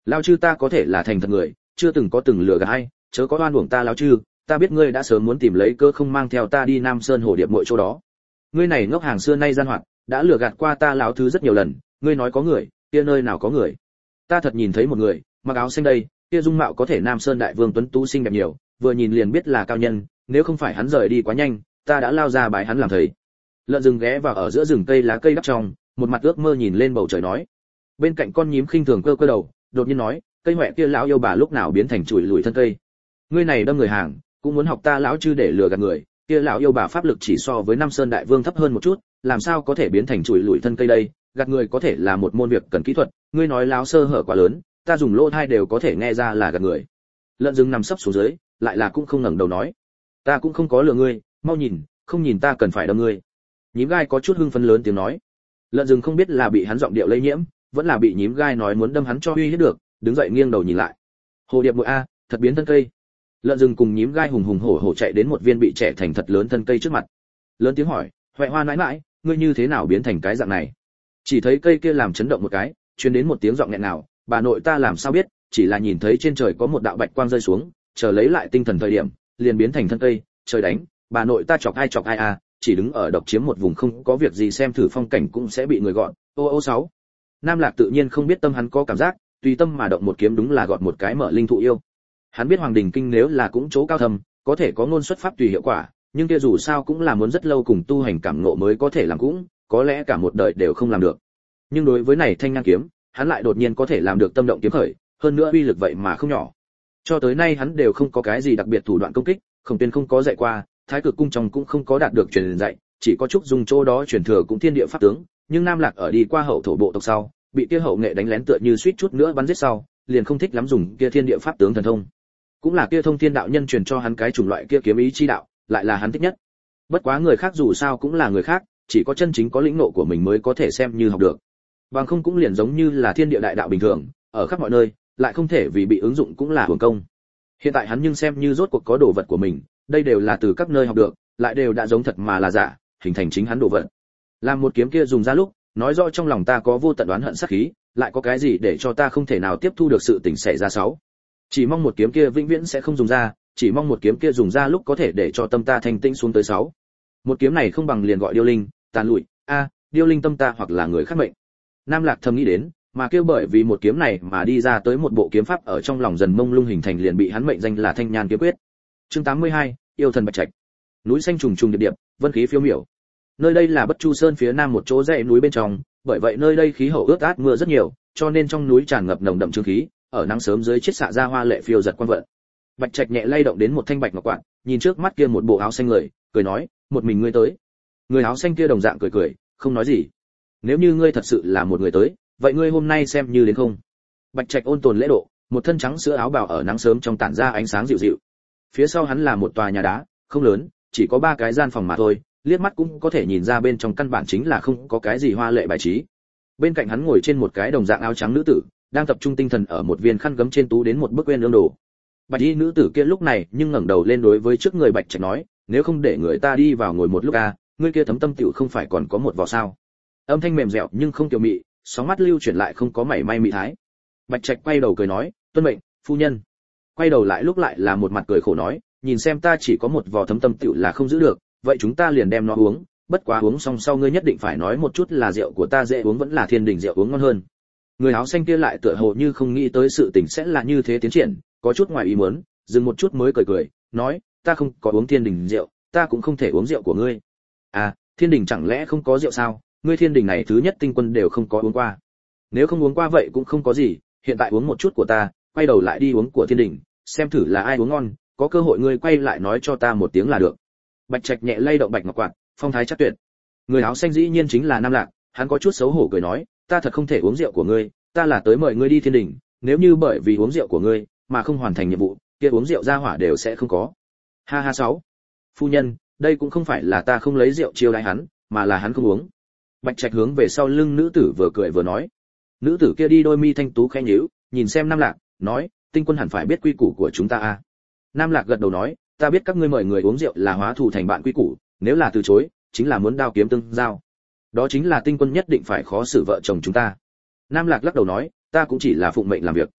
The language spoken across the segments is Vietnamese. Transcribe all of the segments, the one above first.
Lão chư ta có thể là thành thật người, chưa từng có từng lừa gạt ai, chớ có oan uổng ta lão chư, ta biết ngươi đã sớm muốn tìm lấy cơ không mang theo ta đi Nam Sơn Hồ Điệp muội chỗ đó. Ngươi này ngốc hàng xưa nay gian hoạt, đã lừa gạt qua ta lão thứ rất nhiều lần, ngươi nói có người, kia nơi nào có người? Ta thật nhìn thấy một người, mặc áo xanh đây, kia dung mạo có thể Nam Sơn đại vương tuấn tú xinh đẹp nhiều, vừa nhìn liền biết là cao nhân, nếu không phải hắn rời đi quá nhanh, ta đã lao ra bái hắn làm thầy. Lợn rừng ghé vào ở giữa rừng cây lá cây đắp trong, một mặt ước mơ nhìn lên bầu trời nói. Bên cạnh con nhím khinh thường cơ cơ đầu, đột nhiên nói, cây hoẹ kia lão yêu bà lúc nào biến thành chùi lùi thân cây? Ngươi này đâm người hàng, cũng muốn học ta lão chư để lừa gạt người, kia lão yêu bà pháp lực chỉ so với Nam Sơn đại vương thấp hơn một chút, làm sao có thể biến thành chùi lùi thân cây đây? Gạt người có thể là một môn việc cần kỹ thuật, ngươi nói láo sơ hở quá lớn, ta dùng lỗ tai đều có thể nghe ra là gạt người. Lợn rừng nằm sấp xuống dưới, lại là cũng không ngẩng đầu nói, ta cũng không có lừa ngươi, mau nhìn, không nhìn ta cần phải đâm ngươi. Nhím gai có chút hưng phấn lớn tiếng nói. Lợn rừng không biết là bị hắn giọng điệu lây nhiễm, vẫn là bị nhím gai nói muốn đâm hắn cho uy hiếp được, đứng dậy nghiêng đầu nhìn lại. Hồ điệp muội a, thật biến thân cây. Lợn rừng cùng nhím gai hùng hùng hổ hổ chạy đến một viên bị trẻ thành thật lớn thân cây trước mặt. Lớn tiếng hỏi, Hoại Hoa nãi nãi, ngươi như thế nào biến thành cái dạng này? Chỉ thấy cây kia làm chấn động một cái, truyền đến một tiếng giọng nghẹn nào, bà nội ta làm sao biết, chỉ là nhìn thấy trên trời có một đạo bạch quang rơi xuống, chờ lấy lại tinh thần thời điểm, liền biến thành thân cây, trời đánh, bà nội ta chọc ai à, chỉ đứng ở độc chiếm một vùng không có việc gì xem thử phong cảnh cũng sẽ bị người gọn. Ô 6. Nam Lạc tự nhiên không biết tâm hắn có cảm giác, tùy tâm mà động một kiếm đúng là gọt một cái mở linh thụ yêu. Hắn biết Hoàng Đình Kinh nếu là cũng chỗ cao thâm, có thể có ngôn xuất pháp tùy hiệu quả, nhưng kia dù sao cũng là muốn rất lâu cùng tu hành cảm ngộ mới có thể làm, cũng có lẽ cả một đời đều không làm được. Nhưng đối với này thanh nhan kiếm, hắn lại đột nhiên có thể làm được tâm động kiếm khởi, hơn nữa uy lực vậy mà không nhỏ. Cho tới nay hắn đều không có cái gì đặc biệt thủ đoạn công kích, Khổng Tuyên không có dạy qua, Thái Cực cung trong cũng không có đạt được truyền dạy, chỉ có Trúc Dung chỗ đó truyền thừa cũng thiên địa pháp tướng, nhưng Nam Lạc ở đi qua hậu thổ bộ tộc sau, bị kia hậu nghệ đánh lén tựa như suýt chút nữa bắn giết sau, liền không thích lắm dùng kia thiên địa pháp tướng thần thông. Cũng là kia thông thiên đạo nhân truyền cho hắn cái chủng loại kia kiếm ý chi đạo, lại là hắn thích nhất. Bất quá người khác dù sao cũng là người khác, chỉ có chân chính có lĩnh ngộ của mình mới có thể xem như học được. Bằng không cũng liền giống như là thiên địa đại đạo bình thường, ở khắp mọi nơi, lại không thể vì bị ứng dụng cũng là hưởng công. Hiện tại hắn nhưng xem như rốt cuộc có đồ vật của mình, đây đều là từ các nơi học được, lại đều đã giống thật mà là giả, hình thành chính hắn đồ vật. Làm một kiếm kia dùng ra lúc, nói rõ trong lòng ta có vô tận oán hận sát khí, lại có cái gì để cho ta không thể nào tiếp thu được sự tình xảy ra. 6. Chỉ mong một kiếm kia vĩnh viễn sẽ không dùng ra, chỉ mong một kiếm kia dùng ra lúc có thể để cho tâm ta thanh tĩnh xuống tới. 6. Một kiếm này không bằng liền gọi điêu linh, tàn lụi, điêu linh tâm ta hoặc là người khác mệnh. Nam Lạc thầm nghĩ đến, mà kêu bởi vì một kiếm này mà đi ra tới một bộ kiếm pháp ở trong lòng dần mông lung hình thành liền bị hắn mệnh danh là Thanh Nhan kiếm quyết. Chương 82, yêu thần Bạch Trạch. Núi xanh trùng trùng điệp điệp, vân khí phiêu miểu. Nơi đây là Bất Chu Sơn phía nam một chỗ dãy núi bên trong, bởi vậy nơi đây khí hậu ướt át mưa rất nhiều, cho nên trong núi tràn ngập nồng đậm chương khí, ở nắng sớm dưới chiết xạ ra hoa lệ phiêu giật quang vận. Bạch Trạch nhẹ lay động đến một thanh bạch ngọc quạt, nhìn trước mắt kia một bộ áo xanh người, cười nói, một mình ngươi tới. Người áo xanh kia đồng dạng cười cười, không nói gì. Nếu như ngươi thật sự là một người tới, vậy ngươi hôm nay xem như đến không? Bạch Trạch ôn tồn lễ độ, một thân trắng sữa áo bào ở nắng sớm trong tản ra ánh sáng dịu dịu. Phía sau hắn là một tòa nhà đá, không lớn, chỉ có 3 cái gian phòng mà thôi, liếc mắt cũng có thể nhìn ra bên trong căn bản chính là không có cái gì hoa lệ bài trí. Bên cạnh hắn ngồi trên một cái đồng dạng áo trắng nữ tử, đang tập trung tinh thần ở một viên khăn gấm trên tú đến một bức uyên ương đồ. Bạch y nữ tử kia lúc này nhưng ngẩng đầu lên đối với trước người Bạch Trạch nói, nếu không để người ta đi vào ngồi một lúc ngươi kia thấm tâm tiểu không phải còn có một vò sao? Âm thanh mềm dẻo nhưng không tiểu mị, sóng mắt lưu chuyển lại không có mảy may mị thái. Bạch Trạch quay đầu cười nói, tuân mệnh, phu nhân. Quay đầu lại lúc lại là một mặt cười khổ nói, nhìn xem ta chỉ có một vò thấm tâm tiểu là không giữ được, vậy chúng ta liền đem nó uống, bất quá uống xong sau ngươi nhất định phải nói một chút là rượu của ta dễ uống vẫn là Thiên Đình rượu uống ngon hơn. Người áo xanh kia lại tựa hồ như không nghĩ tới sự tình sẽ là như thế tiến triển, có chút ngoài ý muốn, dừng một chút mới cười cười, nói, ta không có uống Thiên Đình rượu, ta cũng không thể uống rượu của ngươi. Thiên Đình chẳng lẽ không có rượu sao? Ngươi Thiên Đình này thứ nhất tinh quân đều không có uống qua. Nếu không uống qua vậy cũng không có gì, hiện tại uống một chút của ta, quay đầu lại đi uống của Thiên Đình, xem thử là ai uống ngon, có cơ hội ngươi quay lại nói cho ta một tiếng là được. Bạch Trạch nhẹ lay động bạch ngọc quạt, phong thái chắc tuyệt. Người áo xanh dĩ nhiên chính là Nam Lạc, hắn có chút xấu hổ cười nói, ta thật không thể uống rượu của ngươi, ta là tới mời ngươi đi Thiên Đình, nếu như bởi vì uống rượu của ngươi mà không hoàn thành nhiệm vụ, kia uống rượu ra hỏa đều sẽ không có. Ha 6. Phu nhân, đây cũng không phải là ta không lấy rượu chiêu đãi hắn, mà là hắn không uống. Bạch Trạch hướng về sau lưng nữ tử vừa cười vừa nói. Nữ tử kia đi đôi mi thanh tú khẽ nhíu, nhìn xem Nam Lạc, nói, tinh quân hẳn phải biết quy củ của chúng ta Nam Lạc gật đầu nói, ta biết các ngươi mời người uống rượu là hóa thù thành bạn quy củ, nếu là từ chối, chính là muốn đao kiếm tương giao. Đó chính là tinh quân nhất định phải khó xử vợ chồng chúng ta. Nam Lạc lắc đầu nói, ta cũng chỉ là phụng mệnh làm việc.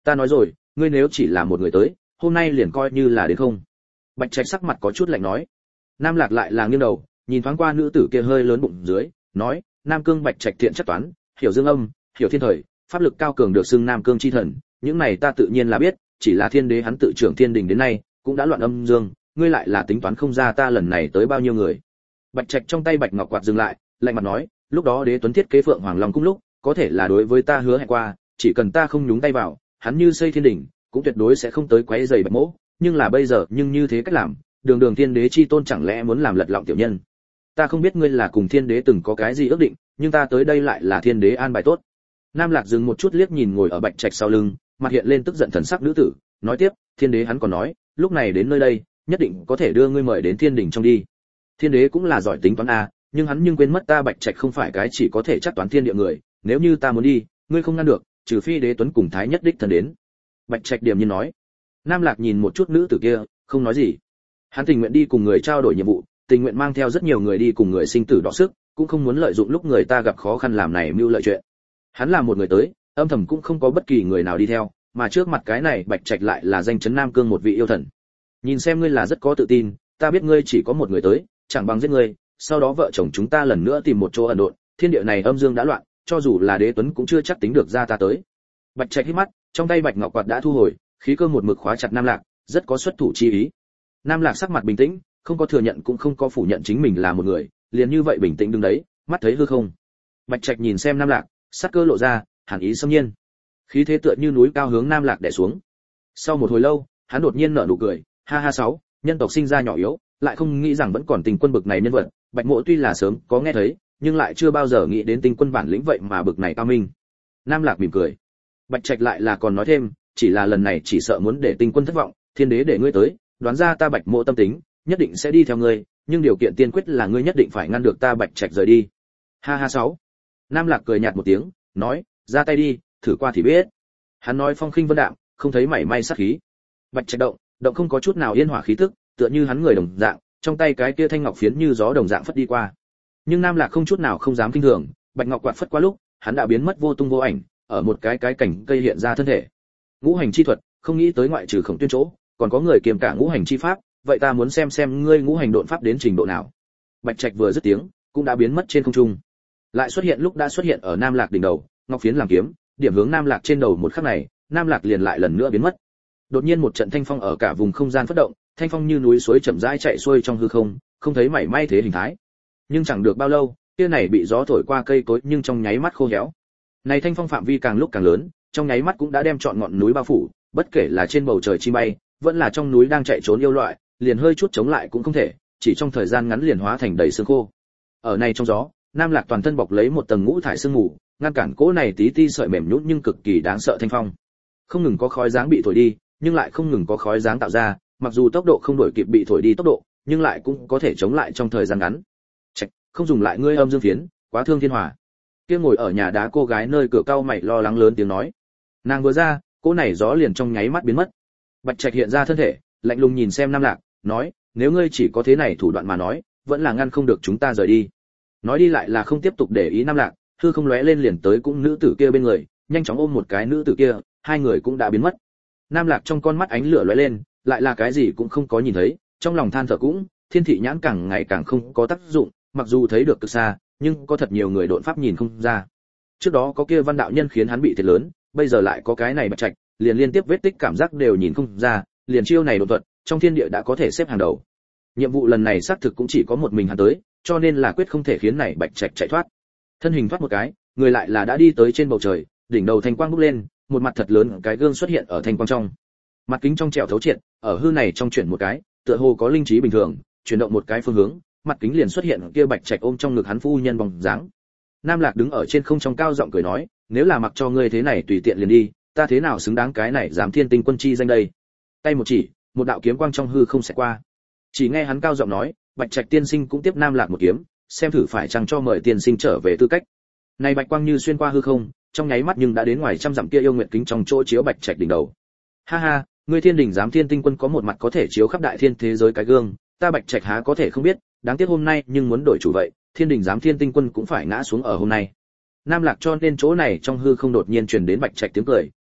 Ta nói rồi, ngươi nếu chỉ là một người tới, hôm nay liền coi như là đến không. Bạch Trạch sắc mặt có chút lạnh nói. Nam Lạc lại là nghiêng đầu, nhìn thoáng qua nữ tử kia hơi lớn bụng dưới, nói, Nam Cương Bạch Trạch thiện chất toán, hiểu dương âm, hiểu thiên thời, pháp lực cao cường được xưng Nam Cương chi thần, những này ta tự nhiên là biết, chỉ là thiên đế hắn tự trưởng thiên đình đến nay, cũng đã loạn âm dương, ngươi lại là tính toán không ra ta lần này tới bao nhiêu người. Bạch Trạch trong tay bạch ngọc quạt dừng lại, lạnh mặt nói, lúc đó đế tuấn thiết kế Phượng Hoàng Long cung lúc, có thể là đối với ta hứa hẹn qua, chỉ cần ta không nhúng tay vào, hắn như xây thiên đình, cũng tuyệt đối sẽ không tới quấy rầy Bạch Mỗ, nhưng là bây giờ, nhưng như thế cách làm, đường đường thiên đế chi tôn chẳng lẽ muốn làm lật lọng tiểu nhân. Ta không biết ngươi là cùng thiên đế từng có cái gì ước định, nhưng ta tới đây lại là thiên đế an bài tốt. Nam Lạc dừng một chút liếc nhìn ngồi ở Bạch Trạch sau lưng, mặt hiện lên tức giận thần sắc nữ tử, nói tiếp, thiên đế hắn còn nói, lúc này đến nơi đây, nhất định có thể đưa ngươi mời đến thiên đình trong đi. Thiên đế cũng là giỏi tính toán a, nhưng hắn nhưng quên mất ta Bạch Trạch không phải cái chỉ có thể chắc toán thiên địa người, nếu như ta muốn đi, ngươi không ngăn được, trừ phi đế tuấn cùng thái nhất đích thân đến. Bạch Trạch điềm nhiên nói. Nam Lạc nhìn một chút nữ tử kia, không nói gì. Hắn tình nguyện đi cùng người trao đổi nhiệm vụ, tình nguyện mang theo rất nhiều người đi cùng người sinh tử đọ sức, cũng không muốn lợi dụng lúc người ta gặp khó khăn làm này mưu lợi chuyện. Hắn là một người tới, âm thầm cũng không có bất kỳ người nào đi theo, mà trước mặt cái này Bạch Trạch lại là danh chấn Nam Cương một vị yêu thần. Nhìn xem ngươi là rất có tự tin, ta biết ngươi chỉ có một người tới, chẳng bằng giết ngươi, sau đó vợ chồng chúng ta lần nữa tìm một chỗ ẩn độn, thiên địa này âm dương đã loạn, cho dù là đế tuấn cũng chưa chắc tính được ra ta tới. Bạch Trạch hít mắt, trong tay bạch ngọc quạt đã thu hồi, khí cơ một mực khóa chặt Nam Lạc, rất có xuất thủ chi ý. Nam Lạc sắc mặt bình tĩnh, không có thừa nhận cũng không có phủ nhận chính mình là một người, liền như vậy bình tĩnh đứng đấy, mắt thấy hư không. Bạch Trạch nhìn xem Nam Lạc, sắc cơ lộ ra, hàn ý xâm nhiên. Khí thế tựa như núi cao hướng Nam Lạc đè xuống. Sau một hồi lâu, hắn đột nhiên nở nụ cười, ha ha sáu, nhân tộc sinh ra nhỏ yếu, lại không nghĩ rằng vẫn còn Tình Quân bực này nhân vật, Bạch Mộ tuy là sớm có nghe thấy, nhưng lại chưa bao giờ nghĩ đến Tình Quân bản lĩnh vậy mà bực này cao minh. Nam Lạc mỉm cười. Bạch Trạch lại là còn nói thêm, chỉ là lần này chỉ sợ muốn để Tình Quân thất vọng, thiên đế để ngươi tới, đoán ra ta Bạch Mộ tâm tính, nhất định sẽ đi theo ngươi, nhưng điều kiện tiên quyết là ngươi nhất định phải ngăn được ta Bạch Trạch rời đi. Ha ha sáu. Nam Lạc cười nhạt một tiếng, nói, ra tay đi, thử qua thì biết. Hắn nói phong khinh vân đạm, không thấy mảy may sát khí. Bạch Trạch động không có chút nào yên hỏa khí tức, tựa như hắn người đồng dạng, trong tay cái kia thanh ngọc phiến như gió đồng dạng phất đi qua. Nhưng Nam Lạc không chút nào không dám kinh thường, bạch ngọc quạt phất qua lúc, hắn đã biến mất vô tung vô ảnh, ở một cái cảnh cây hiện ra thân thể. Ngũ hành chi thuật, không nghĩ tới ngoại trừ Khổng Tuyên chỗ, còn có người kiềm cả ngũ hành chi pháp, vậy ta muốn xem ngươi ngũ hành độn pháp đến trình độ nào. Bạch Trạch vừa dứt tiếng, cũng đã biến mất trên không trung. Lại xuất hiện lúc đã xuất hiện ở Nam Lạc đỉnh đầu, ngọc phiến làm kiếm, điểm hướng Nam Lạc trên đầu một khắc này, Nam Lạc liền lại lần nữa biến mất. Đột nhiên một trận thanh phong ở cả vùng không gian phát động, thanh phong như núi suối chậm rãi chạy xuôi trong hư không, không thấy mảy may thế hình thái. Nhưng chẳng được bao lâu, kia này bị gió thổi qua cây cối nhưng trong nháy mắt khô héo. Này thanh phong phạm vi càng lúc càng lớn, trong nháy mắt cũng đã đem trọn ngọn núi bao phủ, bất kể là trên bầu trời chim bay, vẫn là trong núi đang chạy trốn yêu loại, liền hơi chút chống lại cũng không thể, chỉ trong thời gian ngắn liền hóa thành đầy sương khô. Ở này trong gió, Nam Lạc toàn thân bọc lấy một tầng ngũ thải sương mù, ngăn cản cỗ này tí ti sợi mềm nhũn nhưng cực kỳ đáng sợ thanh phong. Không ngừng có khói dáng bị thổi đi, nhưng lại không ngừng có khói dáng tạo ra, mặc dù tốc độ không đổi kịp bị thổi đi tốc độ, nhưng lại cũng có thể chống lại trong thời gian ngắn. Chạch, không dùng lại ngươi âm dương phiến, quá thương thiên hỏa. Kia ngồi ở nhà đá cô gái nơi cửa cau mày lo lắng lớn tiếng nói. Nàng vừa ra, cỗ này gió liền trong nháy mắt biến mất. Bạch Trạch hiện ra thân thể, lạnh lùng nhìn xem Nam Lạc, nói, nếu ngươi chỉ có thế này thủ đoạn mà nói, vẫn là ngăn không được chúng ta rời đi. Nói đi lại là không tiếp tục để ý Nam Lạc, hư không lóe lên liền tới cũng nữ tử kia bên người, nhanh chóng ôm một cái nữ tử kia, hai người cũng đã biến mất. Nam Lạc trong con mắt ánh lửa lóe lên, lại là cái gì cũng không có nhìn thấy, trong lòng than thở cũng, thiên thị nhãn càng ngày càng không có tác dụng, mặc dù thấy được cực xa, nhưng có thật nhiều người độn pháp nhìn không ra. Trước đó có kia Văn đạo nhân khiến hắn bị thiệt lớn, bây giờ lại có cái này Bạch Trạch, liền liên tiếp vết tích cảm giác đều nhìn không ra, liền chiêu này độn thuật, trong thiên địa đã có thể xếp hàng đầu. Nhiệm vụ lần này xác thực cũng chỉ có một mình hắn tới, cho nên là quyết không thể khiến này Bạch Trạch chạy thoát. Thân hình thoát một cái, người lại là đã đi tới trên bầu trời, đỉnh đầu thanh quang bốc lên, một mặt thật lớn cái gương xuất hiện ở thanh quang trong. Mặt kính trong trẻo thấu triệt, ở hư này trong chuyển một cái, tựa hồ có linh trí bình thường, chuyển động một cái phương hướng, mặt kính liền xuất hiện kia Bạch Trạch ôm trong ngực hắn phu nhân bóng dáng. Nam Lạc đứng ở trên không trong cao giọng cười nói, nếu là mặc cho ngươi thế này tùy tiện liền đi, ta thế nào xứng đáng cái này dám thiên tinh quân chi danh đây. Tay một chỉ, một đạo kiếm quang trong hư không sẽ qua. Chỉ nghe hắn cao giọng nói, Bạch Trạch tiên sinh cũng tiếp Nam Lạc một kiếm, xem thử phải chăng cho mời tiên sinh trở về tư cách. Này bạch quang như xuyên qua hư không, trong nháy mắt nhưng đã đến ngoài trăm dặm kia yêu nguyệt kính trong chỗ chiếu Bạch Trạch đỉnh đầu. Ha ha, ngươi thiên đình giám thiên tinh quân có một mặt có thể chiếu khắp đại thiên thế giới cái gương, ta Bạch Trạch há có thể không biết, đáng tiếc hôm nay nhưng muốn đổi chủ vậy, thiên đình giám thiên tinh quân cũng phải ngã xuống ở hôm nay. Nam Lạc cho nên chỗ này trong hư không đột nhiên truyền đến Bạch Trạch tiếng cười,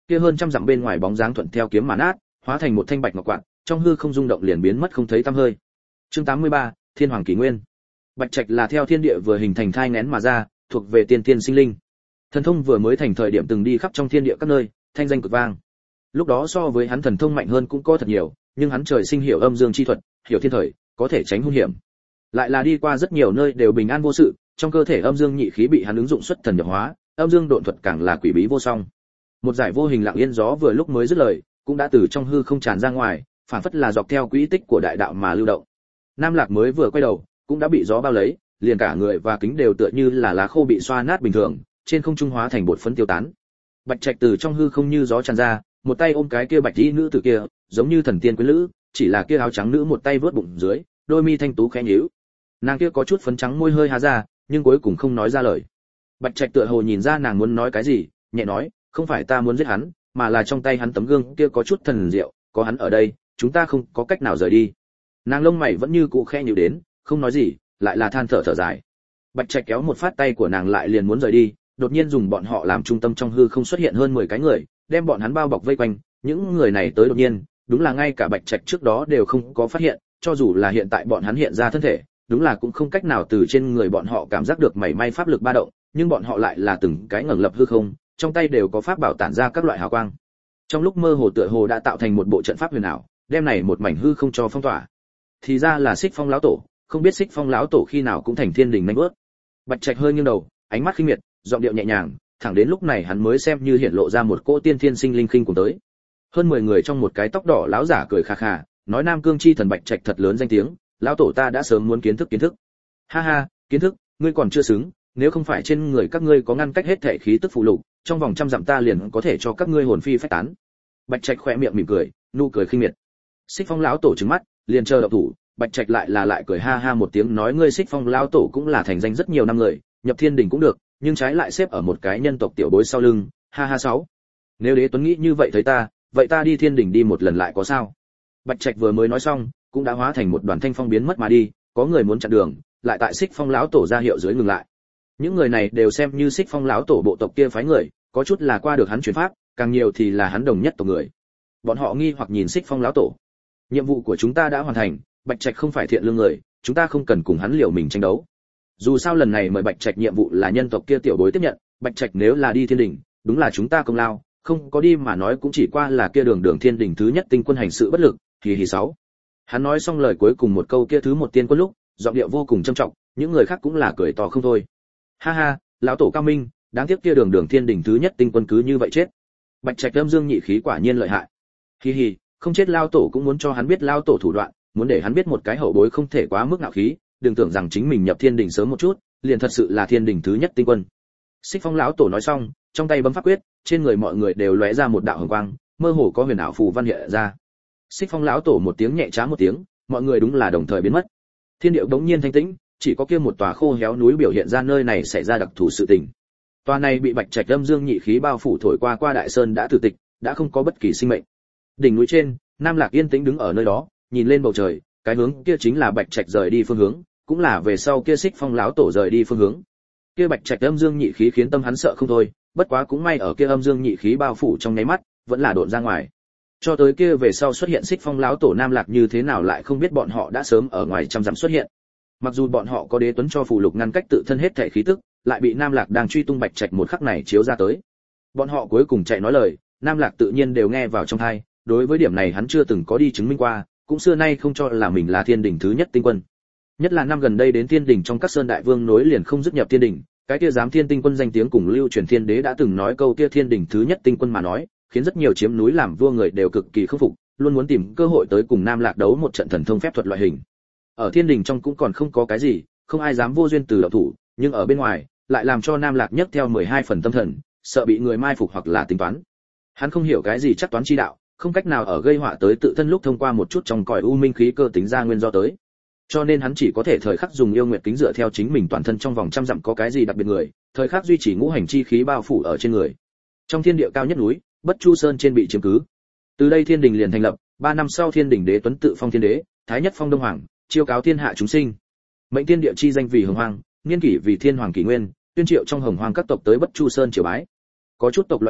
kia hơn trăm dặm bên ngoài bóng dáng thuận theo kiếm mà nát, hóa thành một thanh bạch ngọc quạt, trong hư không rung động liền biến mất không thấy tăm hơi. Chương 83, Thiên Hoàng Kỷ Nguyên. Bạch Trạch là theo thiên địa vừa hình thành thai nghén mà ra, thuộc về tiên tiên sinh linh. Thần thông vừa mới thành thời điểm từng đi khắp trong thiên địa các nơi, thanh danh cực vang. Lúc đó so với hắn thần thông mạnh hơn cũng có thật nhiều, nhưng hắn trời sinh hiểu âm dương chi thuật, hiểu thiên thời, có thể tránh hung hiểm. Lại là đi qua rất nhiều nơi đều bình an vô sự, trong cơ thể âm dương nhị khí bị hắn ứng dụng xuất thần nhập hóa, âm dương độn thuật càng là quỷ bí vô song. Một giải vô hình lặng yên gió vừa lúc mới dứt lời, cũng đã từ trong hư không tràn ra ngoài, phản phất là dọc theo quỹ tích của đại đạo mà lưu động. Nam Lạc mới vừa quay đầu, cũng đã bị gió bao lấy, liền cả người và kính đều tựa như là lá khô bị xoa nát bình thường, trên không trung hóa thành bột phấn tiêu tán. Bạch Trạch từ trong hư không như gió tràn ra, một tay ôm cái kia bạch y nữ tử kia, giống như thần tiên quyến lữ, chỉ là kia áo trắng nữ một tay vớt bụng dưới, đôi mi thanh tú khẽ nhíu. Nàng kia có chút phấn trắng môi hơi há ra, nhưng cuối cùng không nói ra lời. Bạch Trạch tựa hồ nhìn ra nàng muốn nói cái gì, nhẹ nói, không phải ta muốn giết hắn, mà là trong tay hắn tấm gương kia có chút thần diệu, có hắn ở đây, chúng ta không có cách nào rời đi. Nàng lông mày vẫn như cũ khẽ nhíu đến, không nói gì, lại là than thở dài. Bạch Trạch kéo một phát tay của nàng lại liền muốn rời đi, đột nhiên dùng bọn họ làm trung tâm trong hư không xuất hiện hơn 10 cái người, đem bọn hắn bao bọc vây quanh, những người này tới đột nhiên, đúng là ngay cả Bạch Trạch trước đó đều không có phát hiện, cho dù là hiện tại bọn hắn hiện ra thân thể, đúng là cũng không cách nào từ trên người bọn họ cảm giác được mảy may pháp lực ba động, nhưng bọn họ lại là từng cái ngẩng lập hư không, trong tay đều có pháp bảo tản ra các loại hào quang. Trong lúc mơ hồ tựa hồ đã tạo thành một bộ trận pháp huyền ảo, đem này một mảnh hư không cho phong tỏa. Thì ra là Xích Phong lão tổ, không biết Xích Phong lão tổ khi nào cũng thành thiên đình nhanh bước. Bạch Trạch hơi nghiêng đầu, ánh mắt khinh miệt, giọng điệu nhẹ nhàng, thẳng đến lúc này hắn mới xem như hiện lộ ra một cỗ tiên thiên sinh linh khinh cùng tới. Hơn 10 người trong một cái tóc đỏ lão giả cười khà khà, nói Nam Cương chi thần Bạch Trạch thật lớn danh tiếng, lão tổ ta đã sớm muốn kiến thức. Ha ha, kiến thức, ngươi còn chưa xứng, nếu không phải trên người các ngươi có ngăn cách hết thể khí tức phụ lục, trong vòng trăm dặm ta liền có thể cho các ngươi hồn phi phách tán. Bạch Trạch khẽ miệng mỉm cười, nụ cười khinh miệt. Xích Phong lão tổ trừng mắt, liền chờ động thủ, Bạch Trạch lại cười ha ha một tiếng nói ngươi Xích Phong lão tổ cũng là thành danh rất nhiều năm người, nhập thiên đình cũng được, nhưng trái lại xếp ở một cái nhân tộc tiểu bối sau lưng, ha ha sáu. Nếu Đế Tuấn nghĩ như vậy thấy ta, vậy ta đi thiên đình đi một lần lại có sao? Bạch Trạch vừa mới nói xong, cũng đã hóa thành một đoàn thanh phong biến mất mà đi, có người muốn chặn đường, lại tại Xích Phong lão tổ ra hiệu dưới ngừng lại. Những người này đều xem như Xích Phong lão tổ bộ tộc kia phái người, có chút là qua được hắn truyền pháp, càng nhiều thì là hắn đồng nhất tộc người. Bọn họ nghi hoặc nhìn Xích Phong lão tổ. Nhiệm vụ của chúng ta đã hoàn thành, Bạch Trạch không phải thiện lương người, chúng ta không cần cùng hắn liều mình tranh đấu. Dù sao lần này mời Bạch Trạch nhiệm vụ là nhân tộc kia tiểu bối tiếp nhận, Bạch Trạch nếu là đi thiên đình, đúng là chúng ta công lao, không có đi mà nói cũng chỉ qua là kia đường thiên đình thứ nhất tinh quân hành sự bất lực, hì sáu. Hắn nói xong lời cuối cùng một câu kia thứ một tiên quân lúc, giọng điệu vô cùng trầm trọng, những người khác cũng là cười to không thôi. Ha ha, lão tổ cao minh, đáng tiếc kia đường thiên đình thứ nhất tinh quân cứ như vậy chết. Bạch Trạch âm dương nhị khí quả nhiên lợi hại. Hi hi, không chết lão tổ cũng muốn cho hắn biết lão tổ thủ đoạn, muốn để hắn biết một cái hậu bối không thể quá mức ngạo khí, đừng tưởng rằng chính mình nhập thiên đình sớm một chút, liền thật sự là thiên đình thứ nhất tinh quân. Xích Phong lão tổ nói xong, trong tay bấm pháp quyết, trên người mọi người đều lóe ra một đạo hồng quang, mơ hồ có huyền ảo phù văn hiện ra. Xích Phong lão tổ một tiếng nhẹ trá một tiếng, mọi người đúng là đồng thời biến mất. Thiên địa bỗng nhiên thanh tĩnh, chỉ có kia một tòa khô héo núi biểu hiện ra nơi này xảy ra đặc thù sự tình. Tòa này bị Bạch Trạch âm dương nhị khí bao phủ thổi qua đại sơn đã tử tịch, đã không có bất kỳ sinh mệnh. Đỉnh núi trên, Nam Lạc yên tĩnh đứng ở nơi đó, nhìn lên bầu trời, cái hướng kia chính là Bạch Trạch rời đi phương hướng, cũng là về sau kia Xích Phong lão tổ rời đi phương hướng. Kia Bạch Trạch âm dương nhị khí khiến tâm hắn sợ không thôi, bất quá cũng may ở kia âm dương nhị khí bao phủ trong nháy mắt, vẫn là độn ra ngoài. Cho tới kia về sau xuất hiện Xích Phong lão tổ Nam Lạc như thế nào lại không biết bọn họ đã sớm ở ngoài trăm dặm xuất hiện. Mặc dù bọn họ có Đế Tuấn cho phù lục ngăn cách tự thân hết thể khí tức, lại bị Nam Lạc đang truy tung Bạch Trạch một khắc này chiếu ra tới. Bọn họ cuối cùng chạy nói lời, Nam Lạc tự nhiên đều nghe vào trong tai, đối với điểm này hắn chưa từng có đi chứng minh qua, cũng xưa nay không cho là mình là thiên đình thứ nhất tinh quân. Nhất là năm gần đây đến thiên đình trong các sơn đại vương nối liền không dứt nhập thiên đình, cái kia giám thiên tinh quân danh tiếng cùng lưu truyền thiên đế đã từng nói câu kia thiên đình thứ nhất tinh quân mà nói, khiến rất nhiều chiếm núi làm vua người đều cực kỳ khâm phục, luôn muốn tìm cơ hội tới cùng Nam Lạc đấu một trận thần thông phép thuật loại hình. Ở thiên đình trong cũng còn không có cái gì, không ai dám vô duyên từ động thủ, nhưng ở bên ngoài lại làm cho Nam Lạc nhất theo 12 phần tâm thần, sợ bị người mai phục hoặc là tính toán. Hắn không hiểu cái gì chắc toán chi đạo, không cách nào ở gây họa tới tự thân lúc thông qua một chút trong cõi u minh khí cơ tính ra nguyên do tới. Cho nên hắn chỉ có thể thời khắc dùng yêu nguyệt kính dựa theo chính mình toàn thân trong vòng trăm dặm có cái gì đặc biệt người, thời khắc duy trì ngũ hành chi khí bao phủ ở trên người. Trong thiên địa cao nhất núi, Bất Chu Sơn trên bị chiếm cứ. Từ đây thiên đình liền thành lập, 3 năm sau thiên đình Đế Tuấn tự phong thiên đế, thái nhất phong đông hoàng, chiêu cáo thiên hạ chúng sinh. Mệnh thiên địa chi danh vì hồng hoàng, niên kỷ vì thiên hoàng kỷ nguyên, tuyên triệu trong hồng hoàng các tộc tới Bất Chu Sơn triều bái. Có chút tộc loại đi,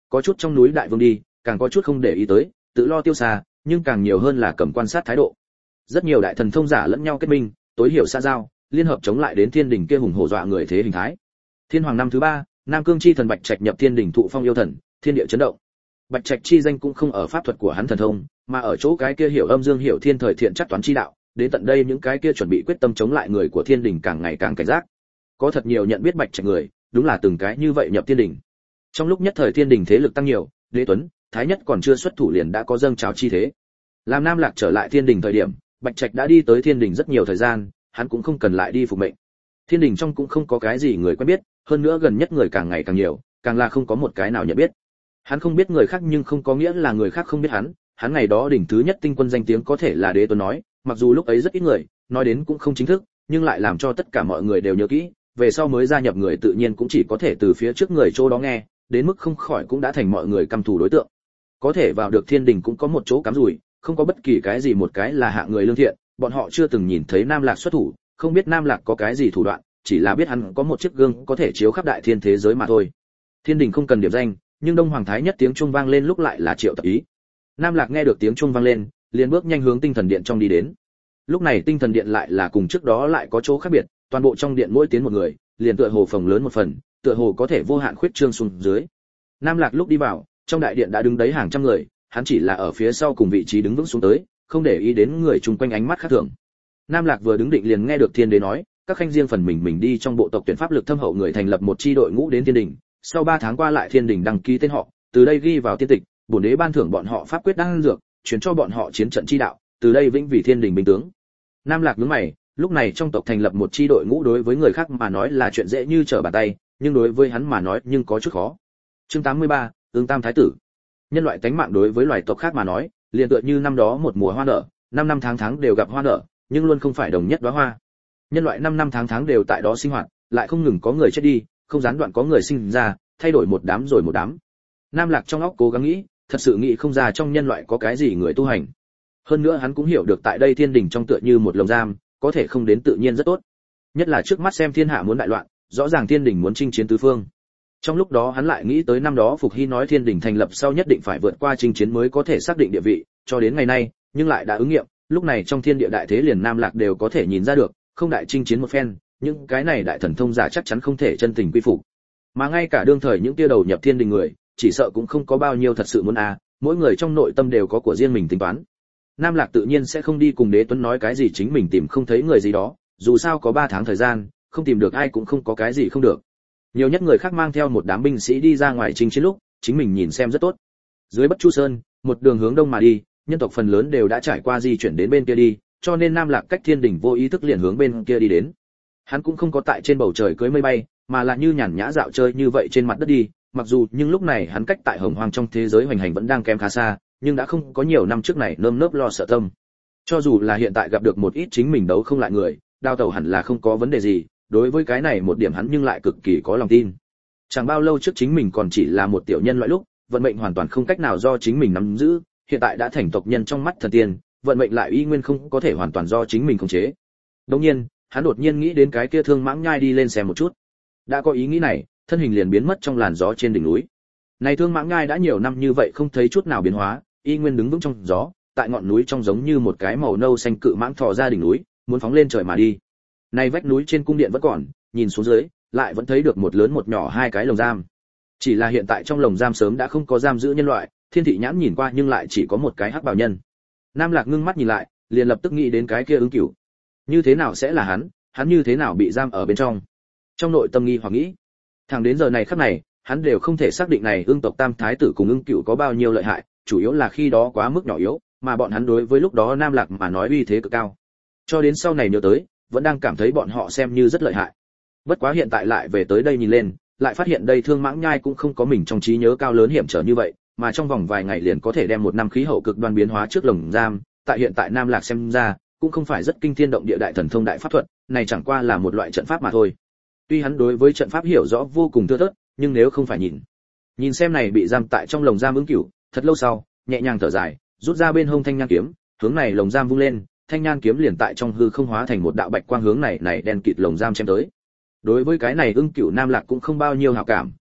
có chút trong núi đại vương đi, càng có chút không để ý tới, tự lo tiêu xa, nhưng càng nhiều hơn là cầm quan sát thái độ. Rất nhiều đại thần thông giả lẫn nhau kết minh, tối hiểu xa giao, liên hợp chống lại đến thiên đình kia hùng hổ dọa người thế hình thái. Thiên hoàng năm thứ 3, Nam Cương chi thần Bạch Trạch nhập thiên đình thụ phong yêu thần, thiên địa chấn động. Bạch Trạch chi danh cũng không ở pháp thuật của hắn thần thông, mà ở chỗ cái kia hiểu âm dương hiểu thiên thời thiện chắc toán chi đạo, đến tận đây những cái kia chuẩn bị quyết tâm chống lại người của thiên đình càng ngày càng cảnh giác. Có thật nhiều nhận biết Bạch Trạch người, đúng là từng cái như vậy nhập thiên đình. Trong lúc nhất thời thiên đình thế lực tăng nhiều, Đế Tuấn, Thái Nhất còn chưa xuất thủ liền đã có dâng trào chi thế. Làm Nam Lạc trở lại thiên đình thời điểm, Bạch Trạch đã đi tới thiên đình rất nhiều thời gian, hắn cũng không cần lại đi phục mệnh. Thiên đình trong cũng không có cái gì người quen biết, hơn nữa gần nhất người càng ngày càng nhiều, càng là không có một cái nào nhận biết. Hắn không biết người khác nhưng không có nghĩa là người khác không biết hắn ngày đó đỉnh thứ nhất tinh quân danh tiếng có thể là Đế Tuấn nói, mặc dù lúc ấy rất ít người, nói đến cũng không chính thức, nhưng lại làm cho tất cả mọi người đều nhớ kỹ, về sau mới gia nhập người tự nhiên cũng chỉ có thể từ phía trước người chỗ đó nghe, đến mức không khỏi cũng đã thành mọi người căm thù đối tượng. Có thể vào được thiên đình cũng có một chỗ cắm rủi, không có bất kỳ cái gì một cái là hạng người lương thiện, bọn họ chưa từng nhìn thấy Nam Lạc xuất thủ, không biết Nam Lạc có cái gì thủ đoạn, chỉ là biết hắn có một chiếc gương có thể chiếu khắp đại thiên thế giới mà thôi. Thiên đình không cần điểm danh, nhưng Đông Hoàng Thái Nhất tiếng chuông vang lên lúc lại là triệu tập ý. Nam Lạc nghe được tiếng chuông vang lên, liền bước nhanh hướng tinh thần điện trong đi đến. Lúc này tinh thần điện lại là cùng trước đó lại có chỗ khác biệt, toàn bộ trong điện mỗi tiến một người, liền tựa hồ phồng lớn một phần, tựa hồ có thể vô hạn khuyết trương xuống dưới. Nam Lạc lúc đi vào, trong đại điện đã đứng đấy hàng trăm người, hắn chỉ là ở phía sau cùng vị trí đứng vững xuống tới, không để ý đến người chung quanh ánh mắt khác thường. Nam Lạc vừa đứng định liền nghe được Thiên Đế nói, các khanh riêng phần mình đi trong bộ tộc tuyển pháp lực thâm hậu người thành lập một chi đội ngũ đến thiên đình, sau 3 tháng qua lại thiên đình đăng ký tên họ, từ đây ghi vào tiên tịch, bổn đế ban thưởng bọn họ pháp quyết đăng dược, truyền cho bọn họ chiến trận chi đạo, từ đây vĩnh vì thiên đình binh tướng. Nam Lạc nhướng mày, lúc này trong tộc thành lập một chi đội ngũ đối với người khác mà nói là chuyện dễ như trở bàn tay, nhưng đối với hắn mà nói nhưng có chút khó. Chương 83, Ưng Tam thái tử. Nhân loại tánh mạng đối với loài tộc khác mà nói, liền tựa như năm đó một mùa hoa nở, 5 năm tháng đều gặp hoa nở, nhưng luôn không phải đồng nhất đóa hoa. Nhân loại 5 năm tháng đều tại đó sinh hoạt, lại không ngừng có người chết đi, không gián đoạn có người sinh ra, thay đổi một đám rồi một đám. Nam Lạc trong óc cố gắng nghĩ, thật sự nghĩ không ra trong nhân loại có cái gì người tu hành. Hơn nữa hắn cũng hiểu được tại đây thiên đình trong tựa như một lồng giam, có thể không đến tự nhiên rất tốt. Nhất là trước mắt xem thiên hạ muốn đại loạn, rõ ràng thiên đình muốn chinh chiến tứ phương. Trong lúc đó hắn lại nghĩ tới năm đó Phục Hy nói thiên đình thành lập sau nhất định phải vượt qua chinh chiến mới có thể xác định địa vị, cho đến ngày nay, nhưng lại đã ứng nghiệm, lúc này trong thiên địa đại thế liền Nam Lạc đều có thể nhìn ra được, không đại chinh chiến một phen, những cái này đại thần thông giả chắc chắn không thể chân tình quy phục. Mà ngay cả đương thời những kia đầu nhập thiên đình người, chỉ sợ cũng không có bao nhiêu thật sự muốn mỗi người trong nội tâm đều có của riêng mình tính toán. Nam Lạc tự nhiên sẽ không đi cùng Đế Tuấn nói cái gì chính mình tìm không thấy người gì đó, dù sao có 3 tháng thời gian, không tìm được ai cũng không có cái gì không được. Nhiều nhất người khác mang theo một đám binh sĩ đi ra ngoài chinh chiến lúc, chính mình nhìn xem rất tốt. Dưới Bất Chu Sơn, một đường hướng đông mà đi, nhân tộc phần lớn đều đã trải qua di chuyển đến bên kia đi, cho nên Nam Lạc cách thiên đỉnh vô ý thức liền hướng bên kia đi đến. Hắn cũng không có tại trên bầu trời cưỡi mây bay, mà là như nhàn nhã dạo chơi như vậy trên mặt đất đi, mặc dù nhưng lúc này hắn cách tại Hồng Hoang trong thế giới hoành hành vẫn đang kém khá xa, nhưng đã không có nhiều năm trước này nơm nớp lo sợ tâm. Cho dù là hiện tại gặp được một ít chính mình đấu không lại người, đao tẩu hẳn là không có vấn đề gì, đối với cái này một điểm hắn nhưng lại cực kỳ có lòng tin. Chẳng bao lâu trước chính mình còn chỉ là một tiểu nhân loại lúc, vận mệnh hoàn toàn không cách nào do chính mình nắm giữ, hiện tại đã thành tộc nhân trong mắt thần tiên, vận mệnh lại y nguyên không có thể hoàn toàn do chính mình khống chế. Đương nhiên, hắn đột nhiên nghĩ đến cái kia Thương Mãng Nhai đi lên xem một chút. Đã có ý nghĩ này, thân hình liền biến mất trong làn gió trên đỉnh núi. Này Thương Mãng Nhai đã nhiều năm như vậy không thấy chút nào biến hóa, y nguyên đứng vững trong gió, tại ngọn núi trong giống như một cái màu nâu xanh cự mãng thò ra đỉnh núi, muốn phóng lên trời mà đi. Này vách núi trên cung điện vẫn còn, nhìn xuống dưới, lại vẫn thấy được một lớn một nhỏ 2 cái lồng giam. Chỉ là hiện tại trong lồng giam sớm đã không có giam giữ nhân loại, Thiên Thị nhãn nhìn qua nhưng lại chỉ có một cái hắc bào nhân. Nam Lạc ngưng mắt nhìn lại, liền lập tức nghĩ đến cái kia Ưng Cửu. Như thế nào sẽ là hắn như thế nào bị giam ở bên trong? Trong nội tâm nghi hoặc nghĩ. Thẳng đến giờ này khắc này, hắn đều không thể xác định này Ưng tộc Tam thái tử cùng Ưng Cửu có bao nhiêu lợi hại, chủ yếu là khi đó quá mức nhỏ yếu, mà bọn hắn đối với lúc đó Nam Lạc mà nói uy thế cực cao. Cho đến sau này nhớ tới, vẫn đang cảm thấy bọn họ xem như rất lợi hại. Bất quá hiện tại lại về tới đây nhìn lên, lại phát hiện đây Thương Mãng Nhai cũng không có mình trong trí nhớ cao lớn hiểm trở như vậy, mà trong vòng vài ngày liền có thể đem một năm khí hậu cực đoan biến hóa trước lồng giam, tại hiện tại Nam Lạc xem ra, cũng không phải rất kinh thiên động địa đại thần thông đại pháp thuật, này chẳng qua là một loại trận pháp mà thôi. Tuy hắn đối với trận pháp hiểu rõ vô cùng thưa thớt, nhưng nếu không phải nhìn xem này bị giam tại trong lồng giam Ưng Cửu, thật lâu sau, nhẹ nhàng thở dài, rút ra bên hông thanh nhan kiếm, hướng này lồng giam vung lên, thanh nhan kiếm liền tại trong hư không hóa thành một đạo bạch quang hướng này đen kịt lồng giam chém tới. Đối với cái này Ưng Cửu Nam Lạc cũng không bao nhiêu hảo cảm,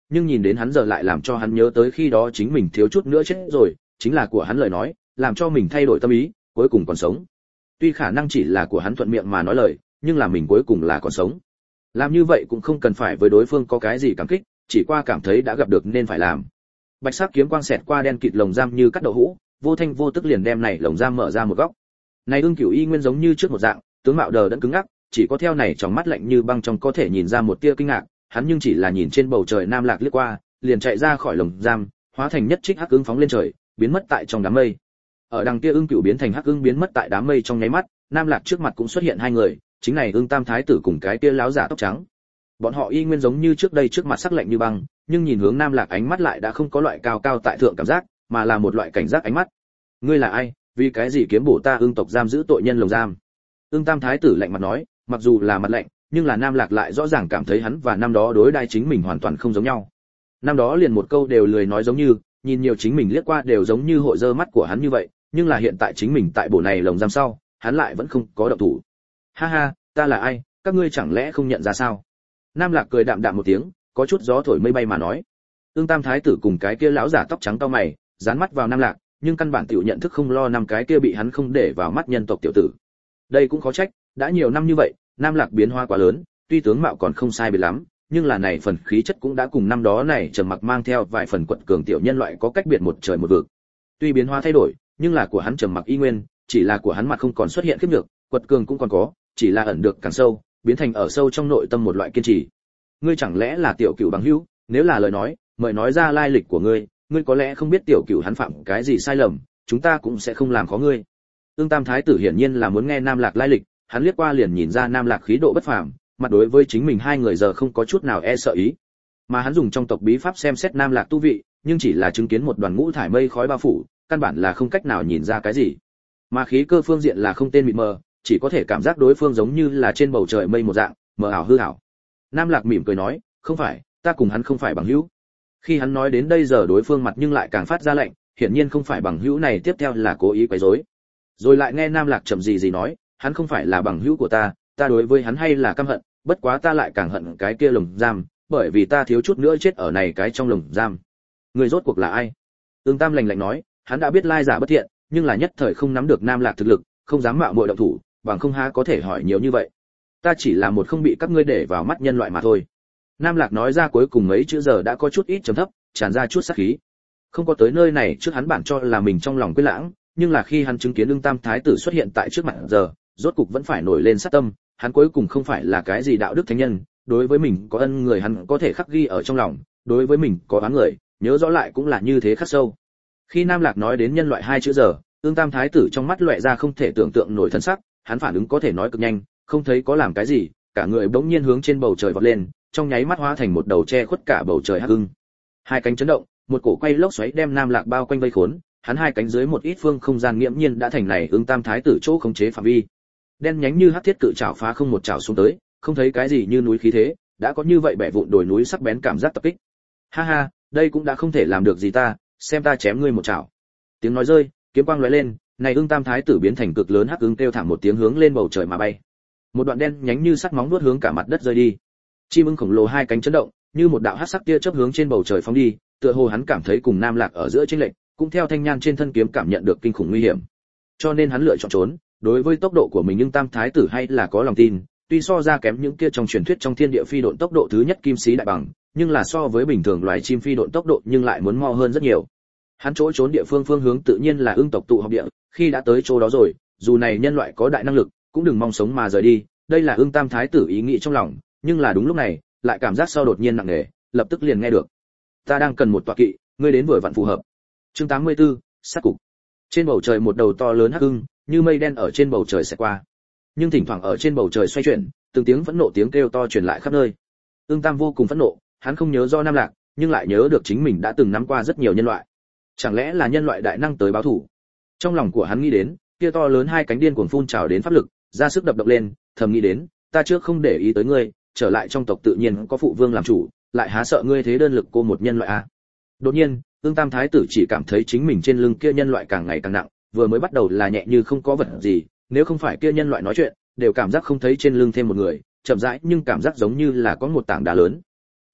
nhưng nhìn đến hắn giờ lại làm cho hắn nhớ tới khi đó chính mình thiếu chút nữa chết rồi, chính là của hắn lời nói, làm cho mình thay đổi tâm ý, cuối cùng còn sống. Tuy khả năng chỉ là của hắn thuận miệng mà nói lời, nhưng là mình cuối cùng là còn sống. Làm như vậy cũng không cần phải với đối phương có cái gì cảm kích, chỉ qua cảm thấy đã gặp được nên phải làm. Bạch sắc kiếm quang xẹt qua đen kịt lồng giam như cắt đậu hũ, vô thanh vô tức liền đem này lồng giam mở ra một góc. Này Ưng Cửu y nguyên giống như trước một dạng, tướng mạo đờ đẫn cứng ngắc, chỉ có theo này trong mắt lạnh như băng trong có thể nhìn ra một tia kinh ngạc, hắn nhưng chỉ là nhìn trên bầu trời Nam Lạc liếc qua, liền chạy ra khỏi lồng giam, hóa thành nhất trích hắc ưng phóng lên trời, biến mất tại trong đám mây. Ở đằng kia Ưng Cửu biến thành hắc ưng biến mất tại đám mây trong nháy mắt, Nam Lạc trước mặt cũng xuất hiện hai người, chính này Ưng Tam thái tử cùng cái kia láo giả tóc trắng. Bọn họ y nguyên giống như trước đây trước mặt sắc lạnh như băng, nhưng nhìn hướng Nam Lạc ánh mắt lại đã không có loại cao cao tại thượng cảm giác, mà là một loại cảnh giác ánh mắt. Ngươi là ai, vì cái gì kiếm bổ ta Ưng tộc giam giữ tội nhân lồng giam? Ưng Tam thái tử lạnh mặt nói, mặc dù là mặt lạnh, nhưng là Nam Lạc lại rõ ràng cảm thấy hắn và năm đó đối đãi chính mình hoàn toàn không giống nhau. Năm đó liền một câu đều lười nói giống như, nhìn nhiều chính mình liếc qua đều giống như hội dơ mắt của hắn như vậy, nhưng là hiện tại chính mình tại bổ này lồng giam sau, hắn lại vẫn không có động thủ. Ha ha, ta là ai, các ngươi chẳng lẽ không nhận ra sao? Nam Lạc cười đạm đạm một tiếng, có chút gió thổi mây bay mà nói. Ưng Tam thái tử cùng cái kia lão giả tóc trắng cau mày, dán mắt vào Nam Lạc, nhưng căn bản tiểu nhận thức không lo năm cái kia bị hắn không để vào mắt nhân tộc tiểu tử. Đây cũng khó trách, đã nhiều năm như vậy, Nam Lạc biến hóa quá lớn, tuy tướng mạo còn không sai biệt lắm, nhưng là này phần khí chất cũng đã cùng năm đó này Trầm Mặc mang theo vài phần quật cường tiểu nhân loại có cách biệt một trời một vực. Tuy biến hóa thay đổi, nhưng là của hắn Trầm Mặc y nguyên, chỉ là của hắn mặt không còn xuất hiện khiếp nhược, quật cường cũng còn có, chỉ là ẩn được càng sâu, biến thành ở sâu trong nội tâm một loại kiên trì. Ngươi chẳng lẽ là tiểu cửu bằng hữu? Nếu là lời nói, mời nói ra lai lịch của ngươi, ngươi có lẽ không biết tiểu cửu hắn phạm cái gì sai lầm, chúng ta cũng sẽ không làm khó ngươi. Ưng Tam thái tử hiển nhiên là muốn nghe Nam Lạc lai lịch, hắn liếc qua liền nhìn ra Nam Lạc khí độ bất phàm, mặt đối với chính mình hai người giờ không có chút nào e sợ ý. Mà hắn dùng trong tộc bí pháp xem xét Nam Lạc tu vị, nhưng chỉ là chứng kiến một đoàn ngũ thải mây khói bao phủ, căn bản là không cách nào nhìn ra cái gì. Mà khí cơ phương diện là không tên mịt mờ, chỉ có thể cảm giác đối phương giống như là trên bầu trời mây một dạng, mờ ảo hư ảo. Nam Lạc mỉm cười nói, không phải, ta cùng hắn không phải bằng hữu. Khi hắn nói đến đây giờ đối phương mặt nhưng lại càng phát ra lạnh, hiển nhiên không phải bằng hữu này tiếp theo là cố ý quấy rối. Rồi lại nghe Nam Lạc chậm gì nói, hắn không phải là bằng hữu của ta, ta đối với hắn hay là căm hận, bất quá ta lại càng hận cái kia lồng giam, bởi vì ta thiếu chút nữa chết ở này cái trong lồng giam. Người rốt cuộc là ai? Ưng Tam lạnh lạnh nói, hắn đã biết lai giả bất thiện, nhưng là nhất thời không nắm được Nam Lạc thực lực, không dám mạo muội động thủ, bằng không há có thể hỏi nhiều như vậy. Ta chỉ là một không bị các ngươi để vào mắt nhân loại mà thôi. Nam Lạc nói ra cuối cùng mấy chữ giờ đã có chút ít trầm thấp, tràn ra chút sát khí. Không có tới nơi này trước hắn bản cho là mình trong lòng quên lãng, nhưng là khi hắn chứng kiến Ưng Tam thái tử xuất hiện tại trước mặt giờ, rốt cục vẫn phải nổi lên sát tâm, hắn cuối cùng không phải là cái gì đạo đức thánh nhân, đối với mình có ân người hắn có thể khắc ghi ở trong lòng, đối với mình có oán người, nhớ rõ lại cũng là như thế khắc sâu. Khi Nam Lạc nói đến nhân loại hai chữ giờ, Ưng Tam thái tử trong mắt lóe ra không thể tưởng tượng nổi thần sắc, hắn phản ứng có thể nói cực nhanh, không thấy có làm cái gì, cả người bỗng nhiên hướng trên bầu trời vọt lên, trong nháy mắt hóa thành một đầu che khuất cả bầu trời hắc ưng. Hai cánh chấn động, một cổ quay lốc xoáy đem Nam Lạc bao quanh vây khốn, hắn hai cánh dưới một ít phương không gian nghiễm nhiên đã thành này Ưng Tam thái tử chỗ khống chế phạm vi. Đen nhánh như hắc thiết cự trảo phá không một trảo xuống tới, không thấy cái gì như núi khí thế, đã có như vậy bẻ vụn đồi núi sắc bén cảm giác tập kích. Ha ha, đây cũng đã không thể làm được gì ta, xem ta chém ngươi một trảo. Tiếng nói rơi, kiếm quang lóe lên, này Ưng Tam thái tử biến thành cực lớn hắc ưng kêu thảm một tiếng hướng lên bầu trời mà bay. Một đoạn đen nhánh như sắt móng vuốt hướng cả mặt đất rơi đi. Chim ưng khổng lồ hai cánh chấn động, như một đạo hắc sắc tia chớp hướng trên bầu trời phóng đi, tựa hồ hắn cảm thấy cùng Nam Lạc ở giữa chênh lệch, cũng theo thanh nhan trên thân kiếm cảm nhận được kinh khủng nguy hiểm. Cho nên hắn lựa chọn trốn, đối với tốc độ của mình nhưng Tam thái tử hay là có lòng tin, tuy so ra kém những kia trong truyền thuyết trong thiên địa phi độn tốc độ thứ nhất kim sĩ đại bằng, nhưng là so với bình thường loài chim phi độn tốc độ nhưng lại muốn mo hơn rất nhiều. Hắn chỗ trốn địa phương phương hướng tự nhiên là ưng tộc tụ họp địa, khi đã tới chỗ đó rồi, dù này nhân loại có đại năng lực, cũng đừng mong sống mà rời đi, đây là Ưng Tam thái tử ý nghĩ trong lòng, nhưng là đúng lúc này, lại cảm giác sau đột nhiên nặng nề, lập tức liền nghe được. Ta đang cần một tọa kỵ, ngươi đến vừa vặn phù hợp. Chương 84, sát cục. Trên bầu trời một đầu to lớn hắc ưng, như mây đen ở trên bầu trời sẽ qua. Nhưng thỉnh thoảng ở trên bầu trời xoay chuyển, từng tiếng phẫn nộ tiếng kêu to truyền lại khắp nơi. Ưng Tam vô cùng phẫn nộ, hắn không nhớ do Nam Lạc, nhưng lại nhớ được chính mình đã từng nắm qua rất nhiều nhân loại. Chẳng lẽ là nhân loại đại năng tới báo thù? Trong lòng của hắn nghĩ đến, kia to lớn hai cánh điên cuồng phun trào đến pháp lực, ra sức đập động lên, thầm nghĩ đến, ta trước không để ý tới ngươi, trở lại trong tộc tự nhiên có phụ vương làm chủ, lại há sợ ngươi thế đơn lực cô một nhân loại à? Đột nhiên, Ưng Tam thái tử chỉ cảm thấy chính mình trên lưng kia nhân loại càng ngày càng nặng, vừa mới bắt đầu là nhẹ như không có vật gì, nếu không phải kia nhân loại nói chuyện, đều cảm giác không thấy trên lưng thêm một người, chậm rãi nhưng cảm giác giống như là có một tảng đá lớn.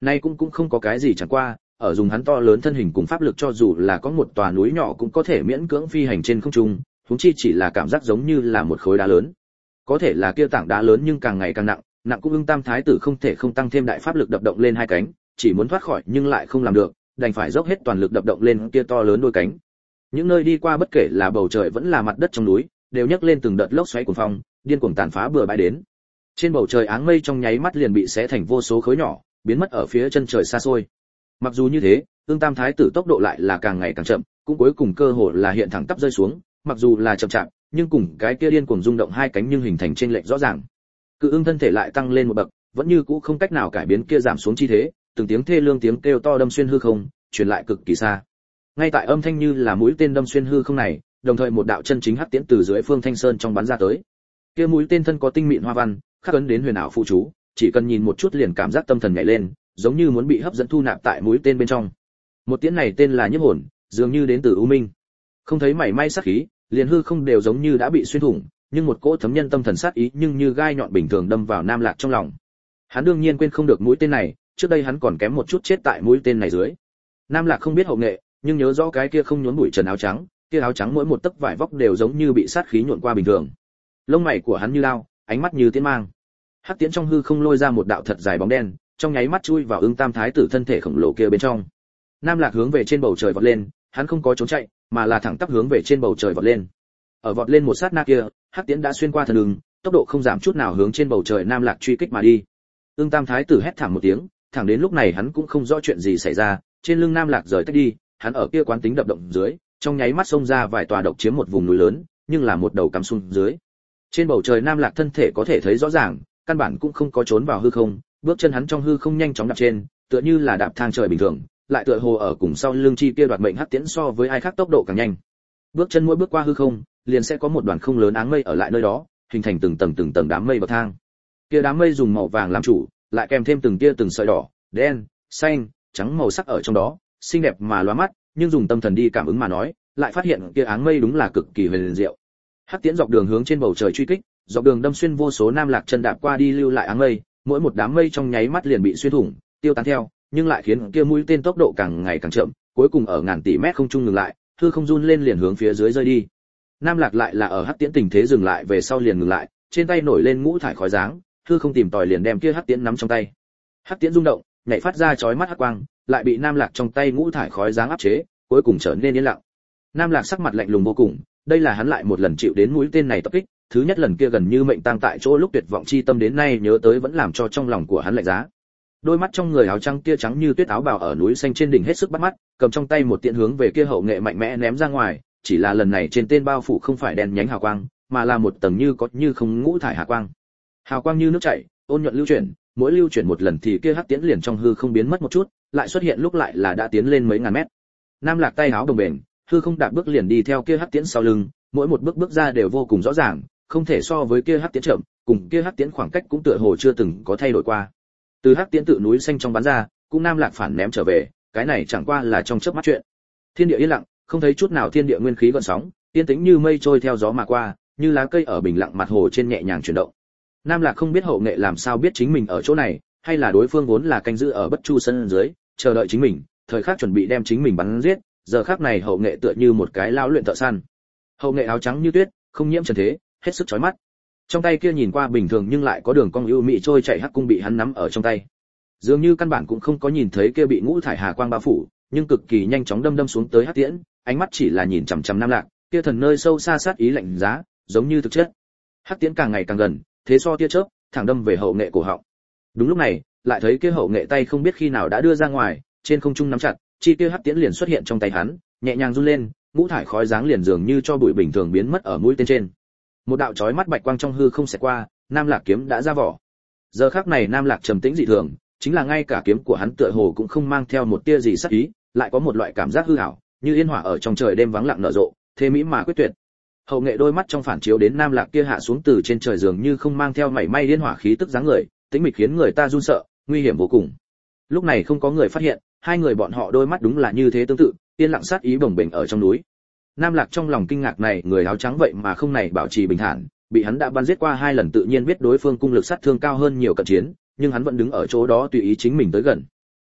Nay cũng không có cái gì, chẳng qua ở dùng hắn to lớn thân hình cùng pháp lực, cho dù là có một tòa núi nhỏ cũng có thể miễn cưỡng phi hành trên không trung, huống chi chỉ là cảm giác giống như là một khối đá lớn. Có thể là kia tảng đá lớn nhưng càng ngày càng nặng, nặng cũng Ưng Tam thái tử không thể không tăng thêm đại pháp lực đập động lên hai cánh, chỉ muốn thoát khỏi nhưng lại không làm được, đành phải dốc hết toàn lực đập động lên kia to lớn đôi cánh. Những nơi đi qua bất kể là bầu trời vẫn là mặt đất trong núi, đều nhấc lên từng đợt lốc xoáy cuồng phong, điên cuồng tàn phá bừa bãi đến. Trên bầu trời áng mây trong nháy mắt liền bị xé thành vô số khối nhỏ, biến mất ở phía chân trời xa xôi. Mặc dù như thế, Ưng Tam thái tử tốc độ lại là càng ngày càng chậm, cũng cuối cùng cơ hồ là hiện thẳng tắp rơi xuống, mặc dù là chậm chạp, nhưng cùng cái kia điên cuồng rung động hai cánh nhưng hình thành chênh lệch rõ ràng. Cự ưng thân thể lại tăng lên một bậc, vẫn như cũ không cách nào cải biến kia giảm xuống chi thế, từng tiếng thê lương tiếng kêu to đâm xuyên hư không, truyền lại cực kỳ xa. Ngay tại âm thanh như là mũi tên đâm xuyên hư không này, đồng thời một đạo chân chính hắc tiễn từ dưới phương thanh sơn trong bắn ra tới. Kia mũi tên thân có tinh mịn hoa văn, khắc ấn đến huyền ảo phụ chú, chỉ cần nhìn một chút liền cảm giác tâm thần nhảy lên, giống như muốn bị hấp dẫn thu nạp tại mũi tên bên trong. Một tiễn này tên là Nhiếp Hồn, dường như đến từ U Minh. Không thấy mảy may sát khí, liền hư không đều giống như đã bị xuyên thủng, nhưng một cỗ thấm nhân tâm thần sát ý nhưng như gai nhọn bình thường đâm vào Nam Lạc trong lòng. Hắn đương nhiên quên không được mũi tên này, trước đây hắn còn kém một chút chết tại mũi tên này dưới. Nam Lạc không biết hậu nghệ, nhưng nhớ rõ cái kia không nhốn bụi trần áo trắng, kia áo trắng mỗi một tấc vải vóc đều giống như bị sát khí nhuộn qua bình thường. Lông mày của hắn như lao, ánh mắt như tiễn mang. Hắc tiễn trong hư không lôi ra một đạo thật dài bóng đen, trong nháy mắt chui vào Ưng Tam thái tử thân thể khổng lồ kia bên trong. Nam Lạc hướng về trên bầu trời vọt lên, hắn không có trốn chạy, mà là thẳng tắp hướng về trên bầu trời vọt lên. Ở vọt lên một sát na kia, hắc tiễn đã xuyên qua thần đường, tốc độ không giảm chút nào hướng trên bầu trời Nam Lạc truy kích mà đi. Ưng Tam thái tử hét thảm một tiếng, thẳng đến lúc này hắn cũng không rõ chuyện gì xảy ra, trên lưng Nam Lạc rời tách đi, hắn ở kia quán tính đập động dưới, trong nháy mắt xông ra vài tòa độc chiếm một vùng núi lớn, nhưng là một đầu cắm xuống dưới. Trên bầu trời Nam Lạc thân thể có thể thấy rõ ràng, căn bản cũng không có trốn vào hư không, bước chân hắn trong hư không nhanh chóng đạp trên, tựa như là đạp thang trời bình thường, lại tựa hồ ở cùng sau lưng chi kia đoạt mệnh hắc tiễn so với ai khác tốc độ càng nhanh. Bước chân mỗi bước qua hư không, liền sẽ có một đoàn không lớn áng mây ở lại nơi đó, hình thành từng tầng đám mây bậc thang. Kia đám mây dùng màu vàng làm chủ, lại kèm thêm từng tia từng sợi đỏ, đen, xanh, trắng màu sắc ở trong đó, xinh đẹp mà lóa mắt, nhưng dùng tâm thần đi cảm ứng mà nói, lại phát hiện kia áng mây đúng là cực kỳ huyền diệu. Hắc tiễn dọc đường hướng trên bầu trời truy kích, dọc đường đâm xuyên vô số Nam Lạc chân đạp qua đi lưu lại áng mây, mỗi một đám mây trong nháy mắt liền bị xuyên thủng, tiêu tán theo, nhưng lại khiến kia mũi tên tốc độ càng ngày càng chậm, cuối cùng ở ngàn tỷ mét không trung ngừng lại, hư không run lên liền hướng phía dưới rơi đi. Nam Lạc lại là ở hắc tiễn tình thế dừng lại về sau liền ngừng lại, trên tay nổi lên ngũ thải khói dáng, hư không tìm tòi liền đem kia hắc tiễn nắm trong tay. Hắc tiễn rung động, nhảy phát ra chói mắt hắc quang, lại bị Nam Lạc trong tay ngũ thải khói dáng áp chế, cuối cùng trở nên yên lặng. Nam Lạc sắc mặt lạnh lùng vô cùng, đây là hắn lại một lần chịu đến mũi tên này tập kích, thứ nhất lần kia gần như mệnh tang tại chỗ lúc tuyệt vọng chi tâm đến nay nhớ tới vẫn làm cho trong lòng của hắn lạnh giá. Đôi mắt trong người áo trắng kia trắng như tuyết áo bào ở núi xanh trên đỉnh hết sức bắt mắt, cầm trong tay một tiễn hướng về kia hậu nghệ mạnh mẽ ném ra ngoài, chỉ là lần này trên tên bao phủ không phải đèn nhánh hào quang, mà là một tầng như có như không ngũ thải hà quang. Hào quang như nước chảy, ôn nhuận lưu chuyển, mỗi lưu chuyển một lần thì kia hắc tiễn liền trong hư không biến mất một chút, lại xuất hiện lúc lại là đã tiến lên mấy ngàn mét. Nam Lạc tay áo đồng bền, hư không đạp bước liền đi theo kia hắc tiễn sau lưng, mỗi một bước bước ra đều vô cùng rõ ràng, không thể so với kia hắc tiễn chậm, cùng kia hắc tiễn khoảng cách cũng tựa hồ chưa từng có thay đổi qua. Từ hắc tiễn tự núi xanh trong bắn ra, cũng Nam Lạc phản ném trở về, cái này chẳng qua là trong chớp mắt chuyện. Thiên địa yên lặng, không thấy chút nào thiên địa nguyên khí gợn sóng, yên tĩnh như mây trôi theo gió mà qua, như lá cây ở bình lặng mặt hồ trên nhẹ nhàng chuyển động. Nam Lạc không biết hậu nghệ làm sao biết chính mình ở chỗ này, hay là đối phương vốn là canh giữ ở Bất Chu sân dưới, chờ đợi chính mình, thời khắc chuẩn bị đem chính mình bắn giết, giờ khắc này hậu nghệ tựa như một cái lao luyện thợ săn. Hậu nghệ áo trắng như tuyết, không nhiễm trần thế, hết sức chói mắt. Trong tay kia nhìn qua bình thường nhưng lại có đường cong ưu mỹ trôi chảy hắc cung bị hắn nắm ở trong tay. Dường như căn bản cũng không có nhìn thấy kia bị ngũ thải hà quang bao phủ, nhưng cực kỳ nhanh chóng đâm xuống tới hắc tiễn, ánh mắt chỉ là nhìn chằm chằm Nam Lạc, kia thần nơi sâu xa sát ý lạnh giá, giống như thực chất. Hắc tiễn càng ngày càng gần, thế so tia chớp, thẳng đâm về hậu nghệ cổ họng. Đúng lúc này, lại thấy kia hậu nghệ tay không biết khi nào đã đưa ra ngoài, trên không trung nắm chặt, chi kia hắc tiễn liền xuất hiện trong tay hắn, nhẹ nhàng run lên, ngũ thải khói dáng liền dường như cho bụi bình thường biến mất ở mũi tên trên. Một đạo chói mắt bạch quang trong hư không xẹt qua, Nam Lạc kiếm đã ra vỏ. Giờ khắc này Nam Lạc trầm tĩnh dị thường, chính là ngay cả kiếm của hắn tựa hồ cũng không mang theo một tia gì sắc ý, lại có một loại cảm giác hư ảo, như yên hỏa ở trong trời đêm vắng lặng nở rộ, thế mỹ mà quyết tuyệt. Hậu nghệ đôi mắt trong phản chiếu đến Nam Lạc kia hạ xuống từ trên trời dường như không mang theo mảy may yên hỏa khí tức dáng người, tĩnh mịch khiến người ta run sợ, nguy hiểm vô cùng. Lúc này không có người phát hiện, hai người bọn họ đôi mắt đúng là như thế tương tự, yên lặng sát ý bồng bềnh ở trong núi. Nam Lạc trong lòng kinh ngạc này, người áo trắng vậy mà không này bảo trì bình thản, bị hắn đã bắn giết qua 2 lần tự nhiên biết đối phương cung lực sát thương cao hơn nhiều cận chiến, nhưng hắn vẫn đứng ở chỗ đó tùy ý chính mình tới gần.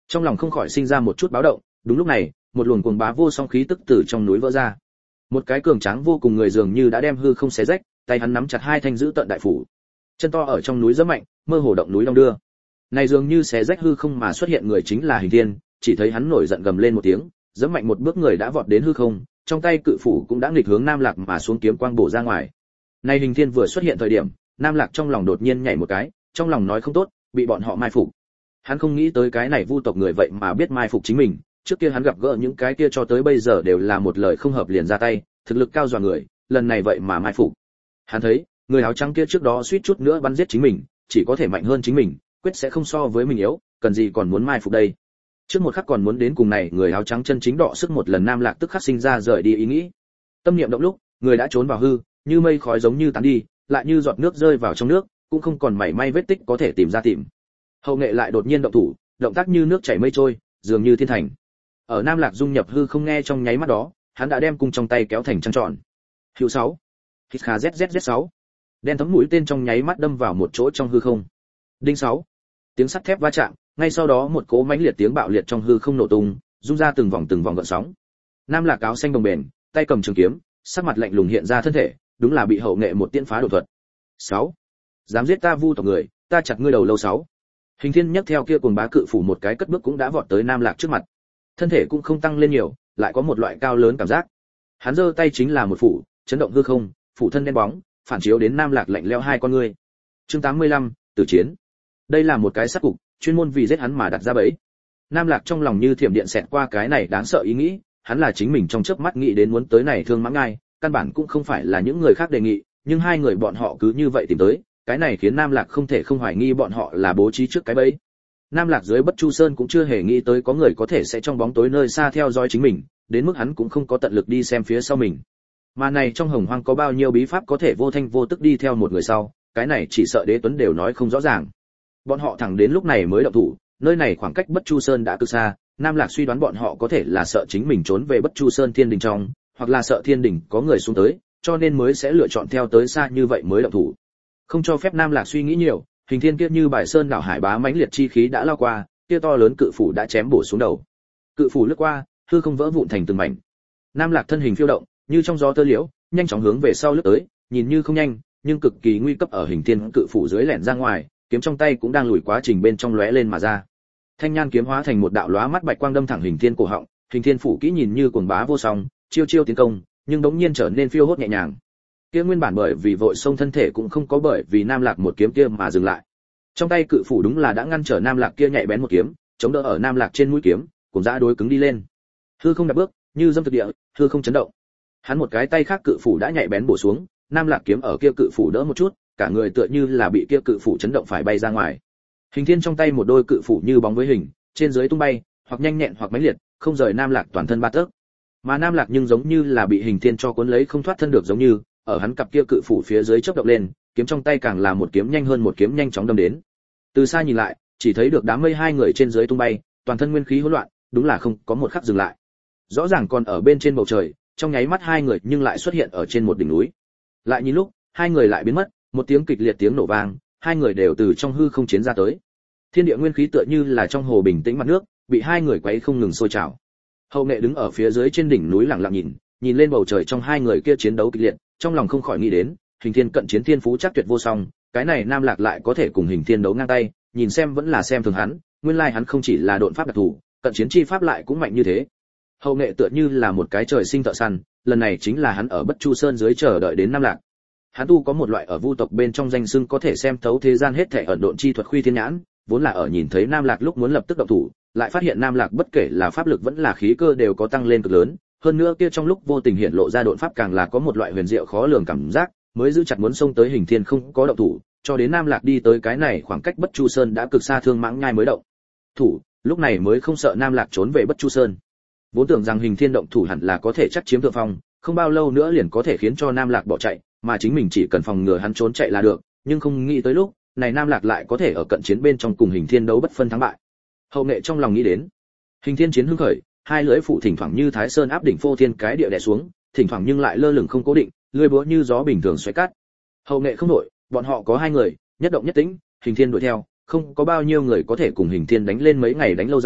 Trong lòng không khỏi sinh ra một chút báo động. Đúng lúc này, một luồng cuồng bá vô song khí tức từ trong núi vỡ ra. Một cái cường tráng vô cùng người dường như đã đem hư không xé rách, tay hắn nắm chặt hai thanh giữ tận đại phủ, chân to ở trong núi rất mạnh, mơ hồ động núi long đưa. Này dường như xé rách hư không mà xuất hiện người chính là Hình Thiên, chỉ thấy hắn nổi giận gầm lên một tiếng, giẫm mạnh một bước người đã vọt đến hư không, trong tay cự phủ cũng đã nghịch hướng Nam Lạc mà xuống kiếm quang bổ ra ngoài. Này Hình Thiên vừa xuất hiện thời điểm, Nam Lạc trong lòng đột nhiên nhảy một cái, trong lòng nói không tốt, bị bọn họ mai phục. Hắn không nghĩ tới cái này vu tộc người vậy mà biết mai phục chính mình, trước kia hắn gặp gỡ những cái kia cho tới bây giờ đều là một lời không hợp liền ra tay, thực lực cao dọa người, lần này vậy mà mai phục. Hắn thấy, người áo trắng kia trước đó suýt chút nữa bắn giết chính mình, chỉ có thể mạnh hơn chính mình, quyết sẽ không so với mình yếu, cần gì còn muốn mai phục đây. Trước một khắc còn muốn đến cùng này người áo trắng chân chính đọ sức một lần, Nam Lạc tức khắc sinh ra rời đi ý nghĩ. Tâm niệm động lúc, người đã trốn vào hư, như mây khói giống như tán đi, lại như giọt nước rơi vào trong nước, cũng không còn mảy may vết tích có thể tìm ra tìm. Hậu nghệ lại đột nhiên động thủ, động tác như nước chảy mây trôi, dường như thiên thành. Ở Nam Lạc dung nhập hư không nghe trong nháy mắt đó, hắn đã đem cung trong tay kéo thành trăng tròn. Hữu 6. Hít kha ZZZ6. Đen thấm mũi tên trong nháy mắt đâm vào một chỗ trong hư không. Đinh 6. Tiếng sắt thép va chạm, ngay sau đó một cỗ mãnh liệt tiếng bạo liệt trong hư không nổ tung, rung ra từng vòng gợn sóng. Nam Lạc áo xanh đồng bền, tay cầm trường kiếm, sắc mặt lạnh lùng hiện ra thân thể, đúng là bị hậu nghệ một tiễn phá đột thuật. 6. Dám giết ta vu tộc người, ta chặt ngươi đầu lâu 6. Hình Thiên nhấc theo kia cuồng bá cự phủ một cái cất bước cũng đã vọt tới Nam Lạc trước mặt. Thân thể cũng không tăng lên nhiều, lại có một loại cao lớn cảm giác. Hắn giơ tay chính là một phủ, chấn động hư không, phủ thân đen bóng, phản chiếu đến Nam Lạc lạnh lẽo hai con ngươi. Chương 85, tử chiến. Đây là một cái sát cục, chuyên môn vì giết hắn mà đặt ra bẫy. Nam Lạc trong lòng như thiểm điện xẹt qua cái này đáng sợ ý nghĩ, hắn là chính mình trong chớp mắt nghĩ đến muốn tới này Thương Mãng Ngai, căn bản cũng không phải là những người khác đề nghị, nhưng hai người bọn họ cứ như vậy tìm tới, cái này khiến Nam Lạc không thể không hoài nghi bọn họ là bố trí trước cái bẫy. Nam Lạc dưới Bất Chu Sơn cũng chưa hề nghĩ tới có người có thể sẽ trong bóng tối nơi xa theo dõi chính mình, đến mức hắn cũng không có tận lực đi xem phía sau mình. Mà này trong Hồng Hoang có bao nhiêu bí pháp có thể vô thanh vô tức đi theo một người sau, cái này chỉ sợ Đế Tuấn đều nói không rõ ràng. Bọn họ thẳng đến lúc này mới động thủ, nơi này khoảng cách Bất Chu Sơn đã cực xa, Nam Lạc suy đoán bọn họ có thể là sợ chính mình trốn về Bất Chu Sơn Thiên Đình trong, hoặc là sợ Thiên Đình có người xuống tới, cho nên mới sẽ lựa chọn theo tới xa như vậy mới động thủ. Không cho phép Nam Lạc suy nghĩ nhiều, Hình Thiên kia như bài sơn đảo hải bá mãnh liệt chi khí đã lao qua, kia to lớn cự phủ đã chém bổ xuống đầu. Cự phủ lướt qua, hư không vỡ vụn thành từng mảnh. Nam Lạc thân hình phiêu động, như trong gió tơ liễu, nhanh chóng hướng về sau lướt tới, nhìn như không nhanh, nhưng cực kỳ nguy cấp ở Hình Thiên cự phủ dưới lẻn ra ngoài, kiếm trong tay cũng đang lùi quá trình bên trong lóe lên mà ra. Thanh nhan kiếm hóa thành một đạo lóa mắt bạch quang đâm thẳng Hình Thiên cổ họng, Hình Thiên phủ kỹ nhìn như cuồng bá vô song, chiêu chiêu tiến công, nhưng đống nhiên trở nên phiêu hốt nhẹ nhàng. Kia nguyên bản bởi vì vội xông thân thể cũng không có bởi vì Nam Lạc một kiếm kia mà dừng lại. Trong tay cự phủ đúng là đã ngăn trở Nam Lạc kia nhạy bén một kiếm, chống đỡ ở Nam Lạc trên mũi kiếm, cùng dã đối cứng đi lên. Hư không đạp bước, như dâm thực địa, hư không chấn động. Hắn một cái tay khác cự phủ đã nhạy bén bổ xuống, Nam Lạc kiếm ở kia cự phủ đỡ một chút, cả người tựa như là bị kia cự phủ chấn động phải bay ra ngoài. Hình Thiên trong tay một đôi cự phủ như bóng với hình, trên dưới tung bay, hoặc nhanh nhẹn hoặc mãnh liệt, không rời Nam Lạc toàn thân ba tấc. Mà Nam Lạc nhưng giống như là bị Hình Thiên cho cuốn lấy không thoát thân được giống như, ở hắn cặp kia cự phủ phía dưới chớp động lên, kiếm trong tay càng là một kiếm nhanh hơn một kiếm nhanh chóng đâm đến. Từ xa nhìn lại, chỉ thấy được đám mây hai người trên dưới tung bay, toàn thân nguyên khí hỗn loạn, đúng là không có một khắc dừng lại. Rõ ràng còn ở bên trên bầu trời, trong nháy mắt hai người nhưng lại xuất hiện ở trên một đỉnh núi. Lại nhìn lúc, hai người lại biến mất, một tiếng kịch liệt tiếng nổ vang, hai người đều từ trong hư không chiến ra tới. Thiên địa nguyên khí tựa như là trong hồ bình tĩnh mặt nước, bị hai người quấy không ngừng sôi trào. Hậu Nghệ đứng ở phía dưới trên đỉnh núi lặng lặng nhìn lên bầu trời trong hai người kia chiến đấu kịch liệt, trong lòng không khỏi nghĩ đến, Hình Thiên cận chiến thiên phú chắc tuyệt vô song, cái này Nam Lạc lại có thể cùng Hình Thiên đấu ngang tay, nhìn xem vẫn là xem thường hắn, nguyên lai hắn không chỉ là độn pháp đặc thù, cận chiến chi pháp lại cũng mạnh như thế. Hậu Nghệ tựa như là một cái trời sinh thợ săn, lần này chính là hắn ở Bất Chu Sơn dưới chờ đợi đến Nam Lạc. Hắn tu có một loại ở vu tộc bên trong danh xưng có thể xem thấu thế gian hết thảy ẩn độn chi thuật Khuy Thiên Nhãn, vốn là ở nhìn thấy Nam Lạc lúc muốn lập tức động thủ, lại phát hiện Nam Lạc bất kể là pháp lực vẫn là khí cơ đều có tăng lên cực lớn, hơn nữa kia trong lúc vô tình hiện lộ ra độn pháp càng là có một loại huyền diệu khó lường cảm giác, mới giữ chặt muốn xông tới Hình Thiên không có động thủ, cho đến Nam Lạc đi tới cái này khoảng cách Bất Chu Sơn đã cực xa Thương Mãng Nhai mới động thủ, lúc này mới không sợ Nam Lạc trốn về Bất Chu Sơn. Vốn tưởng rằng Hình Thiên động thủ hẳn là có thể chắc chiếm thượng phong, không bao lâu nữa liền có thể khiến cho Nam Lạc bỏ chạy, mà chính mình chỉ cần phòng ngừa hắn trốn chạy là được, nhưng không nghĩ tới lúc này Nam Lạc lại có thể ở cận chiến bên trong cùng Hình Thiên đấu bất phân thắng bại. Hậu Nghệ trong lòng nghĩ đến, Hình Thiên chiến hưng khởi, hai lưỡi phụ thỉnh thoảng như Thái Sơn áp đỉnh phô thiên cái địa đè xuống, thỉnh thoảng nhưng lại lơ lửng không cố định, lưỡi búa như gió bình thường xoáy cắt. Hậu Nghệ không nổi, bọn họ có hai người, nhất động nhất tĩnh, Hình Thiên đuổi theo, không có bao nhiêu người có thể cùng Hình Thiên đánh lên mấy ngày đánh lâu dài,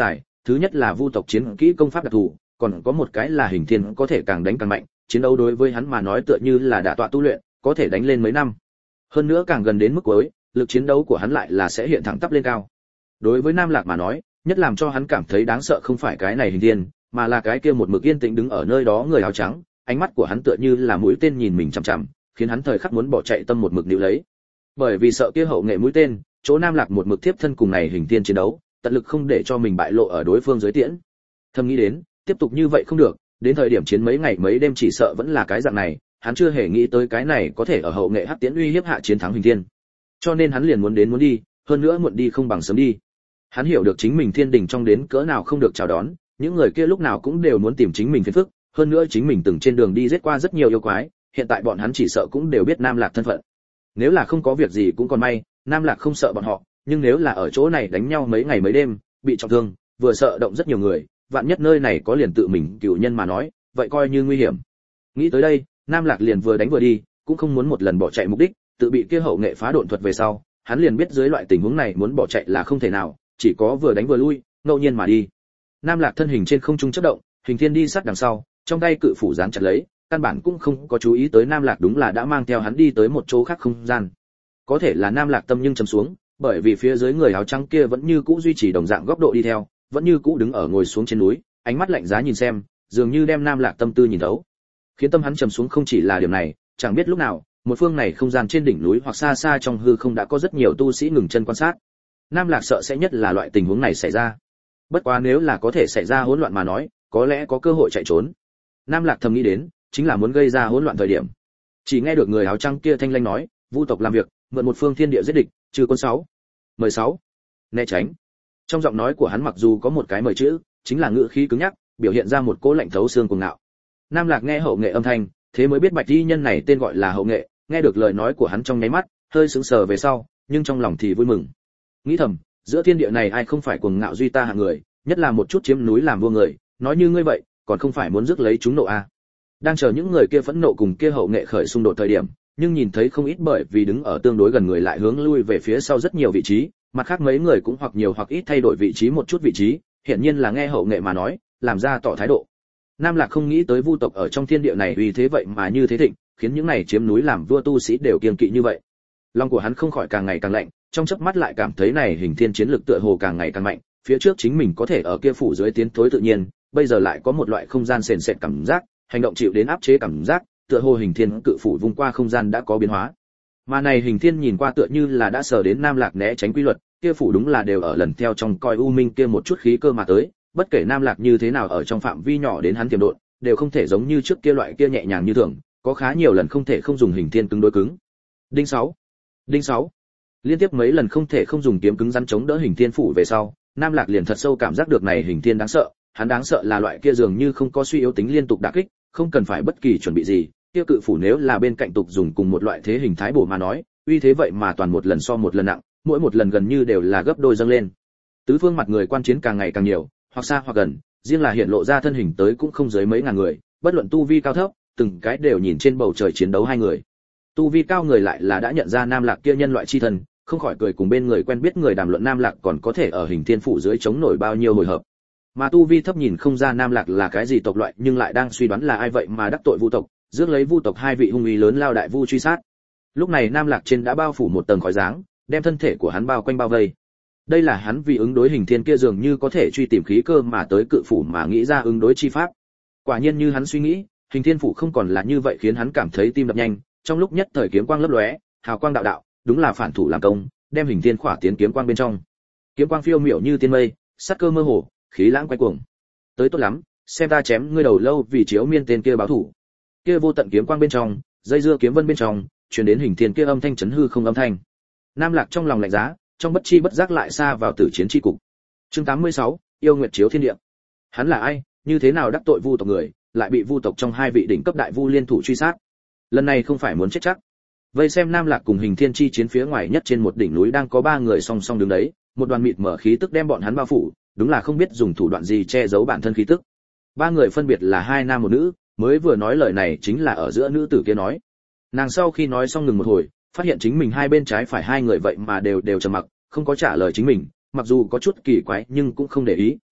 Thứ nhất là vu tộc chiến kỹ công pháp đặc thù, còn có một cái là hình thiên có thể càng đánh càng mạnh, chiến đấu đối với hắn mà nói tựa như là đả tọa tu luyện, có thể đánh lên mấy năm. Hơn nữa càng gần đến mức cuối, lực chiến đấu của hắn lại là sẽ hiện thẳng tắp lên cao. Đối với Nam Lạc mà nói, nhất làm cho hắn cảm thấy đáng sợ không phải cái này hình thiên, mà là cái kia một mực yên tĩnh đứng ở nơi đó người áo trắng, ánh mắt của hắn tựa như là mũi tên nhìn mình chằm chằm, khiến hắn thời khắc muốn bỏ chạy tâm một mực níu lấy. Bởi vì sợ kia hậu nghệ mũi tên, chỗ Nam Lạc một mực tiếp thân cùng này hình thiên chiến đấu, tận lực không để cho mình bại lộ ở đối phương dưới tiễn. Thầm nghĩ đến, tiếp tục như vậy không được, đến thời điểm chiến mấy ngày mấy đêm chỉ sợ vẫn là cái dạng này, hắn chưa hề nghĩ tới cái này có thể ở hậu nghệ hắc tiễn uy hiếp hạ chiến thắng hình thiên. Cho nên hắn liền muốn đến muốn đi, hơn nữa muộn đi không bằng sớm đi. Hắn hiểu được chính mình thiên đình trong đến cỡ nào không được chào đón, những người kia lúc nào cũng đều muốn tìm chính mình phiền phức, hơn nữa chính mình từng trên đường đi giết qua rất nhiều yêu quái, hiện tại bọn hắn chỉ sợ cũng đều biết Nam Lạc thân phận. Nếu là không có việc gì cũng còn may, Nam Lạc không sợ bọn họ, nhưng nếu là ở chỗ này đánh nhau mấy ngày mấy đêm, bị trọng thương, vừa sợ động rất nhiều người, vạn nhất nơi này có liền tự mình cửu nhân mà nói, vậy coi như nguy hiểm. Nghĩ tới đây, Nam Lạc liền vừa đánh vừa đi, cũng không muốn một lần bỏ chạy mục đích, tự bị kia hậu nghệ phá độn thuật về sau, hắn liền biết dưới loại tình huống này muốn bỏ chạy là không thể nào, chỉ có vừa đánh vừa lui, ngẫu nhiên mà đi. Nam Lạc thân hình trên không trung chớp động, hình thiên đi sát đằng sau, trong tay cự phủ giáng chặt lấy, căn bản cũng không có chú ý tới Nam Lạc đúng là đã mang theo hắn đi tới một chỗ khác không gian. Có thể là Nam Lạc tâm nhưng trầm xuống, bởi vì phía dưới người áo trắng kia vẫn như cũ duy trì đồng dạng góc độ đi theo, vẫn như cũ đứng ở ngồi xuống trên núi, ánh mắt lạnh giá nhìn xem, dường như đem Nam Lạc tâm tư nhìn thấu. Khiến tâm hắn trầm xuống không chỉ là điểm này, chẳng biết lúc nào, một phương này không gian trên đỉnh núi hoặc xa xa trong hư không đã có rất nhiều tu sĩ ngừng chân quan sát. Nam Lạc sợ sẽ nhất là loại tình huống này xảy ra. Bất quá nếu là có thể xảy ra hỗn loạn mà nói, có lẽ có cơ hội chạy trốn. Nam Lạc thầm nghĩ đến, chính là muốn gây ra hỗn loạn thời điểm. Chỉ nghe được người áo trắng kia thanh lanh nói, vu tộc làm việc, mượn một phương thiên địa giết địch, trừ con 6. Mời 6. Né tránh. Trong giọng nói của hắn mặc dù có một cái mời chữ, chính là ngữ khí cứng nhắc, biểu hiện ra một cỗ lạnh thấu xương cuồng ngạo. Nam Lạc nghe hậu nghệ âm thanh, thế mới biết bạch y nhân này tên gọi là hậu nghệ, nghe được lời nói của hắn trong nháy mắt, hơi sững sờ về sau, nhưng trong lòng thì vui mừng. Nghĩ thầm, giữa thiên địa này ai không phải cuồng ngạo duy ta hạng người, nhất là một chút chiếm núi làm vua người, nói như ngươi vậy, còn không phải muốn rước lấy chúng nộ à? Đang chờ những người kia phẫn nộ cùng kia hậu nghệ khởi xung đột thời điểm, nhưng nhìn thấy không ít bởi vì đứng ở tương đối gần người lại hướng lui về phía sau rất nhiều vị trí, mặt khác mấy người cũng hoặc nhiều hoặc ít thay đổi vị trí một chút vị trí, hiển nhiên là nghe hậu nghệ mà nói, làm ra tỏ thái độ. Nam Lạc không nghĩ tới vu tộc ở trong thiên địa này uy thế vậy mà như thế thịnh, khiến những này chiếm núi làm vua tu sĩ đều kiêng kỵ như vậy. Lòng của hắn không khỏi càng ngày càng lạnh, trong chớp mắt lại cảm thấy này hình thiên chiến lực tựa hồ càng ngày càng mạnh, phía trước chính mình có thể ở kia phủ dưới tiến thối tự nhiên, bây giờ lại có một loại không gian sền sệt cảm giác, hành động chịu đến áp chế cảm giác, tựa hồ hình thiên cự phủ vung qua không gian đã có biến hóa. Mà này hình thiên nhìn qua tựa như là đã sờ đến Nam Lạc né tránh quy luật, kia phủ đúng là đều ở lần theo trong coi u minh kia một chút khí cơ mà tới, bất kể Nam Lạc như thế nào ở trong phạm vi nhỏ đến hắn tiềm độn, đều không thể giống như trước kia loại kia nhẹ nhàng như thường, có khá nhiều lần không thể không dùng hình thiên cứng đối cứng. Đinh 6. Đinh 6. Liên tiếp mấy lần không thể không dùng kiếm cứng rắn chống đỡ hình thiên phủ về sau, Nam Lạc liền thật sâu cảm giác được này hình thiên đáng sợ, hắn đáng sợ là loại kia dường như không có suy yếu tính liên tục đả kích, không cần phải bất kỳ chuẩn bị gì, kia cự phủ nếu là bên cạnh tục dùng cùng một loại thế hình thái bổ mà nói, uy thế vậy mà toàn một lần so một lần nặng, mỗi một lần gần như đều là gấp đôi dâng lên. Tứ phương mặt người quan chiến càng ngày càng nhiều, hoặc xa hoặc gần, riêng là hiện lộ ra thân hình tới cũng không dưới mấy ngàn người, bất luận tu vi cao thấp, từng cái đều nhìn trên bầu trời chiến đấu hai người. Tu vi cao người lại là đã nhận ra Nam Lạc kia nhân loại chi thân, không khỏi cười cùng bên người quen biết người đàm luận Nam Lạc còn có thể ở hình thiên phủ dưới chống nổi bao nhiêu hồi hợp. Mà tu vi thấp nhìn không ra Nam Lạc là cái gì tộc loại, nhưng lại đang suy đoán là ai vậy mà đắc tội vu tộc, rước lấy vu tộc hai vị hung uy lớn lao đại vu truy sát. Lúc này Nam Lạc trên đã bao phủ một tầng khói dáng, đem thân thể của hắn bao quanh bao vây. Đây là hắn vì ứng đối hình thiên kia dường như có thể truy tìm khí cơ mà tới cự phủ mà nghĩ ra ứng đối chi pháp. Quả nhiên như hắn suy nghĩ, hình thiên phủ không còn là như vậy, khiến hắn cảm thấy tim đập nhanh, trong lúc nhất thời kiếm quang lấp lóe, hào quang đạo đạo, đúng là phản thủ làm công, đem hình thiên khỏa tiến kiếm quang bên trong. Kiếm quang phiêu miểu như tiên mây, sắc cơ mơ hồ, khí lãng quay cuồng. Tới tốt lắm, xem ta chém ngươi đầu lâu vì chiếu miên tên kia báo thủ. Kia vô tận kiếm quang bên trong, dây dưa kiếm vân bên trong, truyền đến hình thiên kia âm thanh chấn hư không âm thanh. Nam Lạc trong lòng lạnh giá, trong bất chi bất giác lại xa vào tử chiến chi cục. Chương 86, yêu nguyệt chiếu thiên địa. Hắn là ai, như thế nào đắc tội vu tộc người, lại bị vu tộc trong hai vị đỉnh cấp đại vu liên thủ truy sát. Lần này không phải muốn chết chắc. Vây xem Nam Lạc cùng hình thiên chi chiến phía ngoài nhất trên một đỉnh núi đang có ba người song song đứng đấy, một đoàn mịt mở khí tức đem bọn hắn bao phủ, đúng là không biết dùng thủ đoạn gì che giấu bản thân khí tức. Ba người phân biệt là hai nam một nữ, mới vừa nói lời này chính là ở giữa nữ tử kia nói. Nàng sau khi nói xong ngừng một hồi, phát hiện chính mình hai bên trái phải hai người vậy mà đều trầm mặc, không có trả lời chính mình, mặc dù có chút kỳ quái nhưng cũng không để ý,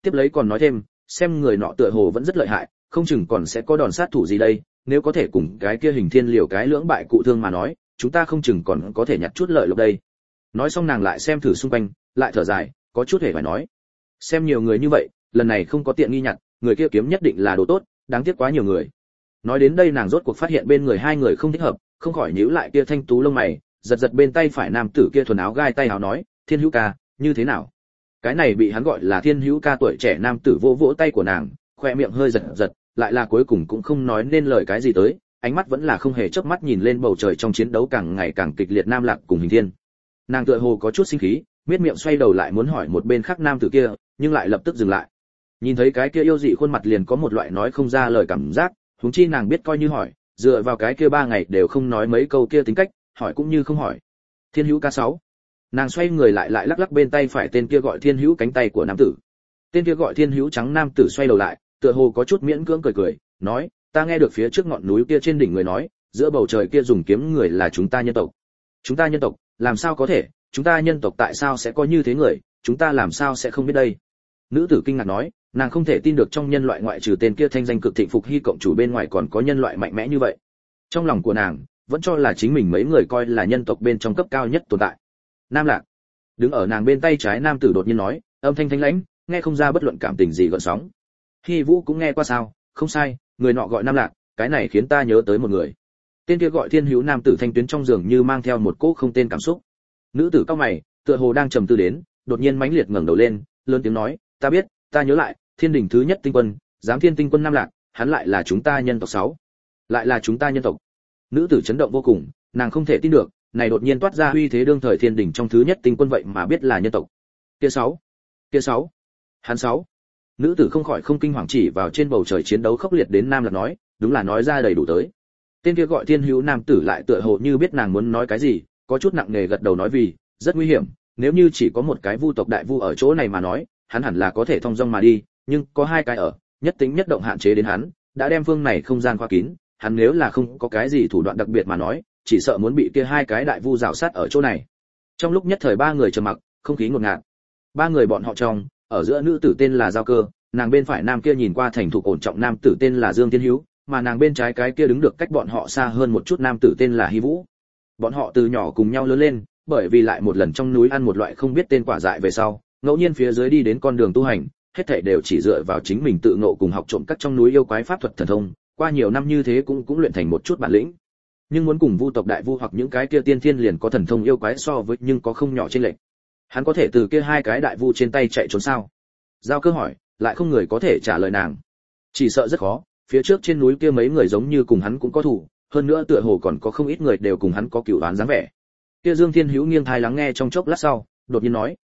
tiếp lấy còn nói thêm, xem người nọ tựa hồ vẫn rất lợi hại, không chừng còn sẽ có đòn sát thủ gì đây, nếu có thể cùng cái kia Hình Thiên liều cái lưỡng bại cụ thương mà nói, chúng ta không chừng còn có thể nhặt chút lợi lộc đây. Nói xong nàng lại xem thử xung quanh, lại thở dài, có chút hề phải nói, xem nhiều người như vậy, lần này không có tiện nghi nhặt, người kia kiếm nhất định là đồ tốt, đáng tiếc quá nhiều người. Nói đến đây nàng rốt cuộc phát hiện bên người hai người không thích hợp, không khỏi nhíu lại kia thanh tú lông mày, giật giật bên tay phải nam tử kia thuần áo gai tay áo nói, Thiên Hữu ca, như thế nào? Cái này bị hắn gọi là Thiên Hữu ca tuổi trẻ nam tử vỗ vỗ tay của nàng, khoe miệng hơi giật giật, lại là cuối cùng cũng không nói nên lời cái gì tới, ánh mắt vẫn là không hề chớp mắt nhìn lên bầu trời trong chiến đấu càng ngày càng kịch liệt Nam Lạc cùng Hình Thiên. Nàng tựa hồ có chút sinh khí, miết miệng xoay đầu lại muốn hỏi một bên khác nam tử kia, nhưng lại lập tức dừng lại. Nhìn thấy cái kia yêu dị khuôn mặt liền có một loại nói không ra lời cảm giác, huống chi nàng biết coi như hỏi, dựa vào cái kia 3 ngày đều không nói mấy câu kia tính cách, hỏi cũng như không hỏi. Thiên Hữu ca 6. Nàng xoay người lại lắc lắc bên tay phải tên kia gọi Thiên Hữu cánh tay của nam tử. Tên kia gọi Thiên Hữu trắng nam tử xoay đầu lại, tựa hồ có chút miễn cưỡng cười cười, nói, ta nghe được phía trước ngọn núi kia trên đỉnh người nói, giữa bầu trời kia dùng kiếm người là chúng ta nhân tộc. Chúng ta nhân tộc, làm sao có thể, chúng ta nhân tộc tại sao sẽ có như thế người, chúng ta làm sao sẽ không biết đây. Nữ tử kinh ngạc nói, nàng không thể tin được trong nhân loại ngoại trừ tên kia thanh danh cực thịnh Phục Hy cộng chủ bên ngoài còn có nhân loại mạnh mẽ như vậy. Trong lòng của nàng vẫn cho là chính mình mấy người coi là nhân tộc bên trong cấp cao nhất tồn tại. Nam Lạc đứng ở nàng bên tay trái nam tử đột nhiên nói, âm thanh thanh lãnh, nghe không ra bất luận cảm tình gì gợn sóng. Hy Vũ cũng nghe qua sao, không sai, người nọ gọi Nam Lạc, cái này khiến ta nhớ tới một người. Tên kia gọi Thiên Hữu nam tử thanh tuyến trong giường như mang theo một cỗ không tên cảm xúc. Nữ tử cao mày, tựa hồ đang trầm tư đến, đột nhiên mãnh liệt ngẩng đầu lên, lớn tiếng nói, ta biết, ta nhớ lại, Thiên đỉnh thứ nhất tinh quân, giám thiên tinh quân Nam Lạc, hắn lại là chúng ta nhân tộc 6. Lại là chúng ta nhân tộc. Nữ tử chấn động vô cùng, nàng không thể tin được, này đột nhiên toát ra uy thế đương thời Thiên đỉnh trong thứ nhất tinh quân vậy mà biết là nhân tộc. Kia 6, kia 6, hắn 6. Nữ tử không khỏi không kinh hoàng chỉ vào trên bầu trời chiến đấu khốc liệt đến Nam Lạc nói, đúng là nói ra đầy đủ tới. Tên kia gọi Thiên Hữu nam tử lại tựa hồ như biết nàng muốn nói cái gì, có chút nặng nề gật đầu nói, vì rất nguy hiểm, nếu như chỉ có một cái vu tộc đại vu ở chỗ này mà nói, hắn hẳn là có thể thông dong mà đi, nhưng có 2 cái ở, nhất tính nhất động hạn chế đến hắn, đã đem phương này không gian khóa kín, hắn nếu là không có cái gì thủ đoạn đặc biệt mà nói, chỉ sợ muốn bị kia 2 cái đại vu rào sát ở chỗ này. Trong lúc nhất thời 3 người trầm mặc, không khí ngột ngạt. 3 người bọn họ trong, ở giữa nữ tử tên là Giao Cơ, nàng bên phải nam kia nhìn qua thành thục ổn trọng nam tử tên là Dương Thiên Hữu, mà nàng bên trái cái kia đứng được cách bọn họ xa hơn một chút nam tử tên là Hy Vũ. Bọn họ từ nhỏ cùng nhau lớn lên, bởi vì lại một lần trong núi ăn một loại không biết tên quả dại về sau, ngẫu nhiên phía dưới đi đến con đường tu hành, hết thảy đều chỉ dựa vào chính mình tự ngộ cùng học trộm các trong núi yêu quái pháp thuật thần thông, qua nhiều năm như thế cũng luyện thành một chút bản lĩnh. Nhưng muốn cùng vu tộc đại vu hoặc những cái kia tiên thiên liền có thần thông yêu quái so với nhưng có không nhỏ trên lệch. Hắn có thể từ kia 2 cái đại vu trên tay chạy trốn sao? Giao Cơ hỏi, lại không người có thể trả lời nàng. Chỉ sợ rất khó, phía trước trên núi kia mấy người giống như cùng hắn cũng có thủ, hơn nữa tựa hồ còn có không ít người đều cùng hắn có cửu oán dáng vẻ. Kia Dương Thiên Hữu nghiêng tai lắng nghe trong chốc lát sau, đột nhiên nói,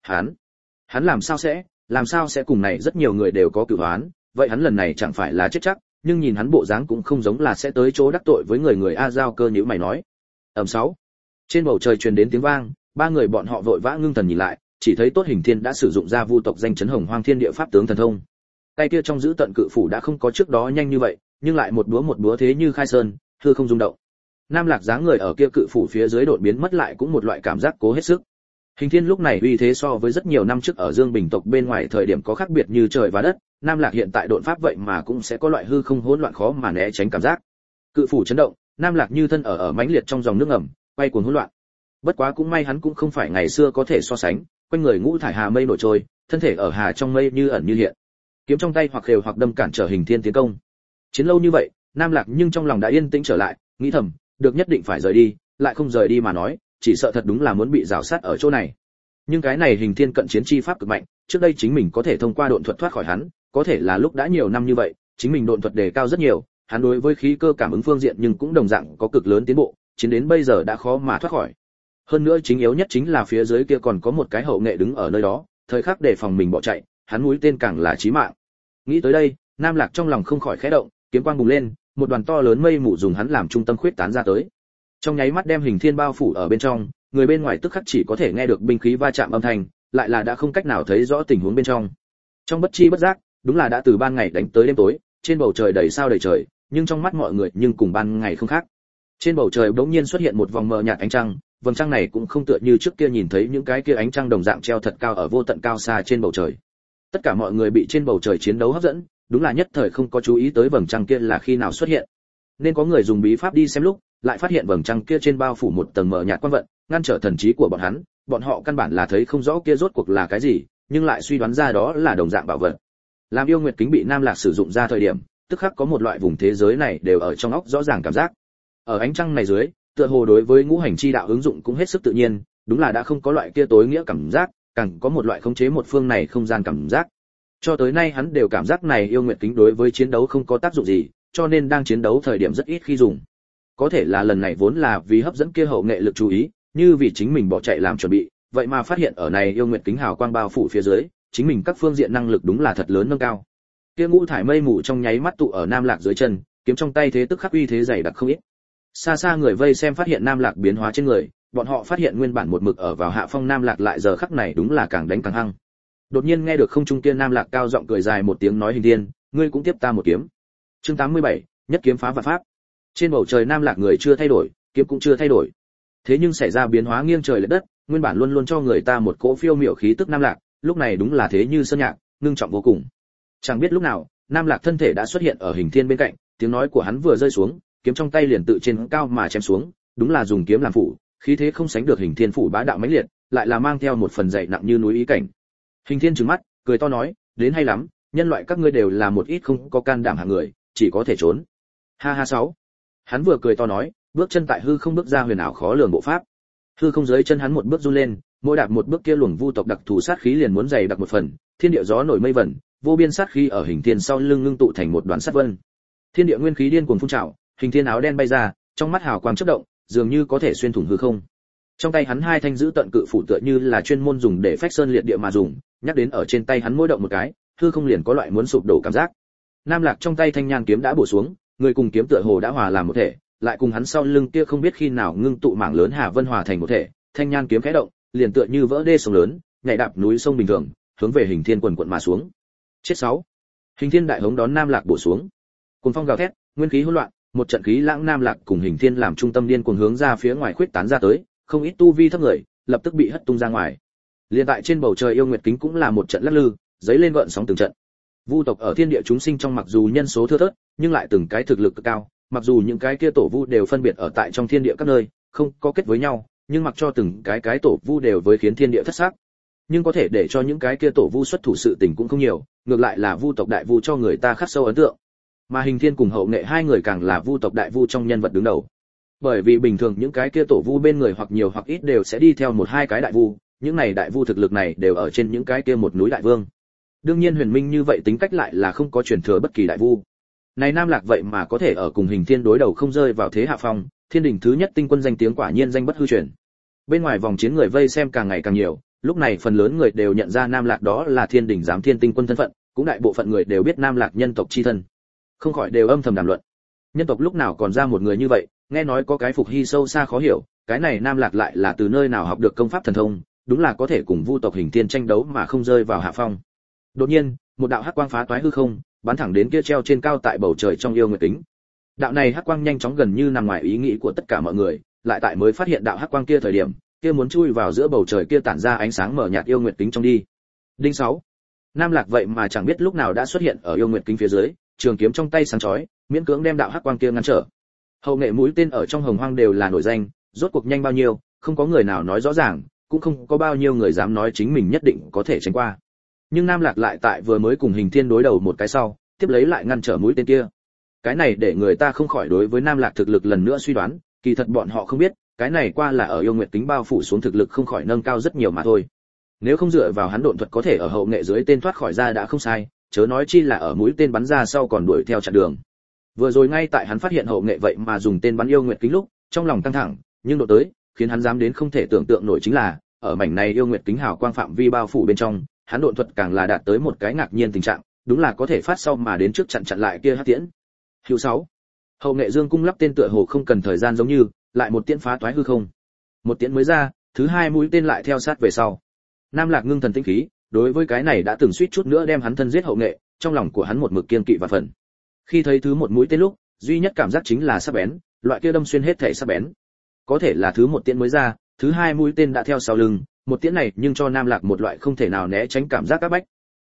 hắn làm sao sẽ cùng này rất nhiều người đều có cửu oán, vậy hắn lần này chẳng phải là chết chắc, nhưng nhìn hắn bộ dáng cũng không giống là sẽ tới chỗ đắc tội với người A. Giao Cơ nhíu mày nói. 6. Trên bầu trời truyền đến tiếng vang, 3 người bọn họ vội vã ngưng thần nhìn lại, chỉ thấy Tốt Hình Thiên đã sử dụng ra vu tộc danh chấn hồng hoang thiên địa pháp tướng thần thông. Tay kia trong giữ tận cự phủ đã không có trước đó nhanh như vậy, nhưng lại một búa thế như khai sơn, hư không rung động. Nam Lạc dáng người ở kia cự phủ phía dưới đột biến mất lại cũng một loại cảm giác cố hết sức. Hình Thiên lúc này uy thế so với rất nhiều năm trước ở Dương Bình tộc bên ngoài thời điểm có khác biệt như trời và đất, Nam Lạc hiện tại độn pháp vậy mà cũng sẽ có loại hư không hỗn loạn khó mà né tránh cảm giác. Cự phủ chấn động, Nam Lạc như thân ở mãnh liệt trong dòng nước ngầm, quay cuồng hỗn loạn. Bất quá cũng may hắn cũng không phải ngày xưa có thể so sánh, quanh người ngũ thải hà mây nổi trôi, thân thể ở hà trong mây như ẩn như hiện. Kiếm trong tay hoặc khều hoặc đâm cản trở Hình Thiên tiến công. Chiến lâu như vậy, Nam Lạc nhưng trong lòng đã yên tĩnh trở lại, nghĩ thầm, được nhất định phải rời đi, lại không rời đi mà nói, chỉ sợ thật đúng là muốn bị rào sát ở chỗ này. Nhưng cái này Hình Thiên cận chiến chi pháp cực mạnh, trước đây chính mình có thể thông qua độn thuật thoát khỏi hắn, có thể là lúc đã nhiều năm như vậy, chính mình độn thuật đề cao rất nhiều, hắn đối với khí cơ cảm ứng phương diện nhưng cũng đồng dạng có cực lớn tiến bộ, chiến đến bây giờ đã khó mà thoát khỏi. Hơn nữa chính yếu nhất chính là phía dưới kia còn có một cái hậu nghệ đứng ở nơi đó, thời khắc để phòng mình bỏ chạy, hắn mũi tên càng là chí mạng. Nghĩ tới đây, Nam Lạc trong lòng không khỏi khẽ động, kiếm quang bùng lên, một đoàn to lớn mây mù dùng hắn làm trung tâm khuyết tán ra tới. Trong nháy mắt đem Hình Thiên bao phủ ở bên trong, người bên ngoài tức khắc chỉ có thể nghe được binh khí va chạm âm thanh, lại là đã không cách nào thấy rõ tình huống bên trong. Trong bất chi bất giác, đúng là đã từ ban ngày đánh tới đêm tối, trên bầu trời đầy sao đầy trời, nhưng trong mắt mọi người nhưng cùng ban ngày không khác. Trên bầu trời bỗng nhiên xuất hiện một vòng mờ nhạt ánh trăng, vầng trăng này cũng không tựa như trước kia nhìn thấy những cái kia ánh trăng đồng dạng treo thật cao ở vô tận cao xa trên bầu trời. Tất cả mọi người bị trên bầu trời chiến đấu hấp dẫn, đúng là nhất thời không có chú ý tới vầng trăng kia là khi nào xuất hiện. Nên có người dùng bí pháp đi xem lúc, lại phát hiện vầng trăng kia trên bao phủ một tầng mờ nhạt quang vận, ngăn trở thần trí của bọn họ căn bản là thấy không rõ kia rốt cuộc là cái gì, nhưng lại suy đoán ra đó là đồng dạng bảo vật. Làm yêu nguyệt kính bị Nam Lạc sử dụng ra thời điểm, tức khắc có một loại vùng thế giới này đều ở trong óc rõ ràng cảm giác. Ở ánh trăng này dưới, tựa hồ đối với ngũ hành chi đạo ứng dụng cũng hết sức tự nhiên, đúng là đã không có loại kia tối nghĩa cảm giác, càng có một loại khống chế một phương này không gian cảm giác. Cho tới nay hắn đều cảm giác này yêu nguyệt kính đối với chiến đấu không có tác dụng gì, cho nên đang chiến đấu thời điểm rất ít khi dùng. Có thể là lần này vốn là vì hấp dẫn kia hậu nghệ lực chú ý, như vì chính mình bỏ chạy làm chuẩn bị, vậy mà phát hiện ở này yêu nguyệt kính hào quang bao phủ phía dưới, chính mình các phương diện năng lực đúng là thật lớn nâng cao. Kia ngũ thải mây mù trong nháy mắt tụ ở Nam Lạc dưới chân, kiếm trong tay thế tức khắc uy thế dày đặc không ít. Xa xa người vây xem phát hiện Nam Lạc biến hóa trên người, bọn họ phát hiện nguyên bản một mực ở vào hạ phong Nam Lạc lại giờ khắc này đúng là càng đánh càng hăng. Đột nhiên nghe được không trung kia Nam Lạc cao giọng cười dài một tiếng nói: Hình Thiên, ngươi cũng tiếp ta một kiếm. Chương 87, nhất kiếm phá vạn pháp. Trên bầu trời Nam Lạc người chưa thay đổi, kiếm cũng chưa thay đổi. Thế nhưng xảy ra biến hóa nghiêng trời lệch đất, nguyên bản luôn luôn cho người ta một cỗ phiêu miểu khí tức Nam Lạc, lúc này đúng là thế như sơn nhạc, ngưng trọng vô cùng. Chẳng biết lúc nào, Nam Lạc thân thể đã xuất hiện ở Hình Thiên bên cạnh, tiếng nói của hắn vừa rơi xuống, kiếm trong tay liền tự trên cao mà chém xuống, đúng là dùng kiếm làm phủ, khí thế không sánh được Hình Thiên phủ bá đạo mãnh liệt, lại là mang theo một phần dày nặng như núi ý cảnh. Hình Thiên trừng mắt, cười to nói: "Đến hay lắm, nhân loại các ngươi đều là một ít không có can đảm hạng người, chỉ có thể trốn." Ha ha sáu. Hắn vừa cười to nói, bước chân tại hư không bước ra huyền ảo khó lường bộ pháp. Hư không dưới chân hắn một bước run lên, mỗi đạp một bước kia luồng vu tộc đặc thù sát khí liền muốn dày đặc một phần, thiên địa gió nổi mây vẩn, vô biên sát khí ở Hình Thiên sau lưng ngưng tụ thành một đoàn sát vân. Thiên địa nguyên khí điên cuồng phun trào, Hình Thiên áo đen bay ra, trong mắt hào quang chớp động, dường như có thể xuyên thủng hư không. Trong tay hắn hai thanh giữ tận cự phủ tựa như là chuyên môn dùng để phách sơn liệt địa mà dùng, nhắc đến ở trên tay hắn mỗi động một cái, hư không liền có loại muốn sụp đổ cảm giác. Nam Lạc trong tay thanh nhang kiếm đã bổ xuống, người cùng kiếm tựa hồ đã hòa làm một thể, lại cùng hắn sau lưng kia không biết khi nào ngưng tụ mảng lớn hà vân hòa thành một thể, thanh nhang kiếm khẽ động, liền tựa như vỡ đê sông lớn, nhảy đạp núi sông bình thường, hướng về Hình Thiên quần quần mà xuống. Chết sáu. Hình Thiên đại hống đón Nam Lạc bổ xuống. Cùng phong gào thét, nguyên khí hỗn loạn, một trận khí lãng Nam Lạc cùng Hình Thiên làm trung tâm điên cuồng hướng ra phía ngoài khuyết tán ra tới, không ít tu vi thấp người lập tức bị hất tung ra ngoài. Liên tại trên bầu trời yêu nguyệt kính cũng là một trận lắc lư, giấy lên gợn sóng từng trận. Vu tộc ở thiên địa chúng sinh trong mặc dù nhân số thưa thớt, nhưng lại từng cái thực lực cực cao, mặc dù những cái kia tổ vu đều phân biệt ở tại trong thiên địa các nơi, không có kết với nhau, nhưng mặc cho từng cái tổ vu đều với khiến thiên địa thất sắc. Nhưng có thể để cho những cái kia tổ vu xuất thủ sự tình cũng không nhiều, ngược lại là vu tộc đại vu cho người ta khắc sâu ấn tượng. Mà Hình Thiên cùng Hậu Nghệ hai người càng là vu tộc đại vu trong nhân vật đứng đầu. Bởi vì bình thường những cái kia tổ vu bên người hoặc nhiều hoặc ít đều sẽ đi theo một hai cái đại vu, những này đại vu thực lực này đều ở trên những cái kia một núi đại vương. Đương nhiên Huyền Minh như vậy tính cách lại là không có truyền thừa bất kỳ đại vu. Này Nam Lạc vậy mà có thể ở cùng Hình Thiên đối đầu không rơi vào thế hạ phong, thiên đỉnh thứ nhất tinh quân danh tiếng quả nhiên danh bất hư truyền. Bên ngoài vòng chiến người vây xem càng ngày càng nhiều, lúc này phần lớn người đều nhận ra Nam Lạc đó là thiên đỉnh giám thiên tinh quân thân phận, cũng đại bộ phận người đều biết Nam Lạc nhân tộc chi thân. Không khỏi đều âm thầm đàm luận. Nhân tộc lúc nào còn ra một người như vậy, nghe nói có cái phục hy sâu xa khó hiểu, cái này Nam Lạc lại là từ nơi nào học được công pháp thần thông, đúng là có thể cùng vu tộc Hình Thiên tranh đấu mà không rơi vào hạ phong. Đột nhiên, một đạo hắc quang phá toái hư không, bắn thẳng đến kia treo trên cao tại bầu trời trong yêu nguyệt kính. Đạo này hắc quang nhanh chóng gần như nằm ngoài ý nghĩ của tất cả mọi người, lại tại mới phát hiện đạo hắc quang kia thời điểm, kia muốn chui vào giữa bầu trời kia tản ra ánh sáng mở nhạt yêu nguyệt kính trong đi. Đinh 6. Nam Lạc vậy mà chẳng biết lúc nào đã xuất hiện ở yêu nguyệt kính phía dưới, trường kiếm trong tay sáng chói, miễn cưỡng đem đạo hắc quang kia ngăn trở. Hậu Nghệ mũi tên ở trong hồng hoang đều là nổi danh, rốt cuộc nhanh bao nhiêu, không có người nào nói rõ ràng, cũng không có bao nhiêu người dám nói chính mình nhất định có thể tránh qua. Nhưng Nam Lạc lại tại vừa mới cùng Hình Thiên đối đầu một cái sau, tiếp lấy lại ngăn trở mũi tên kia. Cái này để người ta không khỏi đối với Nam Lạc thực lực lần nữa suy đoán, kỳ thật bọn họ không biết, cái này qua là ở yêu nguyệt kính bao phủ xuống thực lực không khỏi nâng cao rất nhiều mà thôi. Nếu không dựa vào hắn độn thuật có thể ở Hậu Nghệ dưới tên thoát khỏi ra đã không sai, chớ nói chi là ở mũi tên bắn ra sau còn đuổi theo chặn đường. Vừa rồi ngay tại hắn phát hiện Hậu Nghệ vậy mà dùng tên bắn yêu nguyệt kính lúc, trong lòng căng thẳng, nhưng độ tới, khiến hắn dám đến không thể tưởng tượng nổi chính là, ở mảnh này yêu nguyệt kính hào quang phạm vi bao phủ bên trong, hắn độn thuật càng là đạt tới một cái ngạc nhiên tình trạng, đúng là có thể phát sau mà đến trước chặn lại kia hắc tiễn. Hữu 6. Hậu Nghệ dương cung lắp tên tựa hồ không cần thời gian giống như, lại một tiễn phá toái hư không. Một tiễn mới ra, thứ hai mũi tên lại theo sát về sau. Nam Lạc ngưng thần tĩnh khí, đối với cái này đã từng suýt chút nữa đem hắn thân giết Hậu Nghệ, trong lòng của hắn một mực kiên kỵ và phần. Khi thấy thứ một mũi tên lúc, duy nhất cảm giác chính là sắc bén, loại kia đâm xuyên hết thảy sắc bén. Có thể là thứ một tiễn mới ra, thứ hai mũi tên đã theo sau lưng, một tiễn này nhưng cho Nam Lạc một loại không thể nào né tránh cảm giác áp bách.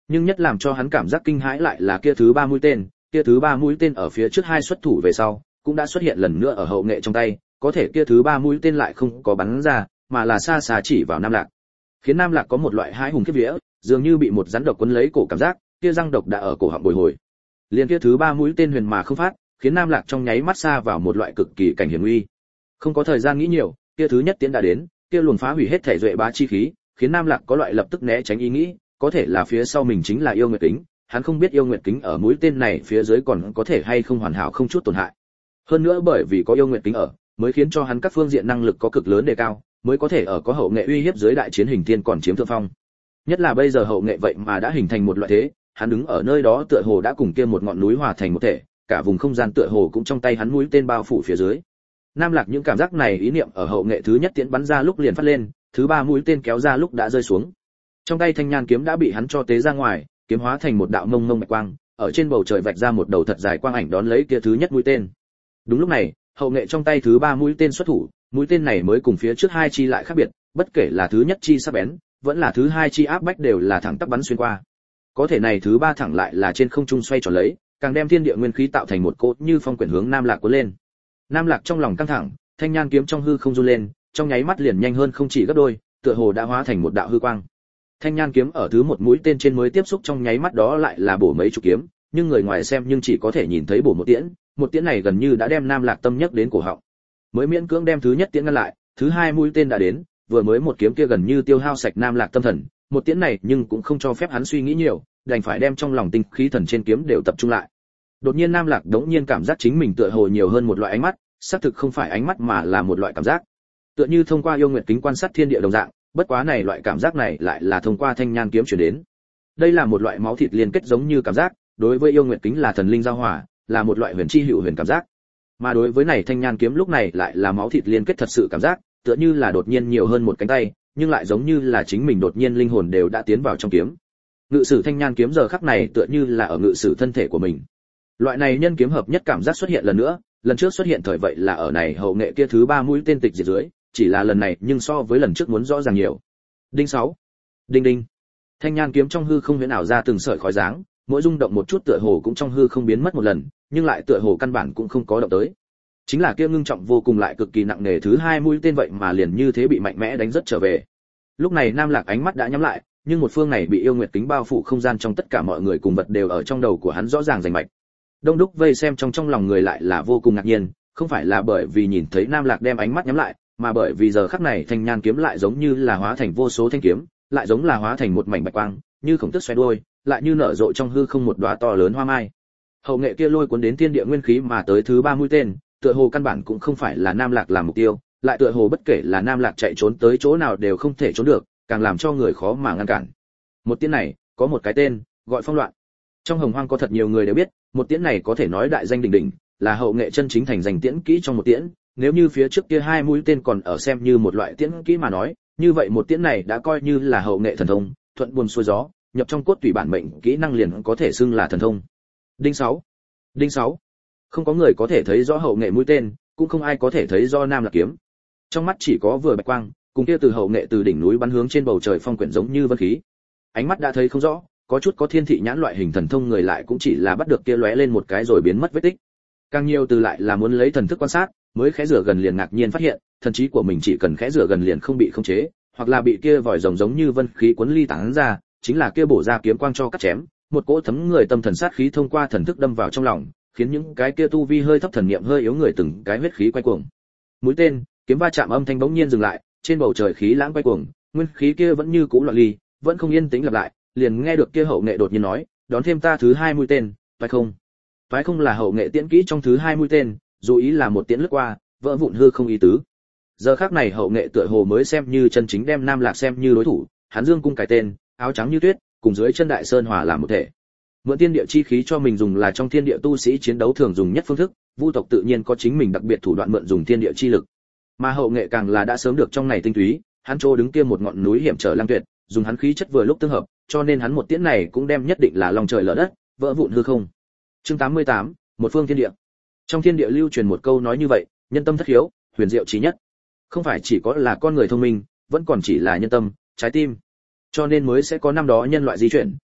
Nhưng nhất làm cho hắn cảm giác kinh hãi lại là kia thứ 3 mũi tên, kia thứ 3 mũi tên ở phía trước hai xuất thủ về sau, cũng đã xuất hiện lần nữa ở hậu nghệ trong tay, có thể kia thứ 3 mũi tên lại không có bắn ra, mà là xa xa chỉ vào Nam Lạc. Khiến Nam Lạc có một loại hãi hùng khiếp vía, dường như bị một rắn độc quấn lấy cổ cảm giác, kia răng độc đã ở cổ họng bồi hồi. Liên kia thứ 3 mũi tên huyền mà không phát, khiến Nam Lạc trong nháy mắt xa vào một loại cực kỳ cảnh hiểm nguy. Không có thời gian nghĩ nhiều, kia thứ nhất tiễn đã đến, kia luồng phá hủy hết thể duệ bá chi khí, khiến Nam Lạc có loại lập tức né tránh ý nghĩ, có thể là phía sau mình chính là Yêu Nguyệt Kính, hắn không biết Yêu Nguyệt Kính ở mũi tên này phía dưới còn có thể hay không hoàn hảo không chút tổn hại. Hơn nữa bởi vì có Yêu Nguyệt Kính ở, mới khiến cho hắn các phương diện năng lực có cực lớn đề cao, mới có thể ở có hậu nghệ uy hiếp dưới đại chiến hình thiên còn chiếm thượng phong. Nhất là bây giờ hậu nghệ vậy mà đã hình thành một loại thế, hắn đứng ở nơi đó tựa hồ đã cùng kia một ngọn núi hòa thành một thể, cả vùng không gian tựa hồ cũng trong tay hắn mũi tên bao phủ phía dưới. Nam Lạc những cảm giác này ý niệm ở hậu nghệ thứ nhất tiễn bắn ra lúc liền phát lên, thứ 3 mũi tên kéo ra lúc đã rơi xuống. Trong tay thanh nhan kiếm đã bị hắn cho tế ra ngoài, kiếm hóa thành một đạo mông mông bạch quang, ở trên bầu trời vạch ra một đầu thật dài quang ảnh đón lấy kia thứ nhất mũi tên. Đúng lúc này, hậu nghệ trong tay thứ 3 mũi tên xuất thủ, mũi tên này mới cùng phía trước hai chi lại khác biệt, bất kể là thứ nhất chi sắc bén, vẫn là thứ hai chi áp bách đều là thẳng tắp bắn xuyên qua. Có thể này thứ 3 thẳng lại là trên không trung xoay tròn lấy, càng đem thiên địa nguyên khí tạo thành một cột như phong quyển hướng Nam Lạc cuốn lên. Nam Lạc trong lòng căng thẳng, thanh nhan kiếm trong hư không run lên, trong nháy mắt liền nhanh hơn không chỉ gấp đôi, tựa hồ đã hóa thành một đạo hư quang. Thanh nhan kiếm ở thứ một mũi tên trên mới tiếp xúc trong nháy mắt đó lại là bổ mấy chục kiếm, nhưng người ngoài xem nhưng chỉ có thể nhìn thấy bổ một tiễn này gần như đã đem Nam Lạc tâm nhấc đến cổ họng. Mới miễn cưỡng đem thứ nhất tiễn ngăn lại, thứ hai mũi tên đã đến, vừa mới một kiếm kia gần như tiêu hao sạch Nam Lạc tâm thần, một tiễn này nhưng cũng không cho phép hắn suy nghĩ nhiều, đành phải đem trong lòng tinh khí thần trên kiếm đều tập trung lại. Đột nhiên Nam Lạc đống nhiên cảm giác chính mình tựa hồ nhiều hơn một loại ánh mắt, xác thực không phải ánh mắt mà là một loại cảm giác. Tựa như thông qua Yêu Nguyệt Kính quan sát thiên địa đồng dạng, bất quá này loại cảm giác này lại là thông qua thanh nhan kiếm truyền đến. Đây là một loại máu thịt liên kết giống như cảm giác, đối với Yêu Nguyệt Kính là thần linh giao hòa, là một loại huyền chi hữu huyền cảm giác. Mà đối với này thanh nhan kiếm lúc này lại là máu thịt liên kết thật sự cảm giác, tựa như là đột nhiên nhiều hơn một cánh tay, nhưng lại giống như là chính mình đột nhiên linh hồn đều đã tiến vào trong kiếm. Ngự sử thanh nhan kiếm giờ khắc này tựa như là ở ngự sử thân thể của mình. Loại này nhân kiếm hợp nhất cảm giác xuất hiện lần nữa, lần trước xuất hiện thời vậy là ở này hậu nghệ kia thứ 3 mũi tên tịch diệt dưới, chỉ là lần này nhưng so với lần trước muốn rõ ràng nhiều. Đinh 6. Đinh đinh. Thanh nhan kiếm trong hư không huyễn ảo ra từng sợi khói dáng, mỗi rung động một chút tựa hồ cũng trong hư không biến mất một lần, nhưng lại tựa hồ căn bản cũng không có động tới. Chính là kia ngưng trọng vô cùng lại cực kỳ nặng nề thứ 2 mũi tên vậy mà liền như thế bị mạnh mẽ đánh rất trở về. Lúc này Nam Lạc ánh mắt đã nhắm lại, nhưng một phương này bị Yêu Nguyệt Kính bao phủ không gian trong tất cả mọi người cùng vật đều ở trong đầu của hắn rõ ràng rành mạch. Đông đúc vây xem trong lòng người lại là vô cùng ngạc nhiên, không phải là bởi vì nhìn thấy Nam Lạc đem ánh mắt nhắm lại, mà bởi vì giờ khắc này thanh nhan kiếm lại giống như là hóa thành vô số thanh kiếm, lại giống là hóa thành một mảnh bạch quang, như khổng tức xoay đuôi, lại như nở rộ trong hư không một đóa to lớn hoa mai. Hậu nghệ kia lôi cuốn đến thiên địa nguyên khí mà tới thứ 3 mũi tên, tựa hồ căn bản cũng không phải là Nam Lạc làm mục tiêu, lại tựa hồ bất kể là Nam Lạc chạy trốn tới chỗ nào đều không thể trốn được, càng làm cho người khó mà ngăn cản. Một tiễn này có một cái tên, gọi Phong Loạn. Trong Hồng Hoang có thật nhiều người đều biết, một tiễn này có thể nói đại danh đỉnh đỉnh, là hậu nghệ chân chính thành danh tiễn kỹ trong một tiễn, nếu như phía trước kia 2 mũi tên còn ở xem như một loại tiễn kỹ mà nói, như vậy một tiễn này đã coi như là hậu nghệ thần thông, thuận buồm xuôi gió, nhập trong cốt tủy bản mệnh kỹ năng liền có thể xưng là thần thông. Đinh 6. Đinh 6. Không có người có thể thấy rõ hậu nghệ mũi tên, cũng không ai có thể thấy rõ Nam Lạc kiếm. Trong mắt chỉ có vừa bạch quang, cùng kia từ hậu nghệ từ đỉnh núi bắn hướng trên bầu trời phong quyển giống như vân khí. Ánh mắt đã thấy không rõ, có chút có thiên thị nhãn loại hình thần thông người lại cũng chỉ là bắt được kia lóe lên một cái rồi biến mất vết tích. Càng nhiều từ lại là muốn lấy thần thức quan sát, mới khẽ rửa gần liền ngạc nhiên phát hiện, thần trí của mình chỉ cần khẽ rửa gần liền không bị khống chế, hoặc là bị kia vòi rồng giống như vân khí cuốn ly tán ra, chính là kia bổ ra kiếm quang cho cắt chém, một cỗ thấm người tâm thần sát khí thông qua thần thức đâm vào trong lòng, khiến những cái kia tu vi hơi thấp thần niệm hơi yếu người từng cái huyết khí quay cuồng. Mũi tên, kiếm va chạm âm thanh bỗng nhiên dừng lại, trên bầu trời khí lãng quay cuồng, nguyên khí kia vẫn như cũ loạn ly, vẫn không yên tĩnh lặp lại, liền nghe được kia hậu nghệ đột nhiên nói, đón thêm ta thứ 2 mũi tên, phải không? Phải không là hậu nghệ tiễn kỹ trong thứ 2 mũi tên, dù ý là một tiễn lướt qua, vỡ vụn hư không ý tứ. Giờ khắc này hậu nghệ tựa hồ mới xem như chân chính đem Nam Lạc xem như đối thủ, hắn dương cung cái tên, áo trắng như tuyết, cùng dưới chân đại sơn hòa làm một thể. Mượn thiên địa chi khí cho mình dùng là trong thiên địa tu sĩ chiến đấu thường dùng nhất phương thức, vu tộc tự nhiên có chính mình đặc biệt thủ đoạn mượn dùng thiên địa chi lực. Mà hậu nghệ càng là đã sớm được trong này tinh túy, hắn trô đứng kia một ngọn núi hiểm trở lang tuyệt, dùng hắn khí chất vừa lúc tương hợp, cho nên hắn một tiễn này cũng đem nhất định là lòng trời lở đất, vỡ vụn hư không. Chương 88, một phương thiên địa. Trong thiên địa lưu truyền một câu nói như vậy, nhân tâm thất hiếu, huyền diệu chí nhất. Không phải chỉ có là con người thông minh, vẫn còn chỉ là nhân tâm, trái tim. Cho nên mới sẽ có năm đó nhân loại di chuyển,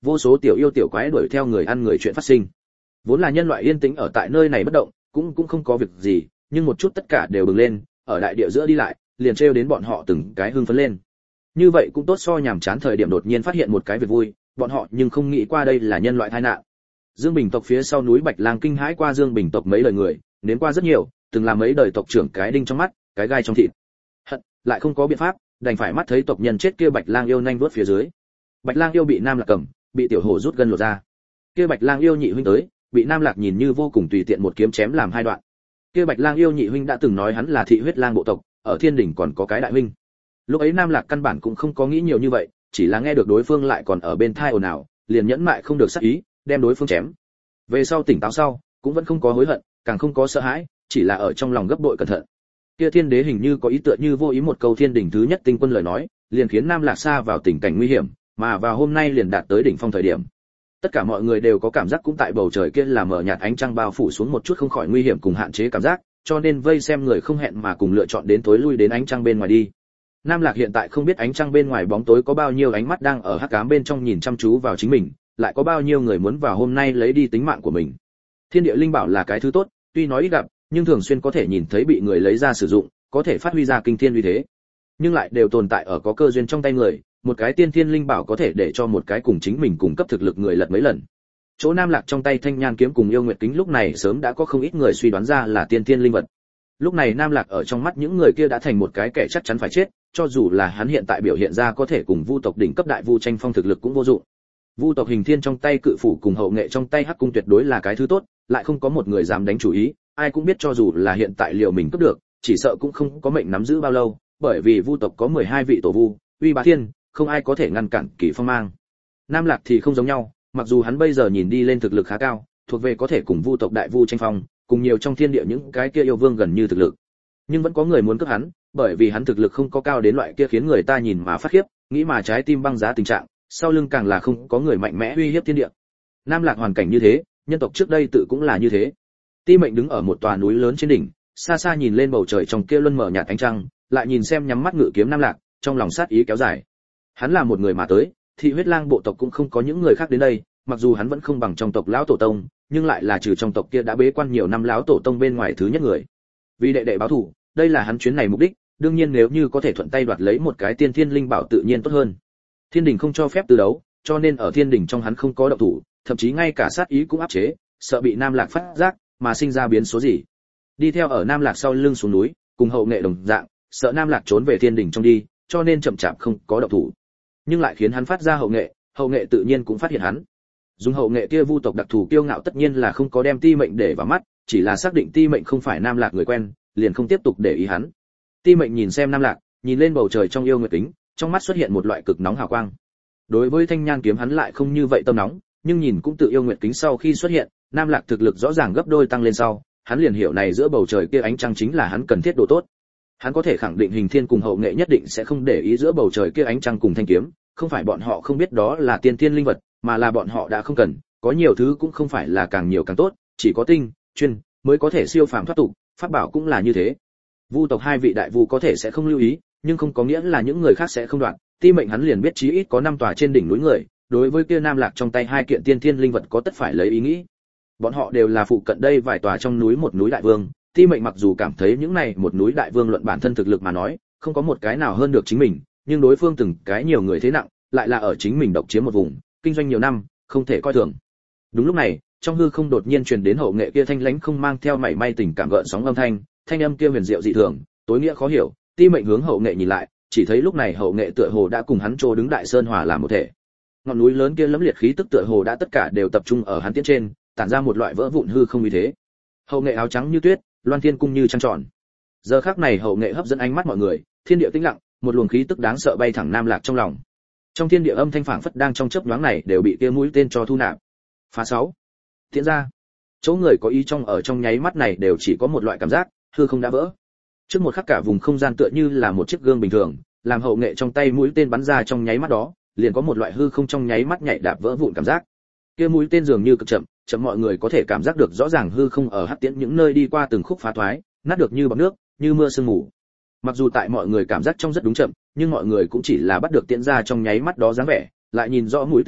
vô số tiểu yêu tiểu quái đuổi theo người ăn người chuyện phát sinh. Vốn là nhân loại yên tĩnh ở tại nơi này bất động, cũng không có việc gì, nhưng một chút tất cả đều bừng lên, ở đại địa giữa đi lại, liền trêu đến bọn họ từng cái hưng phấn lên. Như vậy cũng tốt so nhàm chán thời điểm đột nhiên phát hiện một cái việc vui, bọn họ nhưng không nghĩ qua đây là nhân loại tai nạn. Dương Bình tộc phía sau núi Bạch Lang kinh hãi qua Dương Bình tộc mấy lời người, nếm qua rất nhiều, từng làm mấy đời tộc trưởng cái đinh trong mắt, cái gai trong thịt. Hận, lại không có biện pháp, đành phải mắt thấy tộc nhân chết kia Bạch Lang yêu nhanh vuốt phía dưới. Bạch Lang yêu bị Nam Lạc cầm, bị tiểu hổ rút gân lột ra. Kia Bạch Lang yêu nhị huynh tới, bị Nam Lạc nhìn như vô cùng tùy tiện một kiếm chém làm hai đoạn. Kia Bạch Lang yêu nhị huynh đã từng nói hắn là thị huyết lang bộ tộc, ở Thiên đỉnh còn có cái đại huynh. Lúc ấy Nam Lạc căn bản cũng không có nghĩ nhiều như vậy, chỉ là nghe được đối phương lại còn ở bên thai ồn ào, liền nhẫn mại không được sát ý, đem đối phương chém. Về sau tỉnh táo sau, cũng vẫn không có hối hận, càng không có sợ hãi, chỉ là ở trong lòng gấp bội cẩn thận. Kia Thiên đế hình như có ý tựa như vô ý một câu Thiên đỉnh thứ nhất tinh quân lời nói, liền khiến Nam Lạc xa vào tình cảnh nguy hiểm, mà vào hôm nay liền đạt tới đỉnh phong thời điểm. Tất cả mọi người đều có cảm giác cũng tại bầu trời kia là mở nhạt ánh trăng bao phủ xuống một chút không khỏi nguy hiểm cùng hạn chế cảm giác, cho nên vây xem người không hẹn mà cùng lựa chọn đến tối lui đến ánh trăng bên ngoài đi. Nam Lạc hiện tại không biết ánh trăng bên ngoài bóng tối có bao nhiêu ánh mắt đang ở hắc ám bên trong nhìn chăm chú vào chính mình, lại có bao nhiêu người muốn vào hôm nay lấy đi tính mạng của mình. Thiên địa linh bảo là cái thứ tốt, tuy nói ít gặp, nhưng thường xuyên có thể nhìn thấy bị người lấy ra sử dụng, có thể phát huy ra kinh thiên uy thế. Nhưng lại đều tồn tại ở có cơ duyên trong tay người, một cái tiên thiên linh bảo có thể để cho một cái cùng chính mình cùng cấp thực lực người lật mấy lần. Chỗ Nam Lạc trong tay Thanh Nhan kiếm cùng Yêu Nguyệt kính lúc này sớm đã có không ít người suy đoán ra là tiên thiên linh vật. Lúc này Nam Lạc ở trong mắt những người kia đã thành một cái kẻ chắc chắn phải chết, cho dù là hắn hiện tại biểu hiện ra có thể cùng Vu tộc đỉnh cấp đại vu tranh phong thực lực cũng vô dụng. Vu tộc Hình Thiên trong tay Cự phủ cùng Hậu Nghệ trong tay Hắc cung tuyệt đối là cái thứ tốt, lại không có một người dám đánh chủ ý, ai cũng biết cho dù là hiện tại liều mình cướp được, chỉ sợ cũng không có mệnh nắm giữ bao lâu, bởi vì Vu tộc có 12 vị tổ vu, uy bá thiên, không ai có thể ngăn cản Kỷ Phong mang. Nam Lạc thì không giống nhau, mặc dù hắn bây giờ nhìn đi lên thực lực khá cao, thuộc về có thể cùng Vu tộc đại vu tranh phong, cùng nhiều trong thiên địa những cái kia yêu vương gần như thực lực. Nhưng vẫn có người muốn cướp hắn, bởi vì hắn thực lực không có cao đến loại kia khiến người ta nhìn mà phát khiếp, nghĩ mà trái tim băng giá tình trạng, sau lưng càng là không có người mạnh mẽ uy hiếp thiên địa. Nam Lạc hoàn cảnh như thế, nhân tộc trước đây tự cũng là như thế. Ti Mệnh đứng ở một tòa núi lớn trên đỉnh, xa xa nhìn lên bầu trời trong kia luân mở nhạt ánh trăng, lại nhìn xem nhắm mắt ngự kiếm Nam Lạc, trong lòng sát ý kéo dài. Hắn là một người mà tới, thị huyết lang bộ tộc cũng không có những người khác đến đây, mặc dù hắn vẫn không bằng trong tộc lão tổ tông, nhưng lại là trừ trong tộc kia đã bế quan nhiều năm lão tổ tông bên ngoài thứ nhất người. Vì đệ đệ báo thù, đây là hắn chuyến này mục đích, đương nhiên nếu như có thể thuận tay đoạt lấy một cái tiên thiên linh bảo tự nhiên tốt hơn. Thiên đình không cho phép từ đấu, cho nên ở thiên đình trong hắn không có động thủ, thậm chí ngay cả sát ý cũng áp chế, sợ bị Nam Lạc phát giác mà sinh ra biến số gì. Đi theo ở Nam Lạc sau lưng xuống núi, cùng Hậu Nghệ đồng dạng, sợ Nam Lạc trốn về thiên đình trong đi, cho nên chậm chạp không có động thủ. Nhưng lại khiến hắn phát ra Hậu Nghệ tự nhiên cũng phát hiện hắn. Dùng Hậu Nghệ kia Vu tộc đặc thù kiêu ngạo tất nhiên là không có đem Ti Mệnh để vào mắt, chỉ là xác định Ti Mệnh không phải Nam Lạc người quen, liền không tiếp tục để ý hắn. Ti Mệnh nhìn xem Nam Lạc, nhìn lên bầu trời trong Yêu Nguyệt kính, trong mắt xuất hiện một loại cực nóng hào quang. Đối với Thanh Nhan kiếm hắn lại không như vậy tâm nóng, nhưng nhìn cũng tự Yêu Nguyệt kính sau khi xuất hiện, Nam Lạc thực lực rõ ràng gấp đôi tăng lên sau, hắn liền hiểu này giữa bầu trời kia ánh trăng chính là hắn cần thiết độ tốt. Hắn có thể khẳng định Hình Thiên cùng Hậu Nghệ nhất định sẽ không để ý giữa bầu trời kia ánh trăng cùng thanh kiếm, không phải bọn họ không biết đó là tiên thiên linh vật, mà là bọn họ đã không cần, có nhiều thứ cũng không phải là càng nhiều càng tốt, chỉ có tinh, chuyên mới có thể siêu phàm thoát tục, pháp bảo cũng là như thế. Vu tộc hai vị đại vu có thể sẽ không lưu ý, nhưng không có nghĩa là những người khác sẽ không đoạn. Ti Mệnh hắn liền biết chí ít có 5 tòa trên đỉnh núi người, đối với kia Nam Lạc trong tay hai kiện tiên thiên linh vật có tất phải lấy ý nghĩ. Bọn họ đều là phụ cận đây vài tòa trong núi một núi đại vương, Ti Mệnh mặc dù cảm thấy những này một núi đại vương luận bản thân thực lực mà nói, không có một cái nào hơn được chính mình, nhưng đối phương từng cái nhiều người thế nặng, lại là ở chính mình độc chiếm một vùng, kinh doanh nhiều năm, không thể coi thường. Đúng lúc này, trong hư không đột nhiên truyền đến Hậu Nghệ kia thanh lãnh không mang theo mảy may tình cảm gợn sóng âm thanh âm kia huyền diệu dị thường, tối nghĩa khó hiểu. Ti Mệnh hướng Hậu Nghệ nhìn lại, chỉ thấy lúc này Hậu Nghệ tựa hồ đã cùng hắn trô đứng đại sơn hòa làm một thể. Ngọn núi lớn kia lẫm liệt khí tức tựa hồ đã tất cả đều tập trung ở hắn tiễn trên, tản ra một loại vỡ vụn hư không như thế. Hậu Nghệ áo trắng như tuyết, loan thiên cung như trăng tròn. Giờ khắc này Hậu Nghệ hấp dẫn ánh mắt mọi người, thiên địa tĩnh lặng, một luồng khí tức đáng sợ bay thẳng Nam Lạc trong lòng. Trong thiên địa âm thanh phảng phất đang trong chớp nhoáng này đều bị kia mũi tên cho thu nạp. Phá 6. Tiễn ra. Chỗ người có ý trong ở trong nháy mắt này đều chỉ có một loại cảm giác, hư không đã vỡ. Trước một khắc cả vùng không gian tựa như là một chiếc gương bình thường, làm Hậu Nghệ trong tay mũi tên bắn ra trong nháy mắt đó, liền có một loại hư không trong nháy mắt nhảy đạp vỡ vụn cảm giác. Kia mũi tên dường như cực chậm, chậm mọi người có thể cảm giác được rõ ràng hư không ở hắc tiễn những nơi đi qua từng khúc phá thoái, nát được như bọt nước, như mưa sương mù. Mặc dù tại mọi người cảm giác trong rất đúng chậm, nhưng mọi người cũng chỉ là bắt được tiễn ra trong nháy mắt đó dáng vẻ, lại nhìn rõ mũi tên lúc,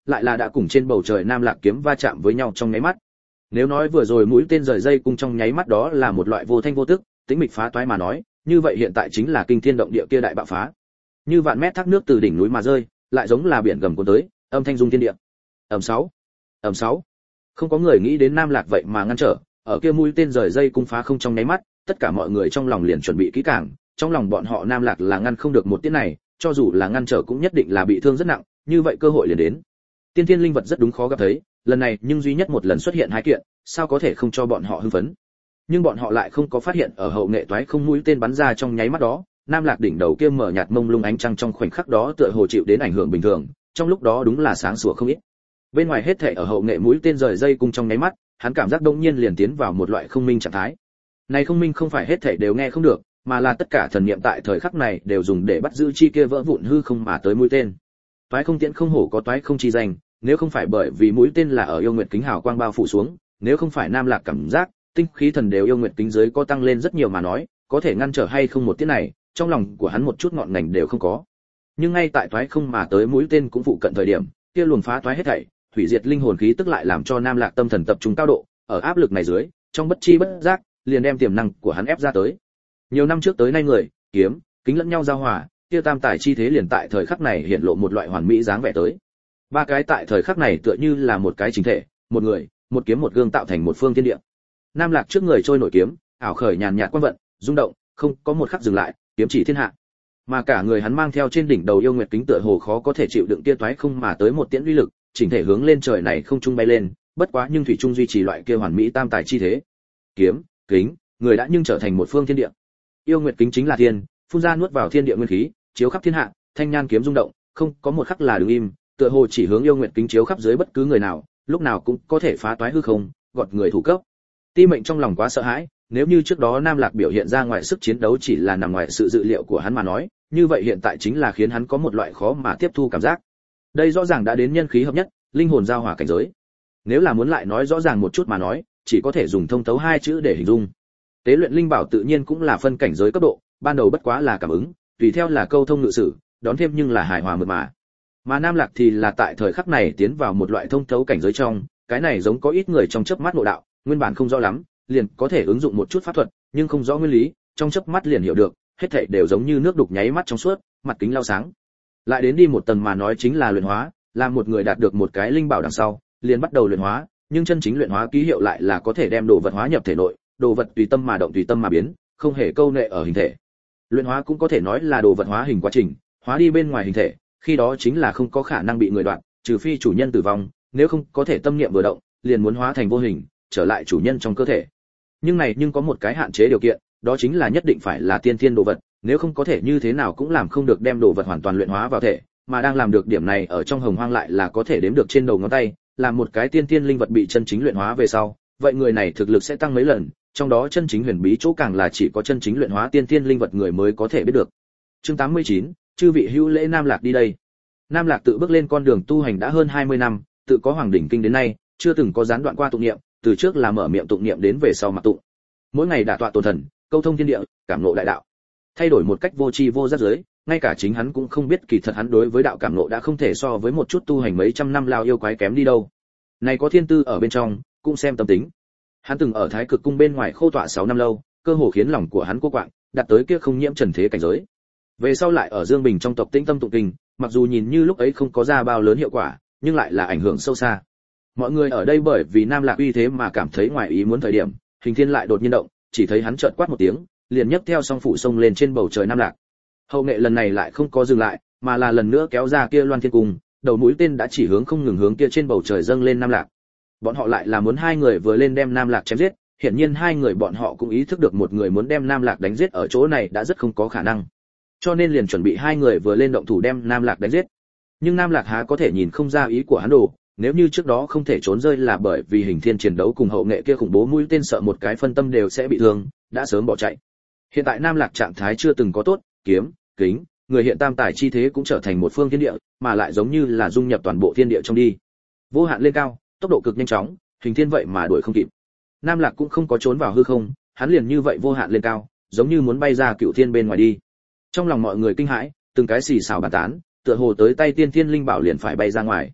lại là đã cùng trên bầu trời Nam Lạc kiếm va chạm với nhau trong nháy mắt. Nếu nói vừa rồi mũi tên rời dây cung trong nháy mắt đó là một loại vô thanh vô tức, tĩnh mịch phá toái mà nói, như vậy hiện tại chính là kinh thiên động địa kia đại bạo phá. Như vạn mét thác nước từ đỉnh núi mà rơi, lại giống là biển gầm cuốn tới, âm thanh rung thiên địa. Ầm 6, ầm 6. Không có người nghĩ đến Nam Lạc vậy mà ngăn trở, ở kia mũi tên rời dây cung phá không trong nháy mắt, tất cả mọi người trong lòng liền chuẩn bị kỹ càng, trong lòng bọn họ Nam Lạc là ngăn không được một tiễn này, cho dù là ngăn trở cũng nhất định là bị thương rất nặng, như vậy cơ hội liền đến. Tiên thiên linh vật rất đúng khó gặp thấy, lần này nhưng duy nhất một lần xuất hiện hai kiện, sao có thể không cho bọn họ hưng phấn. Nhưng bọn họ lại không có phát hiện ở hậu nghệ toái không mũi tên bắn ra trong nháy mắt đó, Nam Lạc đỉnh đầu kia mở nhạt mông lung ánh trăng trong khoảnh khắc đó tựa hồ chịu đến ảnh hưởng bình thường, trong lúc đó đúng là sáng sủa không ít. Bên ngoài hết thảy ở hậu nghệ mũi tên rời dây cung trong nháy mắt, hắn cảm giác đột nhiên liền tiến vào một loại không minh trạng thái. Này không minh không phải hết thảy đều nghe không được, mà là tất cả thần niệm tại thời khắc này đều dùng để bắt giữ chi kia vỡ vụn hư không mà tới mũi tên. Toái không tiễn không hổ có toái không chi danh, nếu không phải bởi vì mũi tên là ở yêu nguyệt kính hào quang bao phủ xuống, nếu không phải Nam Lạc cảm giác tinh khí thần đều yêu nguyệt kính dưới có tăng lên rất nhiều mà nói, có thể ngăn trở hay không một tiễn này, trong lòng của hắn một chút ngọn ngành đều không có. Nhưng ngay tại toái không mà tới mũi tên cũng phụ cận thời điểm, kia luồng phá toái hết thảy, hủy diệt linh hồn khí tức lại làm cho Nam Lạc tâm thần tập trung cao độ, ở áp lực này dưới, trong bất chi bất giác, liền đem tiềm năng của hắn ép ra tới. Nhiều năm trước tới nay người, kiếm, kính lẫn nhau giao hòa, kia tam tài chi thế liền tại thời khắc này hiện lộ một loại hoàn mỹ dáng vẻ tới. Ba cái tại thời khắc này tựa như là một cái chính thể, một người, một kiếm một gương tạo thành một phương thiên địa. Nam Lạc trước người trôi nổi kiếm, ảo khởi nhàn nhạt quang vận, rung động, không có một khắc dừng lại, kiếm chỉ thiên hạ. Mà cả người hắn mang theo trên đỉnh đầu yêu nguyệt kính tựa hồ khó có thể chịu đựng tia toái không mà tới một tiễn uy lực, chỉnh thể hướng lên trời này không trung bay lên, bất quá nhưng thủy trung duy trì loại kia hoàn mỹ tam tài chi thế. Kiếm, kính, người đã nhưng trở thành một phương thiên địa. Yêu nguyệt kính chính là thiên, phun ra nuốt vào thiên địa nguyên khí, chiếu khắp thiên hạ, thanh nhan kiếm rung động, không có một khắc là đứng im, tựa hồ chỉ hướng yêu nguyệt kính chiếu khắp dưới bất cứ người nào, lúc nào cũng có thể phá toái hư không, gọt người thủ cấp. Ti Mệnh trong lòng quá sợ hãi, nếu như trước đó Nam Lạc biểu hiện ra ngoài sức chiến đấu chỉ là nằm ngoài sự dự liệu của hắn mà nói, như vậy hiện tại chính là khiến hắn có một loại khó mà tiếp thu cảm giác. Đây rõ ràng đã đến nhân khí hợp nhất, linh hồn giao hòa cảnh giới. Nếu là muốn lại nói rõ ràng một chút mà nói, chỉ có thể dùng thông thấu hai chữ để hình dung. Tế luyện linh bảo tự nhiên cũng là phân cảnh giới cấp độ, ban đầu bất quá là cảm ứng, tùy theo là câu thông ngự sử, đón thêm nhưng là hài hòa mượt mà. Mà Nam Lạc thì là tại thời khắc này tiến vào một loại thông thấu cảnh giới trong, cái này giống có ít người trong chớp mắt ngộ đạo, nguyên bản không rõ lắm, liền có thể ứng dụng một chút pháp thuật, nhưng không rõ nguyên lý, trong chớp mắt liền hiểu được, hết thảy đều giống như nước đục nháy mắt trong suốt, mặt kính lao sáng. Lại đến đi một tầng mà nói chính là luyện hóa, làm một người đạt được một cái linh bảo đằng sau, liền bắt đầu luyện hóa, nhưng chân chính luyện hóa ký hiệu lại là có thể đem đồ vật hóa nhập thể nội, đồ vật tùy tâm mà động tùy tâm mà biến, không hề câu nệ ở hình thể. Luyện hóa cũng có thể nói là đồ vật hóa hình quá trình, hóa đi bên ngoài hình thể, khi đó chính là không có khả năng bị người đoạn, trừ phi chủ nhân tử vong, nếu không có thể tâm niệm vừa động, liền muốn hóa thành vô hình, trở lại chủ nhân trong cơ thể. Nhưng có một cái hạn chế điều kiện, đó chính là nhất định phải là tiên thiên đồ vật, nếu không có thể như thế nào cũng làm không được đem đồ vật hoàn toàn luyện hóa vào thể, mà đang làm được điểm này ở trong Hồng Hoang lại là có thể đếm được trên đầu ngón tay, làm một cái tiên thiên linh vật bị chân chính luyện hóa về sau, vậy người này thực lực sẽ tăng mấy lần, trong đó chân chính huyền bí chỗ càng là chỉ có chân chính luyện hóa tiên thiên linh vật người mới có thể biết được. Chương 89, chư vị hữu lễ Nam Lạc đi đây. Nam Lạc tự bước lên con đường tu hành đã hơn 20 năm, tự có Hoàng đỉnh kinh đến nay, chưa từng có gián đoạn qua tụng niệm, từ trước là mở miệng tụng niệm đến về sau mặc tụng. Mỗi ngày đả tọa tồn thần, câu thông thiên địa, cảm ngộ đại đạo. Thay đổi một cách vô tri vô giác giới, ngay cả chính hắn cũng không biết kỳ thật hắn đối với đạo cảm ngộ đã không thể so với một chút tu hành mấy trăm năm lao yêu quái kém đi đâu. Này có thiên tư ở bên trong, cũng xem tâm tính. Hắn từng ở Thái Cực cung bên ngoài khô tọa 6 năm lâu, cơ hồ khiến lòng của hắn cô quạng, đạt tới kia không nhiễm trần thế cảnh giới. Về sau lại ở Dương Bình trong tộc Tĩnh Tâm tụng kinh, mặc dù nhìn như lúc ấy không có ra bao lớn hiệu quả, nhưng lại là ảnh hưởng sâu xa. Mọi người ở đây bởi vì Nam Lạc uy thế mà cảm thấy ngoài ý muốn thời điểm, Hình Thiên lại đột nhiên động, chỉ thấy hắn chợt quát một tiếng, liền nhấc theo song phủ sông lên trên bầu trời Nam Lạc. Hậu nghệ lần này lại không có dừng lại, mà là lần nữa kéo ra kia Loan Thiên Cung, đầu mũi tên đã chỉ hướng không ngừng hướng kia trên bầu trời dâng lên Nam Lạc. Bọn họ lại là muốn hai người vừa lên đem Nam Lạc chém giết, hiển nhiên hai người bọn họ cũng ý thức được một người muốn đem Nam Lạc đánh giết ở chỗ này đã rất không có khả năng. Cho nên liền chuẩn bị hai người vừa lên động thủ đem Nam Lạc đánh giết. Nhưng Nam Lạc há có thể nhìn không ra ý của hắn đồ, nếu như trước đó không thể trốn rơi là bởi vì Hình Thiên chiến đấu cùng hậu nghệ kia khủng bố mũi tên sợ một cái phân tâm đều sẽ bị thương, đã sớm bỏ chạy. Hiện tại Nam Lạc trạng thái chưa từng có tốt, kiếm, kính, người hiện tam tài chi thế cũng trở thành một phương thiên địa, mà lại giống như là dung nhập toàn bộ thiên địa trong đi. Vô hạn lên cao, tốc độ cực nhanh chóng, Hình Thiên vậy mà đuổi không kịp. Nam Lạc cũng không có trốn vào hư không, hắn liền như vậy vô hạn lên cao, giống như muốn bay ra cựu thiên bên ngoài đi. Trong lòng mọi người kinh hãi, từng cái xì xào bàn tán, tựa hồ tới tay tiên thiên linh bảo liền phải bay ra ngoài.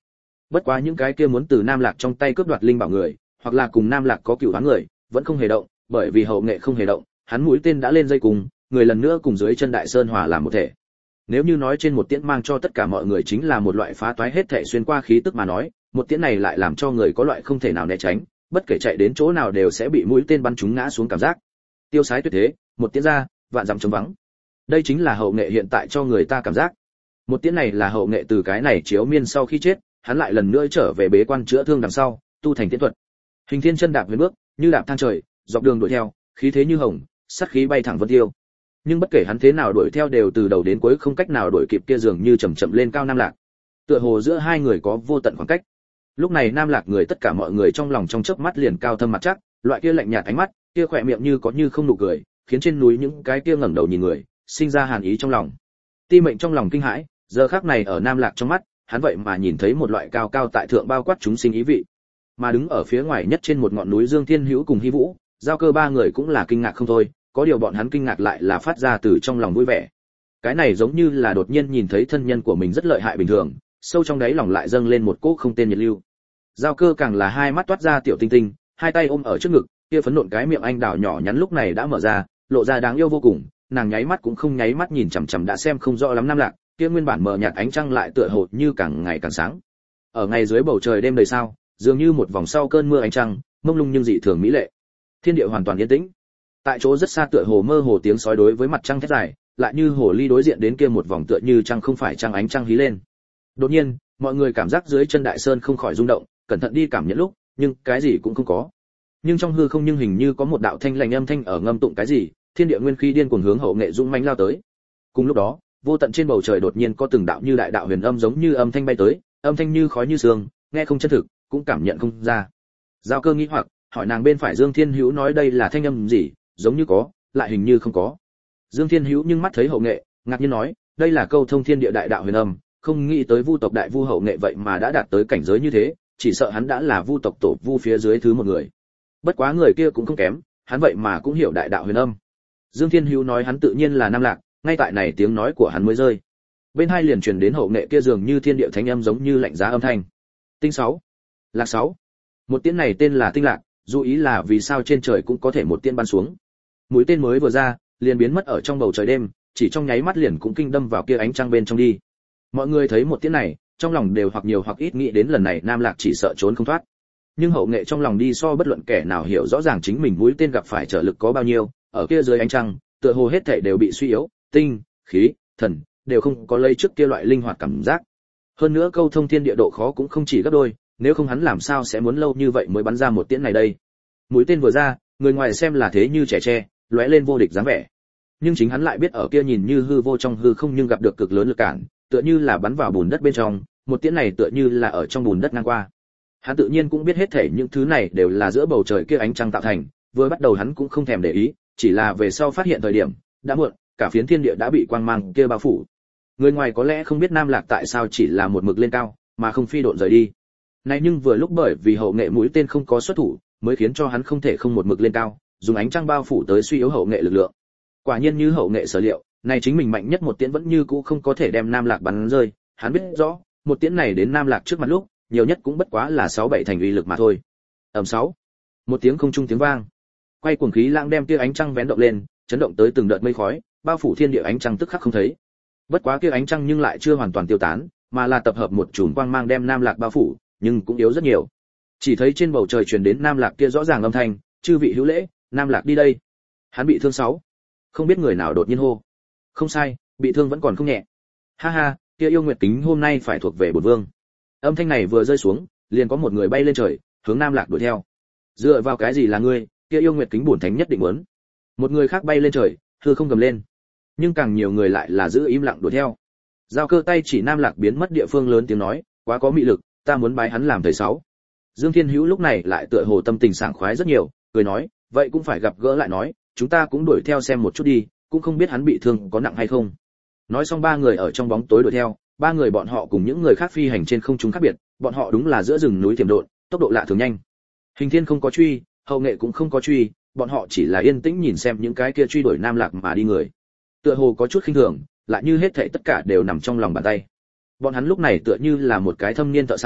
Bất quá những cái kia muốn từ Nam Lạc trong tay cướp đoạt linh bảo người, hoặc là cùng Nam Lạc có cựu oán người, vẫn không hề động, bởi vì hậu nghệ không hề động, hắn mũi tên đã lên dây cùng, người lần nữa cùng dưới chân Đại Sơn hòa làm một thể. Nếu như nói trên một tiễn mang cho tất cả mọi người chính là một loại phá toái hết thể xuyên qua khí tức mà nói, một tiễn này lại làm cho người có loại không thể nào né tránh, bất kể chạy đến chỗ nào đều sẽ bị mũi tên bắn trúng ngã xuống cảm giác. Tiêu sái tuyệt thế, một tiễn ra, vạn dặm trống vắng. Đây chính là hậu nghệ hiện tại cho người ta cảm giác. Một tiễn này là hậu nghệ từ cái này chiếu miên sau khi chết, hắn lại lần nữa trở về bế quan chữa thương đằng sau, tu thành tiễn thuật. Hình Thiên chân đạp huyền bước, như đạp thang trời, dọc đường đuổi theo, khí thế như hồng, sát khí bay thẳng vân tiêu. Nhưng bất kể hắn thế nào đuổi theo đều từ đầu đến cuối không cách nào đuổi kịp kia dường như chậm chậm lên cao Nam Lạc. Tựa hồ giữa hai người có vô tận khoảng cách. Lúc này Nam Lạc người tất cả mọi người trong lòng trong chớp mắt liền cao thâm mặt chắc, loại kia lạnh nhạt ánh mắt, kia khỏe miệng như có như không nụ cười, khiến trên núi những cái kia ngẩng đầu nhìn người, sinh ra hàn ý trong lòng. Ti Mệnh trong lòng kinh hãi, giờ khắc này ở Nam Lạc trong mắt, hắn vậy mà nhìn thấy một loại cao cao tại thượng bao quát chúng sinh ý vị. Mà đứng ở phía ngoài nhất trên một ngọn núi Dương Thiên Hữu cùng Hy Vũ, Giao Cơ ba người cũng là kinh ngạc không thôi, có điều bọn hắn kinh ngạc lại là phát ra từ trong lòng vui vẻ. Cái này giống như là đột nhiên nhìn thấy thân nhân của mình rất lợi hại bình thường, sâu trong đáy lòng lại dâng lên một cỗ không tên nhiệt lưu. Giao Cơ càng là hai mắt toát ra tiểu tinh tinh, hai tay ôm ở trước ngực, kia phấn nộn cái miệng anh đào nhỏ nhắn lúc này đã mở ra, lộ ra đáng yêu vô cùng, nàng nháy mắt cũng không nháy mắt nhìn chằm chằm đã xem không rõ lắm Nam Lạc, kia nguyên bản mờ nhạt ánh trăng lại tựa hồ như càng ngày càng sáng. Ở ngay dưới bầu trời đêm đầy sao, dường như một vòng sau cơn mưa ánh trăng, mông lung nhưng dị thường mỹ lệ. Thiên địa hoàn toàn yên tĩnh. Tại chỗ rất xa tựa hồ mơ hồ tiếng sói đối với mặt trăng thét dài, lại như hồ ly đối diện đến kia một vòng tựa như trăng không phải trăng ánh trăng hí lên. Đột nhiên, mọi người cảm giác dưới chân Đại Sơn không khỏi rung động, cẩn thận đi cảm nhận lúc, nhưng cái gì cũng không có. Nhưng trong hư không nhưng hình như có một đạo thanh lành âm thanh ở ngâm tụng cái gì, thiên địa nguyên khí điên cuồng hướng hậu nghệ dũng mãnh lao tới. Cùng lúc đó, vô tận trên bầu trời đột nhiên có từng đạo như đại đạo huyền âm giống như âm thanh bay tới, âm thanh như khói như sương, nghe không chân thực, cũng cảm nhận không ra. Giao Cơ nghĩ hoặc, hỏi nàng bên phải Dương Thiên Hữu nói đây là thanh âm gì, giống như có, lại hình như không có. Dương Thiên Hữu nhưng mắt thấy hậu nghệ, ngạc nhiên nói, đây là câu thông thiên địa đại đạo huyền âm, không nghĩ tới Vu tộc đại vu hậu nghệ vậy mà đã đạt tới cảnh giới như thế, chỉ sợ hắn đã là Vu tộc tổ vu phía dưới thứ một người. Bất quá người kia cũng không kém, hắn vậy mà cũng hiểu đại đạo huyền âm. Dương Thiên Hữu nói hắn tự nhiên là Nam Lạc, ngay tại này tiếng nói của hắn mới rơi. Bên hai liền truyền đến hậu nghệ kia dường như thiên địa thánh âm giống như lạnh giá âm thanh. Tinh 6, Lạc 6. Một tiễn này tên là Tinh Lạc, dù ý là vì sao trên trời cũng có thể một tiễn bắn xuống. Mũi tên mới vừa ra, liền biến mất ở trong bầu trời đêm, chỉ trong nháy mắt liền cũng kinh đâm vào kia ánh trăng bên trong đi. Mọi người thấy một tiễn này, trong lòng đều hoặc nhiều hoặc ít nghĩ đến lần này Nam Lạc chỉ sợ trốn không thoát. Nhưng hậu nghệ trong lòng đi so bất luận kẻ nào hiểu rõ ràng chính mình mũi tên gặp phải trở lực có bao nhiêu, ở kia dưới ánh trăng, tựa hồ hết thảy đều bị suy yếu, tinh, khí, thần đều không có lấy trước kia loại linh hoạt cảm giác. Hơn nữa câu thông thiên địa độ khó cũng không chỉ gấp đôi, nếu không hắn làm sao sẽ muốn lâu như vậy mới bắn ra một tiễn này đây. Mũi tên vừa ra, người ngoài xem là thế như trẻ tre, lóe lên vô địch dáng vẻ. Nhưng chính hắn lại biết ở kia nhìn như hư vô trong hư không nhưng gặp được cực lớn lực cản, tựa như là bắn vào bùn đất bên trong, một tiễn này tựa như là ở trong bùn đất ngang qua. Hắn tự nhiên cũng biết hết thảy những thứ này đều là giữa bầu trời kia ánh trăng tạo thành, vừa bắt đầu hắn cũng không thèm để ý, chỉ là về sau phát hiện thời điểm đã muộn, cả phiến thiên địa đã bị quang mang kia bao phủ. Người ngoài có lẽ không biết Nam Lạc tại sao chỉ là một mực lên cao, mà không phi độn rời đi. Này nhưng vừa lúc bởi vì hậu nghệ mũi tên không có xuất thủ, mới khiến cho hắn không thể không một mực lên cao, dùng ánh trăng bao phủ tới suy yếu hậu nghệ lực lượng. Quả nhiên như hậu nghệ sở liệu, này chính mình mạnh nhất một tiễn vẫn như cũ không có thể đem Nam Lạc bắn rơi, hắn biết rõ, một tiễn này đến Nam Lạc trước mặt lúc, nhiều nhất cũng bất quá là 6-7 thành uy lực mà thôi. Ầm 6. Một tiếng không trung tiếng vang. Quay cuồng khí lãng đem kia ánh trăng vén động lên, chấn động tới từng đợt mây khói, bao phủ thiên địa ánh trăng tức khắc không thấy. Bất quá kia ánh trăng nhưng lại chưa hoàn toàn tiêu tán, mà là tập hợp một chùm quang mang đem Nam Lạc bao phủ, nhưng cũng yếu rất nhiều. Chỉ thấy trên bầu trời truyền đến Nam Lạc kia rõ ràng âm thanh, "Chư vị hữu lễ, Nam Lạc đi đây." Hắn bị thương 6. Không biết người nào đột nhiên hô. Không sai, bị thương vẫn còn không nhẹ. Ha ha, kia yêu nguyệt kính hôm nay phải thuộc về bổn vương. Âm thanh này vừa rơi xuống, liền có một người bay lên trời, hướng Nam Lạc đuổi theo. Dựa vào cái gì là ngươi, kia yêu nguyệt kính bổn thánh nhất định muốn. Một người khác bay lên trời, hư không gầm lên. Nhưng càng nhiều người lại là giữ im lặng đuổi theo. Giao Cơ tay chỉ Nam Lạc biến mất địa phương lớn tiếng nói, quá có mị lực, ta muốn bái hắn làm thầy 6. Dương Thiên Hữu lúc này lại tựa hồ tâm tình sảng khoái rất nhiều, cười nói, vậy cũng phải gặp gỡ lại nói, chúng ta cũng đuổi theo xem một chút đi, cũng không biết hắn bị thương có nặng hay không. Nói xong ba người ở trong bóng tối đuổi theo, ba người bọn họ cùng những người khác phi hành trên không trung khác biệt, bọn họ đúng là giữa rừng núi tiềm độn, tốc độ lạ thường nhanh. Hình Thiên không có truy, hậu nghệ cũng không có truy, bọn họ chỉ là yên tĩnh nhìn xem những cái kia truy đuổi Nam Lạc mà đi người. Tựa hồ có chút khinh thường, lại như hết thảy tất cả đều nằm trong lòng bàn tay. Bọn hắn lúc này tựa như là một cái thâm niên thợ săn,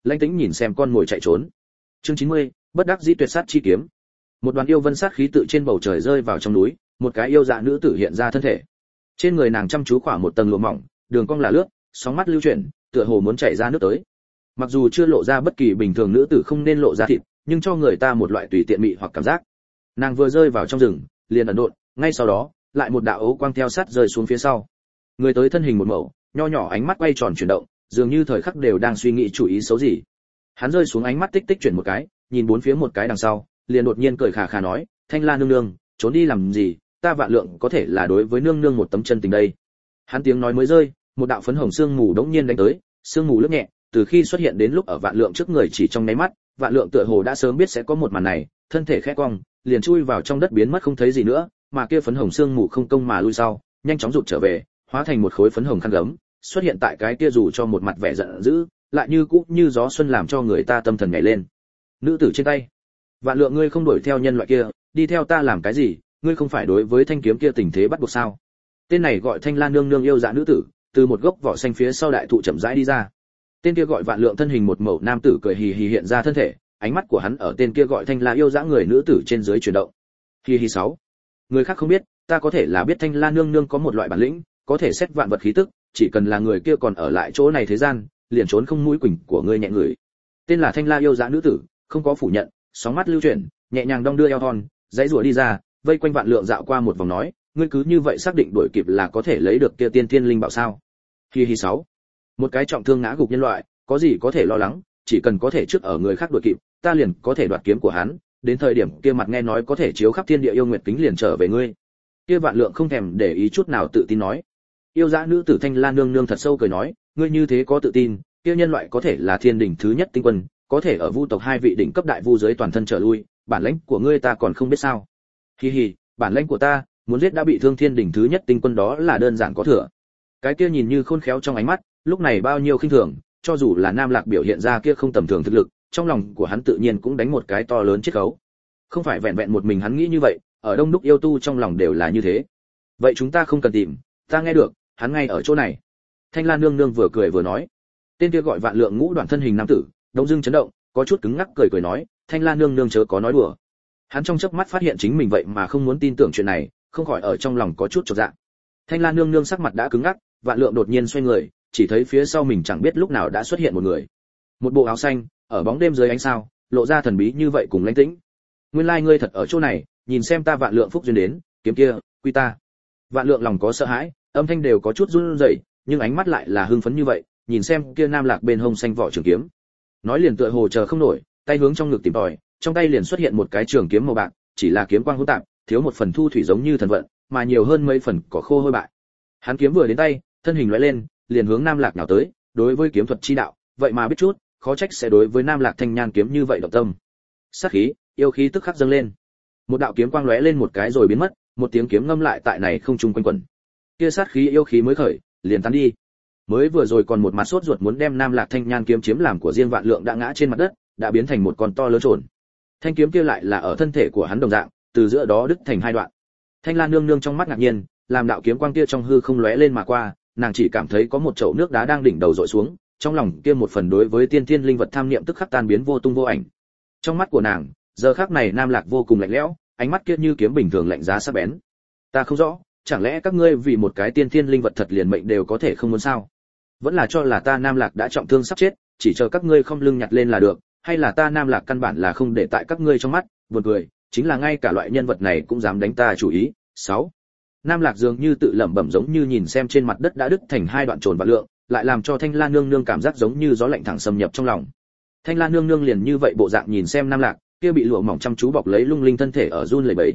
Lãnh Tĩnh nhìn xem con mồi chạy trốn. Chương 90, bất đắc dĩ tuyệt sát chi kiếm. Một đoàn yêu vân sát khí tự trên bầu trời rơi vào trong núi, một cái yêu dạ nữ tử hiện ra thân thể. Trên người nàng chăm chú khỏa một tầng lụa mỏng, đường cong là lướt, sóng mắt lưu chuyển, tựa hồ muốn chảy ra nước tới. Mặc dù chưa lộ ra bất kỳ bình thường nữ tử không nên lộ ra thịt, nhưng cho người ta một loại tùy tiện mị hoặc cảm giác. Nàng vừa rơi vào trong rừng, liền ẩn độn, ngay sau đó, lại một đạo ấu quang theo sát rơi xuống phía sau. Người tới thân hình một mẩu, nho nhỏ ánh mắt quay tròn chuyển động, dường như thời khắc đều đang suy nghĩ chủ ý xấu gì. Hắn rơi xuống ánh mắt tích tích chuyển một cái, nhìn bốn phía một cái đằng sau, liền đột nhiên cười khà khà nói, Thanh La nương nương, trốn đi làm gì, ta Vạn Lượng có thể là đối với nương nương một tấm chân tình đây. Hắn tiếng nói mới rơi, một đạo phấn hồng sương mù đống nhiên đánh tới, sương mù lướt nhẹ, từ khi xuất hiện đến lúc ở Vạn Lượng trước người chỉ trong nháy mắt, Vạn Lượng tựa hồ đã sớm biết sẽ có một màn này, thân thể khẽ cong, liền chui vào trong đất biến mất không thấy gì nữa, mà kia phấn hồng sương mù không công mà lui sau, nhanh chóng rụt trở về, hóa thành một khối phấn hồng khăn gấm, xuất hiện tại cái kia dù cho một mặt vẻ giận dữ, lại như cũ như gió xuân làm cho người ta tâm thần nhảy lên. Nữ tử trên tay, Vạn Lượng ngươi không đuổi theo nhân loại kia, đi theo ta làm cái gì, ngươi không phải đối với thanh kiếm kia tình thế bắt buộc sao? Tên này gọi Thanh La nương nương yêu dạ nữ tử, từ một gốc vỏ xanh phía sau đại thụ chậm rãi đi ra. Tên kia gọi Vạn Lượng thân hình một mẩu nam tử cười hì hì hiện ra thân thể, ánh mắt của hắn ở tên kia gọi Thanh La yêu dã người nữ tử trên dưới chuyển động. Hì hì 6. Người khác không biết, ta có thể là biết Thanh La nương nương có một loại bản lĩnh, có thể xét vạn vật khí tức, chỉ cần là người kia còn ở lại chỗ này thế gian, liền trốn không mũi quỳnh của ngươi nhẹ người. Tên là Thanh La yêu dã nữ tử, không có phủ nhận, sóng mắt lưu chuyển, nhẹ nhàng đong đưa eo thon, dãy rủa đi ra, vây quanh Vạn Lượng dạo qua một vòng nói, ngươi cứ như vậy xác định đuổi kịp là có thể lấy được kia tiên thiên linh bảo sao? Hì hì 6. Một cái trọng thương ngã gục nhân loại, có gì có thể lo lắng, chỉ cần có thể trước ở người khác đuổi kịp, ta liền có thể đoạt kiếm của hắn, đến thời điểm kia mặt nghe nói có thể chiếu khắp thiên địa yêu nguyệt kính liền trở về ngươi. Kia Vạn Lượng không thèm để ý chút nào tự tin nói. Yêu dã nữ tử Thanh La nương nương thật sâu cười nói, ngươi như thế có tự tin, kia nhân loại có thể là thiên đỉnh thứ nhất tinh quân, có thể ở vu tộc hai vị đỉnh cấp đại vu giới toàn thân trở lui, bản lãnh của ngươi ta còn không biết sao? Hi hi, bản lãnh của ta, muốn giết đã bị thương thiên đỉnh thứ nhất tinh quân đó là đơn giản có thừa. Cái kia nhìn như khôn khéo trong ánh mắt, lúc này bao nhiêu khinh thường, cho dù là Nam Lạc biểu hiện ra kia không tầm thường thực lực, trong lòng của hắn tự nhiên cũng đánh một cái to lớn chiết khấu. Không phải vẹn vẹn một mình hắn nghĩ như vậy, ở đông đúc yêu tu trong lòng đều là như thế. Vậy chúng ta không cần tìm, ta nghe được, hắn ngay ở chỗ này. Thanh La nương nương vừa cười vừa nói. Tên kia gọi Vạn Lượng ngũ đoạn thân hình nam tử, đông dưng chấn động, có chút cứng ngắc cười cười nói, Thanh La nương nương chớ có nói đùa. Hắn trong chớp mắt phát hiện chính mình vậy mà không muốn tin tưởng chuyện này, không khỏi ở trong lòng có chút chột dạ. Thanh La nương nương sắc mặt đã cứng ngắc, Vạn Lượng đột nhiên xoay người, chỉ thấy phía sau mình chẳng biết lúc nào đã xuất hiện một người. Một bộ áo xanh, ở bóng đêm dưới ánh sao, lộ ra thần bí như vậy cùng lãnh tĩnh. Nguyên lai ngươi thật ở chỗ này, nhìn xem ta Vạn Lượng phúc duyên đến, kiếm kia, quy ta. Vạn Lượng lòng có sợ hãi, âm thanh đều có chút run rẩy, nhưng ánh mắt lại là hưng phấn như vậy, nhìn xem kia Nam Lạc bên hông xanh vỏ trường kiếm. Nói liền tựa hồ chờ không nổi, tay hướng trong ngực tìm tòi, trong tay liền xuất hiện một cái trường kiếm màu bạc, chỉ là kiếm quang hỗn tạp, thiếu một phần thu thủy giống như thần vận, mà nhiều hơn mấy phần cỏ khô hôi bại. Hắn kiếm vừa đến tay, thân hình lóe lên, liền hướng Nam Lạc nào tới, đối với kiếm thuật chi đạo, vậy mà biết chút, khó trách sẽ đối với Nam Lạc thanh nhan kiếm như vậy động tâm. Sát khí, yêu khí tức khắc dâng lên. Một đạo kiếm quang lóe lên một cái rồi biến mất, một tiếng kiếm ngâm lại tại này không trung quanh quẩn. Kia sát khí yêu khí mới khởi, liền tan đi. Mới vừa rồi còn một mặt sốt ruột muốn đem Nam Lạc thanh nhan kiếm chiếm làm của riêng Vạn Lượng đã ngã trên mặt đất, đã biến thành một con to lớn trồn. Thanh kiếm kia lại là ở thân thể của hắn đồng dạng, từ giữa đó đứt thành hai đoạn. Thanh La nương nương trong mắt ngạc nhiên, làm đạo kiếm quang kia trong hư không lóe lên mà qua, nàng chỉ cảm thấy có một chậu nước đá đang đỉnh đầu dội xuống, trong lòng kia một phần đối với tiên thiên linh vật tham niệm tức khắc tan biến vô tung vô ảnh. Trong mắt của nàng, giờ khắc này Nam Lạc vô cùng lạnh lẽo, ánh mắt kia như kiếm bình thường lạnh giá sắc bén. Ta không rõ, chẳng lẽ các ngươi vì một cái tiên thiên linh vật thật liền mệnh đều có thể không muốn sao? Vẫn là cho là ta Nam Lạc đã trọng thương sắp chết, chỉ chờ các ngươi không lưng nhặt lên là được, hay là ta Nam Lạc căn bản là không để tại các ngươi trong mắt? Buồn cười, chính là ngay cả loại nhân vật này cũng dám đánh ta chủ ý. 6. Nam Lạc dường như tự lẩm bẩm giống như nhìn xem trên mặt đất đã đứt thành hai đoạn trồn Vạn Lượng, lại làm cho Thanh La nương nương cảm giác giống như gió lạnh thẳng xâm nhập trong lòng. Thanh La nương nương liền như vậy bộ dạng nhìn xem Nam Lạc, kia bị lụa mỏng chăm chú bọc lấy lung linh thân thể ở run lẩy bẩy.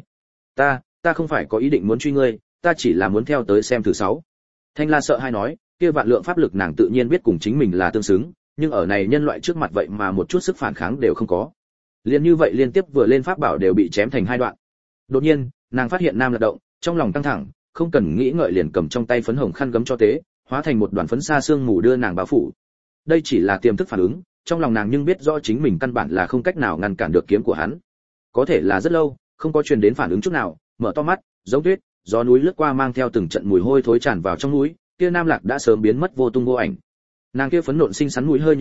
Ta không phải có ý định muốn truy ngươi, ta chỉ là muốn theo tới xem thử 6. Thanh La sợ hai nói, kia Vạn Lượng pháp lực nàng tự nhiên biết cùng chính mình là tương xứng, nhưng ở này nhân loại trước mặt vậy mà một chút sức phản kháng đều không có. Liên như vậy liên tiếp vừa lên pháp bảo đều bị chém thành hai đoạn. Đột nhiên, nàng phát hiện Nam Lạc động, trong lòng căng thẳng, không cần nghĩ ngợi liền cầm trong tay phấn hồng khăn gấm cho tế, hóa thành một đoàn phấn xa sương mù đưa nàng bao phủ. Đây chỉ là tiềm thức phản ứng, trong lòng nàng nhưng biết rõ chính mình căn bản là không cách nào ngăn cản được kiếm của hắn. Có thể là rất lâu, không có truyền đến phản ứng chút nào, mở to mắt, giống tuyết, gió núi lướt qua mang theo từng trận mùi hôi thối tràn vào trong núi, kia Nam Lạc đã sớm biến mất vô tung vô ảnh. Nàng kia phấn nộn xinh xắn mũi hơi nhíu lại,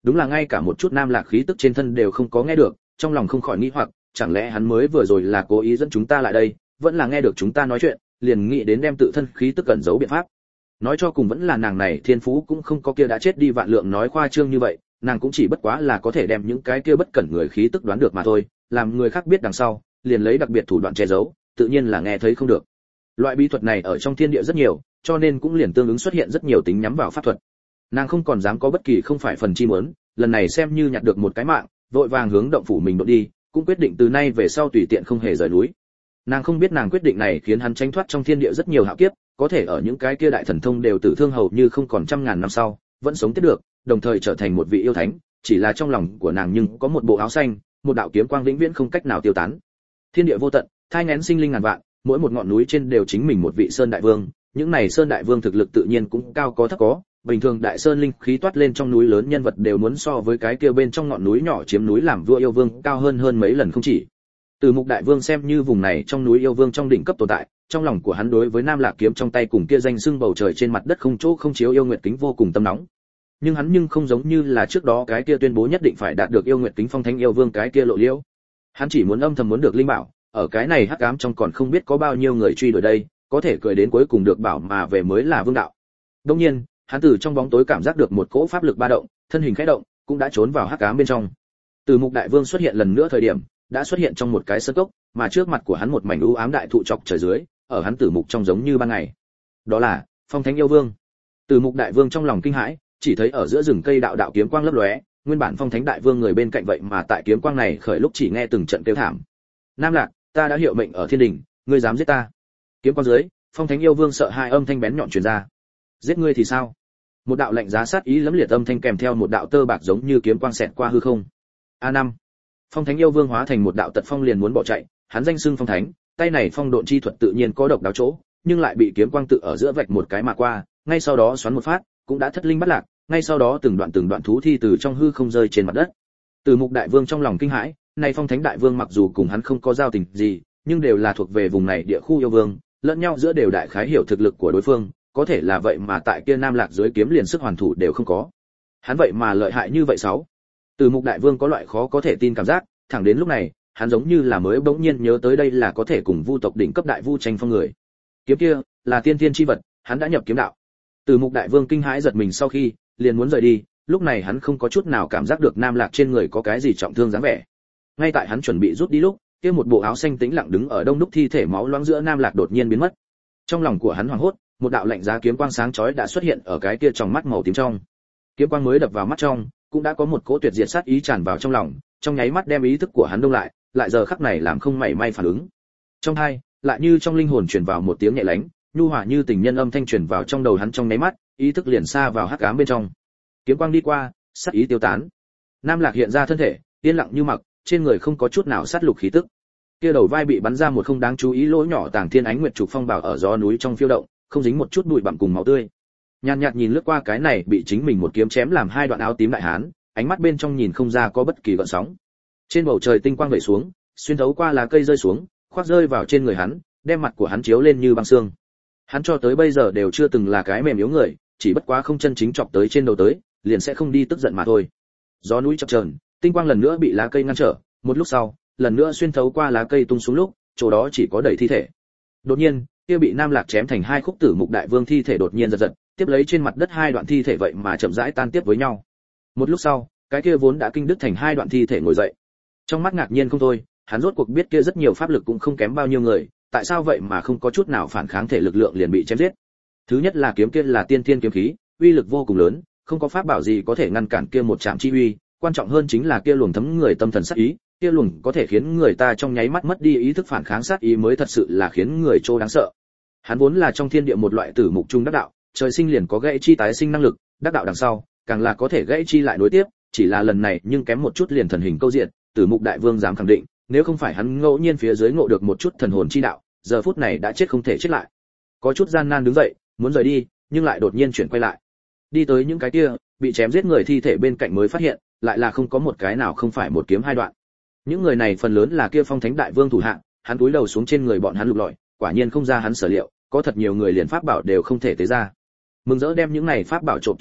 đúng là ngay cả một chút nam lạc khí tức trên thân đều không có nghe được, trong lòng không khỏi nghĩ hoặc, chẳng lẽ hắn mới vừa rồi là cố ý dẫn chúng ta lại đây, vẫn là nghe được chúng ta nói chuyện, liền nghĩ đến đem tự thân khí tức cẩn giấu biện pháp. Nói cho cùng vẫn là nàng này thiên phú cũng không có kia đã chết đi vạn lượng nói khoa trương như vậy, nàng cũng chỉ bất quá là có thể đem những cái kia bất cẩn người khí tức đoán được mà thôi, làm người khác biết đằng sau, liền lấy đặc biệt thủ đoạn che giấu, tự nhiên là nghe thấy không được. Loại bí thuật này ở trong thiên địa rất nhiều, cho nên cũng liền tương ứng xuất hiện rất nhiều tính nhắm vào pháp thuật. Nàng không còn dám có bất kỳ không phải phần chi muốn, lần này xem như nhặt được một cái mạng, vội vàng hướng động phủ mình đột đi, cũng quyết định từ nay về sau tùy tiện không hề rời núi. Nàng không biết nàng quyết định này khiến hắn tránh thoát trong thiên địa rất nhiều hạo kiếp, có thể ở những cái kia đại thần thông đều tử thương hầu như không còn trăm ngàn năm sau, vẫn sống tiếp được, đồng thời trở thành một vị yêu thánh, chỉ là trong lòng của nàng nhưng có một bộ áo xanh, một đạo kiếm quang vĩnh viễn không cách nào tiêu tán. Thiên địa vô tận, thai nghén sinh linh ngàn vạn, mỗi một ngọn núi trên đều chính mình một vị sơn đại vương, những này sơn đại vương thực lực tự nhiên cũng cao có thấp có, bình thường đại sơn linh khí toát lên trong núi lớn nhân vật đều muốn so với cái kia bên trong ngọn núi nhỏ chiếm núi làm vua yêu vương cao hơn mấy lần không chỉ. Từ Mục đại vương xem như vùng này trong núi yêu vương trong đỉnh cấp tồn tại, trong lòng của hắn đối với Nam Lạc kiếm trong tay cùng kia danh xưng bầu trời trên mặt đất không chỗ không chiếu yêu nguyệt kính vô cùng tâm nóng. Nhưng hắn không giống như là trước đó cái kia tuyên bố nhất định phải đạt được yêu nguyệt kính phong thánh yêu vương cái kia lộ liễu. Hắn chỉ muốn âm thầm muốn được linh bảo, ở cái này hắc ám trong còn không biết có bao nhiêu người truy đuổi đây, có thể cười đến cuối cùng được bảo mà về mới là vương đạo. Đương nhiên, hắn từ trong bóng tối cảm giác được một cỗ pháp lực ba động, thân hình khẽ động, cũng đã trốn vào hắc ám bên trong. Từ Mục đại vương xuất hiện lần nữa thời điểm, đã xuất hiện trong một cái sơn cốc, mà trước mặt của hắn một mảnh u ám đại thụ chọc trời dưới, ở hắn Tử Mục trong giống như ban ngày. Đó là Phong Thánh yêu vương. Từ Mục đại vương trong lòng kinh hãi, chỉ thấy ở giữa rừng cây đạo đạo kiếm quang lấp lóe, nguyên bản Phong Thánh đại vương người bên cạnh vậy mà tại kiếm quang này khởi lúc chỉ nghe từng trận kêu thảm. Nam Lạc, ta đã hiệu mệnh ở thiên đình, ngươi dám giết ta? Kiếm quang dưới, Phong Thánh yêu vương sợ hai âm thanh bén nhọn truyền ra. Giết ngươi thì sao? Một đạo lạnh giá sát ý lẫm liệt âm thanh kèm theo một đạo tơ bạc giống như kiếm quang xẹt qua hư không. A5. Phong Thánh yêu vương hóa thành một đạo tật phong liền muốn bỏ chạy, hắn danh xưng Phong Thánh, tay này phong độn chi thuật tự nhiên có độc đáo chỗ, nhưng lại bị kiếm quang tự ở giữa vạch một cái mà qua, ngay sau đó xoắn một phát, cũng đã thất linh bất lạc, ngay sau đó từng đoạn thú thi từ trong hư không rơi trên mặt đất. Từ Mục đại vương trong lòng kinh hãi, này Phong Thánh đại vương mặc dù cùng hắn không có giao tình gì, nhưng đều là thuộc về vùng này địa khu yêu vương, lẫn nhau giữa đều đại khái hiểu thực lực của đối phương, có thể là vậy mà tại kia Nam Lạc dưới kiếm liền sức hoàn thủ đều không có. Hắn vậy mà lợi hại như vậy sáu. Từ Mục đại vương có loại khó có thể tin cảm giác, thẳng đến lúc này, hắn giống như là mới bỗng nhiên nhớ tới đây là có thể cùng Vu tộc đỉnh cấp đại vu tranh phong người. Kiếm kia là tiên thiên chi vật, hắn đã nhập kiếm đạo. Từ Mục đại vương kinh hãi giật mình sau khi, liền muốn rời đi, lúc này hắn không có chút nào cảm giác được Nam Lạc trên người có cái gì trọng thương dáng vẻ. Ngay tại hắn chuẩn bị rút đi lúc, kia một bộ áo xanh tĩnh lặng đứng ở đông đúc thi thể máu loãng giữa Nam Lạc đột nhiên biến mất. Trong lòng của hắn hoảng hốt, một đạo lạnh giá kiếm quang sáng chói đã xuất hiện ở cái kia trong mắt màu tím trong. Kiếm quang mới đập vào mắt trong, cũng đã có một cỗ tuyệt diệt sát ý tràn vào trong lòng, trong nháy mắt đem ý thức của hắn đông lại, lại giờ khắc này làm không mảy may phản ứng. Trong hai, lại như trong linh hồn truyền vào một tiếng nhẹ lánh, nhu hòa như tình nhân âm thanh truyền vào trong đầu hắn trong nháy mắt, ý thức liền xa vào hắc ám bên trong. Kiếm quang đi qua, sát ý tiêu tán. Nam Lạc hiện ra thân thể, yên lặng như mặc, trên người không có chút nào sát lục khí tức. Kia đầu vai bị bắn ra một không đáng chú ý lỗ nhỏ tàng thiên ánh nguyệt trục phong bảo ở gió núi trong phiêu động, không dính một chút bụi bặm cùng máu tươi. Nhàn nhạt nhìn lướt qua cái này bị chính mình một kiếm chém làm hai đoạn áo tím đại hán, ánh mắt bên trong nhìn không ra có bất kỳ gợn sóng. Trên bầu trời tinh quang vẩy xuống, xuyên thấu qua lá cây rơi xuống, khoác rơi vào trên người hắn, đem mặt của hắn chiếu lên như băng xương. Hắn cho tới bây giờ đều chưa từng là cái mềm yếu người, chỉ bất quá không chân chính chọc tới trên đầu tới, liền sẽ không đi tức giận mà thôi. Gió núi chập chờn, tinh quang lần nữa bị lá cây ngăn trở, một lúc sau, lần nữa xuyên thấu qua lá cây tung xuống lúc, chỗ đó chỉ có đầy thi thể. Đột nhiên, kia bị Nam Lạc chém thành hai khúc Tử Mục đại vương thi thể đột nhiên giật giật, tiếp lấy trên mặt đất hai đoạn thi thể vậy mà chậm rãi tan tiếp với nhau. Một lúc sau, cái kia vốn đã kinh đứt thành hai đoạn thi thể ngồi dậy. Trong mắt ngạc nhiên không thôi, hắn rốt cuộc biết kia rất nhiều pháp lực cũng không kém bao nhiêu người, tại sao vậy mà không có chút nào phản kháng thể lực lượng liền bị chém giết. Thứ nhất là kiếm kia là tiên thiên kiếm khí, uy lực vô cùng lớn, không có pháp bảo gì có thể ngăn cản kia một trạm chi uy, quan trọng hơn chính là kia luồng thấm người tâm thần sát ý, kia luồng có thể khiến người ta trong nháy mắt mất đi ý thức phản kháng sát ý mới thật sự là khiến người trô đáng sợ. Hắn vốn là trong thiên địa một loại tử mục trung đắc đạo, trời sinh liền có gãy chi tái sinh năng lực, đắc đạo đằng sau, càng là có thể gãy chi lại nối tiếp, chỉ là lần này nhưng kém một chút liền thần hình câu diện, Tử Mục đại vương dám khẳng định, nếu không phải hắn ngẫu nhiên phía dưới ngộ được một chút thần hồn chi đạo, giờ phút này đã chết không thể chết lại. Có chút gian nan đứng dậy, muốn rời đi, nhưng lại đột nhiên chuyển quay lại. Đi tới những cái kia bị chém giết người thi thể bên cạnh mới phát hiện, lại là không có một cái nào không phải một kiếm hai đoạn. Những người này phần lớn là kia Phong Thánh đại vương thủ hạ, hắn cúi đầu xuống trên người bọn hắn lục lọi, quả nhiên không ra hắn sở liệu, có thật nhiều người liền pháp bảo đều không thể tế ra. Mừng rỡ đem những này pháp bảo trộm trong tay,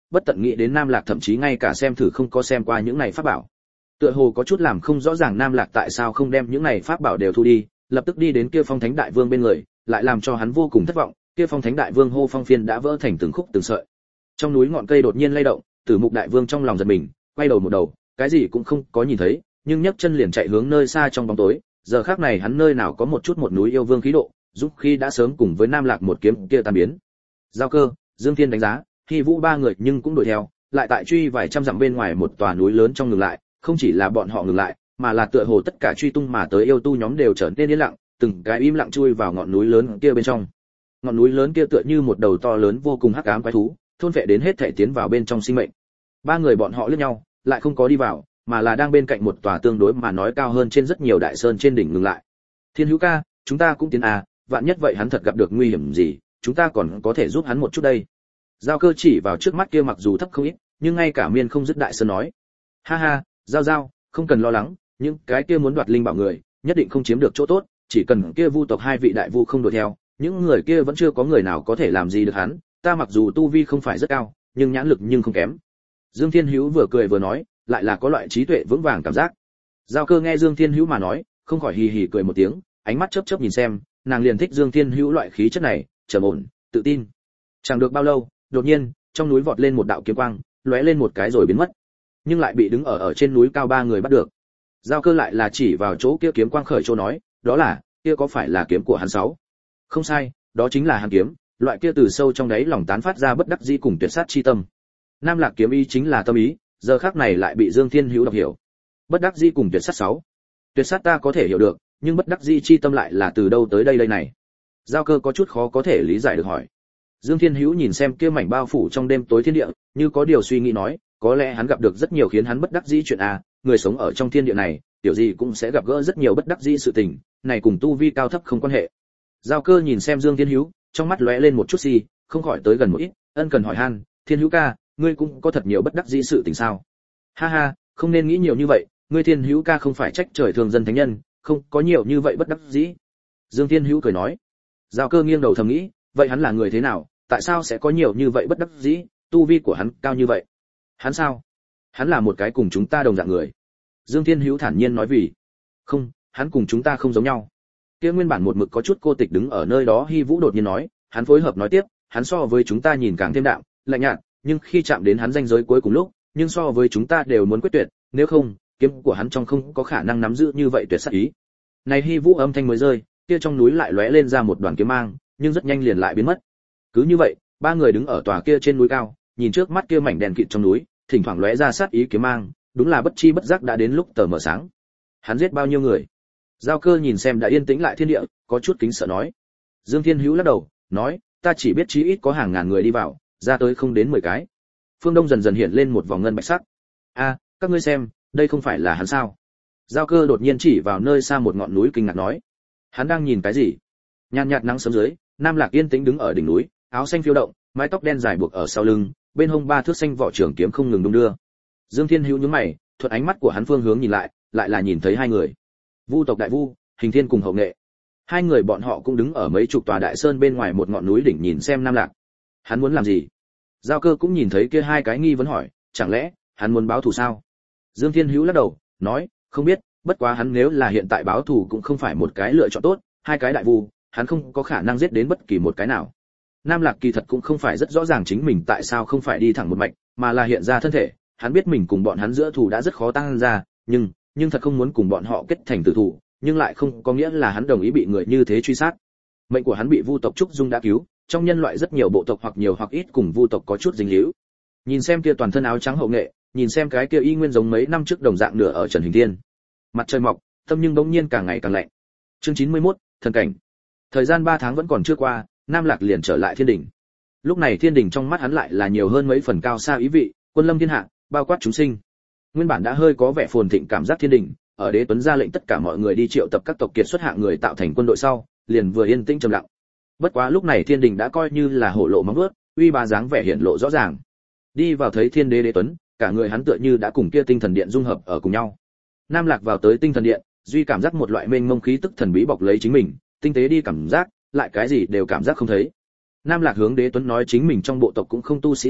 bất tận nghĩ đến Nam Lạc thậm chí ngay cả xem thử không có xem qua những này pháp bảo. Tựa hồ có chút làm không rõ ràng Nam Lạc tại sao không đem những này pháp bảo đều thu đi, lập tức đi đến kia Phong Thánh Đại Vương bên người, lại làm cho hắn vô cùng thất vọng, kia Phong Thánh Đại Vương hô phong phiên đã vỡ thành từng khúc từng sợi. Trong núi ngọn cây đột nhiên lay động, Tử Mục Đại Vương trong lòng giật mình, quay đầu một đầu, cái gì cũng không có nhìn thấy, nhưng nhấc chân liền chạy hướng nơi xa trong bóng tối, giờ khắc này hắn nơi nào có một chút một núi yêu vương khí độ, giúp khi đã sớm cùng với Nam Lạc một kiếm kia tan biến. Giao Cơ, Dương Thiên đánh giá, Hy Vũ ba người nhưng cũng đuổi theo, lại tại truy vài trăm dặm bên ngoài một tòa núi lớn trong ngừng lại, không chỉ là bọn họ ngừng lại, mà là tựa hồ tất cả truy tung mà tới yêu tu nhóm đều trở nên yên lặng, từng cái im lặng chui vào ngọn núi lớn kia bên trong. Ngọn núi lớn kia tựa như một đầu to lớn vô cùng hắc ám quái thú, thôn phệ đến hết thảy tiến vào bên trong sinh mệnh. Ba người bọn họ liếc nhau, lại không có đi vào, mà là đang bên cạnh một tòa tương đối mà nói cao hơn trên rất nhiều đại sơn trên đỉnh ngừng lại. Thiên Hữu ca, chúng ta cũng tiến à, vạn nhất vậy hắn thật gặp được nguy hiểm gì, chúng ta còn có thể giúp hắn một chút đây. Giao Cơ chỉ vào trước mắt kia mặc dù thấp không ít, nhưng ngay cả miên không dứt đại sơn nói. Ha ha, Giao, không cần lo lắng, những cái kia muốn đoạt linh bảo người, nhất định không chiếm được chỗ tốt, chỉ cần kia Vu tộc hai vị đại vu không đuổi theo, những người kia vẫn chưa có người nào có thể làm gì được hắn, ta mặc dù tu vi không phải rất cao, nhưng nhãn lực nhưng không kém. Dương Thiên Hữu vừa cười vừa nói, lại là có loại trí tuệ vững vàng cảm giác. Giao Cơ nghe Dương Thiên Hữu mà nói, không khỏi hì hì cười một tiếng, ánh mắt chớp chớp nhìn xem, nàng liền thích Dương Thiên Hữu loại khí chất này, trầm ổn, tự tin. Chẳng được bao lâu, đột nhiên, trong núi vọt lên một đạo kiếm quang, lóe lên một cái rồi biến mất, nhưng lại bị đứng ở trên núi cao ba người bắt được. Giao Cơ lại là chỉ vào chỗ kia kiếm quang khởi chỗ nói, đó là, kia có phải là kiếm của hắn sáu? Không sai, đó chính là hắn kiếm, loại kia từ sâu trong đáy lòng tán phát ra bất đắc dĩ cùng tuyệt sát chi tâm. Nam Lạc kiếm ý chính là tâm ý, giờ khắc này lại bị Dương Thiên Hữu đọc hiểu. Bất đắc dĩ cùng tuyệt sát sáu. Tuyệt sát ta có thể hiểu được, nhưng bất đắc dĩ chi tâm lại là từ đâu tới đây này? Giao Cơ có chút khó có thể lý giải được hỏi. Dương Thiên Hữu nhìn xem kia mảnh bao phủ trong đêm tối thiên địa, như có điều suy nghĩ nói, có lẽ hắn gặp được rất nhiều khiến hắn bất đắc dĩ chuyện à, người sống ở trong thiên địa này, tiểu gì cũng sẽ gặp gỡ rất nhiều bất đắc dĩ sự tình, này cùng tu vi cao thấp không quan hệ. Giao Cơ nhìn xem Dương Thiên Hữu, trong mắt lóe lên một chút không khỏi tới gần một ít, ân cần hỏi han, Thiên Hữu ca, ngươi cũng có thật nhiều bất đắc dĩ sự tình sao? Ha ha, không nên nghĩ nhiều như vậy, ngươi Thiên Hữu ca không phải trách trời thường dân thánh nhân, không có nhiều như vậy bất đắc dĩ. Dương Thiên Hữu cười nói. Giao Cơ nghiêng đầu thầm nghĩ, vậy hắn là người thế nào, tại sao sẽ có nhiều như vậy bất đắc dĩ, tu vi của hắn cao như vậy? Hắn sao? Hắn là một cái cùng chúng ta đồng dạng người. Dương Thiên Hữu thản nhiên nói vì. Không, hắn cùng chúng ta không giống nhau. Kia nguyên bản một mực có chút cô tịch đứng ở nơi đó Hy Vũ đột nhiên nói, hắn phối hợp nói tiếp, hắn so với chúng ta nhìn càng thêm đạm, lạnh nhạt, nhưng khi chạm đến hắn ranh giới cuối cùng lúc, nhưng so với chúng ta đều muốn quyết tuyệt, nếu không, kiếm của hắn trong không có khả năng nắm giữ như vậy tuyệt sát ý. Này Hy Vũ âm thanh mới rơi, kia trong núi lại lóe lên ra một đoàn kiếm mang, nhưng rất nhanh liền lại biến mất. Cứ như vậy, ba người đứng ở tòa kia trên núi cao, nhìn trước mắt kia mảnh đèn kịt trong núi, thỉnh thoảng lóe ra sát ý kiếm mang, đúng là bất chi bất giác đã đến lúc tờ mờ sáng. Hắn giết bao nhiêu người? Giao Cơ nhìn xem đã yên tĩnh lại thiên địa, có chút kính sợ nói. Dương Thiên Hữu lắc đầu, nói, ta chỉ biết chí ít có hàng ngàn người đi vào, ra tới không đến 10 cái. Phương Đông dần dần hiện lên một vòng ngân bạch sắc. A, các ngươi xem, đây không phải là hắn sao? Giao Cơ đột nhiên chỉ vào nơi xa một ngọn núi kinh ngạc nói. Hắn đang nhìn cái gì? Nhàn nhạt nắng sớm dưới, Nam Lạc yên tĩnh đứng ở đỉnh núi, áo xanh phiêu động, mái tóc đen dài buộc ở sau lưng, bên hông ba thước xanh vỏ trường kiếm không ngừng đung đưa. Dương Thiên Hữu nhướng mày, thuận ánh mắt của hắn phương hướng nhìn lại, lại là nhìn thấy hai người. Vu tộc đại vu, Hình Thiên cùng Hậu Nghệ. Hai người bọn họ cũng đứng ở mấy chục tòa đại sơn bên ngoài một ngọn núi đỉnh nhìn xem Nam Lạc. Hắn muốn làm gì? Giao Cơ cũng nhìn thấy kia hai cái nghi vấn hỏi, chẳng lẽ hắn muốn báo thù sao? Dương Thiên Hữu lắc đầu, nói, không biết, bất quá hắn nếu là hiện tại báo thù cũng không phải một cái lựa chọn tốt, hai cái đại vu, hắn không có khả năng giết đến bất kỳ một cái nào. Nam Lạc kỳ thật cũng không phải rất rõ ràng chính mình tại sao không phải đi thẳng một mạch, mà là hiện ra thân thể, hắn biết mình cùng bọn hắn giữa thù đã rất khó tăng ra, nhưng thật không muốn cùng bọn họ kết thành tử thủ, nhưng lại không có nghĩa là hắn đồng ý bị người như thế truy sát. Mệnh của hắn bị Vu tộc Trúc Dung đã cứu, trong nhân loại rất nhiều bộ tộc hoặc nhiều hoặc ít cùng Vu tộc có chút dính líu. Nhìn xem kia toàn thân áo trắng Hậu Nghệ, nhìn xem cái kia y nguyên giống mấy năm trước đồng dạng nửa ở Trần Hình Thiên. Mặt trời mọc, tâm nhưng bỗng nhiên càng ngày càng lạnh. Chương 91, thần cảnh. Thời gian 3 tháng vẫn còn chưa qua, Nam Lạc liền trở lại thiên đỉnh. Lúc này thiên đỉnh trong mắt hắn lại là nhiều hơn mấy phần cao xa ý vị, quân lâm thiên hạ, bao quát chúng sinh. Nguyên bản đã hơi có vẻ phồn thịnh cảm giác thiên đỉnh, ở Đế Tuấn ra lệnh tất cả mọi người đi triệu tập các tộc kiệt xuất hạng người tạo thành quân đội sau, liền vừa yên tĩnh trầm lặng. Bất quá lúc này thiên đỉnh đã coi như là hổ lộ móng vuốt, uy bá dáng vẻ hiện lộ rõ ràng. Đi vào thấy thiên đế Đế Tuấn, cả người hắn tựa như đã cùng kia tinh thần điện dung hợp ở cùng nhau. Nam Lạc vào tới tinh thần điện, duy cảm giác một loại mênh mông khí tức thần bí bọc lấy chính mình, tinh tế đi cảm giác, lại cái gì đều cảm giác không thấy. Nam Lạc hướng Đế Tuấn nói chính mình trong bộ tộc cũng không tu sĩ gì,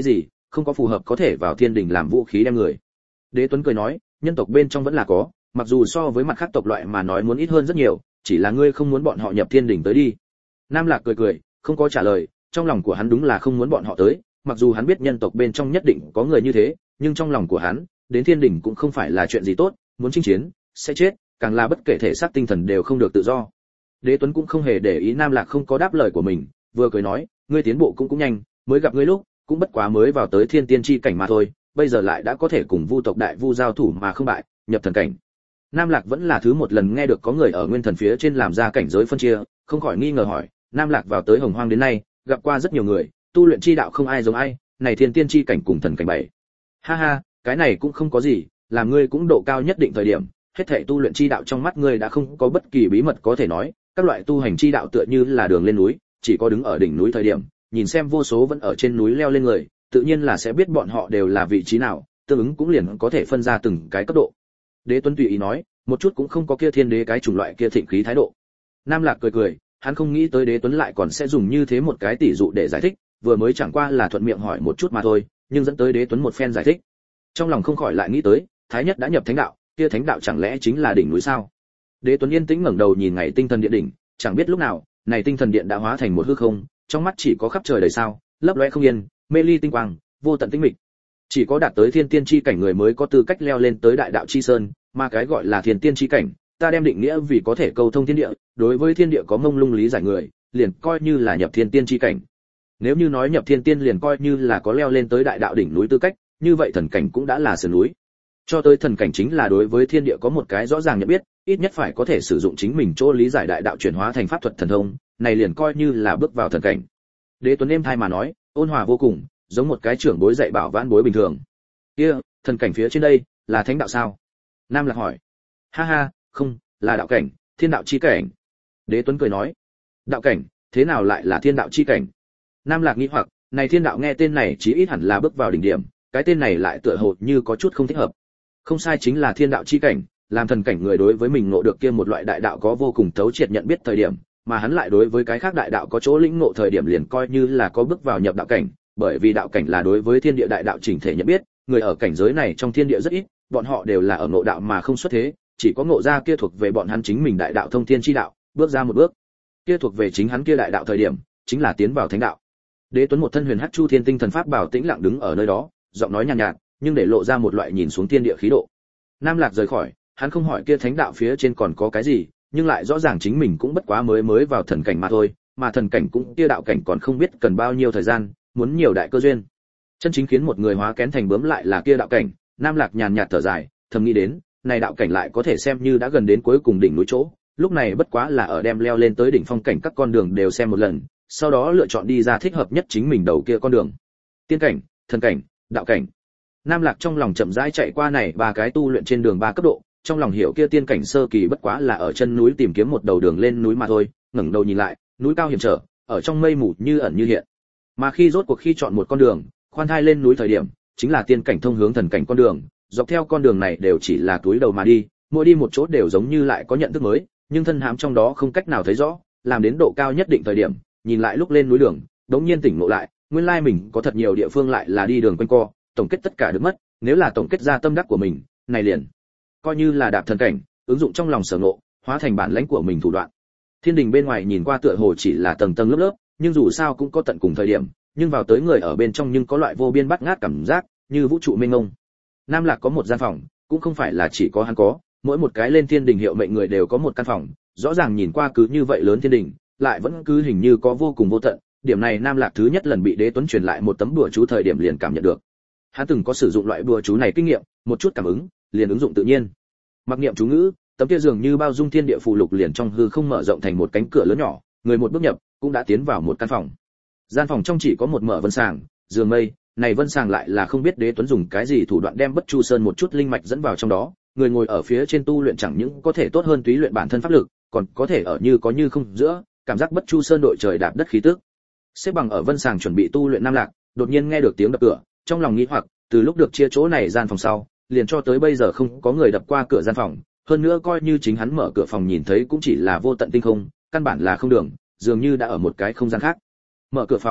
không có phù hợp có thể vào thiên đình làm vũ khí đem người. Đế Tuấn cười nói, nhân tộc bên trong vẫn là có, mặc dù so với mặt khác tộc loại mà nói muốn ít hơn rất nhiều, chỉ là ngươi không muốn bọn họ nhập thiên đình tới đi. Nam Lạc cười cười, không có trả lời, trong lòng của hắn đúng là không muốn bọn họ tới, mặc dù hắn biết nhân tộc bên trong nhất định có người như thế, nhưng trong lòng của hắn, đến thiên đình cũng không phải là chuyện gì tốt, muốn chinh chiến, sẽ chết, càng là bất kể thể xác tinh thần đều không được tự do. Đế Tuấn cũng không hề để ý Nam Lạc không có đáp lời của mình, vừa cười nói, ngươi tiến bộ cũng nhanh, mới gặp ngươi lúc, cũng bất quá mới vào tới thiên tiên chi cảnh mà thôi, bây giờ lại đã có thể cùng Vu tộc đại vu giao thủ mà không bại, nhập thần cảnh. Nam Lạc vẫn là thứ một lần nghe được có người ở nguyên thần phía trên làm ra cảnh giới phân chia, không khỏi nghi ngờ hỏi, Nam Lạc vào tới Hồng Hoang đến nay, gặp qua rất nhiều người, tu luyện chi đạo không ai giống ai, này thiên tiên chi cảnh cùng thần cảnh bảy. Ha ha, cái này cũng không có gì, làm ngươi cũng độ cao nhất định thời điểm, hết thảy tu luyện chi đạo trong mắt ngươi đã không có bất kỳ bí mật có thể nói, các loại tu hành chi đạo tựa như là đường lên núi, chỉ có đứng ở đỉnh núi thời điểm, nhìn xem vô số vẫn ở trên núi leo lên người, tự nhiên là sẽ biết bọn họ đều là vị trí nào, tương ứng cũng liền có thể phân ra từng cái cấp độ. Đế Tuấn tùy ý nói, một chút cũng không có kia thiên đế cái chủng loại kia thịnh khí thái độ. Nam Lạc cười cười, hắn không nghĩ tới Đế Tuấn lại còn sẽ dùng như thế một cái tỷ dụ để giải thích, vừa mới chẳng qua là thuận miệng hỏi một chút mà thôi, nhưng dẫn tới Đế Tuấn một phen giải thích. Trong lòng không khỏi lại nghĩ tới, Thái Nhất đã nhập thánh đạo, kia thánh đạo chẳng lẽ chính là đỉnh núi sao? Đế Tuấn yên tĩnh ngẩng đầu nhìn ngày tinh thần điện đỉnh, chẳng biết lúc nào, này tinh thần điện đã hóa thành một hư không, trong mắt chỉ có khắp trời đầy sao, lấp lóe không yên, mê ly tinh quang, vô tận tĩnh mịch. Chỉ có đạt tới thiên tiên chi cảnh người mới có tư cách leo lên tới đại đạo chi sơn, mà cái gọi là thiên tiên chi cảnh, ta đem định nghĩa vì có thể câu thông thiên địa, đối với thiên địa có mông lung lý giải người, liền coi như là nhập thiên tiên chi cảnh. Nếu như nói nhập thiên tiên liền coi như là có leo lên tới đại đạo đỉnh núi tư cách, như vậy thần cảnh cũng đã là sườn núi. Cho tới thần cảnh chính là đối với thiên địa có một cái rõ ràng nhận biết, ít nhất phải có thể sử dụng chính mình chỗ lý giải đại đạo chuyển hóa thành pháp thuật thần thông, này liền coi như là bước vào thần cảnh. Đế Tuấn êm thai mà nói, ôn hòa vô cùng, giống một cái trưởng bối dạy bảo vãn bối bình thường. Kia, thần cảnh phía trên đây, là thánh đạo sao? Nam Lạc hỏi. Ha ha, không, là đạo cảnh, thiên đạo chi cảnh. Đế Tuấn cười nói. Đạo cảnh, thế nào lại là thiên đạo chi cảnh? Nam Lạc nghĩ hoặc, này thiên đạo nghe tên này chí ít hẳn là bước vào đỉnh điểm, cái tên này lại tựa hồ như có chút không thích hợp. Không sai, chính là thiên đạo chi cảnh, làm thần cảnh người đối với mình ngộ được kia một loại đại đạo có vô cùng thấu triệt nhận biết thời điểm, mà hắn lại đối với cái khác đại đạo có chỗ lĩnh ngộ thời điểm liền coi như là có bước vào nhập đạo cảnh, bởi vì đạo cảnh là đối với thiên địa đại đạo chỉnh thể nhận biết, người ở cảnh giới này trong thiên địa rất ít, bọn họ đều là ở ngộ đạo mà không xuất thế, chỉ có ngộ ra kia thuộc về bọn hắn chính mình đại đạo thông thiên chi đạo, bước ra một bước, kia thuộc về chính hắn kia đại đạo thời điểm, chính là tiến vào thánh đạo. Đế Tuấn một thân huyền hắc chu thiên tinh thần pháp bảo tĩnh lặng đứng ở nơi đó, giọng nói nhàn nhạt, nhưng để lộ ra một loại nhìn xuống thiên địa khí độ. Nam Lạc rời khỏi, hắn không hỏi kia thánh đạo phía trên còn có cái gì, nhưng lại rõ ràng chính mình cũng bất quá mới vào thần cảnh mà thôi, mà thần cảnh cũng kia đạo cảnh còn không biết cần bao nhiêu thời gian, muốn nhiều đại cơ duyên. Chân chính khiến một người hóa kén thành bướm lại là kia đạo cảnh. Nam Lạc nhàn nhạt thở dài, thầm nghĩ đến, này đạo cảnh lại có thể xem như đã gần đến cuối cùng đỉnh núi chỗ, lúc này bất quá là ở đem leo lên tới đỉnh phong cảnh các con đường đều xem một lần, sau đó lựa chọn đi ra thích hợp nhất chính mình đầu kia con đường. Tiên cảnh, thần cảnh, đạo cảnh. Nam Lạc trong lòng chậm rãi chạy qua này ba cái tu luyện trên đường ba cấp độ, trong lòng hiểu kia tiên cảnh sơ kỳ bất quá là ở chân núi tìm kiếm một đầu đường lên núi mà thôi, ngẩng đầu nhìn lại, núi cao hiểm trở, ở trong mây mù như ẩn như hiện. Mà khi rốt cuộc khi chọn một con đường, khoan thai lên núi thời điểm, chính là tiên cảnh thông hướng thần cảnh con đường, dọc theo con đường này đều chỉ là túi đầu mà đi, mỗi đi một chỗ đều giống như lại có nhận thức mới, nhưng thân hãm trong đó không cách nào thấy rõ, làm đến độ cao nhất định thời điểm, nhìn lại lúc lên núi đường, đống nhiên tỉnh ngộ lại, nguyên lai mình có thật nhiều địa phương lại là đi đường quanh co, tổng kết tất cả được mất, nếu là tổng kết ra tâm đắc của mình, này liền coi như là đạp thần cảnh, ứng dụng trong lòng sở ngộ, hóa thành bản lãnh của mình thủ đoạn. Thiên đình bên ngoài nhìn qua tựa hồ chỉ là tầng tầng lớp lớp, nhưng dù sao cũng có tận cùng thời điểm, nhưng vào tới người ở bên trong nhưng có loại vô biên bắt ngát cảm giác, như vũ trụ mênh mông. Nam Lạc có một gian phòng, cũng không phải là chỉ có hắn có, mỗi một cái lên thiên đình hiệu mệnh người đều có một căn phòng, rõ ràng nhìn qua cứ như vậy lớn thiên đình, lại vẫn cứ hình như có vô cùng vô tận, điểm này Nam Lạc thứ nhất lần bị Đế Tuấn truyền lại một tấm đùa chú thời điểm liền cảm nhận được. Hắn từng có sử dụng loại đùa chú này kinh nghiệm, một chút cảm ứng, liền ứng dụng tự nhiên. Mặc niệm chú ngữ, tấm kia dường như bao dung thiên địa phù lục liền trong hư không mở rộng thành một cánh cửa lớn nhỏ, người một bước nhập, cũng đã tiến vào một căn phòng. Gian phòng trong chỉ có một mở vân sàng, giường mây, này vân sàng lại là không biết Đế Tuấn dùng cái gì thủ đoạn đem Bất Chu Sơn một chút linh mạch dẫn vào trong đó, người ngồi ở phía trên tu luyện chẳng những có thể tốt hơn túy luyện bản thân pháp lực, còn có thể ở như có như không giữa, cảm giác Bất Chu Sơn đội trời đạp đất khí tức. Xếp bằng ở vân sàng chuẩn bị tu luyện Nam Lạc, đột nhiên nghe được tiếng đập cửa, trong lòng nghĩ hoặc, từ lúc được chia chỗ này gian phòng sau, liền cho tới bây giờ không có người đập qua cửa gian phòng, hơn nữa coi như chính hắn mở cửa phòng nhìn thấy cũng chỉ là vô tận tinh không, căn bản là không đường, dường như đã ở một cái không gian khác. Mở cửa phòng,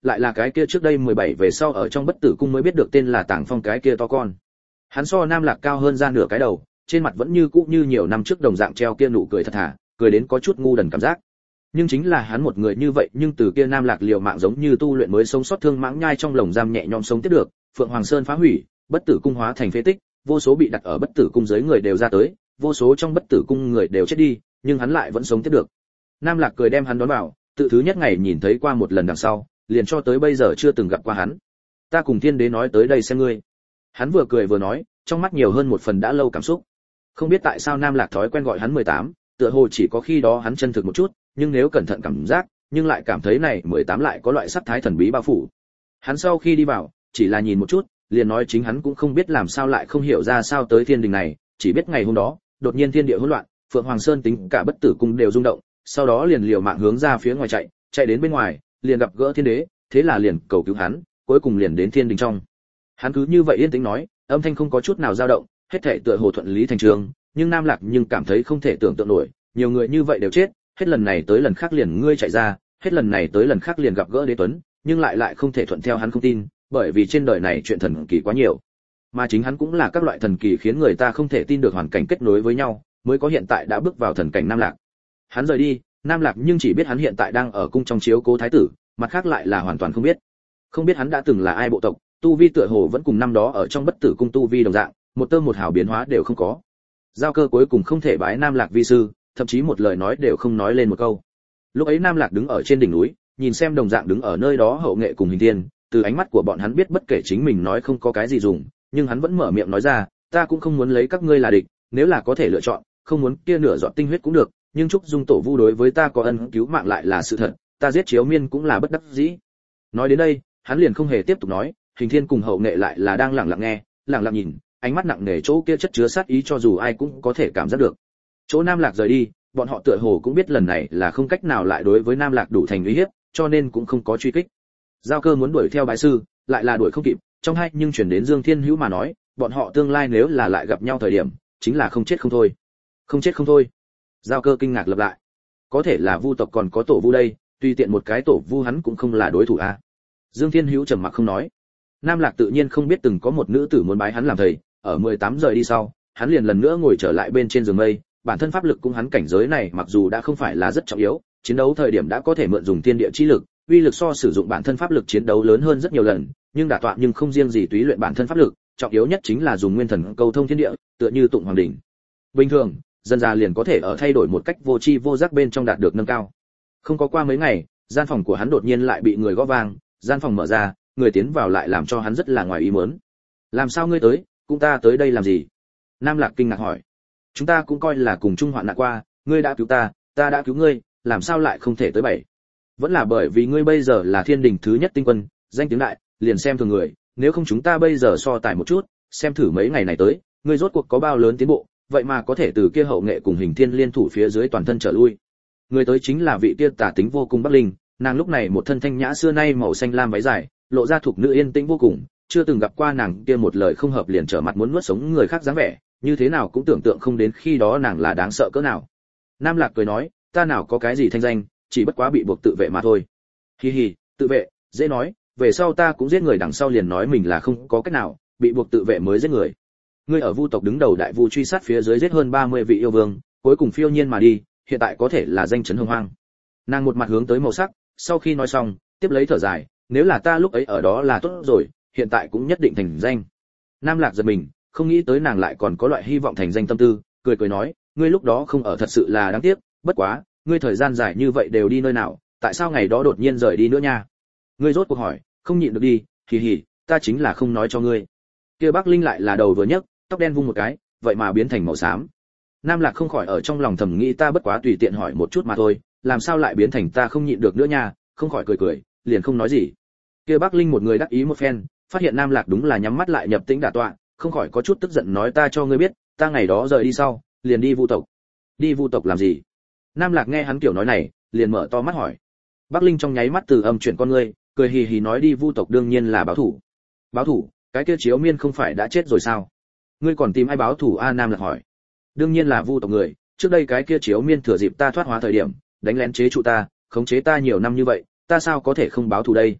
lại là cái kia trước đây 17 về sau ở trong Bất Tử Cung mới biết được tên là Tàng Phong cái kia to con. Hắn so Nam Lạc cao hơn ra nửa cái đầu, trên mặt vẫn như cũ như nhiều năm trước đồng dạng treo kia nụ cười thật thà, cười đến có chút ngu đần cảm giác. Nhưng chính là hắn một người như vậy, nhưng từ kia Nam Lạc liều mạng giống như tu luyện mới sống sót thương mãng nhai trong lồng giam nhẹ nhõm sống tiếp được, Phượng Hoàng Sơn phá hủy, Bất Tử Cung hóa thành phế tích, vô số bị đặt ở Bất Tử Cung dưới người đều ra tới, vô số trong Bất Tử Cung người đều chết đi, nhưng hắn lại vẫn sống tiếp được. Nam Lạc cười đem hắn đón vào, tự thứ nhất ngày nhìn thấy qua một lần đằng sau, liền cho tới bây giờ chưa từng gặp qua hắn. Ta cùng Thiên Đế nói tới đây xem ngươi. Hắn vừa cười vừa nói, trong mắt nhiều hơn một phần đã lâu cảm xúc. Không biết tại sao Nam Lạc thói quen gọi hắn 18, tựa hồ chỉ có khi đó hắn chân thực một chút, nhưng nếu cẩn thận cảm giác, nhưng lại cảm thấy này 18 lại có loại sắc thái thần bí bao phủ. Hắn sau khi đi vào, chỉ là nhìn một chút, liền nói chính hắn cũng không biết làm sao lại không hiểu ra sao tới thiên đình này, chỉ biết ngày hôm đó, đột nhiên thiên địa hỗn loạn, Phượng Hoàng Sơn tính cả Bất Tử Cung đều rung động, sau đó liền liều mạng hướng ra phía ngoài chạy, chạy đến bên ngoài, liền gặp gỡ Thiên Đế, thế là liền cầu cứu hắn, cuối cùng liền đến thiên đình trong. Hắn cứ như vậy yên tĩnh nói, âm thanh không có chút nào dao động, hết thảy tựa hồ thuận lý thành trường, nhưng Nam Lạc nhưng cảm thấy không thể tưởng tượng nổi, nhiều người như vậy đều chết, hết lần này tới lần khác liền ngươi chạy ra, hết lần này tới lần khác liền gặp gỡ Đế Tuấn, nhưng lại không thể thuận theo hắn không tin, bởi vì trên đời này chuyện thần kỳ quá nhiều, mà chính hắn cũng là các loại thần kỳ khiến người ta không thể tin được hoàn cảnh kết nối với nhau, mới có hiện tại đã bước vào thần cảnh Nam Lạc. Hắn rời đi, Nam Lạc nhưng chỉ biết hắn hiện tại đang ở cung trong chiếu cố thái tử, mặt khác lại là hoàn toàn không biết. Không biết hắn đã từng là ai bộ tộc, tu vi tựa hồ vẫn cùng năm đó ở trong Bất Tử Cung tu vi đồng dạng, một tơ một hào biến hóa đều không có. Giao Cơ cuối cùng không thể bái Nam Lạc vi sư, thậm chí một lời nói đều không nói lên một câu. Lúc ấy Nam Lạc đứng ở trên đỉnh núi, nhìn xem đồng dạng đứng ở nơi đó Hậu Nghệ cùng Hình Thiên, từ ánh mắt của bọn hắn biết bất kể chính mình nói không có cái gì dùng, nhưng hắn vẫn mở miệng nói ra, ta cũng không muốn lấy các ngươi là địch, nếu là có thể lựa chọn, không muốn kia nửa giọt tinh huyết cũng được, nhưng Trúc Dung tổ vu đối với ta có ân cứu mạng lại là sự thật, ta giết Chiếu Miên cũng là bất đắc dĩ. Nói đến đây, hắn liền không hề tiếp tục nói, Hình Thiên cùng Hậu Nghệ lại là đang lặng lặng nghe, lặng lặng nhìn, ánh mắt nặng nề chỗ kia chất chứa sát ý cho dù ai cũng có thể cảm giác được. Chỗ Nam Lạc rời đi, bọn họ tựa hồ cũng biết lần này là không cách nào lại đối với Nam Lạc đủ thành uy hiếp, cho nên cũng không có truy kích. Giao Cơ muốn đuổi theo bái sư, lại là đuổi không kịp, trong hai nhưng chuyển đến Dương Thiên Hữu mà nói, bọn họ tương lai nếu là lại gặp nhau thời điểm, chính là không chết không thôi. Không chết không thôi. Giao Cơ kinh ngạc lặp lại. Có thể là Vu tộc còn có tổ Vu đây, tùy tiện một cái tổ Vu hắn cũng không là đối thủ a. Dương Thiên Hữu trầm mặc không nói. Nam Lạc tự nhiên không biết từng có một nữ tử muốn bái hắn làm thầy, ở 18 giờ đi sau, hắn liền lần nữa ngồi trở lại bên trên giường mây, bản thân pháp lực cũng hắn cảnh giới này mặc dù đã không phải là rất trọng yếu, chiến đấu thời điểm đã có thể mượn dùng thiên địa chi lực, uy lực so sử dụng bản thân pháp lực chiến đấu lớn hơn rất nhiều lần, nhưng đả tọa nhưng không riêng gì túy luyện bản thân pháp lực, trọng yếu nhất chính là dùng nguyên thần câu thông thiên địa, tựa như tụng hoàng đỉnh. Bình thường, dần dà liền có thể ở thay đổi một cách vô tri vô giác bên trong đạt được nâng cao. Không có qua mấy ngày, gian phòng của hắn đột nhiên lại bị người gõ vang, gian phòng mở ra, người tiến vào lại làm cho hắn rất là ngoài ý muốn. Làm sao ngươi tới, cũng ta tới đây làm gì? Nam Lạc kinh ngạc hỏi. Chúng ta cũng coi là cùng chung hoạn nạn qua, ngươi đã cứu ta, ta đã cứu ngươi, làm sao lại không thể tới bảy? Vẫn là bởi vì ngươi bây giờ là thiên đình thứ nhất tinh quân, danh tiếng đại, liền xem thường người, nếu không chúng ta bây giờ so tài một chút, xem thử mấy ngày này tới, ngươi rốt cuộc có bao lớn tiến bộ, vậy mà có thể từ kia Hậu Nghệ cùng Hình Thiên liên thủ phía dưới toàn thân trở lui. Người tới chính là vị kia tả tính vô cùng Bắc Linh, nàng lúc này một thân thanh nhã xưa nay màu xanh lam váy dài, lộ ra thuộc nữ yên tĩnh vô cùng, chưa từng gặp qua nàng kia một lời không hợp liền trở mặt muốn nuốt sống người khác dáng vẻ, như thế nào cũng tưởng tượng không đến khi đó nàng là đáng sợ cỡ nào. Nam Lạc cười nói, ta nào có cái gì thanh danh, chỉ bất quá bị buộc tự vệ mà thôi. Hi hi, tự vệ, dễ nói, về sau ta cũng giết người đằng sau liền nói mình là không có cách nào, bị buộc tự vệ mới giết người. Ngươi ở Vu tộc đứng đầu đại vu truy sát phía dưới giết hơn 30 vị yêu vương, cuối cùng phiêu nhiên mà đi, hiện tại có thể là danh chấn hồng hoang. Nàng một mặt hướng tới màu sắc, sau khi nói xong, tiếp lấy thở dài, nếu là ta lúc ấy ở đó là tốt rồi, hiện tại cũng nhất định thành danh. Nam Lạc giật mình, không nghĩ tới nàng lại còn có loại hy vọng thành danh tâm tư, cười cười nói, ngươi lúc đó không ở thật sự là đáng tiếc, bất quá, ngươi thời gian dài như vậy đều đi nơi nào, tại sao ngày đó đột nhiên rời đi nữa nha? Ngươi rốt cuộc hỏi, không nhịn được đi, hì hì, ta chính là không nói cho ngươi. Kia Bắc Linh lại là đầu vừa nhấc, tóc đen vung một cái, vậy mà biến thành màu xám. Nam Lạc không khỏi ở trong lòng thầm nghĩ ta bất quá tùy tiện hỏi một chút mà thôi, làm sao lại biến thành ta không nhịn được nữa nha, không khỏi cười cười, liền không nói gì. Kia Bắc Linh một người đắc ý một phen, phát hiện Nam Lạc đúng là nhắm mắt lại nhập tĩnh đả tọa, không khỏi có chút tức giận nói ta cho ngươi biết, ta ngày đó rời đi sau, liền đi Vu tộc. Đi Vu tộc làm gì? Nam Lạc nghe hắn kiểu nói này, liền mở to mắt hỏi. Bắc Linh trong nháy mắt từ âm chuyển con ngươi, cười hì hì nói đi Vu tộc đương nhiên là báo thủ. Báo thủ? Cái kia Chiếu Miên không phải đã chết rồi sao? Ngươi còn tìm ai báo thủ a? Nam Lạc hỏi. Đương nhiên là Vu tộc người, trước đây cái kia Chiếu Miên thừa dịp ta thoát hóa thời điểm, đánh lén chế trụ ta, khống chế ta nhiều năm như vậy, ta sao có thể không báo thù đây?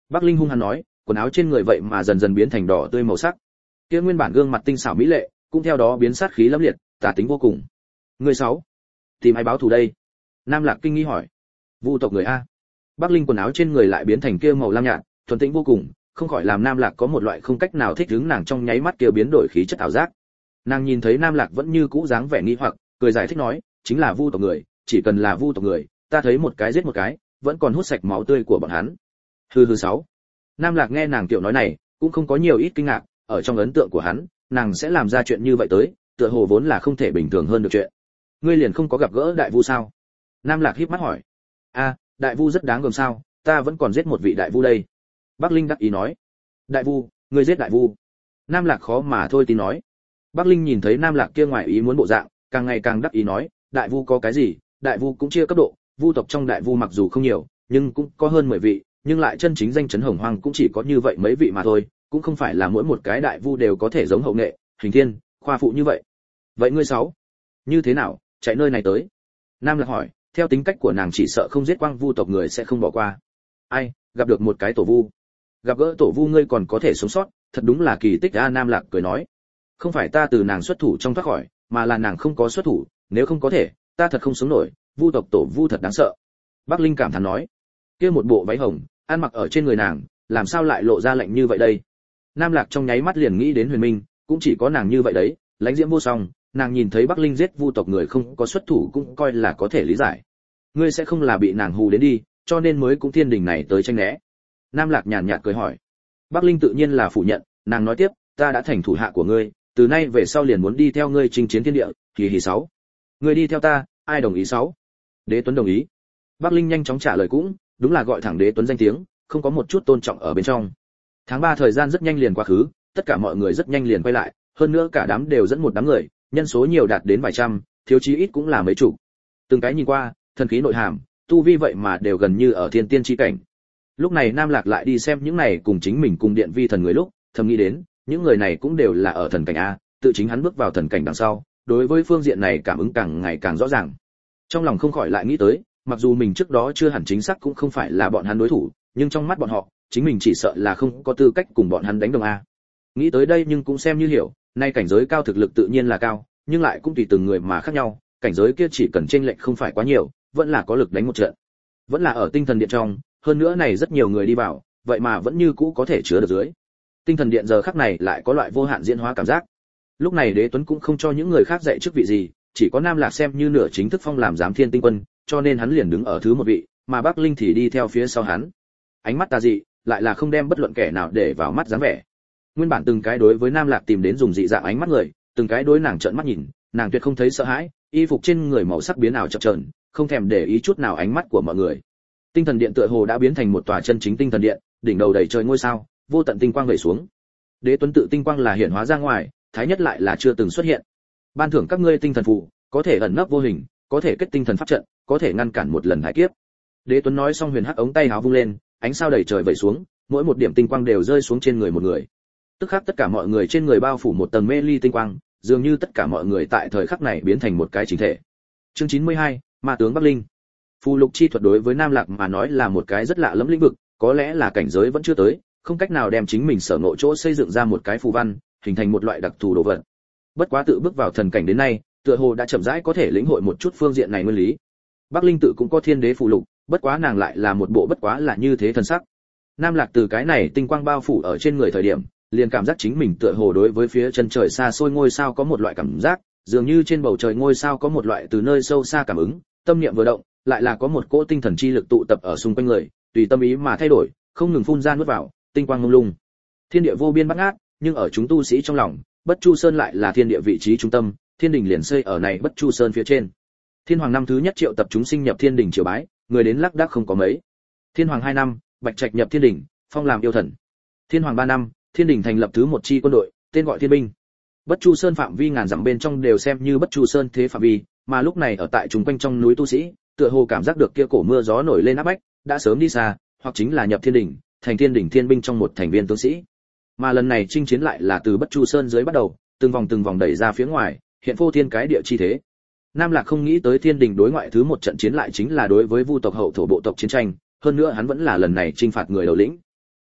Bắc Linh hung hăng nói, quần áo trên người vậy mà dần dần biến thành đỏ tươi màu sắc. Kia nguyên bản gương mặt tinh xảo mỹ lệ, cũng theo đó biến sát khí lẫm liệt, tà tính vô cùng. Người 6. Tìm ai báo thù đây? Nam Lạc kinh nghi hỏi. Vu tộc người a. Bắc Linh quần áo trên người lại biến thành kia màu lam nhạt, thuần tĩnh vô cùng, không khỏi làm Nam Lạc có một loại không cách nào thích ứng nàng trong nháy mắt kia biến đổi khí chất ảo giác. Nàng nhìn thấy Nam Lạc vẫn như cũ dáng vẻ nghi hoặc, cười giải thích nói, chính là Vu tộc người, chỉ cần là Vu tộc người, ta thấy một cái giết một cái, vẫn còn hút sạch máu tươi của bọn hắn. Hừ 6. Nam Lạc nghe nàng tiểu nói này, cũng không có nhiều ít kinh ngạc, ở trong ấn tượng của hắn, nàng sẽ làm ra chuyện như vậy tới, tựa hồ vốn là không thể bình thường hơn được chuyện. Ngươi liền không có gặp gỡ đại vu sao? Nam Lạc híp mắt hỏi. A, đại vu rất đáng gờm sao, ta vẫn còn giết một vị đại vu đây. Bắc Linh đắc ý nói. Đại vu, ngươi giết đại vu? Nam Lạc khó mà thôi tin nói. Bắc Linh nhìn thấy Nam Lạc kia ngoài ý muốn bộ dạng, càng ngày càng đắc ý nói, đại vu có cái gì, đại vu cũng chia cấp độ, vu tộc trong đại vu mặc dù không nhiều, nhưng cũng có hơn 10 vị, nhưng lại chân chính danh chấn hồng hoang cũng chỉ có như vậy mấy vị mà thôi, cũng không phải là mỗi một cái đại vu đều có thể giống Hậu Nghệ, Hình Thiên, Khoa Phụ như vậy. Vậy ngươi 6, như thế nào, chạy nơi này tới? Nam Lạc hỏi, theo tính cách của nàng chỉ sợ không giết quang vu tộc người sẽ không bỏ qua. Ai, gặp được một cái tổ vu. Gặp gỡ tổ vu ngươi còn có thể sống sót, thật đúng là kỳ tích a. Nam Lạc cười nói. Không phải ta từ nàng xuất thủ trong thoát khỏi, mà là nàng không có xuất thủ, nếu không có thể, ta thật không sống nổi, vu tộc tổ vu thật đáng sợ. Bắc Linh cảm thán nói. Kia một bộ váy hồng, ăn mặc ở trên người nàng, làm sao lại lộ ra lạnh như vậy đây? Nam Lạc trong nháy mắt liền nghĩ đến Huyền Minh, cũng chỉ có nàng như vậy đấy, lãnh diễm vô song, nàng nhìn thấy Bắc Linh giết vu tộc người không có xuất thủ cũng coi là có thể lý giải. Ngươi sẽ không là bị nàng hù đến đi, cho nên mới cũng thiên đình này tới tranh né. Nam Lạc nhàn nhạt cười hỏi. Bắc Linh tự nhiên là phủ nhận, nàng nói tiếp, ta đã thành thủ hạ của ngươi, từ nay về sau liền muốn đi theo ngươi chinh chiến thiên địa, hì 6. Ngươi đi theo ta, ai đồng ý 6? Đế Tuấn đồng ý. Bắc Linh nhanh chóng trả lời cũng, đúng là gọi thẳng Đế Tuấn danh tiếng, không có một chút tôn trọng ở bên trong. Tháng 3 thời gian rất nhanh liền qua khứ, tất cả mọi người rất nhanh liền quay lại, hơn nữa cả đám đều dẫn một đám người, nhân số nhiều đạt đến vài trăm, thiếu chí ít cũng là mấy chục. Từng cái nhìn qua, thần khí nội hàm, tu vi vậy mà đều gần như ở thiên tiên chi cảnh. Lúc này Nam Lạc lại đi xem những này cùng chính mình cùng điện vi thần người lúc, thầm nghĩ đến, những người này cũng đều là ở thần cảnh a, tự chính hắn bước vào thần cảnh đằng sau, đối với phương diện này cảm ứng càng ngày càng rõ ràng. Trong lòng không khỏi lại nghĩ tới, mặc dù mình trước đó chưa hẳn chính xác cũng không phải là bọn hắn đối thủ, nhưng trong mắt bọn họ, chính mình chỉ sợ là không có tư cách cùng bọn hắn đánh đồng a. Nghĩ tới đây nhưng cũng xem như hiểu, nay cảnh giới cao thực lực tự nhiên là cao, nhưng lại cũng tùy từng người mà khác nhau, cảnh giới kia chỉ cần chênh lệch không phải quá nhiều, vẫn là có lực đánh một trận. Vẫn là ở tinh thần điện trong, hơn nữa này rất nhiều người đi vào, vậy mà vẫn như cũ có thể chứa được dưới. Tinh thần điện giờ khắc này lại có loại vô hạn diễn hóa cảm giác. Lúc này Đế Tuấn cũng không cho những người khác dạy chức vị gì, chỉ có Nam Lạc xem như nửa chính thức phong làm giám thiên tinh quân, cho nên hắn liền đứng ở thứ một vị, mà Bắc Linh thì đi theo phía sau hắn. Ánh mắt tà dị, lại là không đem bất luận kẻ nào để vào mắt dáng vẻ. Nguyên bản từng cái đối với Nam Lạc tìm đến dùng dị dạng ánh mắt người, từng cái đối nàng trợn mắt nhìn, nàng tuyệt không thấy sợ hãi, y phục trên người màu sắc biến ảo chập chờn, không thèm để ý chút nào ánh mắt của mọi người. Tinh thần điện tựa hồ đã biến thành một tòa chân chính tinh thần điện, đỉnh đầu đầy trời ngôi sao, vô tận tinh quang vẩy xuống. Đế Tuấn tự tinh quang là hiển hóa ra ngoài, thái nhất lại là chưa từng xuất hiện. Ban thưởng các ngươi tinh thần phù, có thể ẩn nấp vô hình, có thể kết tinh thần pháp trận, có thể ngăn cản một lần hải kiếp. Đế Tuấn nói xong huyền hắc ống tay áo vung lên, ánh sao đầy trời vẩy xuống, mỗi một điểm tinh quang đều rơi xuống trên người một người. Tức khắc tất cả mọi người trên người bao phủ một tầng mê ly tinh quang, dường như tất cả mọi người tại thời khắc này biến thành một cái chỉnh thể. Chương 92, Ma tướng Bắc Linh. Phù lục chi thuật đối với Nam Lạc mà nói là một cái rất lạ lẫm lĩnh vực, có lẽ là cảnh giới vẫn chưa tới, không cách nào đem chính mình sở ngộ chỗ xây dựng ra một cái phù văn, hình thành một loại đặc thù đồ vật. Bất quá tự bước vào thần cảnh đến nay, tựa hồ đã chậm rãi có thể lĩnh hội một chút phương diện này nguyên lý. Bắc Linh tự cũng có thiên đế phù lục, bất quá nàng lại là một bộ bất quá là như thế thần sắc. Nam Lạc từ cái này tinh quang bao phủ ở trên người thời điểm, liền cảm giác chính mình tựa hồ đối với phía chân trời xa xôi ngôi sao có một loại cảm giác, dường như trên bầu trời ngôi sao có một loại từ nơi sâu xa cảm ứng, tâm niệm vừa động, lại là có một cỗ tinh thần chi lực tụ tập ở xung quanh người, tùy tâm ý mà thay đổi, không ngừng phun ra nuốt vào, tinh quang mông lung. Thiên địa vô biên bát ngát, nhưng ở chúng tu sĩ trong lòng, Bất Chu Sơn lại là thiên địa vị trí trung tâm, thiên đình liền xây ở này Bất Chu Sơn phía trên. Thiên Hoàng năm thứ nhất triệu tập chúng sinh nhập thiên đình triều bái, người đến lác đác không có mấy. Thiên Hoàng 2 năm, Bạch Trạch nhập thiên đình, phong làm yêu thần. Thiên Hoàng 3 năm, thiên đình thành lập thứ một chi quân đội, tên gọi Thiên binh. Bất Chu Sơn phạm vi ngàn dặm bên trong đều xem như Bất Chu Sơn thế phạm vi, mà lúc này ở tại chúng quanh trong núi tu sĩ, tựa hồ cảm giác được kia cổ mưa gió nổi lên áp bách, đã sớm đi xa, hoặc chính là nhập thiên đình, thành thiên đình thiên binh trong một thành viên tướng sĩ. Mà lần này chinh chiến lại là từ Bất Chu Sơn dưới bắt đầu, từng vòng đẩy ra phía ngoài, hiện phô thiên cái địa chi thế. Nam Lạc không nghĩ tới thiên đình đối ngoại thứ một trận chiến lại chính là đối với Vu tộc hậu thổ bộ tộc chiến tranh, hơn nữa hắn vẫn là lần này chinh phạt người đầu lĩnh.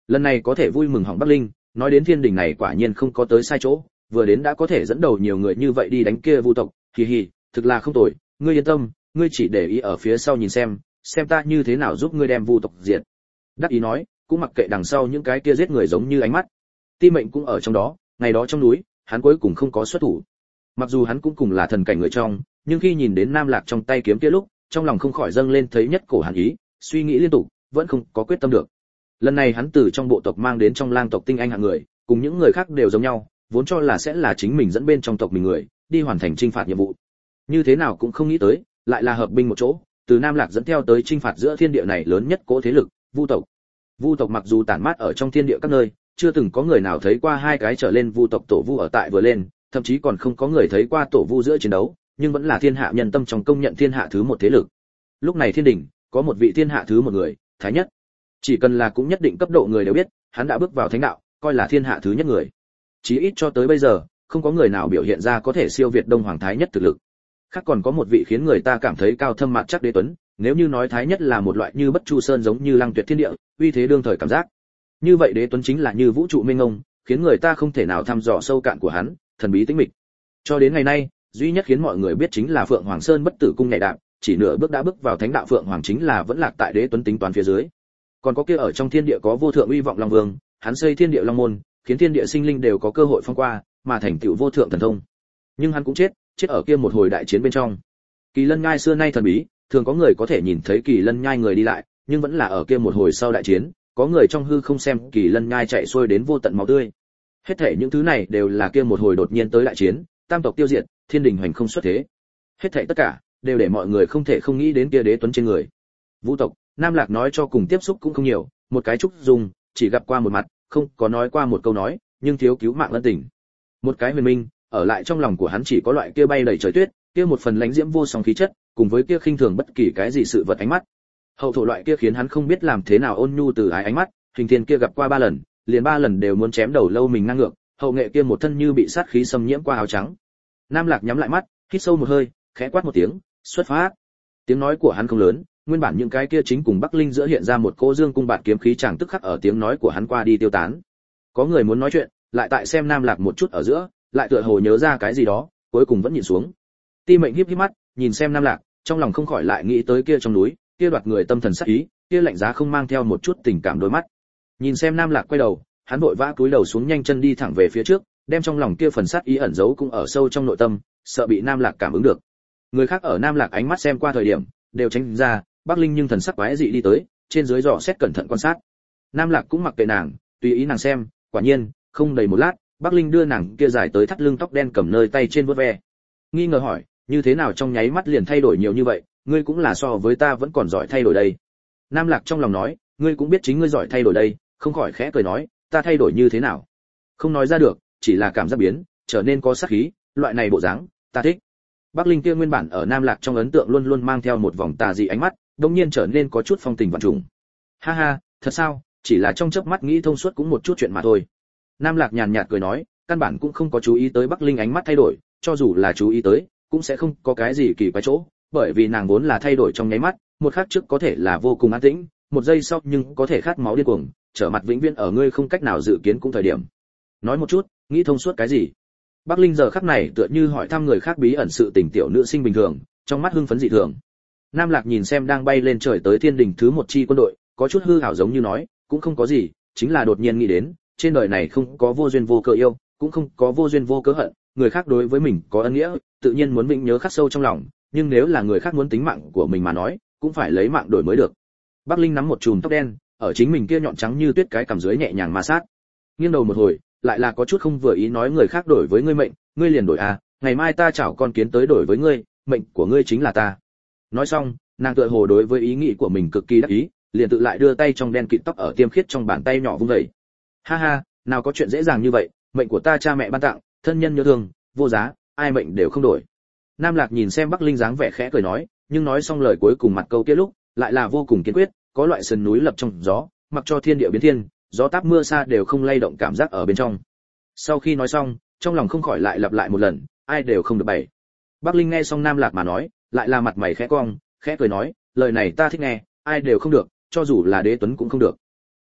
Lần này có thể vui mừng hỏng Bắc Linh, nói đến thiên đình này quả nhiên không có tới sai chỗ, vừa đến đã có thể dẫn đầu nhiều người như vậy đi đánh kia vu tộc, hì hì, thực là không tồi, ngươi yên tâm, ngươi chỉ để ý ở phía sau nhìn xem ta như thế nào giúp ngươi đem vu tộc diệt. Đắc ý nói, cũng mặc kệ đằng sau những cái kia giết người giống như ánh mắt. Ti Mệnh cũng ở trong đó, ngày đó trong núi, hắn cuối cùng không có xuất thủ. Mặc dù hắn cũng cùng là thần cảnh người trong, nhưng khi nhìn đến Nam Lạc trong tay kiếm kia lúc, trong lòng không khỏi dâng lên thấy nhất cổ hàn ý, suy nghĩ liên tục, vẫn không có quyết tâm được. Lần này hắn từ trong bộ tộc mang đến trong lang tộc tinh anh hạng người, cùng những người khác đều giống nhau, vốn cho là sẽ là chính mình dẫn bên trong tộc mình người, đi hoàn thành chinh phạt nhiệm vụ. Như thế nào cũng không nghĩ tới, lại là hợp binh một chỗ, từ Nam Lạc dẫn theo tới chinh phạt giữa thiên địa này lớn nhất cỗ thế lực, Vu tộc. Vu tộc mặc dù tản mát ở trong thiên địa các nơi, chưa từng có người nào thấy qua hai cái trở lên Vu tộc tổ vu ở tại vừa lên, thậm chí còn không có người thấy qua tổ vu giữa chiến đấu, nhưng vẫn là thiên hạ nhân tâm trong công nhận thiên hạ thứ một thế lực. Lúc này thiên đình có một vị thiên hạ thứ một người, Thái Nhất. Chỉ cần là cũng nhất định cấp độ người đều biết, hắn đã bước vào thánh đạo, coi là thiên hạ thứ nhất người. Chí ít cho tới bây giờ, không có người nào biểu hiện ra có thể siêu việt Đông Hoàng Thái Nhất thực lực. Khác còn có một vị khiến người ta cảm thấy cao thâm mặt chắc đế tuấn, nếu như nói Thái Nhất là một loại như Bất Chu Sơn giống như Lăng Tuyệt thiên địa, uy thế đương thời cảm giác. Như vậy đế tuấn chính là như vũ trụ mênh mông, khiến người ta không thể nào thăm dò sâu cạn của hắn, thần bí tĩnh mịch. Cho đến ngày nay, duy nhất khiến mọi người biết chính là Phượng Hoàng Sơn Bất Tử cung nhảy đạp, chỉ nửa bước đã bước vào thánh đạo Phượng Hoàng chính là vẫn lạc tại đế tuấn tính toán phía dưới. Còn có kia ở trong thiên địa có vô thượng uy vọng Long Vương, hắn xây thiên địa long môn, khiến thiên địa sinh linh đều có cơ hội phong qua, mà thành tựu vô thượng thần thông. Nhưng hắn cũng chết ở kia một hồi đại chiến bên trong. Kỳ Lân Nhai xưa nay thần bí, thường có người có thể nhìn thấy Kỳ Lân Nhai người đi lại, nhưng vẫn là ở kia một hồi sau đại chiến, có người trong hư không xem Kỳ Lân Nhai chạy xuôi đến vô tận máu tươi. Hết thảy những thứ này đều là kia một hồi đột nhiên tới đại chiến, tam tộc tiêu diệt, thiên đình hoành không xuất thế. Hết thảy tất cả đều để mọi người không thể không nghĩ đến kia đế tuấn trên người. Vũ tộc, Nam Lạc nói cho cùng tiếp xúc cũng không nhiều, một cái trúc dùng, chỉ gặp qua một mặt, không có nói qua một câu nói, nhưng thiếu cứu mạng ân tình. Một cái huyền minh, ở lại trong lòng của hắn chỉ có loại kia bay đầy trời tuyết, kia một phần lãnh diễm vô song khí chất, cùng với kia khinh thường bất kỳ cái gì sự vật ánh mắt. Hậu thổ loại kia khiến hắn không biết làm thế nào ôn nhu từ ái ánh mắt, hình thiên kia gặp qua 3 lần, liền 3 lần đều muốn chém đầu lâu mình ngang ngược, hậu nghệ kia một thân như bị sát khí xâm nhiễm qua áo trắng. Nam Lạc nhắm lại mắt, hít sâu một hơi, khẽ quát một tiếng, xuất phát. Tiếng nói của hắn không lớn, nguyên bản những cái kia chính cùng Bắc Linh giữa hiện ra một cô dương cung bạt kiếm khí chẳng tức khắc ở tiếng nói của hắn qua đi tiêu tán. Có người muốn nói chuyện, lại tại xem Nam Lạc một chút ở giữa, lại tựa hồ nhớ ra cái gì đó, cuối cùng vẫn nhìn xuống. Ti Mệnh híp híp mắt, nhìn xem Nam Lạc, trong lòng không khỏi lại nghĩ tới kia trong núi, kia đoạt người tâm thần sát ý, kia lạnh giá không mang theo một chút tình cảm đôi mắt. Nhìn xem Nam Lạc quay đầu, hắn vội vã cúi đầu xuống nhanh chân đi thẳng về phía trước, đem trong lòng kia phần sát ý ẩn giấu cũng ở sâu trong nội tâm, sợ bị Nam Lạc cảm ứng được. Người khác ở Nam Lạc ánh mắt xem qua thời điểm, đều tránh ra, Bắc Linh nhưng thần sắc quái dị đi tới, trên dưới dò xét cẩn thận quan sát. Nam Lạc cũng mặc kệ nàng, tùy ý nàng xem, quả nhiên, không đầy một lát, Bắc Linh đưa nàng kia dài tới thắt lưng tóc đen cầm nơi tay trên vuốt ve. Nghi ngờ hỏi, như thế nào trong nháy mắt liền thay đổi nhiều như vậy, ngươi cũng là so với ta vẫn còn giỏi thay đổi đây. Nam Lạc trong lòng nói, ngươi cũng biết chính ngươi giỏi thay đổi đây, không khỏi khẽ cười nói, ta thay đổi như thế nào? Không nói ra được, chỉ là cảm giác biến, trở nên có sát khí, loại này bộ dáng, ta thích. Bắc Linh kia nguyên bản ở Nam Lạc trong ấn tượng luôn luôn mang theo một vòng tà dị ánh mắt, đột nhiên trở nên có chút phong tình vạn trùng. Ha ha, thật sao, chỉ là trong chớp mắt nghĩ thông suốt cũng một chút chuyện mà thôi. Nam Lạc nhàn nhạt cười nói, căn bản cũng không có chú ý tới Bắc Linh ánh mắt thay đổi, cho dù là chú ý tới, cũng sẽ không có cái gì kỳ quái chỗ, bởi vì nàng vốn là thay đổi trong nháy mắt, một khắc trước có thể là vô cùng an tĩnh, một giây sau nhưng có thể khát máu điên cuồng, trở mặt vĩnh viễn ở ngươi không cách nào dự kiến cũng thời điểm. Nói một chút, nghĩ thông suốt cái gì? Bắc Linh giờ khắc này tựa như hỏi thăm người khác bí ẩn sự tình tiểu nữ sinh bình thường, trong mắt hưng phấn dị thường. Nam Lạc nhìn xem đang bay lên trời tới thiên đình thứ một chi quân đội, có chút hư ảo giống như nói, cũng không có gì, chính là đột nhiên nghĩ đến, trên đời này không có vô duyên vô cớ yêu, cũng không có vô duyên vô cớ hận, người khác đối với mình có ân nghĩa, tự nhiên muốn vĩnh nhớ khắc sâu trong lòng, nhưng nếu là người khác muốn tính mạng của mình mà nói, cũng phải lấy mạng đổi mới được. Bắc Linh nắm một chùm tóc đen, ở chính mình kia nhọn trắng như tuyết cái cằm dưới nhẹ nhàng ma sát. Nghiêng đầu một hồi, lại là có chút không vừa ý nói người khác đổi với ngươi mệnh, ngươi liền đổi à, ngày mai ta chảo con kiến tới đổi với ngươi, mệnh của ngươi chính là ta. Nói xong, nàng tựa hồ đối với ý nghĩ của mình cực kỳ đắc ý, liền tự lại đưa tay trong đen kịt tóc ở tiêm khiết trong bàn tay nhỏ vung dậy. Ha ha, nào có chuyện dễ dàng như vậy, mệnh của ta cha mẹ ban tặng, thân nhân nhớ thương, vô giá, ai mệnh đều không đổi. Nam Lạc nhìn xem Bắc Linh dáng vẻ khẽ cười nói, nhưng nói xong lời cuối cùng mặt câu kia lúc, lại là vô cùng kiên quyết, có loại sườn núi lập trong gió, mặc cho thiên địa biến thiên, gió táp mưa xa đều không lay động cảm giác ở bên trong. Sau khi nói xong, trong lòng không khỏi lại lặp lại một lần, ai đều không được bày. Bắc Linh nghe xong Nam Lạc mà nói, lại là mặt mày khẽ cong, khẽ cười nói, lời này ta thích nghe, ai đều không được, cho dù là đế tuấn cũng không được.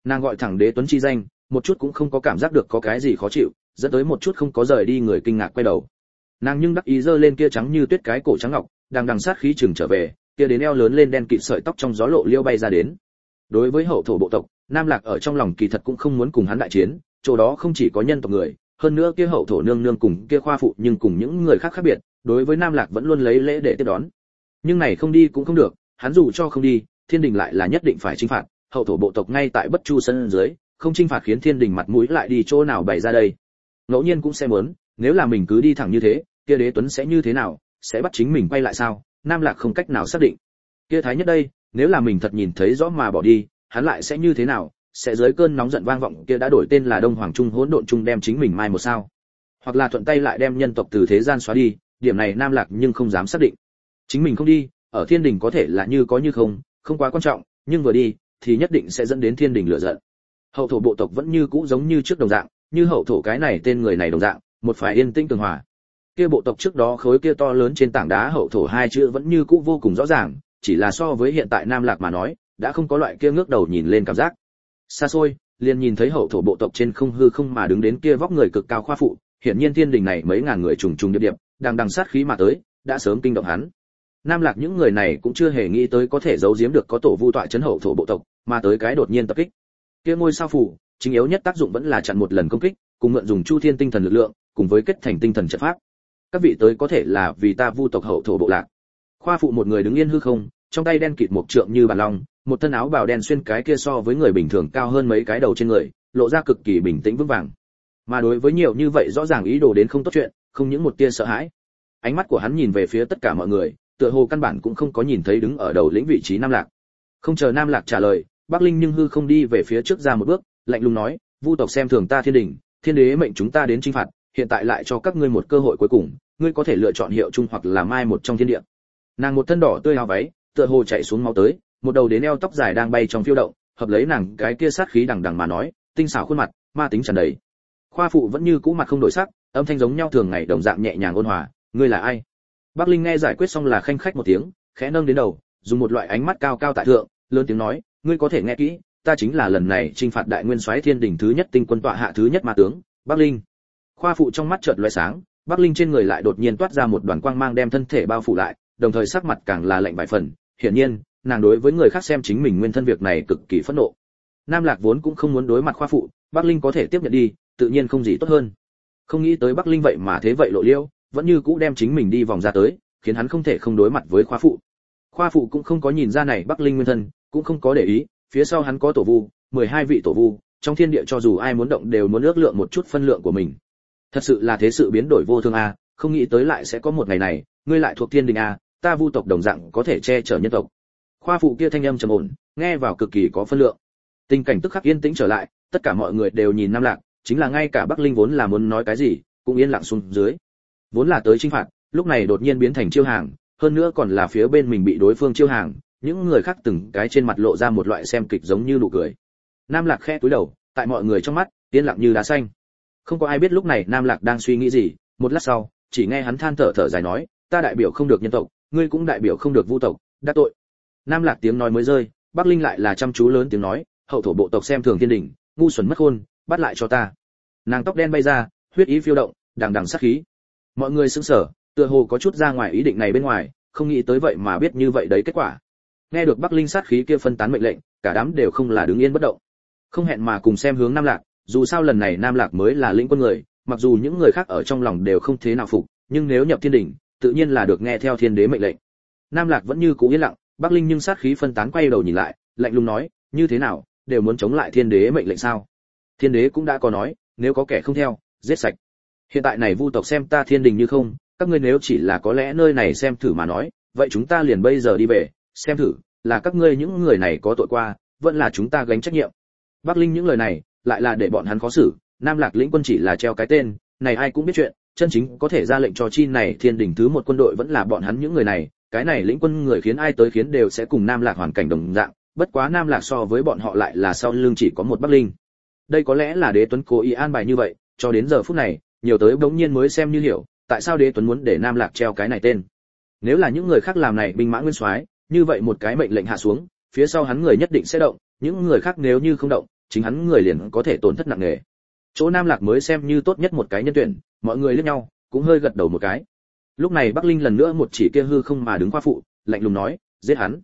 Nàng gọi thẳng Đế Tuấn chi danh, một chút cũng không có cảm giác được có cái gì khó chịu, dẫn tới một chút không có rời đi người kinh ngạc quay đầu. Nàng nhưng đắc ý giơ lên kia trắng như tuyết cái cổ trắng ngọc, đang đằng sát khí chừng trở về, kia đến eo lớn lên đen kịt sợi tóc trong gió lộ liêu bay ra đến. Đối với hậu thổ bộ tộc, Nam Lạc ở trong lòng kỳ thật cũng không muốn cùng hắn đại chiến, chỗ đó không chỉ có nhân tộc người, hơn nữa kia hậu thổ nương nương cùng kia khoa phụ nhưng cùng những người khác khác biệt, đối với Nam Lạc vẫn luôn lấy lễ để tiếp đón. Nhưng này không đi cũng không được, hắn dù cho không đi, Thiên Đình lại là nhất định phải chinh phạt, hậu thổ bộ tộc ngay tại Bất Chu sân dưới, không chinh phạt khiến Thiên Đình mặt mũi lại đi chỗ nào bày ra đây. Ngẫu nhiên cũng sẽ muốn, nếu là mình cứ đi thẳng như thế, kia Đế Tuấn sẽ như thế nào, sẽ bắt chính mình quay lại sao? Nam Lạc không cách nào xác định. Kia Thái Nhất đây, nếu là mình thật nhìn thấy rõ mà bỏ đi, hắn lại sẽ như thế nào? Sẽ dưới cơn nóng giận vang vọng kia đã đổi tên là Đông Hoàng Trung hỗn độn trung đem chính mình mai một sao? Hoặc là thuận tay lại đem nhân tộc từ thế gian xóa đi, điểm này Nam Lạc nhưng không dám xác định. Chính mình không đi, ở Thiên Đình có thể là như có như không, không quá quan trọng, nhưng vừa đi thì nhất định sẽ dẫn đến Thiên Đình lửa giận. Hậu thổ bộ tộc vẫn như cũ giống như trước đồng dạng, như hậu thổ cái này tên người này đồng dạng, một phải yên tĩnh tường hòa. Kia bộ tộc trước đó khối kia to lớn trên tảng đá hậu thổ hai chữ vẫn như cũ vô cùng rõ ràng, chỉ là so với hiện tại Nam Lạc mà nói, đã không có loại kia ngước đầu nhìn lên cảm giác. Xa xôi, liền nhìn thấy hậu thổ bộ tộc trên không hư không mà đứng đến kia vóc người cực cao khoa phụ, hiển nhiên Thiên Đình này mấy ngàn người trùng trùng điệp điệp, đang đằng sát khí mà tới, đã sớm kinh động hắn. Nam Lạc những người này cũng chưa hề nghĩ tới có thể giấu giếm được có tổ vu tọa chấn hậu thổ bộ tộc, mà tới cái đột nhiên tập kích. Kia ngôi sao phủ, chính yếu nhất tác dụng vẫn là chặn một lần công kích, cùng mượn dùng Chu Thiên tinh thần lực lượng, cùng với kết thành tinh thần trận pháp. Các vị tới có thể là vì ta vu tộc hậu thổ bộ lạc. Khoa phụ một người đứng yên hư không, trong tay đen kịt một trượng như bàn long, một thân áo bào đen xuyên cái kia so với người bình thường cao hơn mấy cái đầu trên người, lộ ra cực kỳ bình tĩnh vững vàng. Mà đối với nhiều như vậy rõ ràng ý đồ đến không tốt chuyện, không những một tia sợ hãi. Ánh mắt của hắn nhìn về phía tất cả mọi người, tựa hồ căn bản cũng không có nhìn thấy đứng ở đầu lĩnh vị trí Nam Lạc. Không chờ Nam Lạc trả lời, Bắc Linh nhưng hư không đi về phía trước ra một bước, lạnh lùng nói, vu tộc xem thường ta Thiên Đình, Thiên Đế mệnh chúng ta đến chinh phạt, hiện tại lại cho các ngươi một cơ hội cuối cùng, ngươi có thể lựa chọn hiệu chung hoặc là mai một trong thiên địa. Nàng một thân đỏ tươi áo váy, tựa hồ chạy xuống máu tới, một đầu đến eo tóc dài đang bay trong phiêu động, hợp lấy nàng cái kia sát khí đằng đằng mà nói, tinh xảo khuôn mặt, ma tính tràn đầy. Khoa phụ vẫn như cũ mặt không đổi sắc, âm thanh giống nhau thường ngày đồng dạng nhẹ nhàng ôn hòa, ngươi là ai? Bắc Linh nghe giải quyết xong là khanh khách một tiếng, khẽ nâng đến đầu, dùng một loại ánh mắt cao cao tại thượng, lớn tiếng nói, ngươi có thể nghe kỹ, ta chính là lần này chinh phạt đại nguyên soái Thiên Đình thứ nhất tinh quân tọa hạ thứ nhất ma tướng, Bắc Linh. Khoa phụ trong mắt chợt lóe sáng, Bắc Linh trên người lại đột nhiên toát ra một đoàn quang mang đem thân thể bao phủ lại, đồng thời sắc mặt càng là lạnh vài phần, hiển nhiên, nàng đối với người khác xem chính mình nguyên thân việc này cực kỳ phẫn nộ. Nam Lạc vốn cũng không muốn đối mặt khoa phụ, Bắc Linh có thể tiếp nhận đi, tự nhiên không gì tốt hơn. Không nghĩ tới Bắc Linh vậy mà thế vậy lộ liêu, vẫn như cũ đem chính mình đi vòng ra tới, khiến hắn không thể không đối mặt với khoa phụ. Khoa phụ cũng không có nhìn ra này Bắc Linh nguyên thân, cũng không có để ý, phía sau hắn có tổ vu, 12 vị tổ vu, trong thiên địa cho dù ai muốn động đều muốn ước lượng một chút phân lượng của mình. Thật sự là thế sự biến đổi vô thường a, không nghĩ tới lại sẽ có một ngày này, ngươi lại thuộc Thiên Đình a, ta vu tộc đồng dạng có thể che chở nhân tộc. Khoa phụ kia thanh âm trầm ổn, nghe vào cực kỳ có phân lượng. Tình cảnh tức khắc yên tĩnh trở lại, tất cả mọi người đều nhìn Nam Lạc, chính là ngay cả Bắc Linh vốn là muốn nói cái gì, cũng yên lặng xuống dưới. Vốn là tới chinh phạt, lúc này đột nhiên biến thành chiêu hàng, hơn nữa còn là phía bên mình bị đối phương chiêu hàng, những người khác từng cái trên mặt lộ ra một loại xem kịch giống như nụ cười. Nam Lạc khẽ cúi đầu, tại mọi người trong mắt, yên lặng như đá xanh. Không có ai biết lúc này Nam Lạc đang suy nghĩ gì, một lát sau, chỉ nghe hắn than thở thở dài nói, ta đại biểu không được nhân tộc, ngươi cũng đại biểu không được vu tộc, đắc tội. Nam Lạc tiếng nói mới rơi, Bắc Linh lại là chăm chú lớn tiếng nói, hậu thổ bộ tộc xem thường Thiên Đình, ngu xuẩn mất khôn, bắt lại cho ta. Nàng tóc đen bay ra, huyết ý phiêu động, đằng đằng sát khí. Mọi người sững sờ, tựa hồ có chút ra ngoài ý định này bên ngoài, không nghĩ tới vậy mà biết như vậy đấy kết quả. Nghe được Bắc Linh sát khí kia phân tán mệnh lệnh, cả đám đều không là đứng yên bất động. Không hẹn mà cùng xem hướng Nam Lạc, dù sao lần này Nam Lạc mới là lĩnh quân người, mặc dù những người khác ở trong lòng đều không thế nào phục, nhưng nếu nhập Thiên Đình, tự nhiên là được nghe theo Thiên Đế mệnh lệnh. Nam Lạc vẫn như cũ yên lặng, Bắc Linh nhưng sát khí phân tán quay đầu nhìn lại, lạnh lùng nói, như thế nào, đều muốn chống lại Thiên Đế mệnh lệnh sao? Thiên Đế cũng đã có nói, nếu có kẻ không theo, giết sạch. Hiện tại này vu tộc xem ta Thiên Đình như không, các ngươi nếu chỉ là có lẽ nơi này xem thử mà nói, vậy chúng ta liền bây giờ đi về, xem thử, là các ngươi những người này có tội qua, vẫn là chúng ta gánh trách nhiệm. Bắc Linh những lời này, lại là để bọn hắn khó xử, Nam Lạc lĩnh quân chỉ là treo cái tên, này ai cũng biết chuyện, chân chính có thể ra lệnh cho chi này Thiên Đình thứ một quân đội vẫn là bọn hắn những người này, cái này lĩnh quân người khiến ai tới khiến đều sẽ cùng Nam Lạc hoàn cảnh đồng dạng, bất quá Nam Lạc so với bọn họ lại là sau lưng chỉ có một Bắc Linh. Đây có lẽ là Đế Tuấn cố ý an bài như vậy, cho đến giờ phút này, nhiều tới bỗng nhiên mới xem như hiểu, tại sao Đế Tuấn muốn để Nam Lạc treo cái này tên. Nếu là những người khác làm này binh mã nguyên soái, như vậy một cái mệnh lệnh hạ xuống, phía sau hắn người nhất định sẽ động, những người khác nếu như không động, chính hắn người liền có thể tổn thất nặng nề. Chỗ Nam Lạc mới xem như tốt nhất một cái nhân tuyển, mọi người liếc nhau, cũng hơi gật đầu một cái. Lúc này Bắc Linh lần nữa một chỉ kia hư không mà đứng Khoa phụ, lạnh lùng nói, giết hắn.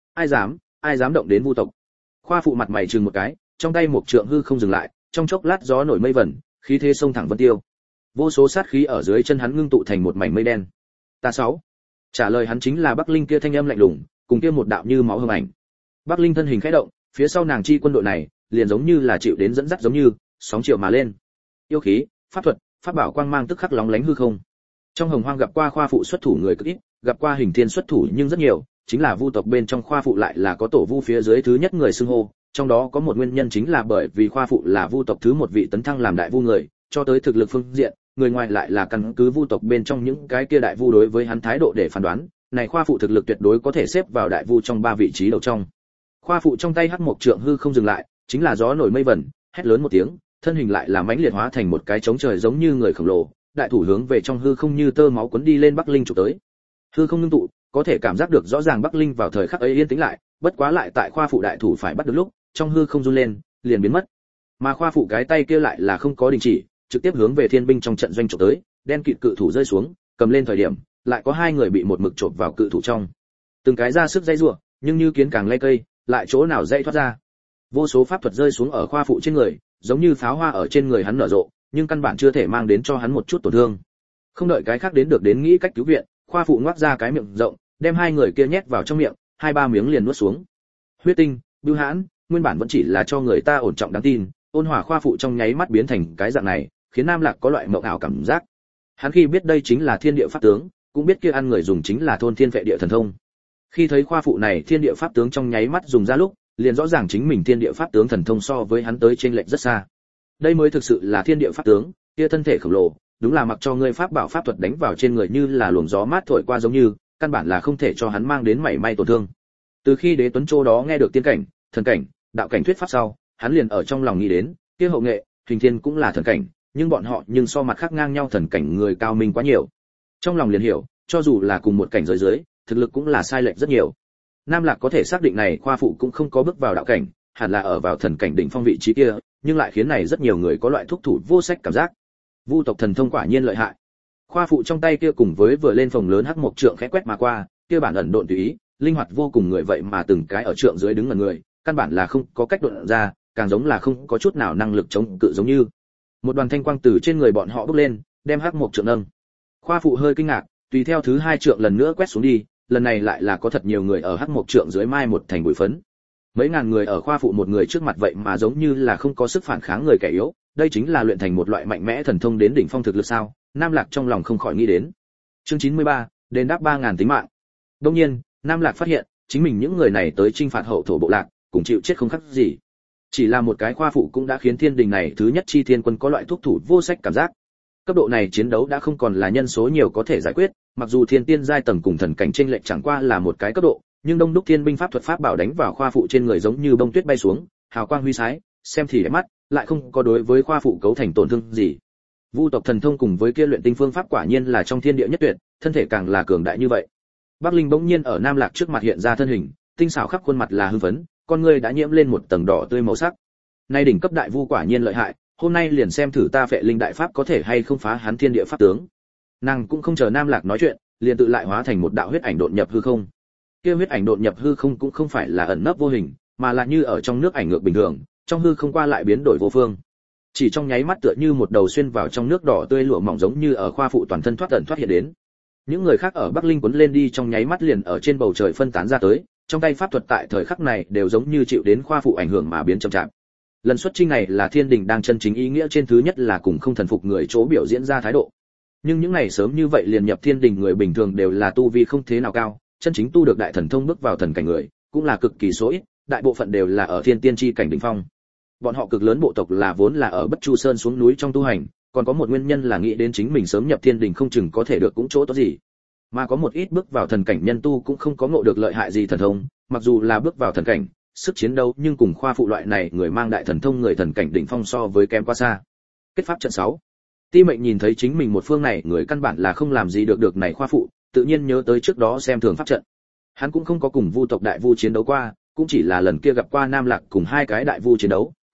Ai dám động đến Vu tộc. Khoa phụ mặt mày trừng một cái, trong tay một trượng hư không dừng lại, trong chốc lát gió nổi mây vẩn, khí thế sông thẳng vân tiêu. Vô số sát khí ở dưới chân hắn ngưng tụ thành một mảnh mây đen. Ta sáu. Trả lời hắn chính là Bắc Linh kia thanh âm lạnh lùng, cùng kia một đạo như máu hương ảnh. Bắc Linh thân hình khẽ động, phía sau nàng chi quân đội này, liền giống như là chịu đến dẫn dắt giống như, sóng chiều mà lên. Yêu khí, pháp thuật, pháp bảo quang mang tức khắc lóng lánh hư không. Trong Hồng Hoang gặp qua Khoa phụ xuất thủ người cực ít, gặp qua Hình Thiên xuất thủ nhưng rất nhiều, chính là Vu tộc bên trong Khoa phụ lại là có tổ Vu phía dưới thứ nhất người xưng hô, trong đó có một nguyên nhân chính là bởi vì Khoa phụ là Vu tộc thứ một vị tấn thăng làm đại Vu người, cho tới thực lực phương diện, người ngoài lại là căn cứ Vu tộc bên trong những cái kia đại Vu đối với hắn thái độ để phán đoán, này Khoa phụ thực lực tuyệt đối có thể xếp vào đại Vu trong 3 vị trí đầu trong. Khoa phụ trong tay hắc mộc trượng hư không dừng lại, chính là gió nổi mây vẩn, hét lớn một tiếng, thân hình lại là mãnh liệt hóa thành một cái trống trời giống như người khổng lồ, đại thủ hướng về trong hư không như tơ máu cuốn đi lên Bắc Linh chụp tới. Hư không ngưng tụ, có thể cảm giác được rõ ràng Bắc Linh vào thời khắc ấy yên tĩnh lại, bất quá lại tại Khoa phụ đại thủ phải bắt được lúc, trong hư không run lên, liền biến mất. Mà Khoa phụ cái tay kia lại là không có đình chỉ, trực tiếp hướng về thiên binh trong trận doanh chụp tới, đen kịt cự thủ rơi xuống, cầm lên thời điểm, lại có 2 người bị một mực chộp vào cự thủ trong. Từng cái ra sức dây rủa, nhưng như kiến càng lay cây, lại chỗ nào dây thoát ra. Vô số pháp thuật rơi xuống ở Khoa phụ trên người, giống như pháo hoa ở trên người hắn nở rộ, nhưng căn bản chưa thể mang đến cho hắn một chút tổn thương. Không đợi cái khác đến được đến nghĩ cách cứu viện, Khoa phụ ngoác ra cái miệng rộng, đem 2 người kia nhét vào trong miệng, 2-3 miếng liền nuốt xuống. Huyết tinh, bưu hãn, nguyên bản vẫn chỉ là cho người ta ổn trọng đáng tin, ôn hòa Khoa phụ trong nháy mắt biến thành cái dạng này, khiến Nam Lạc có loại mộng ảo cảm giác. Hắn khi biết đây chính là thiên địa pháp tướng, cũng biết kia ăn người dùng chính là thôn thiên vệ địa thần thông. Khi thấy Khoa phụ này thiên địa pháp tướng trong nháy mắt dùng ra lúc, liền rõ ràng chính mình thiên địa pháp tướng thần thông so với hắn tới trên lệch rất xa. Đây mới thực sự là thiên địa pháp tướng, kia thân thể khổng lồ, đúng là mặc cho ngươi pháp bảo pháp thuật đánh vào trên người như là luồng gió mát thổi qua giống như, căn bản là không thể cho hắn mang đến mảy may tổn thương. Từ khi Đế Tuấn Châu đó nghe được tiên cảnh, thần cảnh, đạo cảnh thuyết pháp sau, hắn liền ở trong lòng nghĩ đến, kia hậu nghệ, Huỳnh Thiên cũng là thần cảnh, nhưng bọn họ nhưng so mặt khác ngang nhau thần cảnh người cao minh quá nhiều. Trong lòng liền hiểu, cho dù là cùng một cảnh giới dưới, thực lực cũng là sai lệch rất nhiều. Nam Lạc có thể xác định này Khoa phụ cũng không có bước vào đạo cảnh, hẳn là ở vào thần cảnh đỉnh phong vị trí kia, nhưng lại khiến này rất nhiều người có loại thúc thủ vô sách cảm giác. Vu tộc thần thông quả nhiên lợi hại. Khoa phụ trong tay kia cùng với vừa lên phòng lớn hắc mộc trượng khẽ quét mà qua, kia bản ẩn độn tùy ý, linh hoạt vô cùng người vậy mà từng cái ở trượng dưới đứng ngẩn người, căn bản là không có cách độn ra, càng giống là không có chút nào năng lực chống cự giống như. Một đoàn thanh quang từ trên người bọn họ bốc lên, đem hắc mộc trượng nâng. Khoa phụ hơi kinh ngạc, tùy theo thứ 2 trượng lần nữa quét xuống đi, lần này lại là có thật nhiều người ở hắc mộc trượng dưới mai một thành bụi phấn. Mấy ngàn người ở Khoa phụ một người trước mặt vậy mà giống như là không có sức phản kháng người kẻ yếu, đây chính là luyện thành một loại mạnh mẽ thần thông đến đỉnh phong thực lực sao? Nam Lạc trong lòng không khỏi nghĩ đến. Chương 93, đền đáp 3000 tính mạng. Đương nhiên, Nam Lạc phát hiện, chính mình những người này tới chinh phạt hậu thổ bộ lạc, cũng chịu chết không khác gì. Chỉ là một cái Khoa phụ cũng đã khiến thiên đình này thứ nhất chi thiên quân có loại thúc thủ vô sách cảm giác. Cấp độ này chiến đấu đã không còn là nhân số nhiều có thể giải quyết, mặc dù thiên tiên giai tầng cùng thần cảnh chênh lệch chẳng qua là một cái cấp độ, nhưng đông đúc thiên binh pháp thuật pháp bảo đánh vào Khoa phụ trên người giống như bông tuyết bay xuống, hào quang huy sái, xem thì đẹp mắt, lại không có đối với Khoa phụ cấu thành tổn thương gì. Vu tộc thần thông cùng với kia luyện tinh phương pháp quả nhiên là trong thiên địa nhất tuyệt, thân thể càng là cường đại như vậy. Bắc Linh bỗng nhiên ở Nam Lạc trước mặt hiện ra thân hình, tinh xảo khắp khuôn mặt là hưng phấn, con ngươi đã nhiễm lên một tầng đỏ tươi màu sắc. Nay đỉnh cấp đại vu quả nhiên lợi hại, hôm nay liền xem thử ta Phệ Linh đại pháp có thể hay không phá hắn thiên địa pháp tướng. Nàng cũng không chờ Nam Lạc nói chuyện, liền tự lại hóa thành một đạo huyết ảnh độn nhập hư không. Kia huyết ảnh độn nhập hư không cũng không phải là ẩn nấp vô hình, mà là như ở trong nước ảnh ngược bình thường, trong hư không qua lại biến đổi vô phương. Chỉ trong nháy mắt tựa như một đầu xuyên vào trong nước đỏ tươi lụa mỏng giống như ở Khoa phụ toàn thân thoát ẩn thoát hiện đến. Những người khác ở Bắc Linh cuốn lên đi trong nháy mắt liền ở trên bầu trời phân tán ra tới, trong tay pháp thuật tại thời khắc này đều giống như chịu đến Khoa phụ ảnh hưởng mà biến chậm chạp. Lần xuất chinh này là thiên đình đang chân chính ý nghĩa trên thứ nhất là cùng không thần phục người chỗ biểu diễn ra thái độ. Nhưng những này sớm như vậy liền nhập thiên đình người bình thường đều là tu vi không thế nào cao, chân chính tu được đại thần thông bước vào thần cảnh người, cũng là cực kỳ số ít, đại bộ phận đều là ở thiên tiên chi cảnh đỉnh phong. Bọn họ cực lớn bộ tộc là vốn là ở Bất Chu Sơn xuống núi trong tu hành, còn có một nguyên nhân là nghĩ đến chính mình sớm nhập thiên đình không chừng có thể được cũng chỗ tốt gì. Mà có một ít bước vào thần cảnh nhân tu cũng không có ngộ được lợi hại gì thần thông, mặc dù là bước vào thần cảnh, sức chiến đấu nhưng cùng Khoa phụ loại này người mang đại thần thông người thần cảnh đỉnh phong so với kém quá xa. Kết pháp trận 6. Ti Mệnh nhìn thấy chính mình một phương này người căn bản là không làm gì được này Khoa phụ, tự nhiên nhớ tới trước đó xem thường pháp trận. Hắn cũng không có cùng Vu tộc đại vu chiến đấu qua, cũng chỉ là lần kia gặp qua Nam Lạc cùng 2 cái đại vu chiến đấu,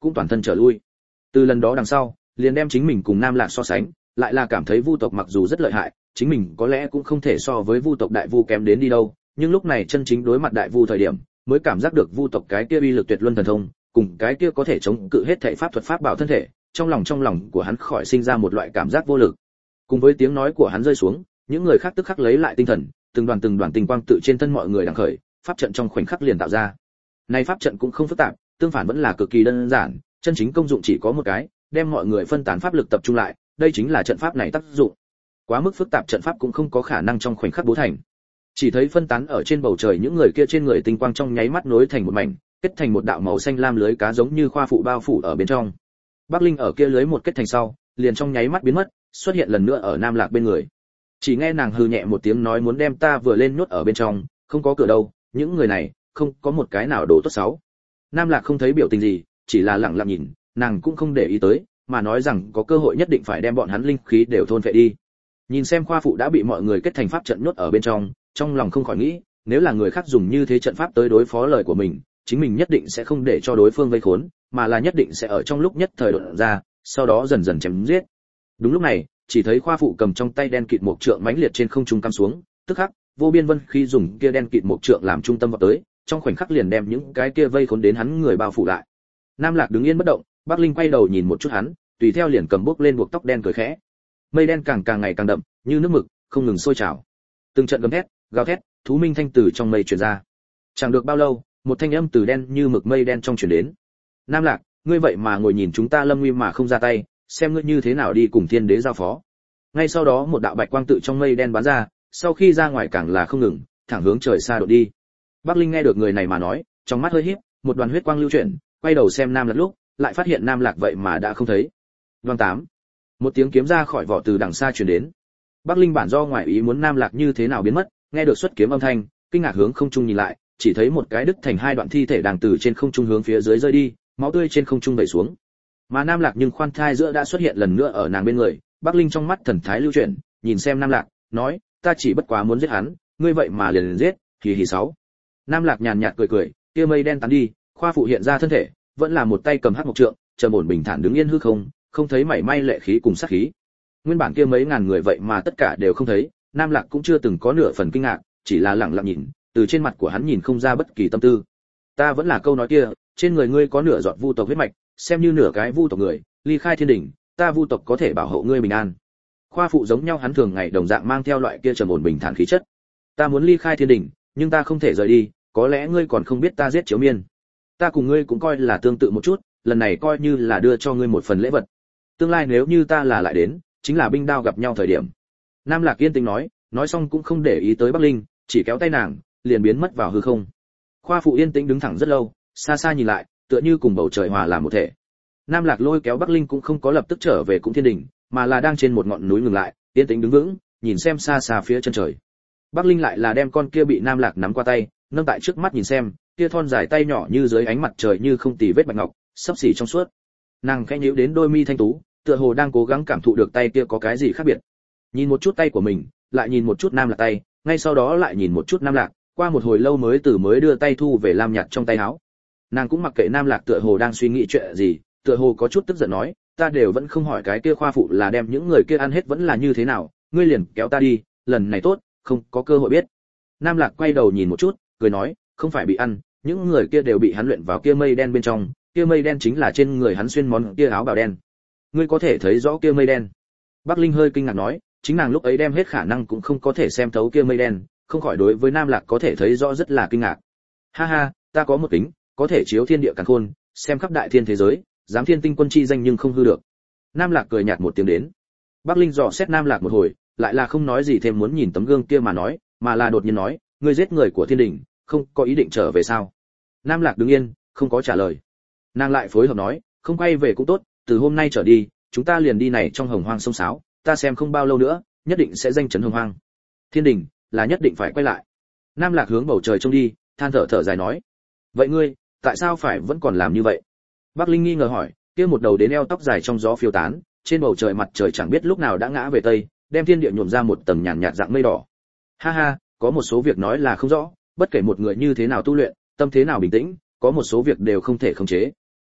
cũng toàn thân trở lui. Từ lần đó đằng sau, liền đem chính mình cùng Nam Lạc so sánh, lại là cảm thấy Vu tộc mặc dù rất lợi hại, chính mình có lẽ cũng không thể so với Vu tộc Đại Vu kém đến đi đâu, nhưng lúc này chân chính đối mặt Đại Vu thời điểm, mới cảm giác được Vu tộc cái kia uy lực tuyệt luân thần thông, cùng cái kia có thể chống cự hết thảy pháp thuật pháp bảo thân thể, trong lòng của hắn khỏi sinh ra một loại cảm giác vô lực. Cùng với tiếng nói của hắn rơi xuống, những người khác tức khắc lấy lại tinh thần, từng đoàn tình quang tự trên thân mọi người đằng khởi, pháp trận trong khoảnh khắc liền tạo ra. Này pháp trận cũng không phức tạp, tương phản vẫn là cực kỳ đơn giản, chân chính công dụng chỉ có một cái, đem mọi người phân tán pháp lực tập trung lại, đây chính là trận pháp này tác dụng. Quá mức phức tạp trận pháp cũng không có khả năng trong khoảnh khắc bố thành. Chỉ thấy phân tán ở trên bầu trời những người kia trên người tinh quang trong nháy mắt nối thành một mảnh, kết thành một đạo màu xanh lam lưới cá giống như khoa phụ bao phủ ở bên trong. Bắc Linh ở kia lưới một kết thành sau, liền trong nháy mắt biến mất, xuất hiện lần nữa ở Nam Lạc bên người. Chỉ nghe nàng hừ nhẹ một tiếng nói muốn đem ta vừa lên nhốt ở bên trong, không có cửa đâu, những người này, không có một cái nào đồ tốt xấu. Nam Lạc không thấy biểu tình gì, chỉ là lặng lặng nhìn, nàng cũng không để ý tới, mà nói rằng có cơ hội nhất định phải đem bọn hắn linh khí đều thôn phệ đi. Nhìn xem khoa phụ đã bị mọi người kết thành pháp trận nhốt ở bên trong lòng không khỏi nghĩ, nếu là người khác dùng như thế trận pháp tới đối phó lời của mình, chính mình nhất định sẽ không để cho đối phương vây khốn, mà là nhất định sẽ ở trong lúc nhất thời đột ra, sau đó dần dần chém giết. Đúng lúc này, chỉ thấy khoa phụ cầm trong tay đen kịt một trượng mãnh liệt trên không trung cắm xuống, tức khắc, vô biên vân khí dùng kia đen kịt một trượng làm trung tâm vào tới, trong khoảnh khắc liền đem những cái kia vây khốn đến hắn người bao phủ lại. Nam Lạc đứng yên bất động, Bắc Linh quay đầu nhìn một chút hắn, tùy theo liền cầm bước lên buộc tóc đen cười khẽ. Mây đen càng ngày càng đậm, như nước mực, không ngừng sôi trào. Từng trận gầm thét, gào thét, thú minh thanh từ trong mây truyền ra. Chẳng được bao lâu, một thanh âm từ đen như mực mây đen trong truyền đến. Nam Lạc, ngươi vậy mà ngồi nhìn chúng ta Lâm Nguy mà không ra tay, xem ngươi như thế nào đi cùng thiên đế giao phó. Ngay sau đó một đạo bạch quang tự trong mây đen bắn ra, sau khi ra ngoài càng là không ngừng, thẳng hướng trời xa đột đi. Bắc Linh nghe được người này mà nói, trong mắt hơi híp, một đoàn huyết quang lưu chuyển, quay đầu xem Nam Lạc lúc, lại phát hiện Nam Lạc vậy mà đã không thấy. Đoan 8. Một tiếng kiếm ra khỏi vỏ từ đằng xa truyền đến. Bắc Linh bản do ngoài ý muốn Nam Lạc như thế nào biến mất, nghe được xuất kiếm âm thanh, kinh ngạc hướng không trung nhìn lại, chỉ thấy một cái đứt thành hai đoạn thi thể đang từ trên không trung hướng phía dưới rơi đi, máu tươi trên không trung vẩy xuống. Mà Nam Lạc nhưng khoan thai giữa đã xuất hiện lần nữa ở nàng bên người, Bắc Linh trong mắt thần thái lưu chuyển, nhìn xem Nam Lạc, nói, ta chỉ bất quá muốn giết hắn, ngươi vậy mà liền giết, hì 6. Nam Lạc nhàn nhạt cười, kia mây đen tán đi, khoa phụ hiện ra thân thể, vẫn là một tay cầm hắc mộc trượng, trầm ổn bình thản đứng yên hư không, không thấy mảy may lệ khí cùng sát khí. Nguyên bản kia mấy ngàn người vậy mà tất cả đều không thấy, Nam Lạc cũng chưa từng có nửa phần kinh ngạc, chỉ là lặng lặng nhìn, từ trên mặt của hắn nhìn không ra bất kỳ tâm tư. Ta vẫn là câu nói kia, trên người ngươi có nửa giọt vu tộc huyết mạch, xem như nửa cái vu tộc người, ly khai thiên đỉnh, ta vu tộc có thể bảo hộ ngươi bình an. Khoa phụ giống nhau hắn thường ngày đồng dạng mang theo loại kia trầm ổn bình thản khí chất. Ta muốn ly khai thiên đỉnh, nhưng ta không thể rời đi, có lẽ ngươi còn không biết ta giết Chiếu Miên. Ta cùng ngươi cũng coi là tương tự một chút, lần này coi như là đưa cho ngươi một phần lễ vật. Tương lai nếu như ta là lại đến, chính là binh đao gặp nhau thời điểm. Nam Lạc yên tĩnh nói xong cũng không để ý tới Bắc Linh, chỉ kéo tay nàng, liền biến mất vào hư không. Khoa phụ yên tĩnh đứng thẳng rất lâu, xa xa nhìn lại, tựa như cùng bầu trời hòa làm một thể. Nam Lạc lôi kéo Bắc Linh cũng không có lập tức trở về cũng thiên đỉnh, mà là đang trên một ngọn núi ngừng lại, yên tĩnh đứng vững, nhìn xem xa xa phía chân trời. Bắc Linh lại là đem con kia bị Nam Lạc nắm qua tay, nâng tại trước mắt nhìn xem, kia thon dài tay nhỏ như dưới ánh mặt trời như không tì vết bạch ngọc, sấp xỉ trong suốt. Nàng khẽ nhíu đến đôi mi thanh tú, tựa hồ đang cố gắng cảm thụ được tay kia có cái gì khác biệt. Nhìn một chút tay của mình, lại nhìn một chút Nam Lạc tay, ngay sau đó lại nhìn một chút Nam Lạc, qua một hồi lâu mới đưa tay thu về lam nhạt trong tay áo. Nàng cũng mặc kệ Nam Lạc tựa hồ đang suy nghĩ chuyện gì, tựa hồ có chút tức giận nói, ta đều vẫn không hỏi cái kia khoa phụ là đem những người kia ăn hết vẫn là như thế nào, ngươi liền kéo ta đi, lần này tốt, không có cơ hội biết. Nam Lạc quay đầu nhìn một chút, cười nói, không phải bị ăn, những người kia đều bị hắn luyện vào kia mây đen bên trong, kia mây đen chính là trên người hắn xuyên món kia áo bào đen. Ngươi có thể thấy rõ kia mây đen. Bắc Linh hơi kinh ngạc nói, chính nàng lúc ấy đem hết khả năng cũng không có thể xem thấu kia mây đen, không khỏi đối với Nam Lạc có thể thấy rõ rất là kinh ngạc. Ha ha, ta có một kính, có thể chiếu thiên địa càn khôn, xem khắp đại thiên thế giới, dám thiên tinh quân chi danh nhưng không hư được. Nam Lạc cười nhạt một tiếng đến. Bắc Linh dò xét Nam Lạc một hồi, lại là không nói gì thêm muốn nhìn tấm gương kia mà nói, mà là đột nhiên nói, ngươi giết người của thiên đình, không có ý định trở về sao? Nam Lạc đứng yên, không có trả lời. Nàng lại phối hợp nói, không quay về cũng tốt, từ hôm nay trở đi, chúng ta liền đi này trong hồng hoang sông sáo, ta xem không bao lâu nữa, nhất định sẽ danh chấn hồng hoang. Thiên đình là nhất định phải quay lại. Nam Lạc hướng bầu trời trông đi, than thở dài nói, vậy ngươi, tại sao phải vẫn còn làm như vậy? Bắc Linh nghi ngờ hỏi, kia một đầu đến eo tóc dài trong gió phiêu tán, trên bầu trời mặt trời chẳng biết lúc nào đã ngã về tây, đem thiên địa nhuộm ra một tầng nhàn nhạt dạng mây đỏ. Ha ha, có một số việc nói là không rõ, bất kể một người như thế nào tu luyện, tâm thế nào bình tĩnh, có một số việc đều không thể khống chế.